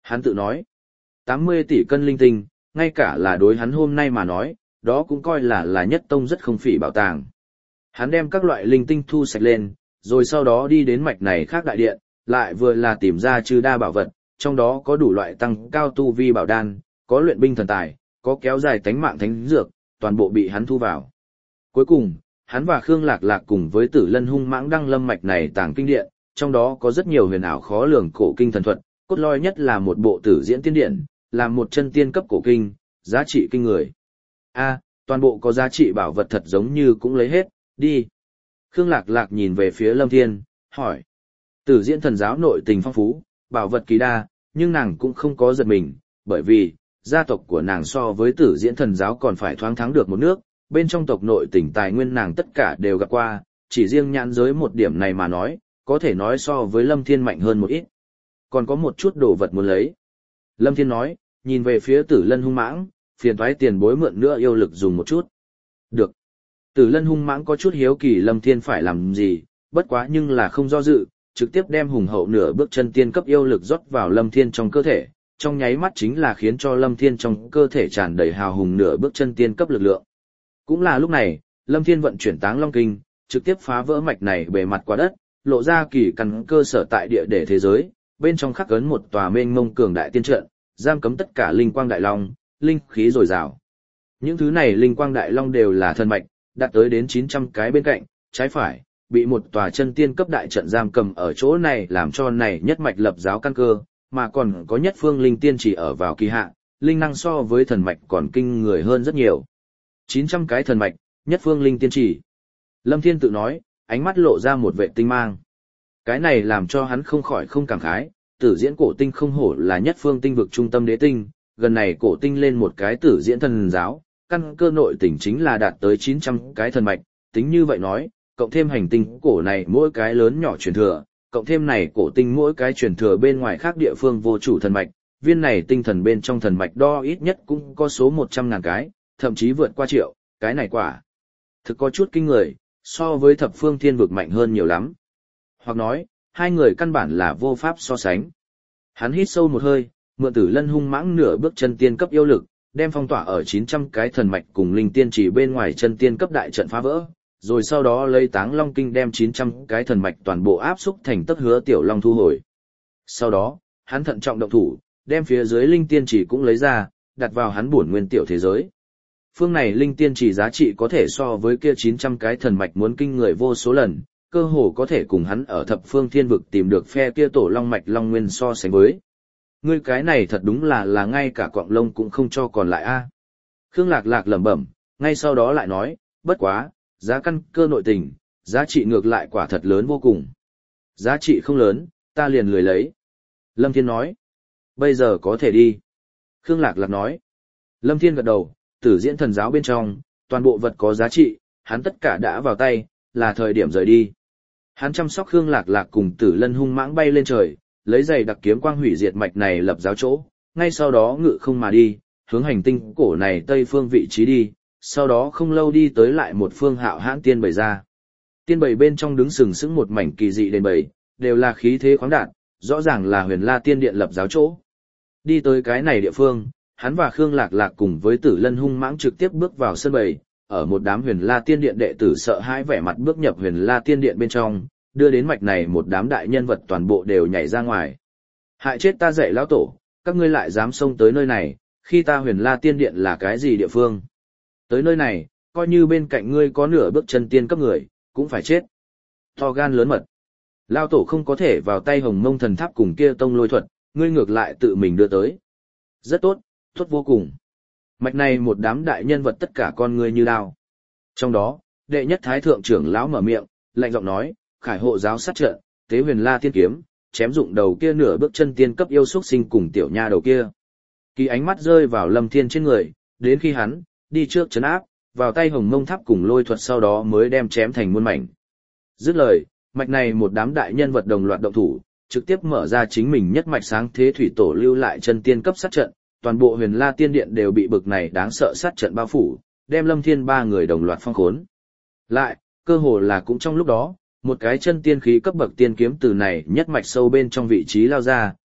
Hắn tự nói, tám mươi tỷ cân linh tinh, ngay cả là đối hắn hôm nay mà nói, đó cũng coi là là nhất tông rất không phỉ bảo tàng. Hắn đem các loại linh tinh thu sạch lên, rồi sau đó đi đến mạch này khác đại điện, lại vừa là tìm ra chư đa bảo vật, trong đó có đủ loại tăng cao tu vi bảo đan, có luyện binh thần tài, có kéo dài tánh mạng thánh dược, toàn bộ bị hắn thu vào. Cuối cùng, hắn và Khương Lạc Lạc cùng với Tử Lân hung mãng đăng lâm mạch này tàng kinh điện, trong đó có rất nhiều huyền ảo khó lường cổ kinh thần thuật, cốt lõi nhất là một bộ tử diễn tiên điện, là một chân tiên cấp cổ kinh, giá trị kinh người. A, toàn bộ có giá trị bảo vật thật giống như cũng lấy hết, đi. Khương Lạc Lạc nhìn về phía Lâm Thiên, hỏi. Tử diễn thần giáo nội tình phong phú, bảo vật kỳ đa, nhưng nàng cũng không có giật mình, bởi vì, gia tộc của nàng so với tử diễn thần giáo còn phải thoáng thắng được một nước, bên trong tộc nội tình tài nguyên nàng tất cả đều gặp qua, chỉ riêng nhãn giới một điểm này mà nói, có thể nói so với Lâm Thiên mạnh hơn một ít. Còn có một chút đồ vật muốn lấy. Lâm Thiên nói, nhìn về phía Tử Lân hung mãng, phiền toái tiền bối mượn nữa yêu lực dùng một chút. Được. Tử Lân hung mãng có chút hiếu kỳ Lâm Thiên phải làm gì, bất quá nhưng là không do dự, trực tiếp đem hùng hậu nửa bước chân tiên cấp yêu lực rót vào Lâm Thiên trong cơ thể, trong nháy mắt chính là khiến cho Lâm Thiên trong cơ thể tràn đầy hào hùng nửa bước chân tiên cấp lực lượng. Cũng là lúc này, Lâm Thiên vận chuyển Táng Long Kinh, trực tiếp phá vỡ mạch này bề mặt qua đất, lộ ra kỳ căn cơ sở tại địa để thế giới, bên trong khắc ấn một tòa mênh mông cường đại tiên trận, giam cấm tất cả linh quang đại long, linh khí dồi dào. Những thứ này linh quang đại long đều là thần mạch, đạt tới đến chín trăm cái bên cạnh, trái phải, bị một tòa chân tiên cấp đại trận giam cầm ở chỗ này làm cho này nhất mạch lập giáo căn cơ, mà còn có nhất phương linh tiên chỉ ở vào kỳ hạ, linh năng so với thần mạch còn kinh người hơn rất nhiều. chín trăm cái thần mạch, nhất phương linh tiên chỉ. Lâm Thiên tự nói, ánh mắt lộ ra một vệ tinh mang. Cái này làm cho hắn không khỏi không cảm khái, tử diễn cổ tinh không hổ là nhất phương tinh vực trung tâm đế tinh, gần này cổ tinh lên một cái tử diễn thần giáo, căn cơ nội tỉnh chính là đạt tới chín trăm cái thần mạch, tính như vậy nói, cộng thêm hành tinh cổ này mỗi cái lớn nhỏ truyền thừa, cộng thêm này cổ tinh mỗi cái truyền thừa bên ngoài khác địa phương vô chủ thần mạch, viên này tinh thần bên trong thần mạch đo ít nhất cũng có số một trăm ngàn cái, thậm chí vượt qua triệu, cái này quả. Thực có chút kinh người, so với thập phương thiên vực mạnh hơn nhiều lắm. Hoặc nói, hai người căn bản là vô pháp so sánh. Hắn hít sâu một hơi, mượn Tử Lân hung mãng nửa bước chân tiên cấp yêu lực, đem phong tỏa ở chín trăm cái thần mạch cùng linh tiên chỉ bên ngoài chân tiên cấp đại trận phá vỡ, rồi sau đó lấy Táng Long Kinh đem chín trăm cái thần mạch toàn bộ áp xúc thành tấc hứa tiểu long thu hồi. Sau đó, hắn thận trọng động thủ, đem phía dưới linh tiên chỉ cũng lấy ra, đặt vào hắn bổn nguyên tiểu thế giới. Phương này linh tiên chỉ giá trị có thể so với kia chín trăm cái thần mạch muốn kinh người vô số lần, cơ hồ có thể cùng hắn ở thập phương thiên vực tìm được phe kia tổ long mạch long nguyên so sánh với. Ngươi cái này thật đúng là là ngay cả quặng lông cũng không cho còn lại a. Khương Lạc Lạc lẩm bẩm, ngay sau đó lại nói, bất quá, giá căn cơ nội tình, giá trị ngược lại quả thật lớn vô cùng. Giá trị không lớn, ta liền lười lấy. Lâm Thiên nói, bây giờ có thể đi. Khương Lạc Lạc nói, Lâm Thiên gật đầu, tử diễn thần giáo bên trong, toàn bộ vật có giá trị, hắn tất cả đã vào tay, là thời điểm rời đi. Hắn chăm sóc Khương Lạc Lạc cùng Tử Lân hung mãng bay lên trời, lấy giày đặc kiếm quang hủy diệt mạch này lập giáo chỗ, ngay sau đó ngự không mà đi, hướng hành tinh cổ này tây phương vị trí đi, sau đó không lâu đi tới lại một phương hạo hãn tiên bầy ra. Tiên bầy bên trong đứng sừng sững một mảnh kỳ dị đền bầy, đều là khí thế khoáng đạt, rõ ràng là Huyền La Tiên Điện lập giáo chỗ. Đi tới cái này địa phương, hắn và Khương Lạc Lạc cùng với Tử Lân hung mãng trực tiếp bước vào sân bầy, ở một đám Huyền La Tiên Điện đệ tử sợ hãi vẻ mặt bước nhập Huyền La Tiên Điện bên trong, đưa đến mạch này một đám đại nhân vật toàn bộ đều nhảy ra ngoài. Hại chết ta dạy lão tổ, các ngươi lại dám xông tới nơi này, khi ta Huyền La Tiên Điện là cái gì địa phương? Tới nơi này, coi như bên cạnh ngươi có nửa bước chân tiên cấp người, cũng phải chết. To gan lớn mật. Lão tổ không có thể vào tay Hồng Mông Thần Tháp cùng kia tông lôi thuật, ngươi ngược lại tự mình đưa tới. Rất tốt, tốt vô cùng. Mạch này một đám đại nhân vật tất cả con ngươi như đao. Trong đó, đệ nhất thái thượng trưởng lão mở miệng, lạnh giọng nói, khải hộ giáo sát trận, tế Huyền La tiên kiếm, chém dụng đầu kia nửa bước chân tiên cấp yêu xuất sinh cùng tiểu nha đầu kia. Kỳ ánh mắt rơi vào Lâm Thiên trên người, đến khi hắn đi trước trấn áp, vào tay Hồng Mông Tháp cùng lôi thuật sau đó mới đem chém thành muôn mảnh. Dứt lời, mạch này một đám đại nhân vật đồng loạt động thủ, trực tiếp mở ra chính mình nhất mạch sáng thế thủy tổ lưu lại chân tiên cấp sát trận, toàn bộ Huyền La Tiên Điện đều bị bực này đáng sợ sát trận bao phủ, đem Lâm Thiên ba người đồng loạt phong khốn. Lại, cơ hồ là cũng trong lúc đó, một cái chân tiên khí cấp bậc tiên kiếm từ này nhất mạch sâu bên trong vị trí lao ra,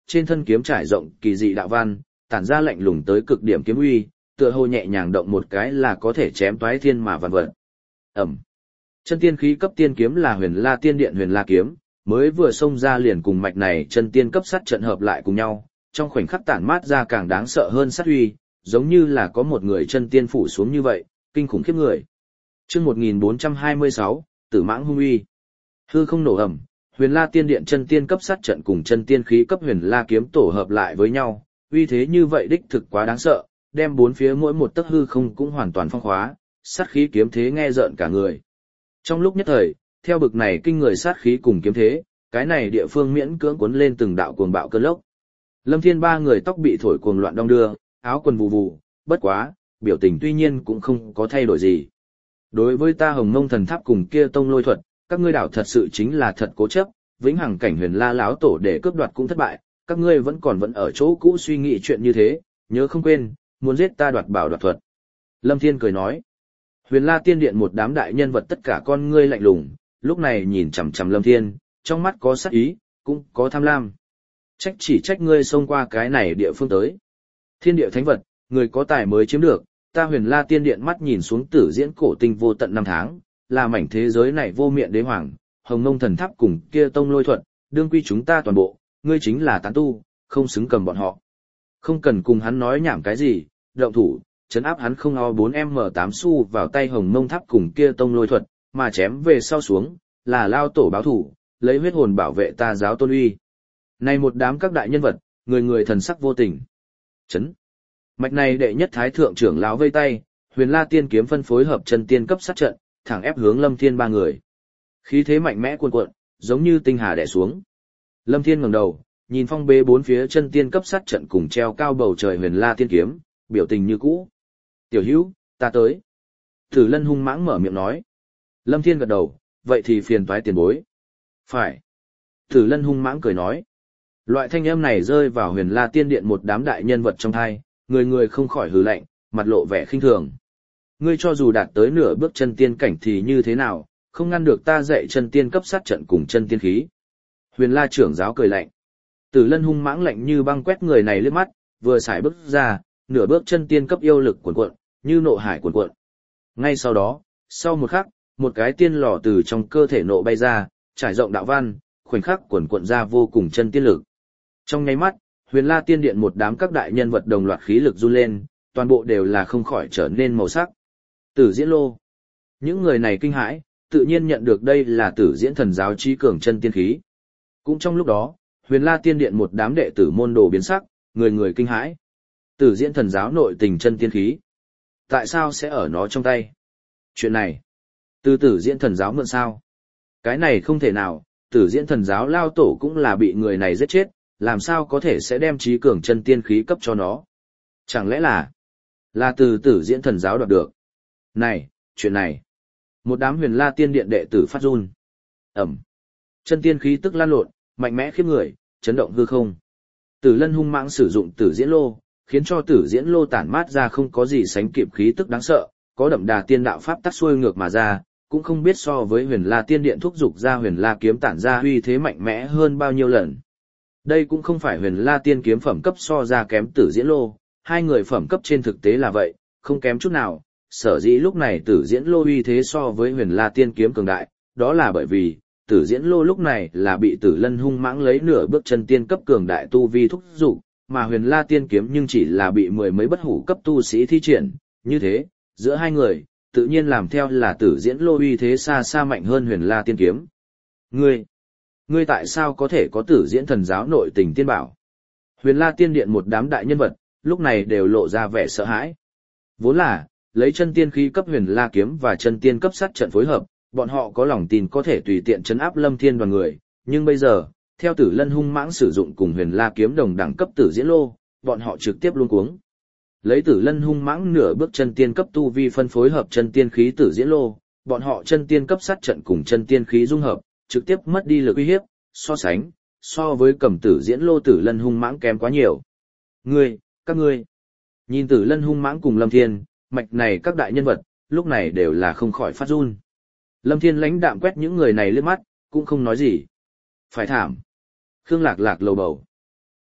trên thân kiếm trải rộng kỳ dị đạo văn, tản ra lạnh lùng tới cực điểm kiếm uy, tựa hồ nhẹ nhàng động một cái là có thể chém toái thiên mà vạn vật. Ẩm. Chân tiên khí cấp tiên kiếm là Huyền La Tiên Điện Huyền La kiếm, mới vừa xông ra liền cùng mạch này chân tiên cấp sát trận hợp lại cùng nhau, trong khoảnh khắc tản mát ra càng đáng sợ hơn sát uy, giống như là có một người chân tiên phủ xuống như vậy, kinh khủng khiếp người. Chương một nghìn bốn trăm hai mươi sáu, Tử Mãng hung uy. Hư không nổ ầm, Huyền La Tiên Điện chân tiên cấp sát trận cùng chân tiên khí cấp Huyền La kiếm tổ hợp lại với nhau, uy thế như vậy đích thực quá đáng sợ, đem bốn phía mỗi một tấc hư không cũng hoàn toàn phong khóa, sát khí kiếm thế nghe rợn cả người. Trong lúc nhất thời, theo bực này kinh người sát khí cùng kiếm thế, cái này địa phương miễn cưỡng cuốn lên từng đạo cuồng bạo cơn lốc. Lâm Thiên ba người tóc bị thổi cuồng loạn đong đưa, áo quần vù vù, bất quá, biểu tình tuy nhiên cũng không có thay đổi gì. Đối với ta Hồng Mông Thần Tháp cùng kia tông lôi thuật, các ngươi đảo thật sự chính là thật cố chấp, vĩnh hằng cảnh Huyền La láo tổ để cướp đoạt cũng thất bại, các ngươi vẫn còn vẫn ở chỗ cũ suy nghĩ chuyện như thế, nhớ không quên, muốn giết ta đoạt bảo đoạt thuật. Lâm Thiên cười nói. Huyền La Tiên Điện một đám đại nhân vật tất cả con ngươi lạnh lùng, lúc này nhìn chằm chằm Lâm Thiên, trong mắt có sát ý, cũng có tham lam. Trách chỉ trách ngươi xông qua cái này địa phương tới. Thiên địa thánh vật, người có tài mới chiếm được, ta Huyền La Tiên Điện mắt nhìn xuống tử diễn cổ tinh vô tận năm tháng, là mảnh thế giới này vô miệng đế hoàng, Hồng Mông Thần Tháp cùng kia tông lôi thuật, đương quy chúng ta toàn bộ, ngươi chính là tán tu, không xứng cầm bọn họ. Không cần cùng hắn nói nhảm cái gì, động thủ, chấn áp hắn không o bốn M tám xu vào tay Hồng Mông Tháp cùng kia tông lôi thuật, mà chém về sau xuống, là lao tổ báo thủ, lấy huyết hồn bảo vệ ta giáo tôn uy. Này một đám các đại nhân vật, người người thần sắc vô tình. Chấn. Mạch này đệ nhất thái thượng trưởng lão vây tay, Huyền La Tiên kiếm phân phối hợp chân tiên cấp sát trận, thẳng ép hướng Lâm Thiên ba người. Khí thế mạnh mẽ cuồn cuộn, giống như tinh hà đè xuống. Lâm Thiên ngẩng đầu, nhìn phong bế bốn phía chân tiên cấp sát trận cùng treo cao bầu trời Huyền La Tiên kiếm, biểu tình như cũ. Tiểu Hữu, ta tới. Tử Lân hung mãng mở miệng nói. Lâm Thiên gật đầu, vậy thì phiền toái tiền bối. Phải. Tử Lân hung mãng cười nói. Loại thanh âm này rơi vào Huyền La Tiên Điện một đám đại nhân vật trong thai, người người không khỏi hừ lạnh, mặt lộ vẻ khinh thường. Ngươi cho dù đạt tới nửa bước chân tiên cảnh thì như thế nào, không ngăn được ta dạy chân tiên cấp sát trận cùng chân tiên khí. Huyền La trưởng giáo cười lạnh. Tử Lân hung mãng lạnh như băng quét người này liếc mắt, vừa xài bước ra, nửa bước chân tiên cấp yêu lực cuồn cuộn, như nộ hải cuồn cuộn. Ngay sau đó, sau một khắc, một cái tiên lò từ trong cơ thể nộ bay ra, trải rộng đạo văn, khoảnh khắc cuồn cuộn ra vô cùng chân tiên lực. Trong nháy mắt, Huyền La Tiên Điện một đám các đại nhân vật đồng loạt khí lực run lên, toàn bộ đều là không khỏi trở nên màu sắc. Tử Diễn Lô. Những người này kinh hãi, tự nhiên nhận được đây là Tử Diễn Thần giáo trí cường chân tiên khí. Cũng trong lúc đó, Huyền La Tiên Điện một đám đệ tử môn đồ biến sắc, người người kinh hãi. Tử Diễn Thần giáo nội tình chân tiên khí. Tại sao sẽ ở nó trong tay? Chuyện này, từ Tử Diễn Thần giáo mượn sao? Cái này không thể nào, Tử Diễn Thần giáo lao tổ cũng là bị người này giết chết, làm sao có thể sẽ đem trí cường chân tiên khí cấp cho nó? Chẳng lẽ là, là từ Tử Diễn Thần giáo đoạt được? Này, chuyện này. Một đám Huyền La Tiên Điện đệ tử phát run. Ẩm. Chân tiên khí tức lan lộn, mạnh mẽ khiếp người, chấn động hư không. Tử Lân hung mãng sử dụng Tử Diễn Lô, khiến cho Tử Diễn Lô tản mát ra không có gì sánh kịp khí tức đáng sợ, có đậm đà tiên đạo pháp tắc xuôi ngược mà ra, cũng không biết so với Huyền La Tiên Điện thúc dục ra Huyền La kiếm tản ra uy thế mạnh mẽ hơn bao nhiêu lần. Đây cũng không phải Huyền La Tiên kiếm phẩm cấp so ra kém Tử Diễn Lô, hai người phẩm cấp trên thực tế là vậy, không kém chút nào. Sở dĩ lúc này Tử Diễn Lô uy thế so với Huyền La Tiên kiếm cường đại, đó là bởi vì Tử Diễn Lô lúc này là bị Tử Lân hung mãng lấy nửa bước chân tiên cấp cường đại tu vi thúc dục, mà Huyền La Tiên kiếm nhưng chỉ là bị mười mấy bất hủ cấp tu sĩ thi triển, như thế, giữa hai người, tự nhiên làm theo là Tử Diễn Lô uy thế xa xa mạnh hơn Huyền La Tiên kiếm. Ngươi, ngươi tại sao có thể có Tử Diễn Thần giáo nội tình tiên bảo? Huyền La Tiên Điện một đám đại nhân vật, lúc này đều lộ ra vẻ sợ hãi. Vốn là, lấy chân tiên khí cấp Huyền La kiếm và chân tiên cấp sát trận phối hợp, bọn họ có lòng tin có thể tùy tiện trấn áp Lâm Thiên đoàn người, nhưng bây giờ, theo Tử Lân hung mãng sử dụng cùng Huyền La kiếm đồng đẳng cấp Tử Diễn Lô, bọn họ trực tiếp luống cuống. Lấy Tử Lân hung mãng nửa bước chân tiên cấp tu vi phân phối hợp chân tiên khí Tử Diễn Lô, bọn họ chân tiên cấp sát trận cùng chân tiên khí dung hợp, trực tiếp mất đi lực uy hiếp, so sánh, so với cầm Tử Diễn Lô Tử Lân hung mãng kém quá nhiều. Ngươi, các ngươi, nhìn Tử Lân hung mãng cùng Lâm Thiên, mạch này các đại nhân vật, lúc này đều là không khỏi phát run. Lâm Thiên lãnh đạm quét những người này liếc mắt, cũng không nói gì. Phải thảm. Khương Lạc Lạc lầu bầu.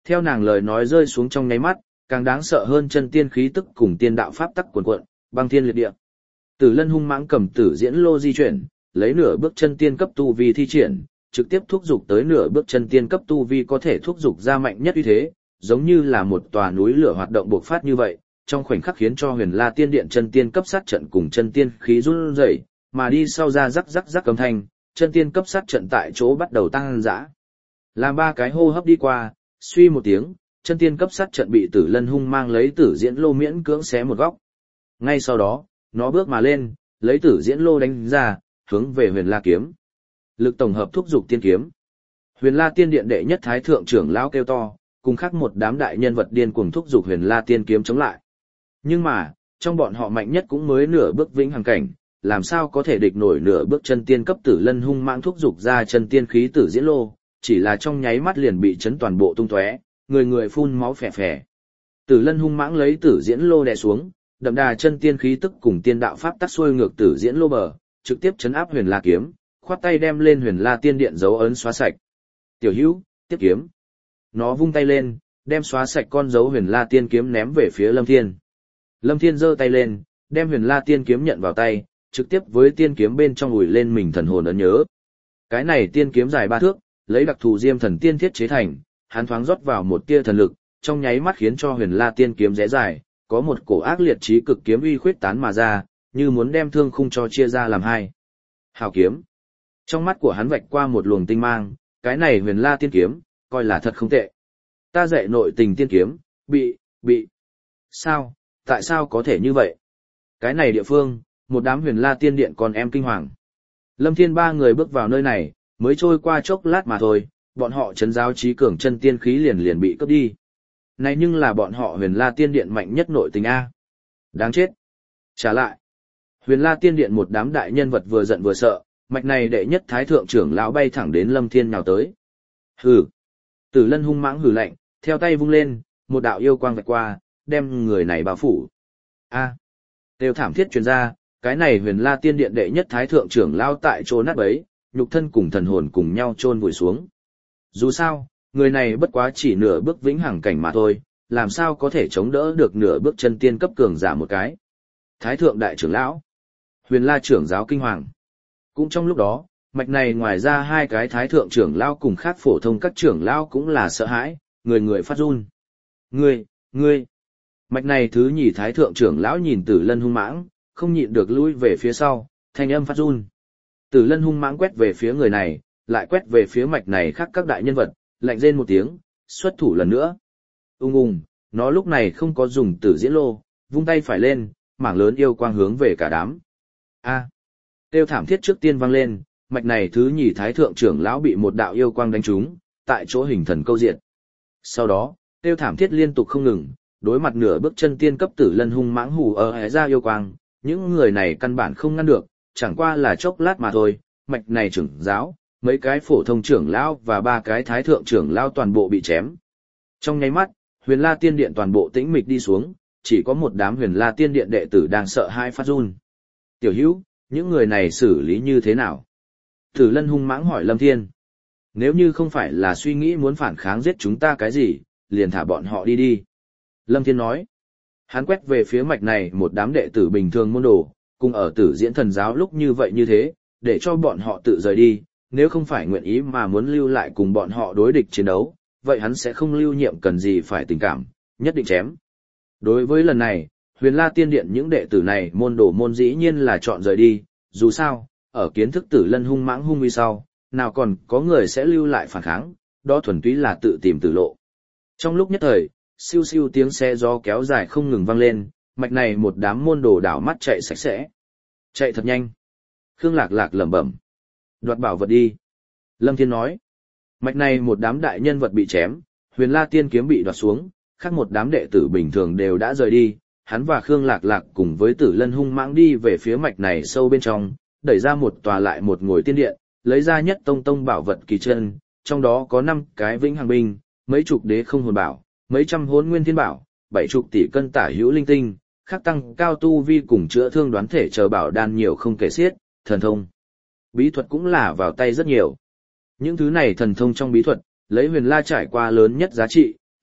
Theo nàng lời nói rơi xuống trong nháy mắt, càng đáng sợ hơn chân tiên khí tức cùng tiên đạo pháp tắc cuồn cuộn, băng thiên liệt địa. Tử Lân hung mãng cầm tử diễn lô di chuyển, lấy nửa bước chân tiên cấp tu vi thi triển, trực tiếp thúc dục tới nửa bước chân tiên cấp tu vi có thể thúc dục ra mạnh nhất uy thế, giống như là một tòa núi lửa hoạt động bộc phát như vậy, trong khoảnh khắc khiến cho Huyền La Tiên Điện chân tiên cấp sát trận cùng chân tiên khí run rẩy, mà đi sau ra rắc rắc rắc âm thanh, chân tiên cấp sát trận tại chỗ bắt đầu tăng dã. Làm ba cái hô hấp đi qua, suy một tiếng, chân tiên cấp sát trận bị Tử Lân hung mang lấy tử diễn lô miễn cưỡng xé một góc. Ngay sau đó, nó bước mà lên, lấy tử diễn lô đánh ra, hướng về Huyền La kiếm. Lực tổng hợp thúc dục tiên kiếm. Huyền La Tiên Điện đệ nhất thái thượng trưởng lão kêu to, cùng khác một đám đại nhân vật điên cuồng thúc dục Huyền La Tiên kiếm chống lại. Nhưng mà, trong bọn họ mạnh nhất cũng mới nửa bước vĩnh hằng cảnh, làm sao có thể địch nổi nửa bước chân tiên cấp Tử Lân hung mãng thúc dục ra chân tiên khí tử diễn lô, chỉ là trong nháy mắt liền bị chấn toàn bộ tung tóe, người người phun máu phè phè. Tử Lân hung mãng lấy tử diễn lô đè xuống, đậm đà chân tiên khí tức cùng tiên đạo pháp tắc xuôi ngược tử diễn lô bờ, trực tiếp chấn áp Huyền La kiếm, khoát tay đem lên Huyền La Tiên Điện dấu ấn xóa sạch. Tiểu Hữu, tiếp kiếm. Nó vung tay lên, đem xóa sạch con dấu Huyền La Tiên kiếm ném về phía Lâm Thiên. Lâm Thiên giơ tay lên, đem Huyền La Tiên kiếm nhận vào tay, trực tiếp với tiên kiếm bên trong ủi lên mình thần hồn ấn nhớ. Cái này tiên kiếm dài ba thước, lấy đặc thù diêm thần tiên thiết chế thành, hắn thoáng rót vào một tia thần lực, trong nháy mắt khiến cho Huyền La Tiên kiếm rẽ dài, có một cổ ác liệt chí cực kiếm uy khuyết tán mà ra, như muốn đem thương khung cho chia ra làm hai. Hào kiếm. Trong mắt của hắn vạch qua một luồng tinh mang, cái này Huyền La Tiên kiếm, coi là thật không tệ. Ta dạy nội tình tiên kiếm, bị, bị. Sao, tại sao có thể như vậy? Cái này địa phương, một đám Huyền La Tiên Điện con em kinh hoàng. Lâm Thiên ba người bước vào nơi này, mới trôi qua chốc lát mà thôi, bọn họ trấn giáo trí cường chân tiên khí liền liền bị cướp đi. Này nhưng là bọn họ Huyền La Tiên Điện mạnh nhất nội tình A. Đáng chết. Trả lại. Huyền La Tiên Điện một đám đại nhân vật vừa giận vừa sợ, mạch này đệ nhất thái thượng trưởng lão bay thẳng đến Lâm Thiên nhào tới. Hừ. Tử Lân hung mãng hừ lạnh, theo tay vung lên, một đạo yêu quang vạch qua, đem người này bao phủ. A. Đều thảm thiết truyền ra, cái này Huyền La Tiên Điện đệ nhất thái thượng trưởng lão tại chỗ nát bấy, nhục thân cùng thần hồn cùng nhau chôn vùi xuống. Dù sao, người này bất quá chỉ nửa bước vĩnh hằng cảnh mà thôi, làm sao có thể chống đỡ được nửa bước chân tiên cấp cường giả một cái. Thái thượng đại trưởng lão, Huyền La trưởng giáo kinh hoàng. Cũng trong lúc đó, mạch này ngoài ra hai cái thái thượng trưởng lão cùng khác phổ thông các trưởng lão cũng là sợ hãi, người người phát run. Ngươi, ngươi. Mạch này thứ nhì thái thượng trưởng lão nhìn Tử Lân hung mãng, không nhịn được lui về phía sau, thanh âm phát run. Tử Lân hung mãng quét về phía người này, lại quét về phía mạch này khác các đại nhân vật, lạnh rên một tiếng, xuất thủ lần nữa. Ung ung, nó lúc này không có dùng tử diễn lô, vung tay phải lên, mảng lớn yêu quang hướng về cả đám. A. Tiêu thảm thiết trước tiên vang lên, mạch này thứ nhì thái thượng trưởng lão bị một đạo yêu quang đánh trúng, tại chỗ hình thần câu diệt. Sau đó, tiêu thảm thiết liên tục không ngừng, đối mặt nửa bước chân tiên cấp Tử Lân hung mãng hù ở hé ra yêu quang, những người này căn bản không ngăn được, chẳng qua là chốc lát mà thôi, mạch này trưởng giáo, mấy cái phổ thông trưởng lão và ba cái thái thượng trưởng lão toàn bộ bị chém. Trong nháy mắt, Huyền La Tiên Điện toàn bộ tĩnh mịch đi xuống, chỉ có một đám Huyền La Tiên Điện đệ tử đang sợ hai phát run. Tiểu Hữu, những người này xử lý như thế nào? Tử Lân hung mãng hỏi Lâm Thiên. Nếu như không phải là suy nghĩ muốn phản kháng giết chúng ta cái gì, liền thả bọn họ đi đi. Lâm Thiên nói. Hắn quét về phía mạch này một đám đệ tử bình thường môn đồ, cùng ở Tử Diễn Thần giáo lúc như vậy như thế, để cho bọn họ tự rời đi, nếu không phải nguyện ý mà muốn lưu lại cùng bọn họ đối địch chiến đấu, vậy hắn sẽ không lưu nhiệm cần gì phải tình cảm, nhất định chém. Đối với lần này, Huyền La Tiên Điện những đệ tử này môn đồ môn dĩ nhiên là chọn rời đi, dù sao, ở kiến thức Tử Lân hung mãng hung uy sau, nào còn có người sẽ lưu lại phản kháng, đó thuần túy là tự tìm tử lộ. Trong lúc nhất thời, siêu siêu tiếng xe gió kéo dài không ngừng vang lên, mạch này một đám môn đồ đảo mắt chạy sạch sẽ. Chạy thật nhanh. Khương Lạc Lạc lẩm bẩm. Đoạt bảo vật đi. Lâm Thiên nói. Mạch này một đám đại nhân vật bị chém, Huyền La Tiên kiếm bị đoạt xuống, khác một đám đệ tử bình thường đều đã rời đi, hắn và Khương Lạc Lạc cùng với Tử Lân hung mãng đi về phía mạch này sâu bên trong, đẩy ra một tòa lại một ngồi tiên điện, lấy ra nhất tông tông bảo vật kỳ chân, trong đó có năm cái vĩnh hằng binh, mấy chục đế không hồn bảo, mấy trăm hỗn nguyên thiên bảo, bảy chục tỷ cân tả hữu linh tinh, khắc tăng cao tu vi cùng chữa thương đoán thể chờ bảo đan nhiều không kể xiết, thần thông. Bí thuật cũng là vào tay rất nhiều. Những thứ này thần thông trong bí thuật, lấy Huyền La trải qua lớn nhất giá trị,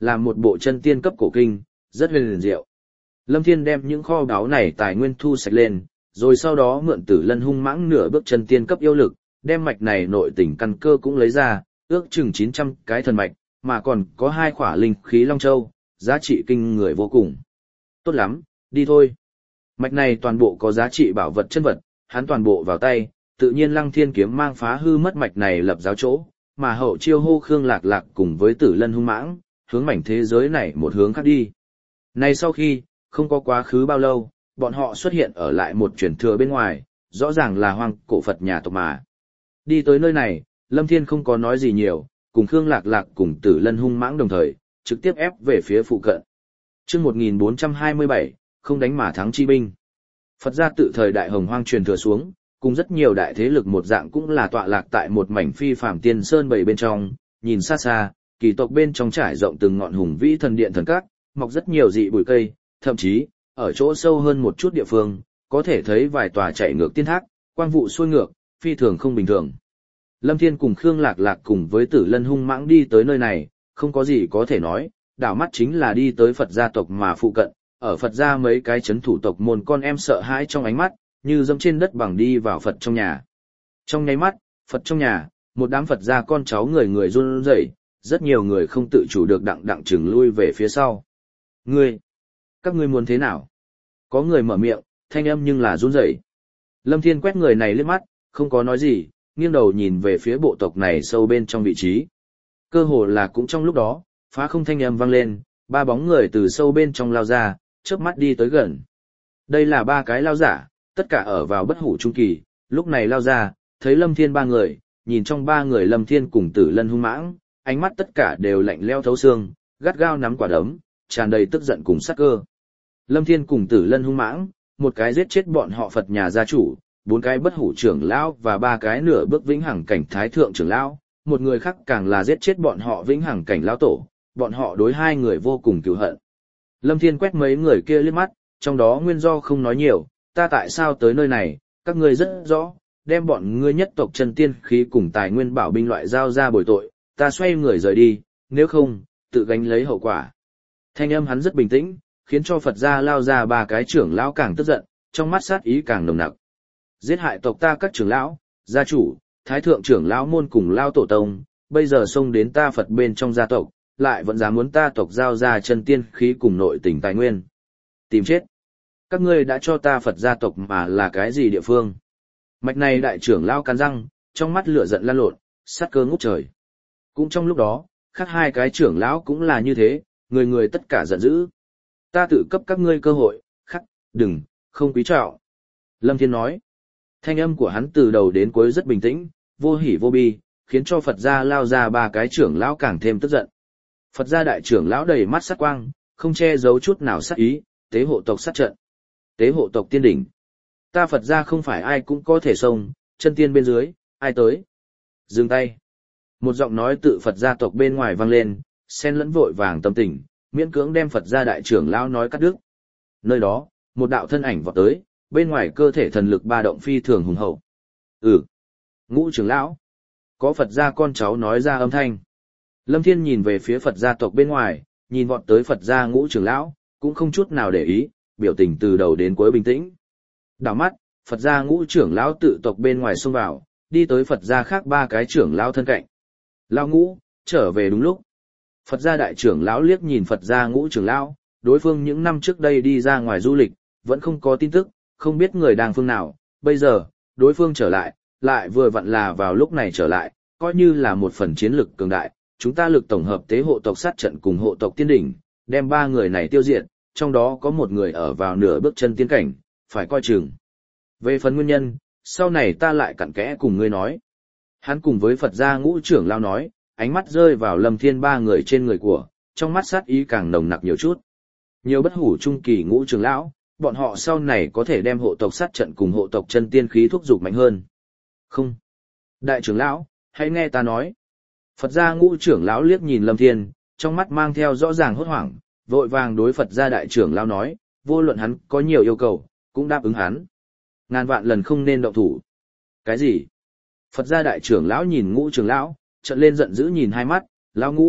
làm một bộ chân tiên cấp cổ kinh, rất huyền diệu. Lâm Thiên đem những kho báu này tài nguyên thu sạch lên, rồi sau đó mượn Tử Lân hung mãng nửa bước chân tiên cấp yêu lực, đem mạch này nội tình căn cơ cũng lấy ra, ước chừng chín trăm cái thần mạch, mà còn có hai khỏa linh khí long châu, giá trị kinh người vô cùng. Tốt lắm, đi thôi. Mạch này toàn bộ có giá trị bảo vật chân vật, hắn toàn bộ vào tay, tự nhiên Lăng Thiên kiếm mang phá hư mất mạch này lập giáo chỗ, mà hậu chiêu hô Khương Lạc Lạc cùng với Tử Lân hung mãng, hướng mảnh thế giới này một hướng khác đi. Này sau khi, không có quá khứ bao lâu, bọn họ xuất hiện ở lại một truyền thừa bên ngoài, rõ ràng là hoang cổ Phật nhà tộc mà. Đi tới nơi này, Lâm Thiên không có nói gì nhiều, cùng Khương Lạc Lạc cùng Tử Lân hung mãng đồng thời, trực tiếp ép về phía phụ cận. Chương một nghìn bốn trăm hai mươi bảy, không đánh mà thắng chi binh. Phật gia tự thời đại hồng hoang truyền thừa xuống, cùng rất nhiều đại thế lực một dạng cũng là tọa lạc tại một mảnh phi phàm tiên sơn bầy bên trong, nhìn xa xa, kỳ tộc bên trong trải rộng từng ngọn hùng vĩ thần điện thần các, mọc rất nhiều dị bụi cây, thậm chí, ở chỗ sâu hơn một chút địa phương, có thể thấy vài tòa chạy ngược tiên thác, quang vụ xuôi ngược, phi thường không bình thường. Lâm Thiên cùng Khương Lạc Lạc cùng với Tử Lân hung mãng đi tới nơi này, không có gì có thể nói, đảo mắt chính là đi tới Phật gia tộc mà phụ cận, ở Phật gia mấy cái chấn thủ tộc môn con em sợ hãi trong ánh mắt, như dẫm trên đất bằng đi vào Phật trong nhà. Trong nháy mắt, Phật trong nhà, một đám Phật gia con cháu người người run rẩy, rất nhiều người không tự chủ được đặng đặng chừng lui về phía sau. Ngươi, các ngươi muốn thế nào? Có người mở miệng, thanh âm nhưng là run rẩy. Lâm Thiên quét người này liếc mắt, không có nói gì, nghiêng đầu nhìn về phía bộ tộc này sâu bên trong vị trí. Cơ hồ là cũng trong lúc đó, phá không thanh âm vang lên, ba bóng người từ sâu bên trong lao ra, chớp mắt đi tới gần. Đây là ba cái lao giả, tất cả ở vào bất hủ trung kỳ, lúc này lao ra, thấy Lâm Thiên ba người, nhìn trong ba người Lâm Thiên cùng Tử Lân hung mãng, ánh mắt tất cả đều lạnh lẽo thấu xương, gắt gao nắm quả đấm, tràn đầy tức giận cùng sát cơ. Lâm Thiên cùng Tử Lân hung mãng, một cái giết chết bọn họ Phật nhà gia chủ, bốn cái bất hủ trưởng lão và ba cái nửa bước vĩnh hằng cảnh thái thượng trưởng lão, một người khác càng là giết chết bọn họ vĩnh hằng cảnh lão tổ, bọn họ đối hai người vô cùng cừu hận. Lâm Thiên quét mấy người kia liếc mắt, trong đó nguyên do không nói nhiều, ta tại sao tới nơi này, các ngươi rất rõ, đem bọn ngươi nhất tộc chân tiên khí cùng tài nguyên bảo binh loại giao ra bồi tội, ta xoay người rời đi, nếu không, tự gánh lấy hậu quả. Thanh âm hắn rất bình tĩnh, khiến cho Phật gia lao ra ba cái trưởng lão càng tức giận, trong mắt sát ý càng nồng nặc. Giết hại tộc ta các trưởng lão, gia chủ, thái thượng trưởng lão môn cùng lao tổ tông, bây giờ xông đến ta Phật bên trong gia tộc, lại vẫn dám muốn ta tộc giao ra chân tiên khí cùng nội tình tài nguyên. Tìm chết. Các ngươi đã cho ta Phật gia tộc mà là cái gì địa phương? Mạch này đại trưởng lão cắn răng, trong mắt lửa giận lan lộn, sát cơ ngút trời. Cũng trong lúc đó, khác hai cái trưởng lão cũng là như thế, người người tất cả giận dữ. Ta tự cấp các ngươi cơ hội, khắc, đừng, không quý trọng. Lâm Thiên nói. Thanh âm của hắn từ đầu đến cuối rất bình tĩnh, vô hỉ vô bi, khiến cho Phật gia lao ra ba cái trưởng lão càng thêm tức giận. Phật gia đại trưởng lão đầy mắt sát quang, không che giấu chút nào sát ý, tế hộ tộc sát trận. Tế hộ tộc tiên đỉnh. Ta Phật gia không phải ai cũng có thể xông, chân tiên bên dưới, ai tới. Dừng tay. Một giọng nói tự Phật gia tộc bên ngoài vang lên, xen lẫn vội vàng tâm tình, miễn cưỡng đem Phật gia đại trưởng lão nói cắt đứt. Nơi đó, một đạo thân ảnh vọt tới, bên ngoài cơ thể thần lực ba động phi thường hùng hậu. Ừ. Ngũ trưởng lão. Có Phật gia con cháu nói ra âm thanh. Lâm Thiên nhìn về phía Phật gia tộc bên ngoài, nhìn vọt tới Phật gia ngũ trưởng lão, cũng không chút nào để ý, biểu tình từ đầu đến cuối bình tĩnh. Đảo mắt, Phật gia ngũ trưởng lão tự tộc bên ngoài xông vào, đi tới Phật gia khác ba cái trưởng lão thân cạnh. Lão ngũ, trở về đúng lúc. Phật gia đại trưởng lão liếc nhìn Phật gia ngũ trưởng lão, đối phương những năm trước đây đi ra ngoài du lịch, vẫn không có tin tức, không biết người đang phương nào, bây giờ, đối phương trở lại, lại vừa vặn là vào lúc này trở lại, coi như là một phần chiến lực cường đại, chúng ta lực tổng hợp tế hộ tộc sát trận cùng hộ tộc tiên đỉnh, đem ba người này tiêu diệt, trong đó có một người ở vào nửa bước chân tiên cảnh, phải coi chừng. Về phần nguyên nhân, sau này ta lại cặn kẽ cùng ngươi nói. Hắn cùng với Phật gia ngũ trưởng lao nói, ánh mắt rơi vào Lâm Thiên ba người trên người của, trong mắt sát ý càng nồng nặc nhiều chút. Nhiều bất hủ trung kỳ ngũ trưởng lão, bọn họ sau này có thể đem hộ tộc sát trận cùng hộ tộc chân tiên khí thúc dục mạnh hơn. Không. Đại trưởng lão, hãy nghe ta nói. Phật gia ngũ trưởng lão liếc nhìn Lâm Thiên, trong mắt mang theo rõ ràng hốt hoảng, vội vàng đối Phật gia đại trưởng lão nói, vô luận hắn có nhiều yêu cầu, cũng đáp ứng hắn. Ngàn vạn lần không nên động thủ. Cái gì? Phật gia đại trưởng lão nhìn ngũ trưởng lão, trợn lên giận dữ nhìn hai mắt, lão ngũ,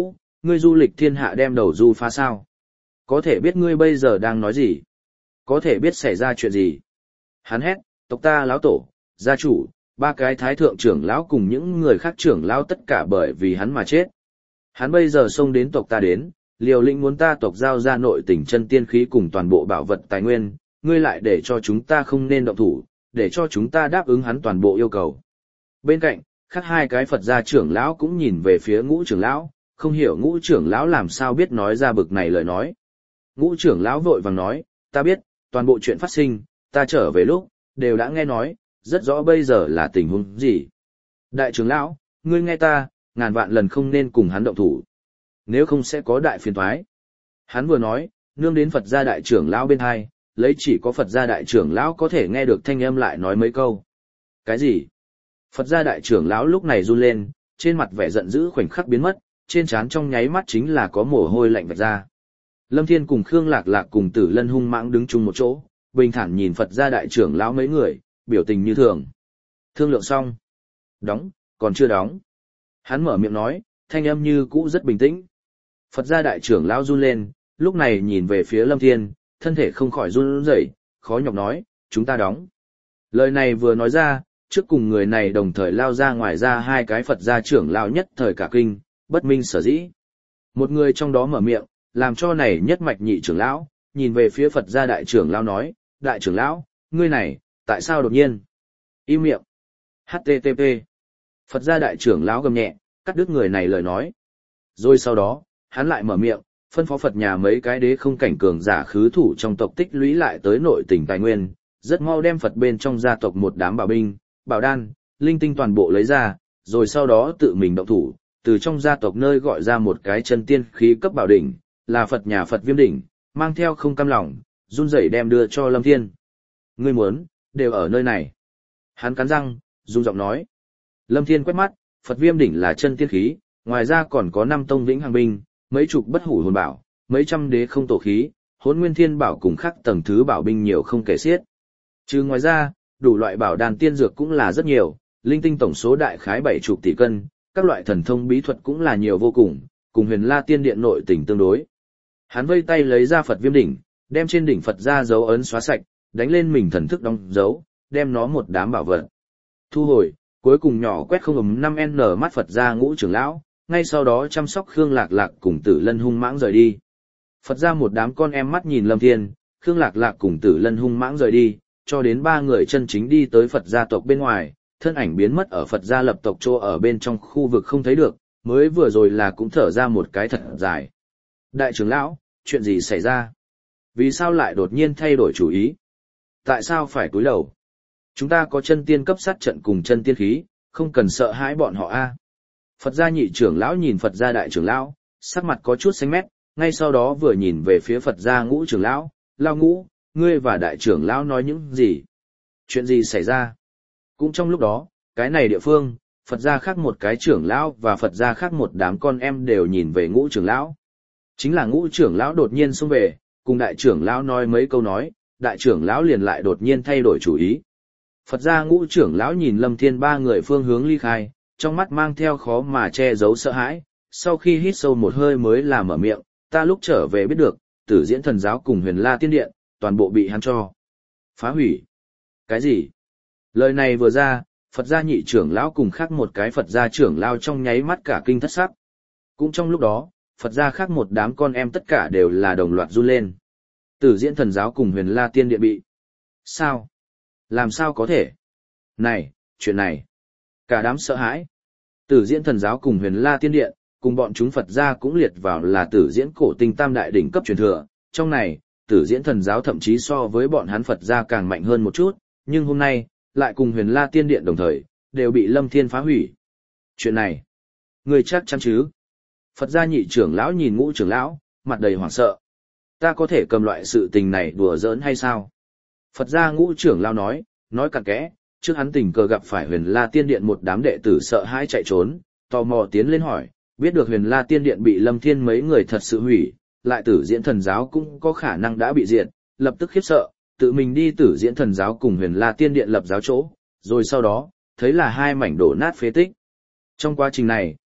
ngươi du lịch thiên hạ đem đầu du phá sao? Có thể biết ngươi bây giờ đang nói gì? Có thể biết xảy ra chuyện gì? Hắn hét, tộc ta lão tổ, gia chủ, ba cái thái thượng trưởng lão cùng những người khác trưởng lão tất cả bởi vì hắn mà chết. Hắn bây giờ xông đến tộc ta đến, liều lĩnh muốn ta tộc giao ra nội tình chân tiên khí cùng toàn bộ bảo vật tài nguyên, ngươi lại để cho chúng ta không nên động thủ, để cho chúng ta đáp ứng hắn toàn bộ yêu cầu. Bên cạnh, khác hai cái Phật gia trưởng lão cũng nhìn về phía ngũ trưởng lão, không hiểu ngũ trưởng lão làm sao biết nói ra bực này lời nói. Ngũ trưởng lão vội vàng nói, ta biết, toàn bộ chuyện phát sinh, ta trở về lúc, đều đã nghe nói, rất rõ bây giờ là tình huống gì. Đại trưởng lão, ngươi nghe ta, ngàn vạn lần không nên cùng hắn động thủ. Nếu không sẽ có đại phiền toái. Hắn vừa nói, nương đến Phật gia đại trưởng lão bên hai, lấy chỉ có Phật gia đại trưởng lão có thể nghe được thanh âm lại nói mấy câu. Cái gì? Phật gia đại trưởng lão lúc này run lên, trên mặt vẻ giận dữ khoảnh khắc biến mất, trên trán trong nháy mắt chính là có mồ hôi lạnh vạch ra. Lâm Thiên cùng Khương Lạc Lạc cùng Tử Lân hung mãng đứng chung một chỗ, bình thản nhìn Phật gia đại trưởng lão mấy người, biểu tình như thường. Thương lượng xong. Đóng, còn chưa đóng. Hắn mở miệng nói, thanh âm như cũ rất bình tĩnh. Phật gia đại trưởng lão run lên, lúc này nhìn về phía Lâm Thiên, thân thể không khỏi run rẩy, khó nhọc nói, chúng ta đóng. Lời này vừa nói ra, trước cùng người này đồng thời lao ra ngoài ra hai cái Phật gia trưởng lão nhất thời cả kinh, bất minh sở dĩ. Một người trong đó mở miệng, làm cho này nhất mạch nhị trưởng lão, nhìn về phía Phật gia đại trưởng lão nói, đại trưởng lão, ngươi này, tại sao đột nhiên? Im miệng. hát tê tê pê. Phật gia đại trưởng lão gầm nhẹ, cắt đứt người này lời nói. Rồi sau đó, hắn lại mở miệng, phân phó Phật nhà mấy cái đế không cảnh cường giả khứ thủ trong tộc tích lũy lại tới nội tỉnh tài nguyên, rất mau đem Phật bên trong gia tộc một đám bảo binh, bảo đan, linh tinh toàn bộ lấy ra, rồi sau đó tự mình động thủ, từ trong gia tộc nơi gọi ra một cái chân tiên khí cấp bảo đỉnh, là Phật nhà Phật Viêm đỉnh, mang theo không cam lòng, run rẩy đem đưa cho Lâm Thiên. Ngươi muốn, đều ở nơi này. Hắn cắn răng, run giọng nói. Lâm Thiên quét mắt, Phật Viêm đỉnh là chân tiên khí, ngoài ra còn có năm tông vĩnh hằng binh, mấy chục bất hủ hồn bảo, mấy trăm đế không tổ khí, Hỗn Nguyên Thiên bảo cùng khác tầng thứ bảo binh nhiều không kể xiết. Trừ ngoài ra, đủ loại bảo đan tiên dược cũng là rất nhiều, linh tinh tổng số đại khái bảy chục tỷ cân, các loại thần thông bí thuật cũng là nhiều vô cùng, cùng Huyền La Tiên Điện nội tình tương đối. Hắn vây tay lấy ra Phật Viêm đỉnh, đem trên đỉnh Phật ra dấu ấn xóa sạch, đánh lên mình thần thức đóng dấu, đem nó một đám bảo vật. Thu hồi, cuối cùng nhỏ quét không ấm năm n mắt Phật ra ngũ trưởng lão, ngay sau đó chăm sóc Khương Lạc Lạc cùng Tử Lân hung mãng rời đi. Phật ra một đám con em mắt nhìn Lâm Thiên, Khương Lạc Lạc cùng Tử Lân hung mãng rời đi, cho đến ba người chân chính đi tới Phật gia tộc bên ngoài, thân ảnh biến mất ở Phật gia lập tộc chỗ ở bên trong khu vực không thấy được, mới vừa rồi là cũng thở ra một cái thật dài. Đại trưởng lão, chuyện gì xảy ra? Vì sao lại đột nhiên thay đổi chủ ý? Tại sao phải cúi đầu? Chúng ta có chân tiên cấp sát trận cùng chân tiên khí, không cần sợ hãi bọn họ a. Phật gia nhị trưởng lão nhìn Phật gia đại trưởng lão, sắc mặt có chút xanh mét, ngay sau đó vừa nhìn về phía Phật gia ngũ trưởng lão, lao ngũ, ngươi và đại trưởng lão nói những gì? Chuyện gì xảy ra? Cũng trong lúc đó, cái này địa phương, Phật gia khác một cái trưởng lão và Phật gia khác một đám con em đều nhìn về ngũ trưởng lão. Chính là ngũ trưởng lão đột nhiên xông về, cùng đại trưởng lão nói mấy câu nói, đại trưởng lão liền lại đột nhiên thay đổi chủ ý. Phật gia ngũ trưởng lão nhìn Lâm Thiên ba người phương hướng ly khai, trong mắt mang theo khó mà che giấu sợ hãi, sau khi hít sâu một hơi mới là mở miệng, ta lúc trở về biết được, Tử Diễn Thần giáo cùng Huyền La Tiên Điện, toàn bộ bị hắn cho phá hủy. Cái gì? Lời này vừa ra, Phật gia nhị trưởng lão cùng khác một cái Phật gia trưởng lão trong nháy mắt cả kinh thất sắc. Cũng trong lúc đó, Phật gia khác một đám con em tất cả đều là đồng loạt run lên. Tử Diễn Thần giáo cùng Huyền La Tiên Điện bị. Sao? Làm sao có thể? Này, chuyện này. Cả đám sợ hãi. Tử Diễn Thần giáo cùng Huyền La Tiên Điện, cùng bọn chúng Phật gia cũng liệt vào là Tử Diễn cổ tinh tam đại đỉnh cấp truyền thừa. Trong này, Tử Diễn Thần giáo thậm chí so với bọn hắn Phật gia càng mạnh hơn một chút, nhưng hôm nay, lại cùng Huyền La Tiên Điện đồng thời, đều bị Lâm Thiên phá hủy. Chuyện này, người chắc chắn chứ? Phật gia nhị trưởng lão nhìn ngũ trưởng lão, mặt đầy hoảng sợ. Ta có thể cầm loại sự tình này đùa giỡn hay sao? Phật gia ngũ trưởng lão nói, nói cặn kẽ, trước hắn tình cờ gặp phải Huyền La Tiên Điện một đám đệ tử sợ hãi chạy trốn, tò mò tiến lên hỏi, biết được Huyền La Tiên Điện bị Lâm Thiên mấy người thật sự hủy, lại Tử Diễn Thần giáo cũng có khả năng đã bị diệt, lập tức khiếp sợ, tự mình đi Tử Diễn Thần giáo cùng Huyền La Tiên Điện lập giáo chỗ, rồi sau đó, thấy là hai mảnh đổ nát phế tích. Trong quá trình này,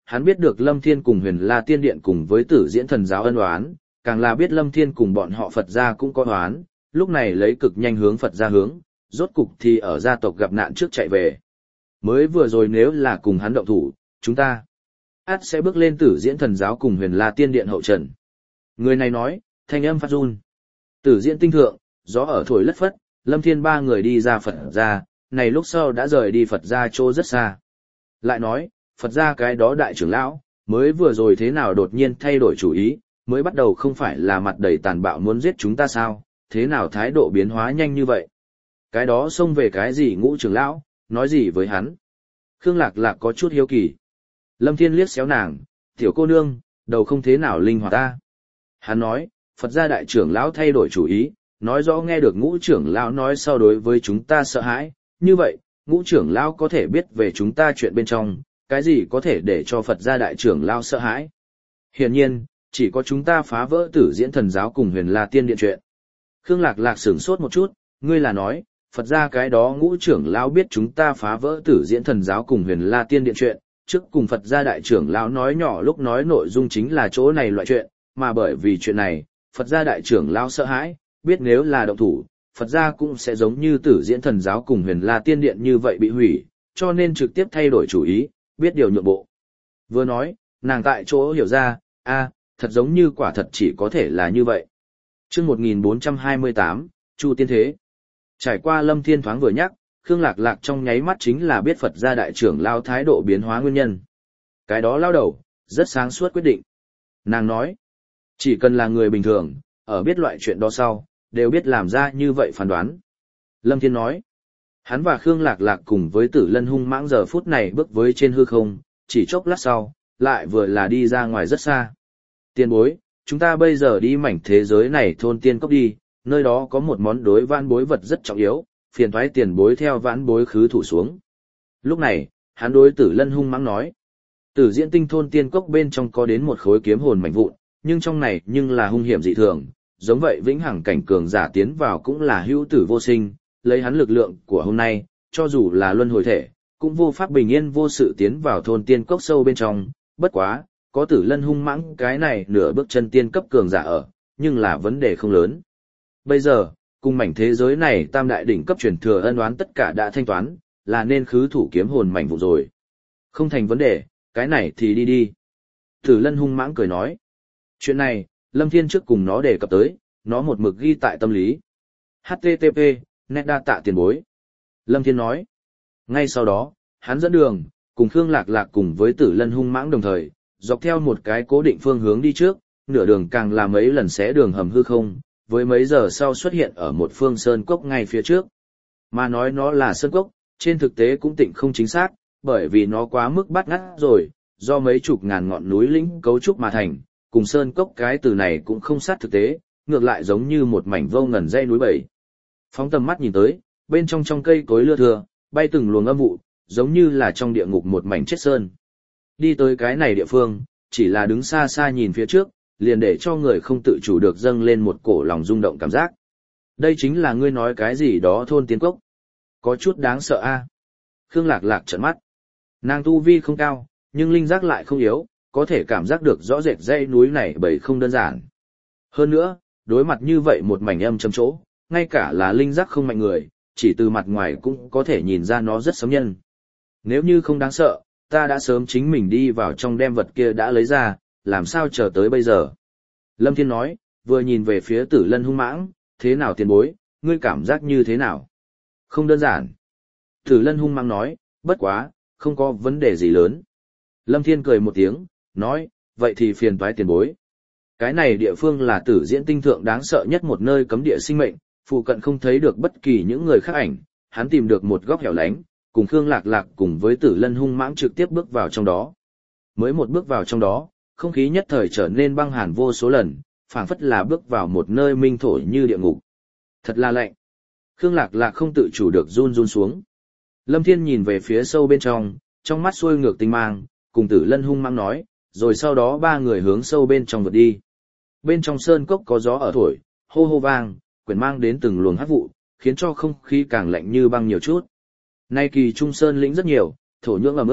hắn biết được Lâm Thiên cùng Huyền La Tiên Điện cùng với Tử Diễn Thần Giáo ân oán, càng là biết Lâm Thiên cùng bọn họ Phật gia cũng có oán, lúc này lấy cực nhanh hướng Phật gia hướng, rốt cục thì ở gia tộc gặp nạn trước chạy về. Mới vừa rồi nếu là cùng hắn động thủ, chúng ta ắt sẽ bước lên Tử Diễn Thần Giáo cùng Huyền La Tiên Điện hậu trần. Người này nói, thanh âm phát run. Tử Diễn tinh thượng, gió ở thổi lất phất, Lâm Thiên ba người đi ra Phật gia, này lúc sau đã rời đi Phật gia chỗ rất xa. Lại nói, Phật gia cái đó đại trưởng lão, mới vừa rồi thế nào đột nhiên thay đổi chủ ý, mới bắt đầu không phải là mặt đầy tàn bạo muốn giết chúng ta sao, thế nào thái độ biến hóa nhanh như vậy. Cái đó xông về cái gì Ngũ trưởng lão, nói gì với hắn. Khương Lạc Lạc có chút hiếu kỳ. Lâm Thiên liếc xéo nàng, tiểu cô nương, đầu không thế nào linh hoạt ta. Hắn nói, Phật gia đại trưởng lão thay đổi chủ ý, nói rõ nghe được Ngũ trưởng lão nói sau đối với chúng ta sợ hãi, như vậy, Ngũ trưởng lão có thể biết về chúng ta chuyện bên trong, cái gì có thể để cho Phật gia đại trưởng lão sợ hãi. Hiển nhiên, chỉ có chúng ta phá vỡ Tử Diễn Thần Giáo cùng Huyền La Tiên Điện chuyện. Khương Lạc Lạc sửng sốt một chút, ngươi là nói, Phật gia cái đó Ngũ trưởng lão biết chúng ta phá vỡ Tử Diễn Thần Giáo cùng Huyền La Tiên Điện chuyện, trước cùng Phật gia đại trưởng lão nói nhỏ lúc nói nội dung chính là chỗ này loại chuyện, mà bởi vì chuyện này, Phật gia đại trưởng lão sợ hãi, biết nếu là động thủ, Phật gia cũng sẽ giống như Tử Diễn Thần Giáo cùng Huyền La Tiên Điện như vậy bị hủy, cho nên trực tiếp thay đổi chủ ý, biết điều nhượng bộ. Vừa nói, nàng tại chỗ hiểu ra, a, thật giống như quả thật chỉ có thể là như vậy. Chương một nghìn bốn trăm hai mươi tám, Chu Tiên Thế. Trải qua Lâm Thiên thoáng vừa nhắc, Khương Lạc Lạc trong nháy mắt chính là biết Phật gia đại trưởng lao thái độ biến hóa nguyên nhân. Cái đó lao đầu, rất sáng suốt quyết định. Nàng nói, chỉ cần là người bình thường, ở biết loại chuyện đó sau, đều biết làm ra như vậy phán đoán. Lâm Thiên nói, hắn và Khương Lạc Lạc cùng với Tử Lân hung mãng giờ phút này bước với trên hư không, chỉ chốc lát sau, lại vừa là đi ra ngoài rất xa. Tiên bối, chúng ta bây giờ đi mảnh thế giới này thôn tiên cốc đi, nơi đó có một món đối vãn bối vật rất trọng yếu, phiền thoái tiền bối theo vãn bối khứ thủ xuống. Lúc này, hắn đối Tử Lân hung mãng nói, Tử Diễn tinh thôn tiên cốc bên trong có đến một khối kiếm hồn mảnh vụn, nhưng trong này nhưng là hung hiểm dị thường, giống vậy vĩnh hằng cảnh cường giả tiến vào cũng là hữu tử vô sinh, lấy hắn lực lượng của hôm nay, cho dù là luân hồi thể, cũng vô pháp bình yên vô sự tiến vào thôn tiên cốc sâu bên trong, bất quá, có Tử Lân hung mãng cái này nửa bước chân tiên cấp cường giả ở, nhưng là vấn đề không lớn. Bây giờ, cùng mảnh thế giới này tam đại đỉnh cấp truyền thừa ân oán tất cả đã thanh toán, là nên khứ thủ kiếm hồn mảnh vụ rồi. Không thành vấn đề, cái này thì đi đi. Tử Lân hung mãng cười nói. Chuyện này, Lâm Thiên trước cùng nó đề cập tới, nó một mực ghi tại tâm lý. hát tê tê pê, net đa tạ tiền bối. Lâm Thiên nói. Ngay sau đó, hắn dẫn đường, cùng Khương Lạc Lạc cùng với Tử Lân hung mãng đồng thời, dọc theo một cái cố định phương hướng đi trước, nửa đường càng là mấy lần xé đường hầm hư không, với mấy giờ sau xuất hiện ở một phương sơn cốc ngay phía trước. Mà nói nó là sơn cốc, trên thực tế cũng tịnh không chính xác, bởi vì nó quá mức bắt ngắt rồi, do mấy chục ngàn ngọn núi lĩnh cấu trúc mà thành, cùng sơn cốc cái từ này cũng không sát thực tế, ngược lại giống như một mảnh vô ngần dãy núi bầy. Phóng tầm mắt nhìn tới, bên trong trong cây cối lưa thưa, bay từng luồng âm vụ, giống như là trong địa ngục một mảnh chết sơn. Đi tới cái này địa phương, chỉ là đứng xa xa nhìn phía trước, liền để cho người không tự chủ được dâng lên một cổ lòng rung động cảm giác. Đây chính là ngươi nói cái gì đó thôn tiên cốc. Có chút đáng sợ a. Khương Lạc Lạc trợn mắt. Nàng tu vi không cao, nhưng linh giác lại không yếu, có thể cảm giác được rõ rệt dãy núi này bởi không đơn giản. Hơn nữa, đối mặt như vậy một mảnh âm châm chỗ, ngay cả là linh giác không mạnh người, chỉ từ mặt ngoài cũng có thể nhìn ra nó rất sấm nhân. Nếu như không đáng sợ, ta đã sớm chính mình đi vào trong đem vật kia đã lấy ra, làm sao chờ tới bây giờ. Lâm Thiên nói, vừa nhìn về phía Tử Lân hung mãng, thế nào tiền bối, ngươi cảm giác như thế nào? Không đơn giản. Tử Lân hung mãng nói, bất quá, không có vấn đề gì lớn. Lâm Thiên cười một tiếng, nói, vậy thì phiền toái tiền bối. Cái này địa phương là Tử Diễn tinh thượng đáng sợ nhất một nơi cấm địa sinh mệnh, phụ cận không thấy được bất kỳ những người khác ảnh, hắn tìm được một góc hẻo lánh, cùng Khương Lạc Lạc cùng với Tử Lân hung mãng trực tiếp bước vào trong đó. Mới một bước vào trong đó, không khí nhất thời trở nên băng hàn vô số lần, phảng phất là bước vào một nơi minh thổ như địa ngục. Thật là lạnh. Khương Lạc Lạc không tự chủ được run run xuống. Lâm Thiên nhìn về phía sâu bên trong, trong mắt xuôi ngược tinh mang, cùng Tử Lân hung mãng nói, rồi sau đó ba người hướng sâu bên trong vượt đi. Bên trong sơn cốc có gió ở thổi, hô hô vang, quyển mang đến từng luồng hắc vụ, khiến cho không khí càng lạnh như băng nhiều chút. Nay kỳ trung sơn lĩnh rất nhiều, thổ nhưỡng ẩm ướt,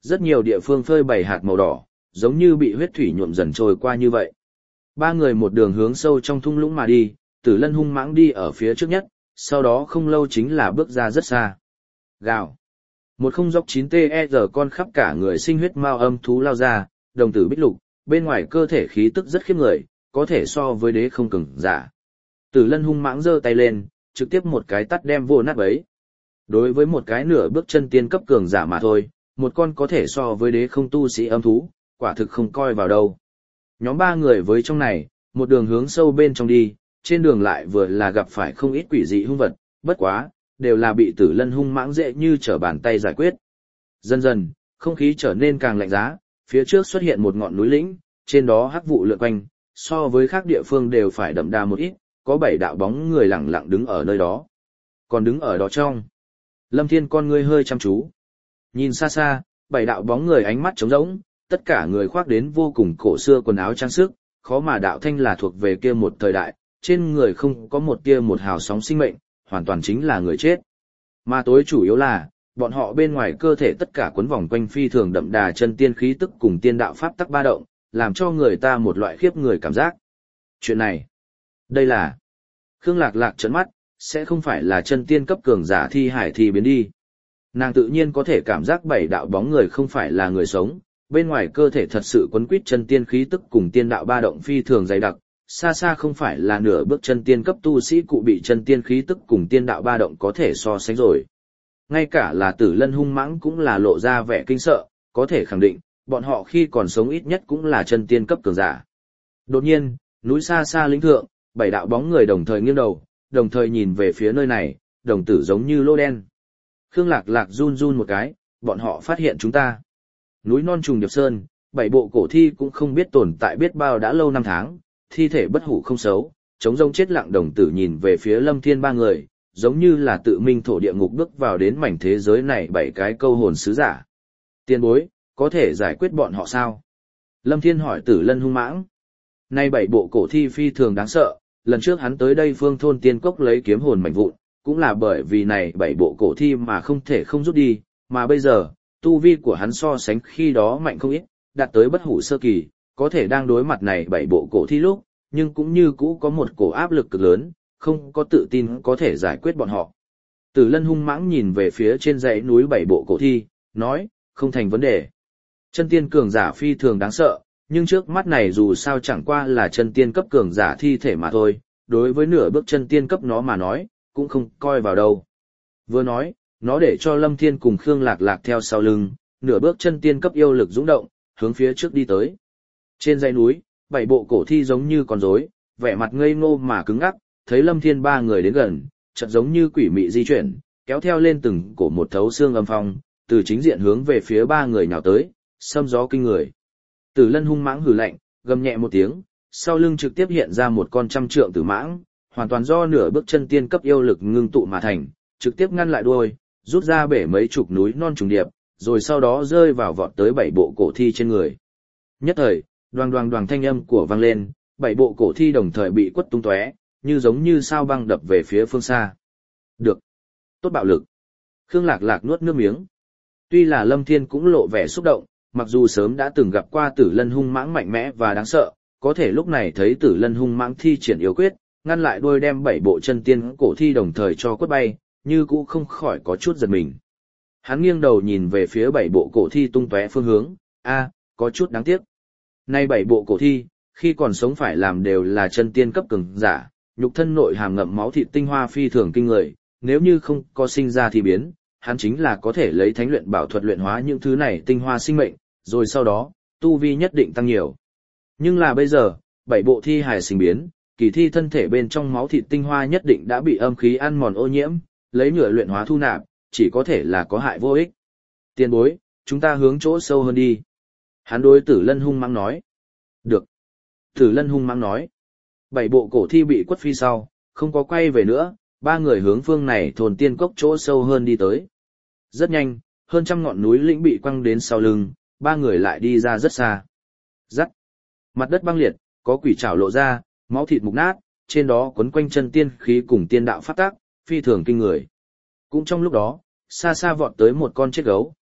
Rất nhiều địa phương phơi bày hạt màu đỏ, giống như bị huyết thủy nhuộm dần trôi qua như vậy. Ba người một đường hướng sâu trong thung lũng mà đi, Tử Lân hung mãng đi ở phía trước nhất, sau đó không lâu chính là bước ra rất xa. Gào. Một không dốc chín ter con khắp cả người sinh huyết mao âm thú lao ra, đồng tử bích lục, bên ngoài cơ thể khí tức rất khiếp người, có thể so với đế không cường giả. Tử Lân hung mãng giơ tay lên, trực tiếp một cái tát đem vô nát bấy. Đối với một cái nửa bước chân tiên cấp cường giả mà thôi, một con có thể so với đế không tu sĩ âm thú, quả thực không coi vào đâu. Nhóm ba người với trong này, một đường hướng sâu bên trong đi, trên đường lại vừa là gặp phải không ít quỷ dị hung vật, bất quá, đều là bị Tử Lân hung mãng dễ như trở bàn tay giải quyết. Dần dần, không khí trở nên càng lạnh giá, phía trước xuất hiện một ngọn núi lĩnh, trên đó hắc vụ lượn quanh, so với khác địa phương đều phải đậm đà một ít, có bảy đạo bóng người lặng lặng đứng ở nơi đó. Còn đứng ở đó trong, Lâm Thiên con ngươi hơi chăm chú. Nhìn xa xa, bảy đạo bóng người ánh mắt trống rỗng, tất cả người khoác đến vô cùng cổ xưa quần áo trang sức, khó mà đạo thanh là thuộc về kia một thời đại, trên người không có một tia một hào sóng sinh mệnh, hoàn toàn chính là người chết. Mà tối chủ yếu là, bọn họ bên ngoài cơ thể tất cả quấn vòng quanh phi thường đậm đà chân tiên khí tức cùng tiên đạo pháp tắc ba động, làm cho người ta một loại khiếp người cảm giác. Chuyện này, đây là Khương Lạc Lạc trợn mắt, sẽ không phải là chân tiên cấp cường giả thi hải thì biến đi. Nàng tự nhiên có thể cảm giác bảy đạo bóng người không phải là người sống, bên ngoài cơ thể thật sự quấn quýt chân tiên khí tức cùng tiên đạo ba động phi thường dày đặc, xa xa không phải là nửa bước chân tiên cấp tu sĩ cụ bị chân tiên khí tức cùng tiên đạo ba động có thể so sánh rồi. Ngay cả là Tử Lân hung mãng cũng là lộ ra vẻ kinh sợ, có thể khẳng định, bọn họ khi còn sống ít nhất cũng là chân tiên cấp cường giả. Đột nhiên, núi xa xa lĩnh thượng, bảy đạo bóng người đồng thời nghiêng đầu, đồng thời nhìn về phía nơi này, đồng tử giống như lô đen. Khương Lạc Lạc run run một cái, bọn họ phát hiện chúng ta. Núi non trùng điệp sơn, bảy bộ cổ thi cũng không biết tồn tại biết bao đã lâu năm tháng, thi thể bất hủ không xấu, trống rông chết lặng đồng tử nhìn về phía Lâm Thiên ba người, giống như là tự minh thổ địa ngục bước vào đến mảnh thế giới này bảy cái câu hồn sứ giả. Tiên bối, có thể giải quyết bọn họ sao? Lâm Thiên hỏi Tử Lân hung mãng. Nay bảy bộ cổ thi phi thường đáng sợ, lần trước hắn tới đây phương thôn tiên cốc lấy kiếm hồn mảnh vụn, cũng là bởi vì này bảy bộ cổ thi mà không thể không rút đi, mà bây giờ, tu vi của hắn so sánh khi đó mạnh không ít, đạt tới bất hủ sơ kỳ, có thể đang đối mặt này bảy bộ cổ thi lúc, nhưng cũng như cũ có một cổ áp lực cực lớn, không có tự tin có thể giải quyết bọn họ. Tử Lân hung mãng nhìn về phía trên dãy núi bảy bộ cổ thi, nói, không thành vấn đề. Chân tiên cường giả phi thường đáng sợ, nhưng trước mắt này dù sao chẳng qua là chân tiên cấp cường giả thi thể mà thôi, đối với nửa bước chân tiên cấp nó mà nói, cũng không coi vào đâu. Vừa nói, nó để cho Lâm Thiên cùng Khương Lạc Lạc theo sau lưng, nửa bước chân tiên cấp yêu lực dũng động, hướng phía trước đi tới. Trên dãy núi, bảy bộ cổ thi giống như con rối, vẻ mặt ngây ngô mà cứng ngắc, thấy Lâm Thiên ba người đến gần, chợt giống như quỷ mị di chuyển, kéo theo lên từng cổ một thấu xương âm phong, từ chính diện hướng về phía ba người nhào tới, xâm gió kinh người. Tử Lân hung mãng hừ lạnh, gầm nhẹ một tiếng, sau lưng trực tiếp hiện ra một con trăm trượng tử mãng, hoàn toàn do nửa bước chân tiên cấp yêu lực ngưng tụ mà thành, trực tiếp ngăn lại đuôi, rút ra bể mấy chục núi non trùng điệp, rồi sau đó rơi vào vọt tới bảy bộ cổ thi trên người. Nhất thời, đoàng đoàng đoàng thanh âm của vang lên, bảy bộ cổ thi đồng thời bị quất tung tóe, như giống như sao băng đập về phía phương xa. Được. Tốt bạo lực. Khương Lạc Lạc nuốt nước miếng. Tuy là Lâm Thiên cũng lộ vẻ xúc động, mặc dù sớm đã từng gặp qua Tử Lân hung mãng mạnh mẽ và đáng sợ, có thể lúc này thấy Tử Lân hung mãng thi triển yếu quyết, ngăn lại đuôi đem bảy bộ chân tiên cổ thi đồng thời cho quất bay, như cũ không khỏi có chút giật mình. Hắn nghiêng đầu nhìn về phía bảy bộ cổ thi tung tóe phương hướng, a, có chút đáng tiếc. Nay bảy bộ cổ thi, khi còn sống phải làm đều là chân tiên cấp cường giả, nhục thân nội hàm ngậm máu thịt tinh hoa phi thường kinh người, nếu như không có sinh ra thì biến, hắn chính là có thể lấy thánh luyện bảo thuật luyện hóa những thứ này tinh hoa sinh mệnh, rồi sau đó, tu vi nhất định tăng nhiều. Nhưng là bây giờ, bảy bộ thi hài sinh biến, kỳ thi thân thể bên trong máu thịt tinh hoa nhất định đã bị âm khí ăn mòn ô nhiễm, lấy nhựa luyện hóa thu nạp, chỉ có thể là có hại vô ích. Tiền bối, chúng ta hướng chỗ sâu hơn đi. Hắn đối Tử Lân hung mãng nói. Được. Tử Lân hung mãng nói. Bảy bộ cổ thi bị quất phi sau, không có quay về nữa, ba người hướng phương này thôn tiên cốc chỗ sâu hơn đi tới. Rất nhanh, hơn trăm ngọn núi lĩnh bị quăng đến sau lưng, ba người lại đi ra rất xa. Rắc. Mặt đất băng liệt, có quỷ trảo lộ ra, máu thịt mục nát, trên đó quấn quanh chân tiên khí cùng tiên đạo phát tác, phi thường kinh người. Cũng trong lúc đó, xa xa vọt tới một con chết gấu,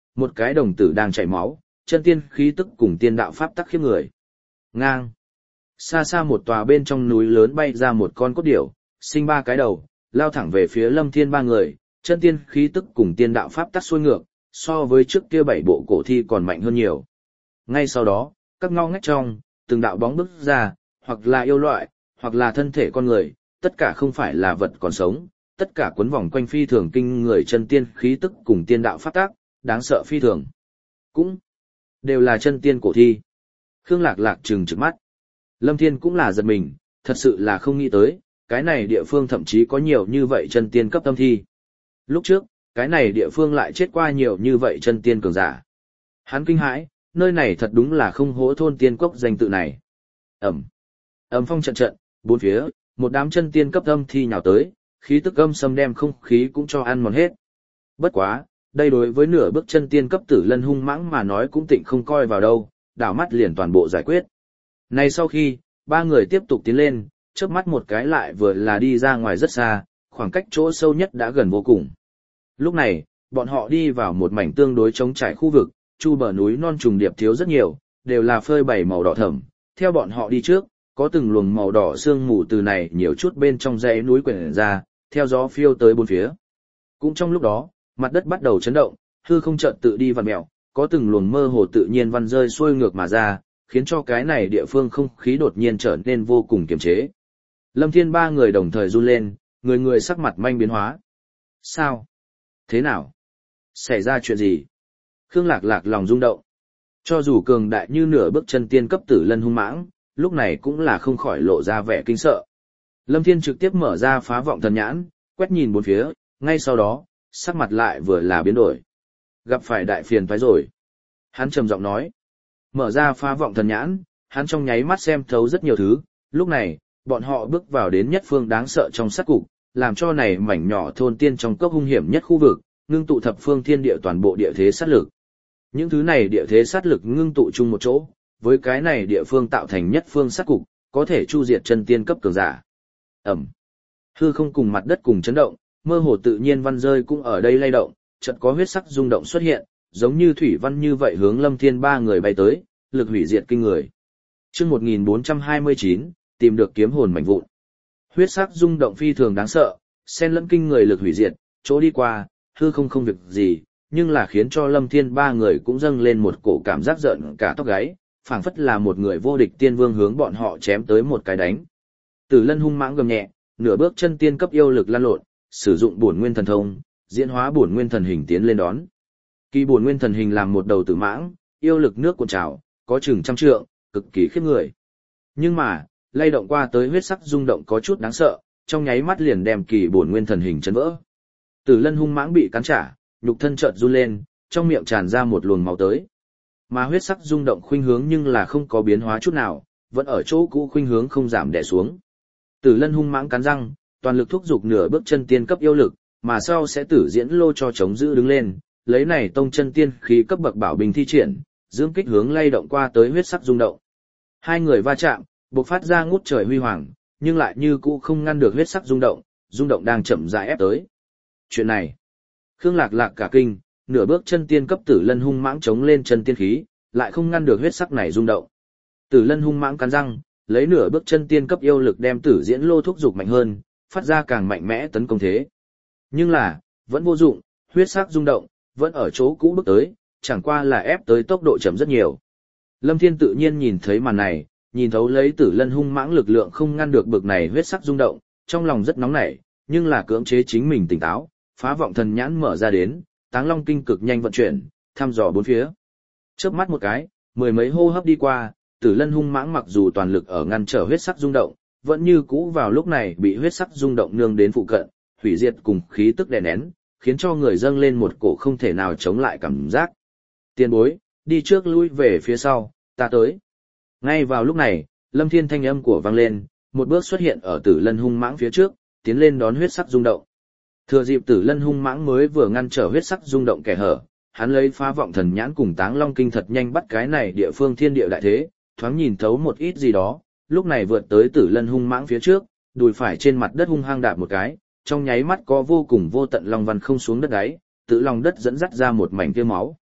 một cái đồng tử đang chảy máu, chân tiên khí tức cùng tiên đạo pháp tắc khiếp người. Ngang. Xa xa một tòa bên trong núi lớn bay ra một con cốt điểu, sinh ba cái đầu, lao thẳng về phía Lâm Thiên ba người, chân tiên khí tức cùng tiên đạo pháp tắc xuôi ngược, so với trước kia bảy bộ cổ thi còn mạnh hơn nhiều. Ngay sau đó, các ngõ ngách trong, từng đạo bóng bước ra, hoặc là yêu loại, hoặc là thân thể con người, tất cả không phải là vật còn sống, tất cả quấn vòng quanh phi thường kinh người chân tiên khí tức cùng tiên đạo pháp tắc, đáng sợ phi thường. Cũng đều là chân tiên cổ thi. Khương Lạc Lạc trừng trừng mắt. Lâm Thiên cũng là giật mình, thật sự là không nghĩ tới, cái này địa phương thậm chí có nhiều như vậy chân tiên cấp tâm thi. Lúc trước, cái này địa phương lại chết qua nhiều như vậy chân tiên cường giả. Hắn kinh hãi, nơi này thật đúng là không hố thôn tiên cốc danh tự này. Ẩm. Ẩm phong trận trận, bốn phía, một đám chân tiên cấp âm thi nhào tới, khí tức âm xâm đem không khí cũng cho ăn mòn hết. Bất quá, đây đối với nửa bước chân tiên cấp Tử Lân hung mãng mà nói cũng tịnh không coi vào đâu, đảo mắt liền toàn bộ giải quyết. Này sau khi, ba người tiếp tục tiến lên, chớp mắt một cái lại vừa là đi ra ngoài rất xa, khoảng cách chỗ sâu nhất đã gần vô cùng. Lúc này, bọn họ đi vào một mảnh tương đối trống trải khu vực, chu bờ núi non trùng điệp thiếu rất nhiều, đều là phơi bày màu đỏ thẫm. Theo bọn họ đi trước, có từng luồng màu đỏ sương mù từ này nhiều chút bên trong dãy núi quyển ra, theo gió phiêu tới bốn phía. Cũng trong lúc đó, mặt đất bắt đầu chấn động, hư không chợt tự đi vặn mèo, có từng luồng mơ hồ tự nhiên văn rơi xuôi ngược mà ra, khiến cho cái này địa phương không khí đột nhiên trở nên vô cùng kiềm chế. Lâm Thiên ba người đồng thời run lên, người người sắc mặt manh biến hóa. Sao? Thế nào? Xảy ra chuyện gì? Khương Lạc Lạc lòng rung động. Cho dù cường đại như nửa bước chân tiên cấp Tử Lân hung mãng, lúc này cũng là không khỏi lộ ra vẻ kinh sợ. Lâm Thiên trực tiếp mở ra phá vọng thần nhãn, quét nhìn bốn phía, ngay sau đó, sắc mặt lại vừa là biến đổi. Gặp phải đại phiền toái rồi. Hắn trầm giọng nói. Mở ra phá vọng thần nhãn, hắn trong nháy mắt xem thấu rất nhiều thứ, lúc này, bọn họ bước vào đến nhất phương đáng sợ trong sát cục, làm cho này mảnh nhỏ thôn tiên trong cốc hung hiểm nhất khu vực, ngưng tụ thập phương thiên địa toàn bộ địa thế sát lực. Những thứ này địa thế sát lực ngưng tụ chung một chỗ, với cái này địa phương tạo thành nhất phương sát cục, có thể chu diệt chân tiên cấp cường giả. Ẩm. Hư không cùng mặt đất cùng chấn động, mơ hồ tự nhiên văn rơi cũng ở đây lay động, chợt có huyết sắc rung động xuất hiện, giống như thủy văn như vậy hướng Lâm Thiên ba người bay tới, lực hủy diệt kinh người. Chương một nghìn bốn trăm hai mươi chín, tìm được kiếm hồn mảnh vụn. Huyết sắc rung động phi thường đáng sợ, xen lẫn kinh người lực hủy diệt, chỗ đi qua, hư không không việc gì, nhưng là khiến cho Lâm Thiên ba người cũng dâng lên một cổ cảm giác giận cả tóc gáy, phảng phất là một người vô địch tiên vương hướng bọn họ chém tới một cái đánh. Tử Lân hung mãng gầm nhẹ, nửa bước chân tiên cấp yêu lực lan lộn, sử dụng bổn nguyên thần thông, diễn hóa bổn nguyên thần hình tiến lên đón. Kỳ bổn nguyên thần hình làm một đầu tử mãng, yêu lực nước cuộn trào, có chừng trăm trượng, cực kỳ khiếp người. Nhưng mà, lay động qua tới huyết sắc rung động có chút đáng sợ, trong nháy mắt liền đem kỳ bổn nguyên thần hình chấn vỡ. Tử Lân hung mãng bị cắn trả, nhục thân chợt run lên, trong miệng tràn ra một luồng máu tới. Mà huyết sắc rung động khuynh hướng nhưng là không có biến hóa chút nào, vẫn ở chỗ cũ khuynh hướng không giảm đè xuống. Tử Lân hung mãng cắn răng, toàn lực thúc giục nửa bước chân tiên cấp yêu lực, mà sau sẽ tử diễn lô cho chống giữ đứng lên, lấy này tông chân tiên khí cấp bậc bảo bình thi triển, dưỡng kích hướng lay động qua tới huyết sắc rung động. Hai người va chạm, bộc phát ra ngút trời huy hoàng, nhưng lại như cũ không ngăn được huyết sắc rung động, rung động đang chậm rãi ép tới. Chuyện này, Khương Lạc Lạc cả kinh, nửa bước chân tiên cấp Tử Lân hung mãng chống lên chân tiên khí, lại không ngăn được huyết sắc này rung động. Tử Lân hung mãng cắn răng, lấy nửa bước chân tiên cấp yêu lực đem tử diễn lô thúc giục mạnh hơn, phát ra càng mạnh mẽ tấn công thế. Nhưng là, vẫn vô dụng, huyết sắc rung động, vẫn ở chỗ cũ bước tới, chẳng qua là ép tới tốc độ chậm rất nhiều. Lâm Thiên tự nhiên nhìn thấy màn này, nhìn thấu lấy Tử Lân hung mãng lực lượng không ngăn được bực này huyết sắc rung động, trong lòng rất nóng nảy, nhưng là cưỡng chế chính mình tỉnh táo, phá vọng thần nhãn mở ra đến, Táng Long kinh cực nhanh vận chuyển, thăm dò bốn phía. Chớp mắt một cái, mười mấy hô hấp đi qua, Tử Lân hung mãng mặc dù toàn lực ở ngăn trở huyết sắc rung động, vẫn như cũ vào lúc này bị huyết sắc rung động nương đến phụ cận, hủy diệt cùng khí tức đè nén, khiến cho người dâng lên một cổ không thể nào chống lại cảm giác. Tiền bối, đi trước lui về phía sau, ta tới. Ngay vào lúc này, Lâm Thiên thanh âm của vang lên, một bước xuất hiện ở Tử Lân hung mãng phía trước, tiến lên đón huyết sắc rung động. Thừa dịp Tử Lân hung mãng mới vừa ngăn trở huyết sắc rung động kẻ hở, hắn lấy phá vọng thần nhãn cùng Táng Long kinh thật nhanh bắt cái này địa phương thiên địa đại thế, thoáng nhìn thấu một ít gì đó, lúc này vượt tới Tử Lân hung mãng phía trước, đùi phải trên mặt đất hung hăng đạp một cái, trong nháy mắt có vô cùng vô tận long văn không xuống đất đáy, tự lòng đất dẫn dắt ra một mảnh tia máu.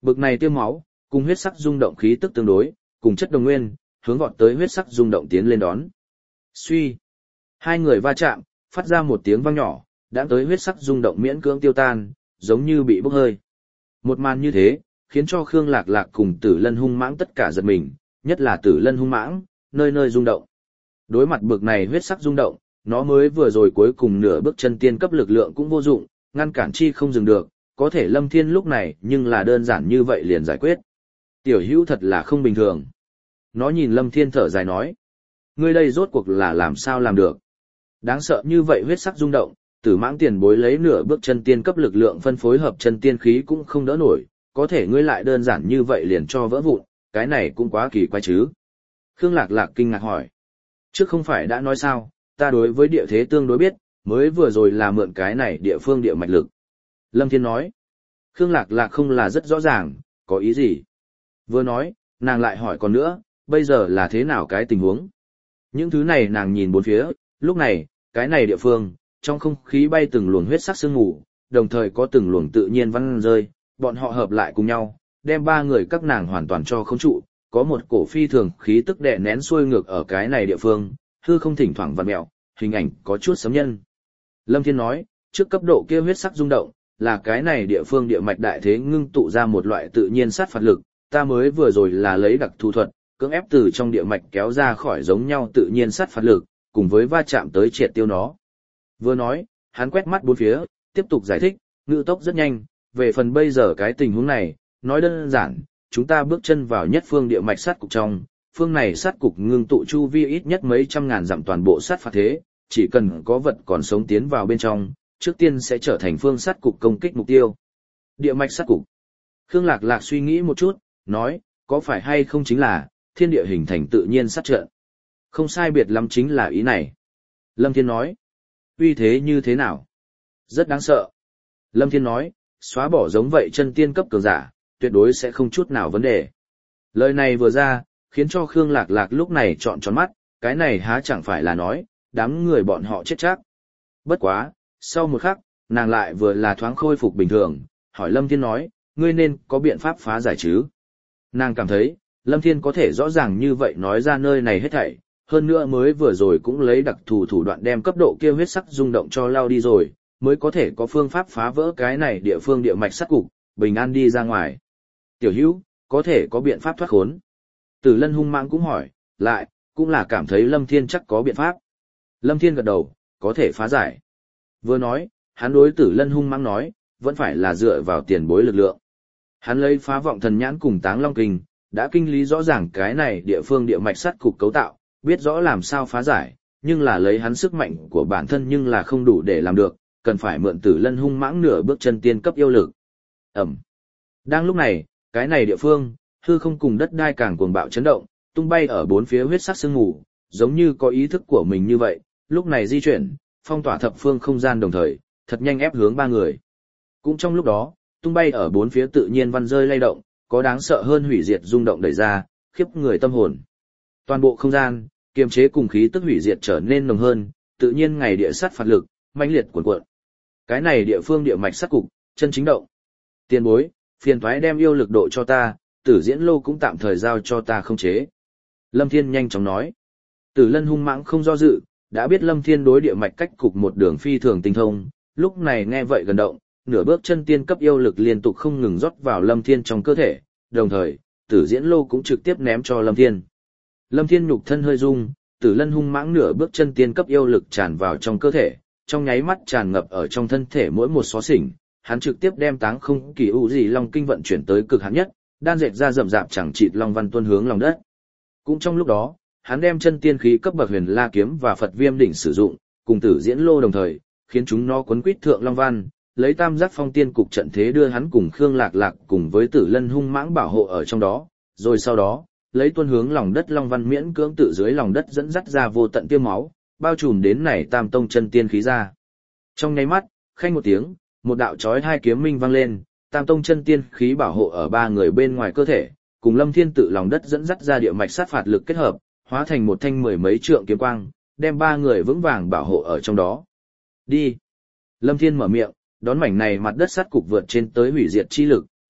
Bực này tiêu máu, cùng huyết sắc rung động khí tức tương đối, cùng chất đồng nguyên, hướng vọt tới huyết sắc rung động tiến lên đón. Suy. Hai người va chạm, phát ra một tiếng vang nhỏ, đã tới huyết sắc rung động miễn cưỡng tiêu tan, giống như bị bốc hơi. Một màn như thế, khiến cho Khương Lạc Lạc cùng Tử Lân hung mãng tất cả giật mình, nhất là Tử Lân hung mãng, nơi nơi rung động. Đối mặt bực này huyết sắc rung động, nó mới vừa rồi cuối cùng nửa bước chân tiên cấp lực lượng cũng vô dụng, ngăn cản chi không dừng được, có thể Lâm Thiên lúc này nhưng là đơn giản như vậy liền giải quyết. Tiểu hữu thật là không bình thường. Nó nhìn Lâm Thiên thở dài nói. Ngươi đây rốt cuộc là làm sao làm được. Đáng sợ như vậy huyết sắc rung động, Tử Mãng tiền bối lấy nửa bước chân tiên cấp lực lượng phân phối hợp chân tiên khí cũng không đỡ nổi, có thể ngươi lại đơn giản như vậy liền cho vỡ vụn, cái này cũng quá kỳ quái chứ. Khương Lạc Lạc kinh ngạc hỏi. Trước không phải đã nói sao, ta đối với địa thế tương đối biết, mới vừa rồi là mượn cái này địa phương địa mạch lực. Lâm Thiên nói. Khương Lạc Lạc không là rất rõ ràng, có ý gì? Vừa nói, nàng lại hỏi còn nữa, bây giờ là thế nào cái tình huống? Những thứ này nàng nhìn bốn phía, lúc này, cái này địa phương, trong không khí bay từng luồng huyết sắc sương mù, đồng thời có từng luồng tự nhiên văng rơi, bọn họ hợp lại cùng nhau, đem ba người các nàng hoàn toàn cho không trụ, có một cổ phi thường khí tức đè nén xuôi ngược ở cái này địa phương, hư không thỉnh thoảng vặn mèo, hình ảnh có chút sấm nhân. Lâm Thiên nói, trước cấp độ kia huyết sắc rung động, là cái này địa phương địa mạch đại thế ngưng tụ ra một loại tự nhiên sát phạt lực, ta mới vừa rồi là lấy đặc thu thuật, cưỡng ép từ trong địa mạch kéo ra khỏi giống nhau tự nhiên sát phạt lực, cùng với va chạm tới triệt tiêu nó. Vừa nói, hắn quét mắt bốn phía, tiếp tục giải thích, ngữ tốc rất nhanh, về phần bây giờ cái tình huống này, nói đơn giản, chúng ta bước chân vào nhất phương địa mạch sát cục trong, phương này sát cục ngưng tụ chu vi ít nhất mấy trăm ngàn dặm toàn bộ sát phạt thế, chỉ cần có vật còn sống tiến vào bên trong, trước tiên sẽ trở thành phương sát cục công kích mục tiêu. Địa mạch sát cục. Khương Lạc Lạc suy nghĩ một chút, nói, có phải hay không chính là, thiên địa hình thành tự nhiên sát trận. Không sai biệt lắm chính là ý này. Lâm Thiên nói, uy thế như thế nào? Rất đáng sợ. Lâm Thiên nói, xóa bỏ giống vậy chân tiên cấp cường giả, tuyệt đối sẽ không chút nào vấn đề. Lời này vừa ra, khiến cho Khương Lạc Lạc lúc này trọn tròn mắt, cái này há chẳng phải là nói, đám người bọn họ chết chắc. Bất quá, sau một khắc, nàng lại vừa là thoáng khôi phục bình thường, hỏi Lâm Thiên nói, ngươi nên có biện pháp phá giải chứ? Nàng cảm thấy, Lâm Thiên có thể rõ ràng như vậy nói ra nơi này hết thảy, hơn nữa mới vừa rồi cũng lấy đặc thù thủ đoạn đem cấp độ kia huyết sắc rung động cho lao đi rồi, mới có thể có phương pháp phá vỡ cái này địa phương địa mạch sắc cục, bình an đi ra ngoài. Tiểu hữu, có thể có biện pháp thoát khốn. Tử Lân hung mãng cũng hỏi, lại, cũng là cảm thấy Lâm Thiên chắc có biện pháp. Lâm Thiên gật đầu, có thể phá giải. Vừa nói, hắn đối Tử Lân hung mãng nói, vẫn phải là dựa vào tiền bối lực lượng. Hắn lấy phá vọng thần nhãn cùng táng long kinh, đã kinh lý rõ ràng cái này địa phương địa mạch sắt cục cấu tạo, biết rõ làm sao phá giải, nhưng là lấy hắn sức mạnh của bản thân nhưng là không đủ để làm được, cần phải mượn Tử Lân hung mãng nửa bước chân tiên cấp yêu lực. Ẩm. Đang lúc này, cái này địa phương, hư không cùng đất đai càng cuồng bạo chấn động, tung bay ở bốn phía huyết sắc sương mù, giống như có ý thức của mình như vậy, lúc này di chuyển, phong tỏa thập phương không gian đồng thời, thật nhanh ép hướng ba người. Cũng trong lúc đó, tung bay ở bốn phía tự nhiên văn rơi lay động, có đáng sợ hơn hủy diệt rung động đẩy ra, khiếp người tâm hồn. Toàn bộ không gian, kiềm chế cùng khí tức hủy diệt trở nên nồng hơn, tự nhiên ngày địa sát phạt lực, mãnh liệt cuồn cuộn. Cái này địa phương địa mạch sát cục, chân chính động. Tiền bối, phiền toái đem yêu lực độ cho ta, Tử Diễn Lô cũng tạm thời giao cho ta không chế. Lâm Thiên nhanh chóng nói. Tử Lân hung mãng không do dự, đã biết Lâm Thiên đối địa mạch cách cục một đường phi thường tinh thông, lúc này nghe vậy gần động, nửa bước chân tiên cấp yêu lực liên tục không ngừng rót vào Lâm Thiên trong cơ thể, đồng thời, Tử Diễn Lô cũng trực tiếp ném cho Lâm Thiên. Lâm Thiên nhục thân hơi rung, Tử Lân hung mãng nửa bước chân tiên cấp yêu lực tràn vào trong cơ thể, trong nháy mắt tràn ngập ở trong thân thể mỗi một xó xỉnh, hắn trực tiếp đem táng không kỳ u gì long kinh vận chuyển tới cực hạn nhất, đan dệt ra rậm rạp chẳng chịt long văn tuôn hướng lòng đất. Cũng trong lúc đó, hắn đem chân tiên khí cấp bậc Huyền La kiếm và Phật Viêm đỉnh sử dụng, cùng Tử Diễn Lô đồng thời, khiến chúng nó quấn quýt thượng long văn, lấy Tam Giác Phong Tiên cục trận thế đưa hắn cùng Khương Lạc Lạc cùng với Tử Lân hung mãng bảo hộ ở trong đó, rồi sau đó, lấy tuôn hướng lòng đất long văn miễn cưỡng tự dưới lòng đất dẫn dắt ra vô tận tiêm máu, bao trùm đến này Tam Tông chân tiên khí ra. Trong nháy mắt, khanh một tiếng, một đạo chói hai kiếm minh vang lên, Tam Tông chân tiên khí bảo hộ ở ba người bên ngoài cơ thể, cùng Lâm Thiên tự lòng đất dẫn dắt ra địa mạch sát phạt lực kết hợp, hóa thành một thanh mười mấy trượng kiếm quang, đem ba người vững vàng bảo hộ ở trong đó. Đi. Lâm Thiên mở miệng, đón mảnh này mặt đất sát cục vượt trên tới hủy diệt chi lực,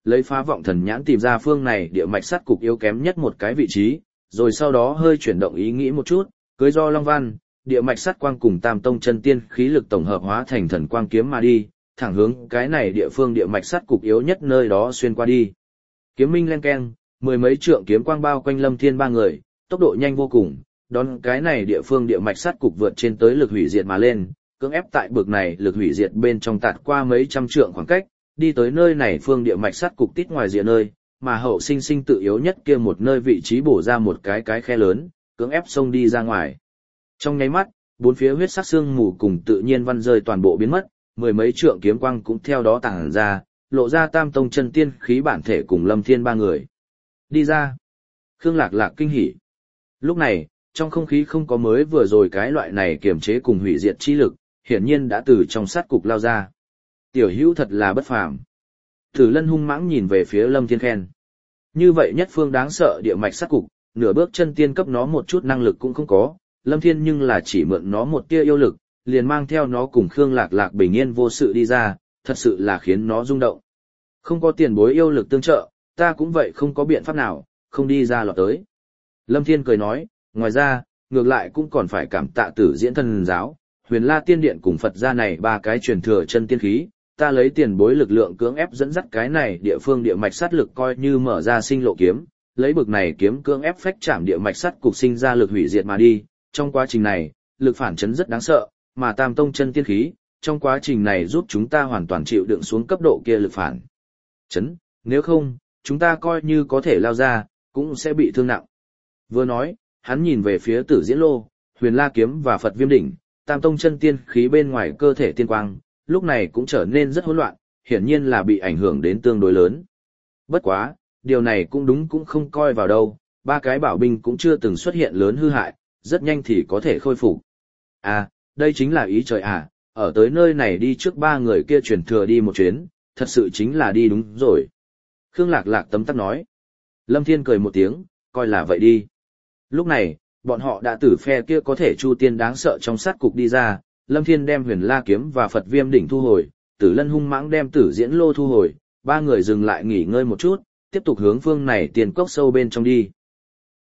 lấy phá vọng thần nhãn tìm ra phương này địa mạch sắt cục yếu kém nhất một cái vị trí, rồi sau đó hơi chuyển động ý nghĩ một chút, cưới do Long Văn, địa mạch sắt quang cùng Tam Tông chân tiên khí lực tổng hợp hóa thành thần quang kiếm mà đi, thẳng hướng cái này địa phương địa mạch sắt cục yếu nhất nơi đó xuyên qua đi. Kiếm minh len keng, mười mấy trượng kiếm quang bao quanh Lâm Thiên ba người, tốc độ nhanh vô cùng, đón cái này địa phương địa mạch sắt cục vượt trên tới lực hủy diệt mà lên, cưỡng ép tại bực này lực hủy diệt bên trong tạt qua mấy trăm trượng khoảng cách, đi tới nơi này phương địa mạch sắt cục tít ngoài rìa nơi, mà hậu sinh sinh tự yếu nhất kia một nơi vị trí bổ ra một cái cái khe lớn, cưỡng ép xông đi ra ngoài. Trong nháy mắt, bốn phía huyết sắc xương mù cùng tự nhiên văn rơi toàn bộ biến mất, mười mấy trượng kiếm quang cũng theo đó tàng ra, lộ ra Tam Tông chân tiên khí bản thể cùng Lâm Thiên ba người. Đi ra. Khương Lạc Lạc kinh hỉ. Lúc này, trong không khí không có mới vừa rồi cái loại này kiềm chế cùng hủy diệt chi lực, hiển nhiên đã từ trong sát cục lao ra. Tiểu hữu thật là bất phàm. Tử Lân hung mãng nhìn về phía Lâm Thiên khen. Như vậy nhất phương đáng sợ địa mạch sát cục, nửa bước chân tiên cấp nó một chút năng lực cũng không có, Lâm Thiên nhưng là chỉ mượn nó một tia yêu lực, liền mang theo nó cùng Khương Lạc Lạc bình yên vô sự đi ra, thật sự là khiến nó rung động. Không có tiền bối yêu lực tương trợ, ta cũng vậy không có biện pháp nào, không đi ra lọt tới. Lâm Thiên cười nói, ngoài ra, ngược lại cũng còn phải cảm tạ Tử Diễn Thần giáo, Huyền La Tiên Điện cùng Phật gia này ba cái truyền thừa chân tiên khí, ta lấy tiền bối lực lượng cưỡng ép dẫn dắt cái này địa phương địa mạch sát lực coi như mở ra sinh lộ kiếm, lấy bực này kiếm cưỡng ép phách chạm địa mạch sắt cục sinh ra lực hủy diệt mà đi, trong quá trình này, lực phản chấn rất đáng sợ, mà Tam Tông chân tiên khí, trong quá trình này giúp chúng ta hoàn toàn chịu đựng xuống cấp độ kia lực phản chấn, nếu không, chúng ta coi như có thể lao ra, cũng sẽ bị thương nặng. Vừa nói, hắn nhìn về phía Tử Diễn Lô, Huyền La kiếm và Phật Viêm đỉnh, Tam Tông chân tiên khí bên ngoài cơ thể tiên quang, lúc này cũng trở nên rất hỗn loạn, hiển nhiên là bị ảnh hưởng đến tương đối lớn. Bất quá, điều này cũng đúng cũng không coi vào đâu, ba cái bảo binh cũng chưa từng xuất hiện lớn hư hại, rất nhanh thì có thể khôi phục. À, đây chính là ý trời à, ở tới nơi này đi trước ba người kia truyền thừa đi một chuyến, thật sự chính là đi đúng rồi. Khương Lạc Lạc tấm tắc nói. Lâm Thiên cười một tiếng, coi là vậy đi. Lúc này, bọn họ đã từ phe kia có thể chu tiên đáng sợ trong sát cục đi ra, Lâm Thiên đem Huyền La kiếm và Phật Viêm đỉnh thu hồi, Tử Lân hung mãng đem Tử Diễn Lô thu hồi, ba người dừng lại nghỉ ngơi một chút, tiếp tục hướng phương này tiền cốc sâu bên trong đi.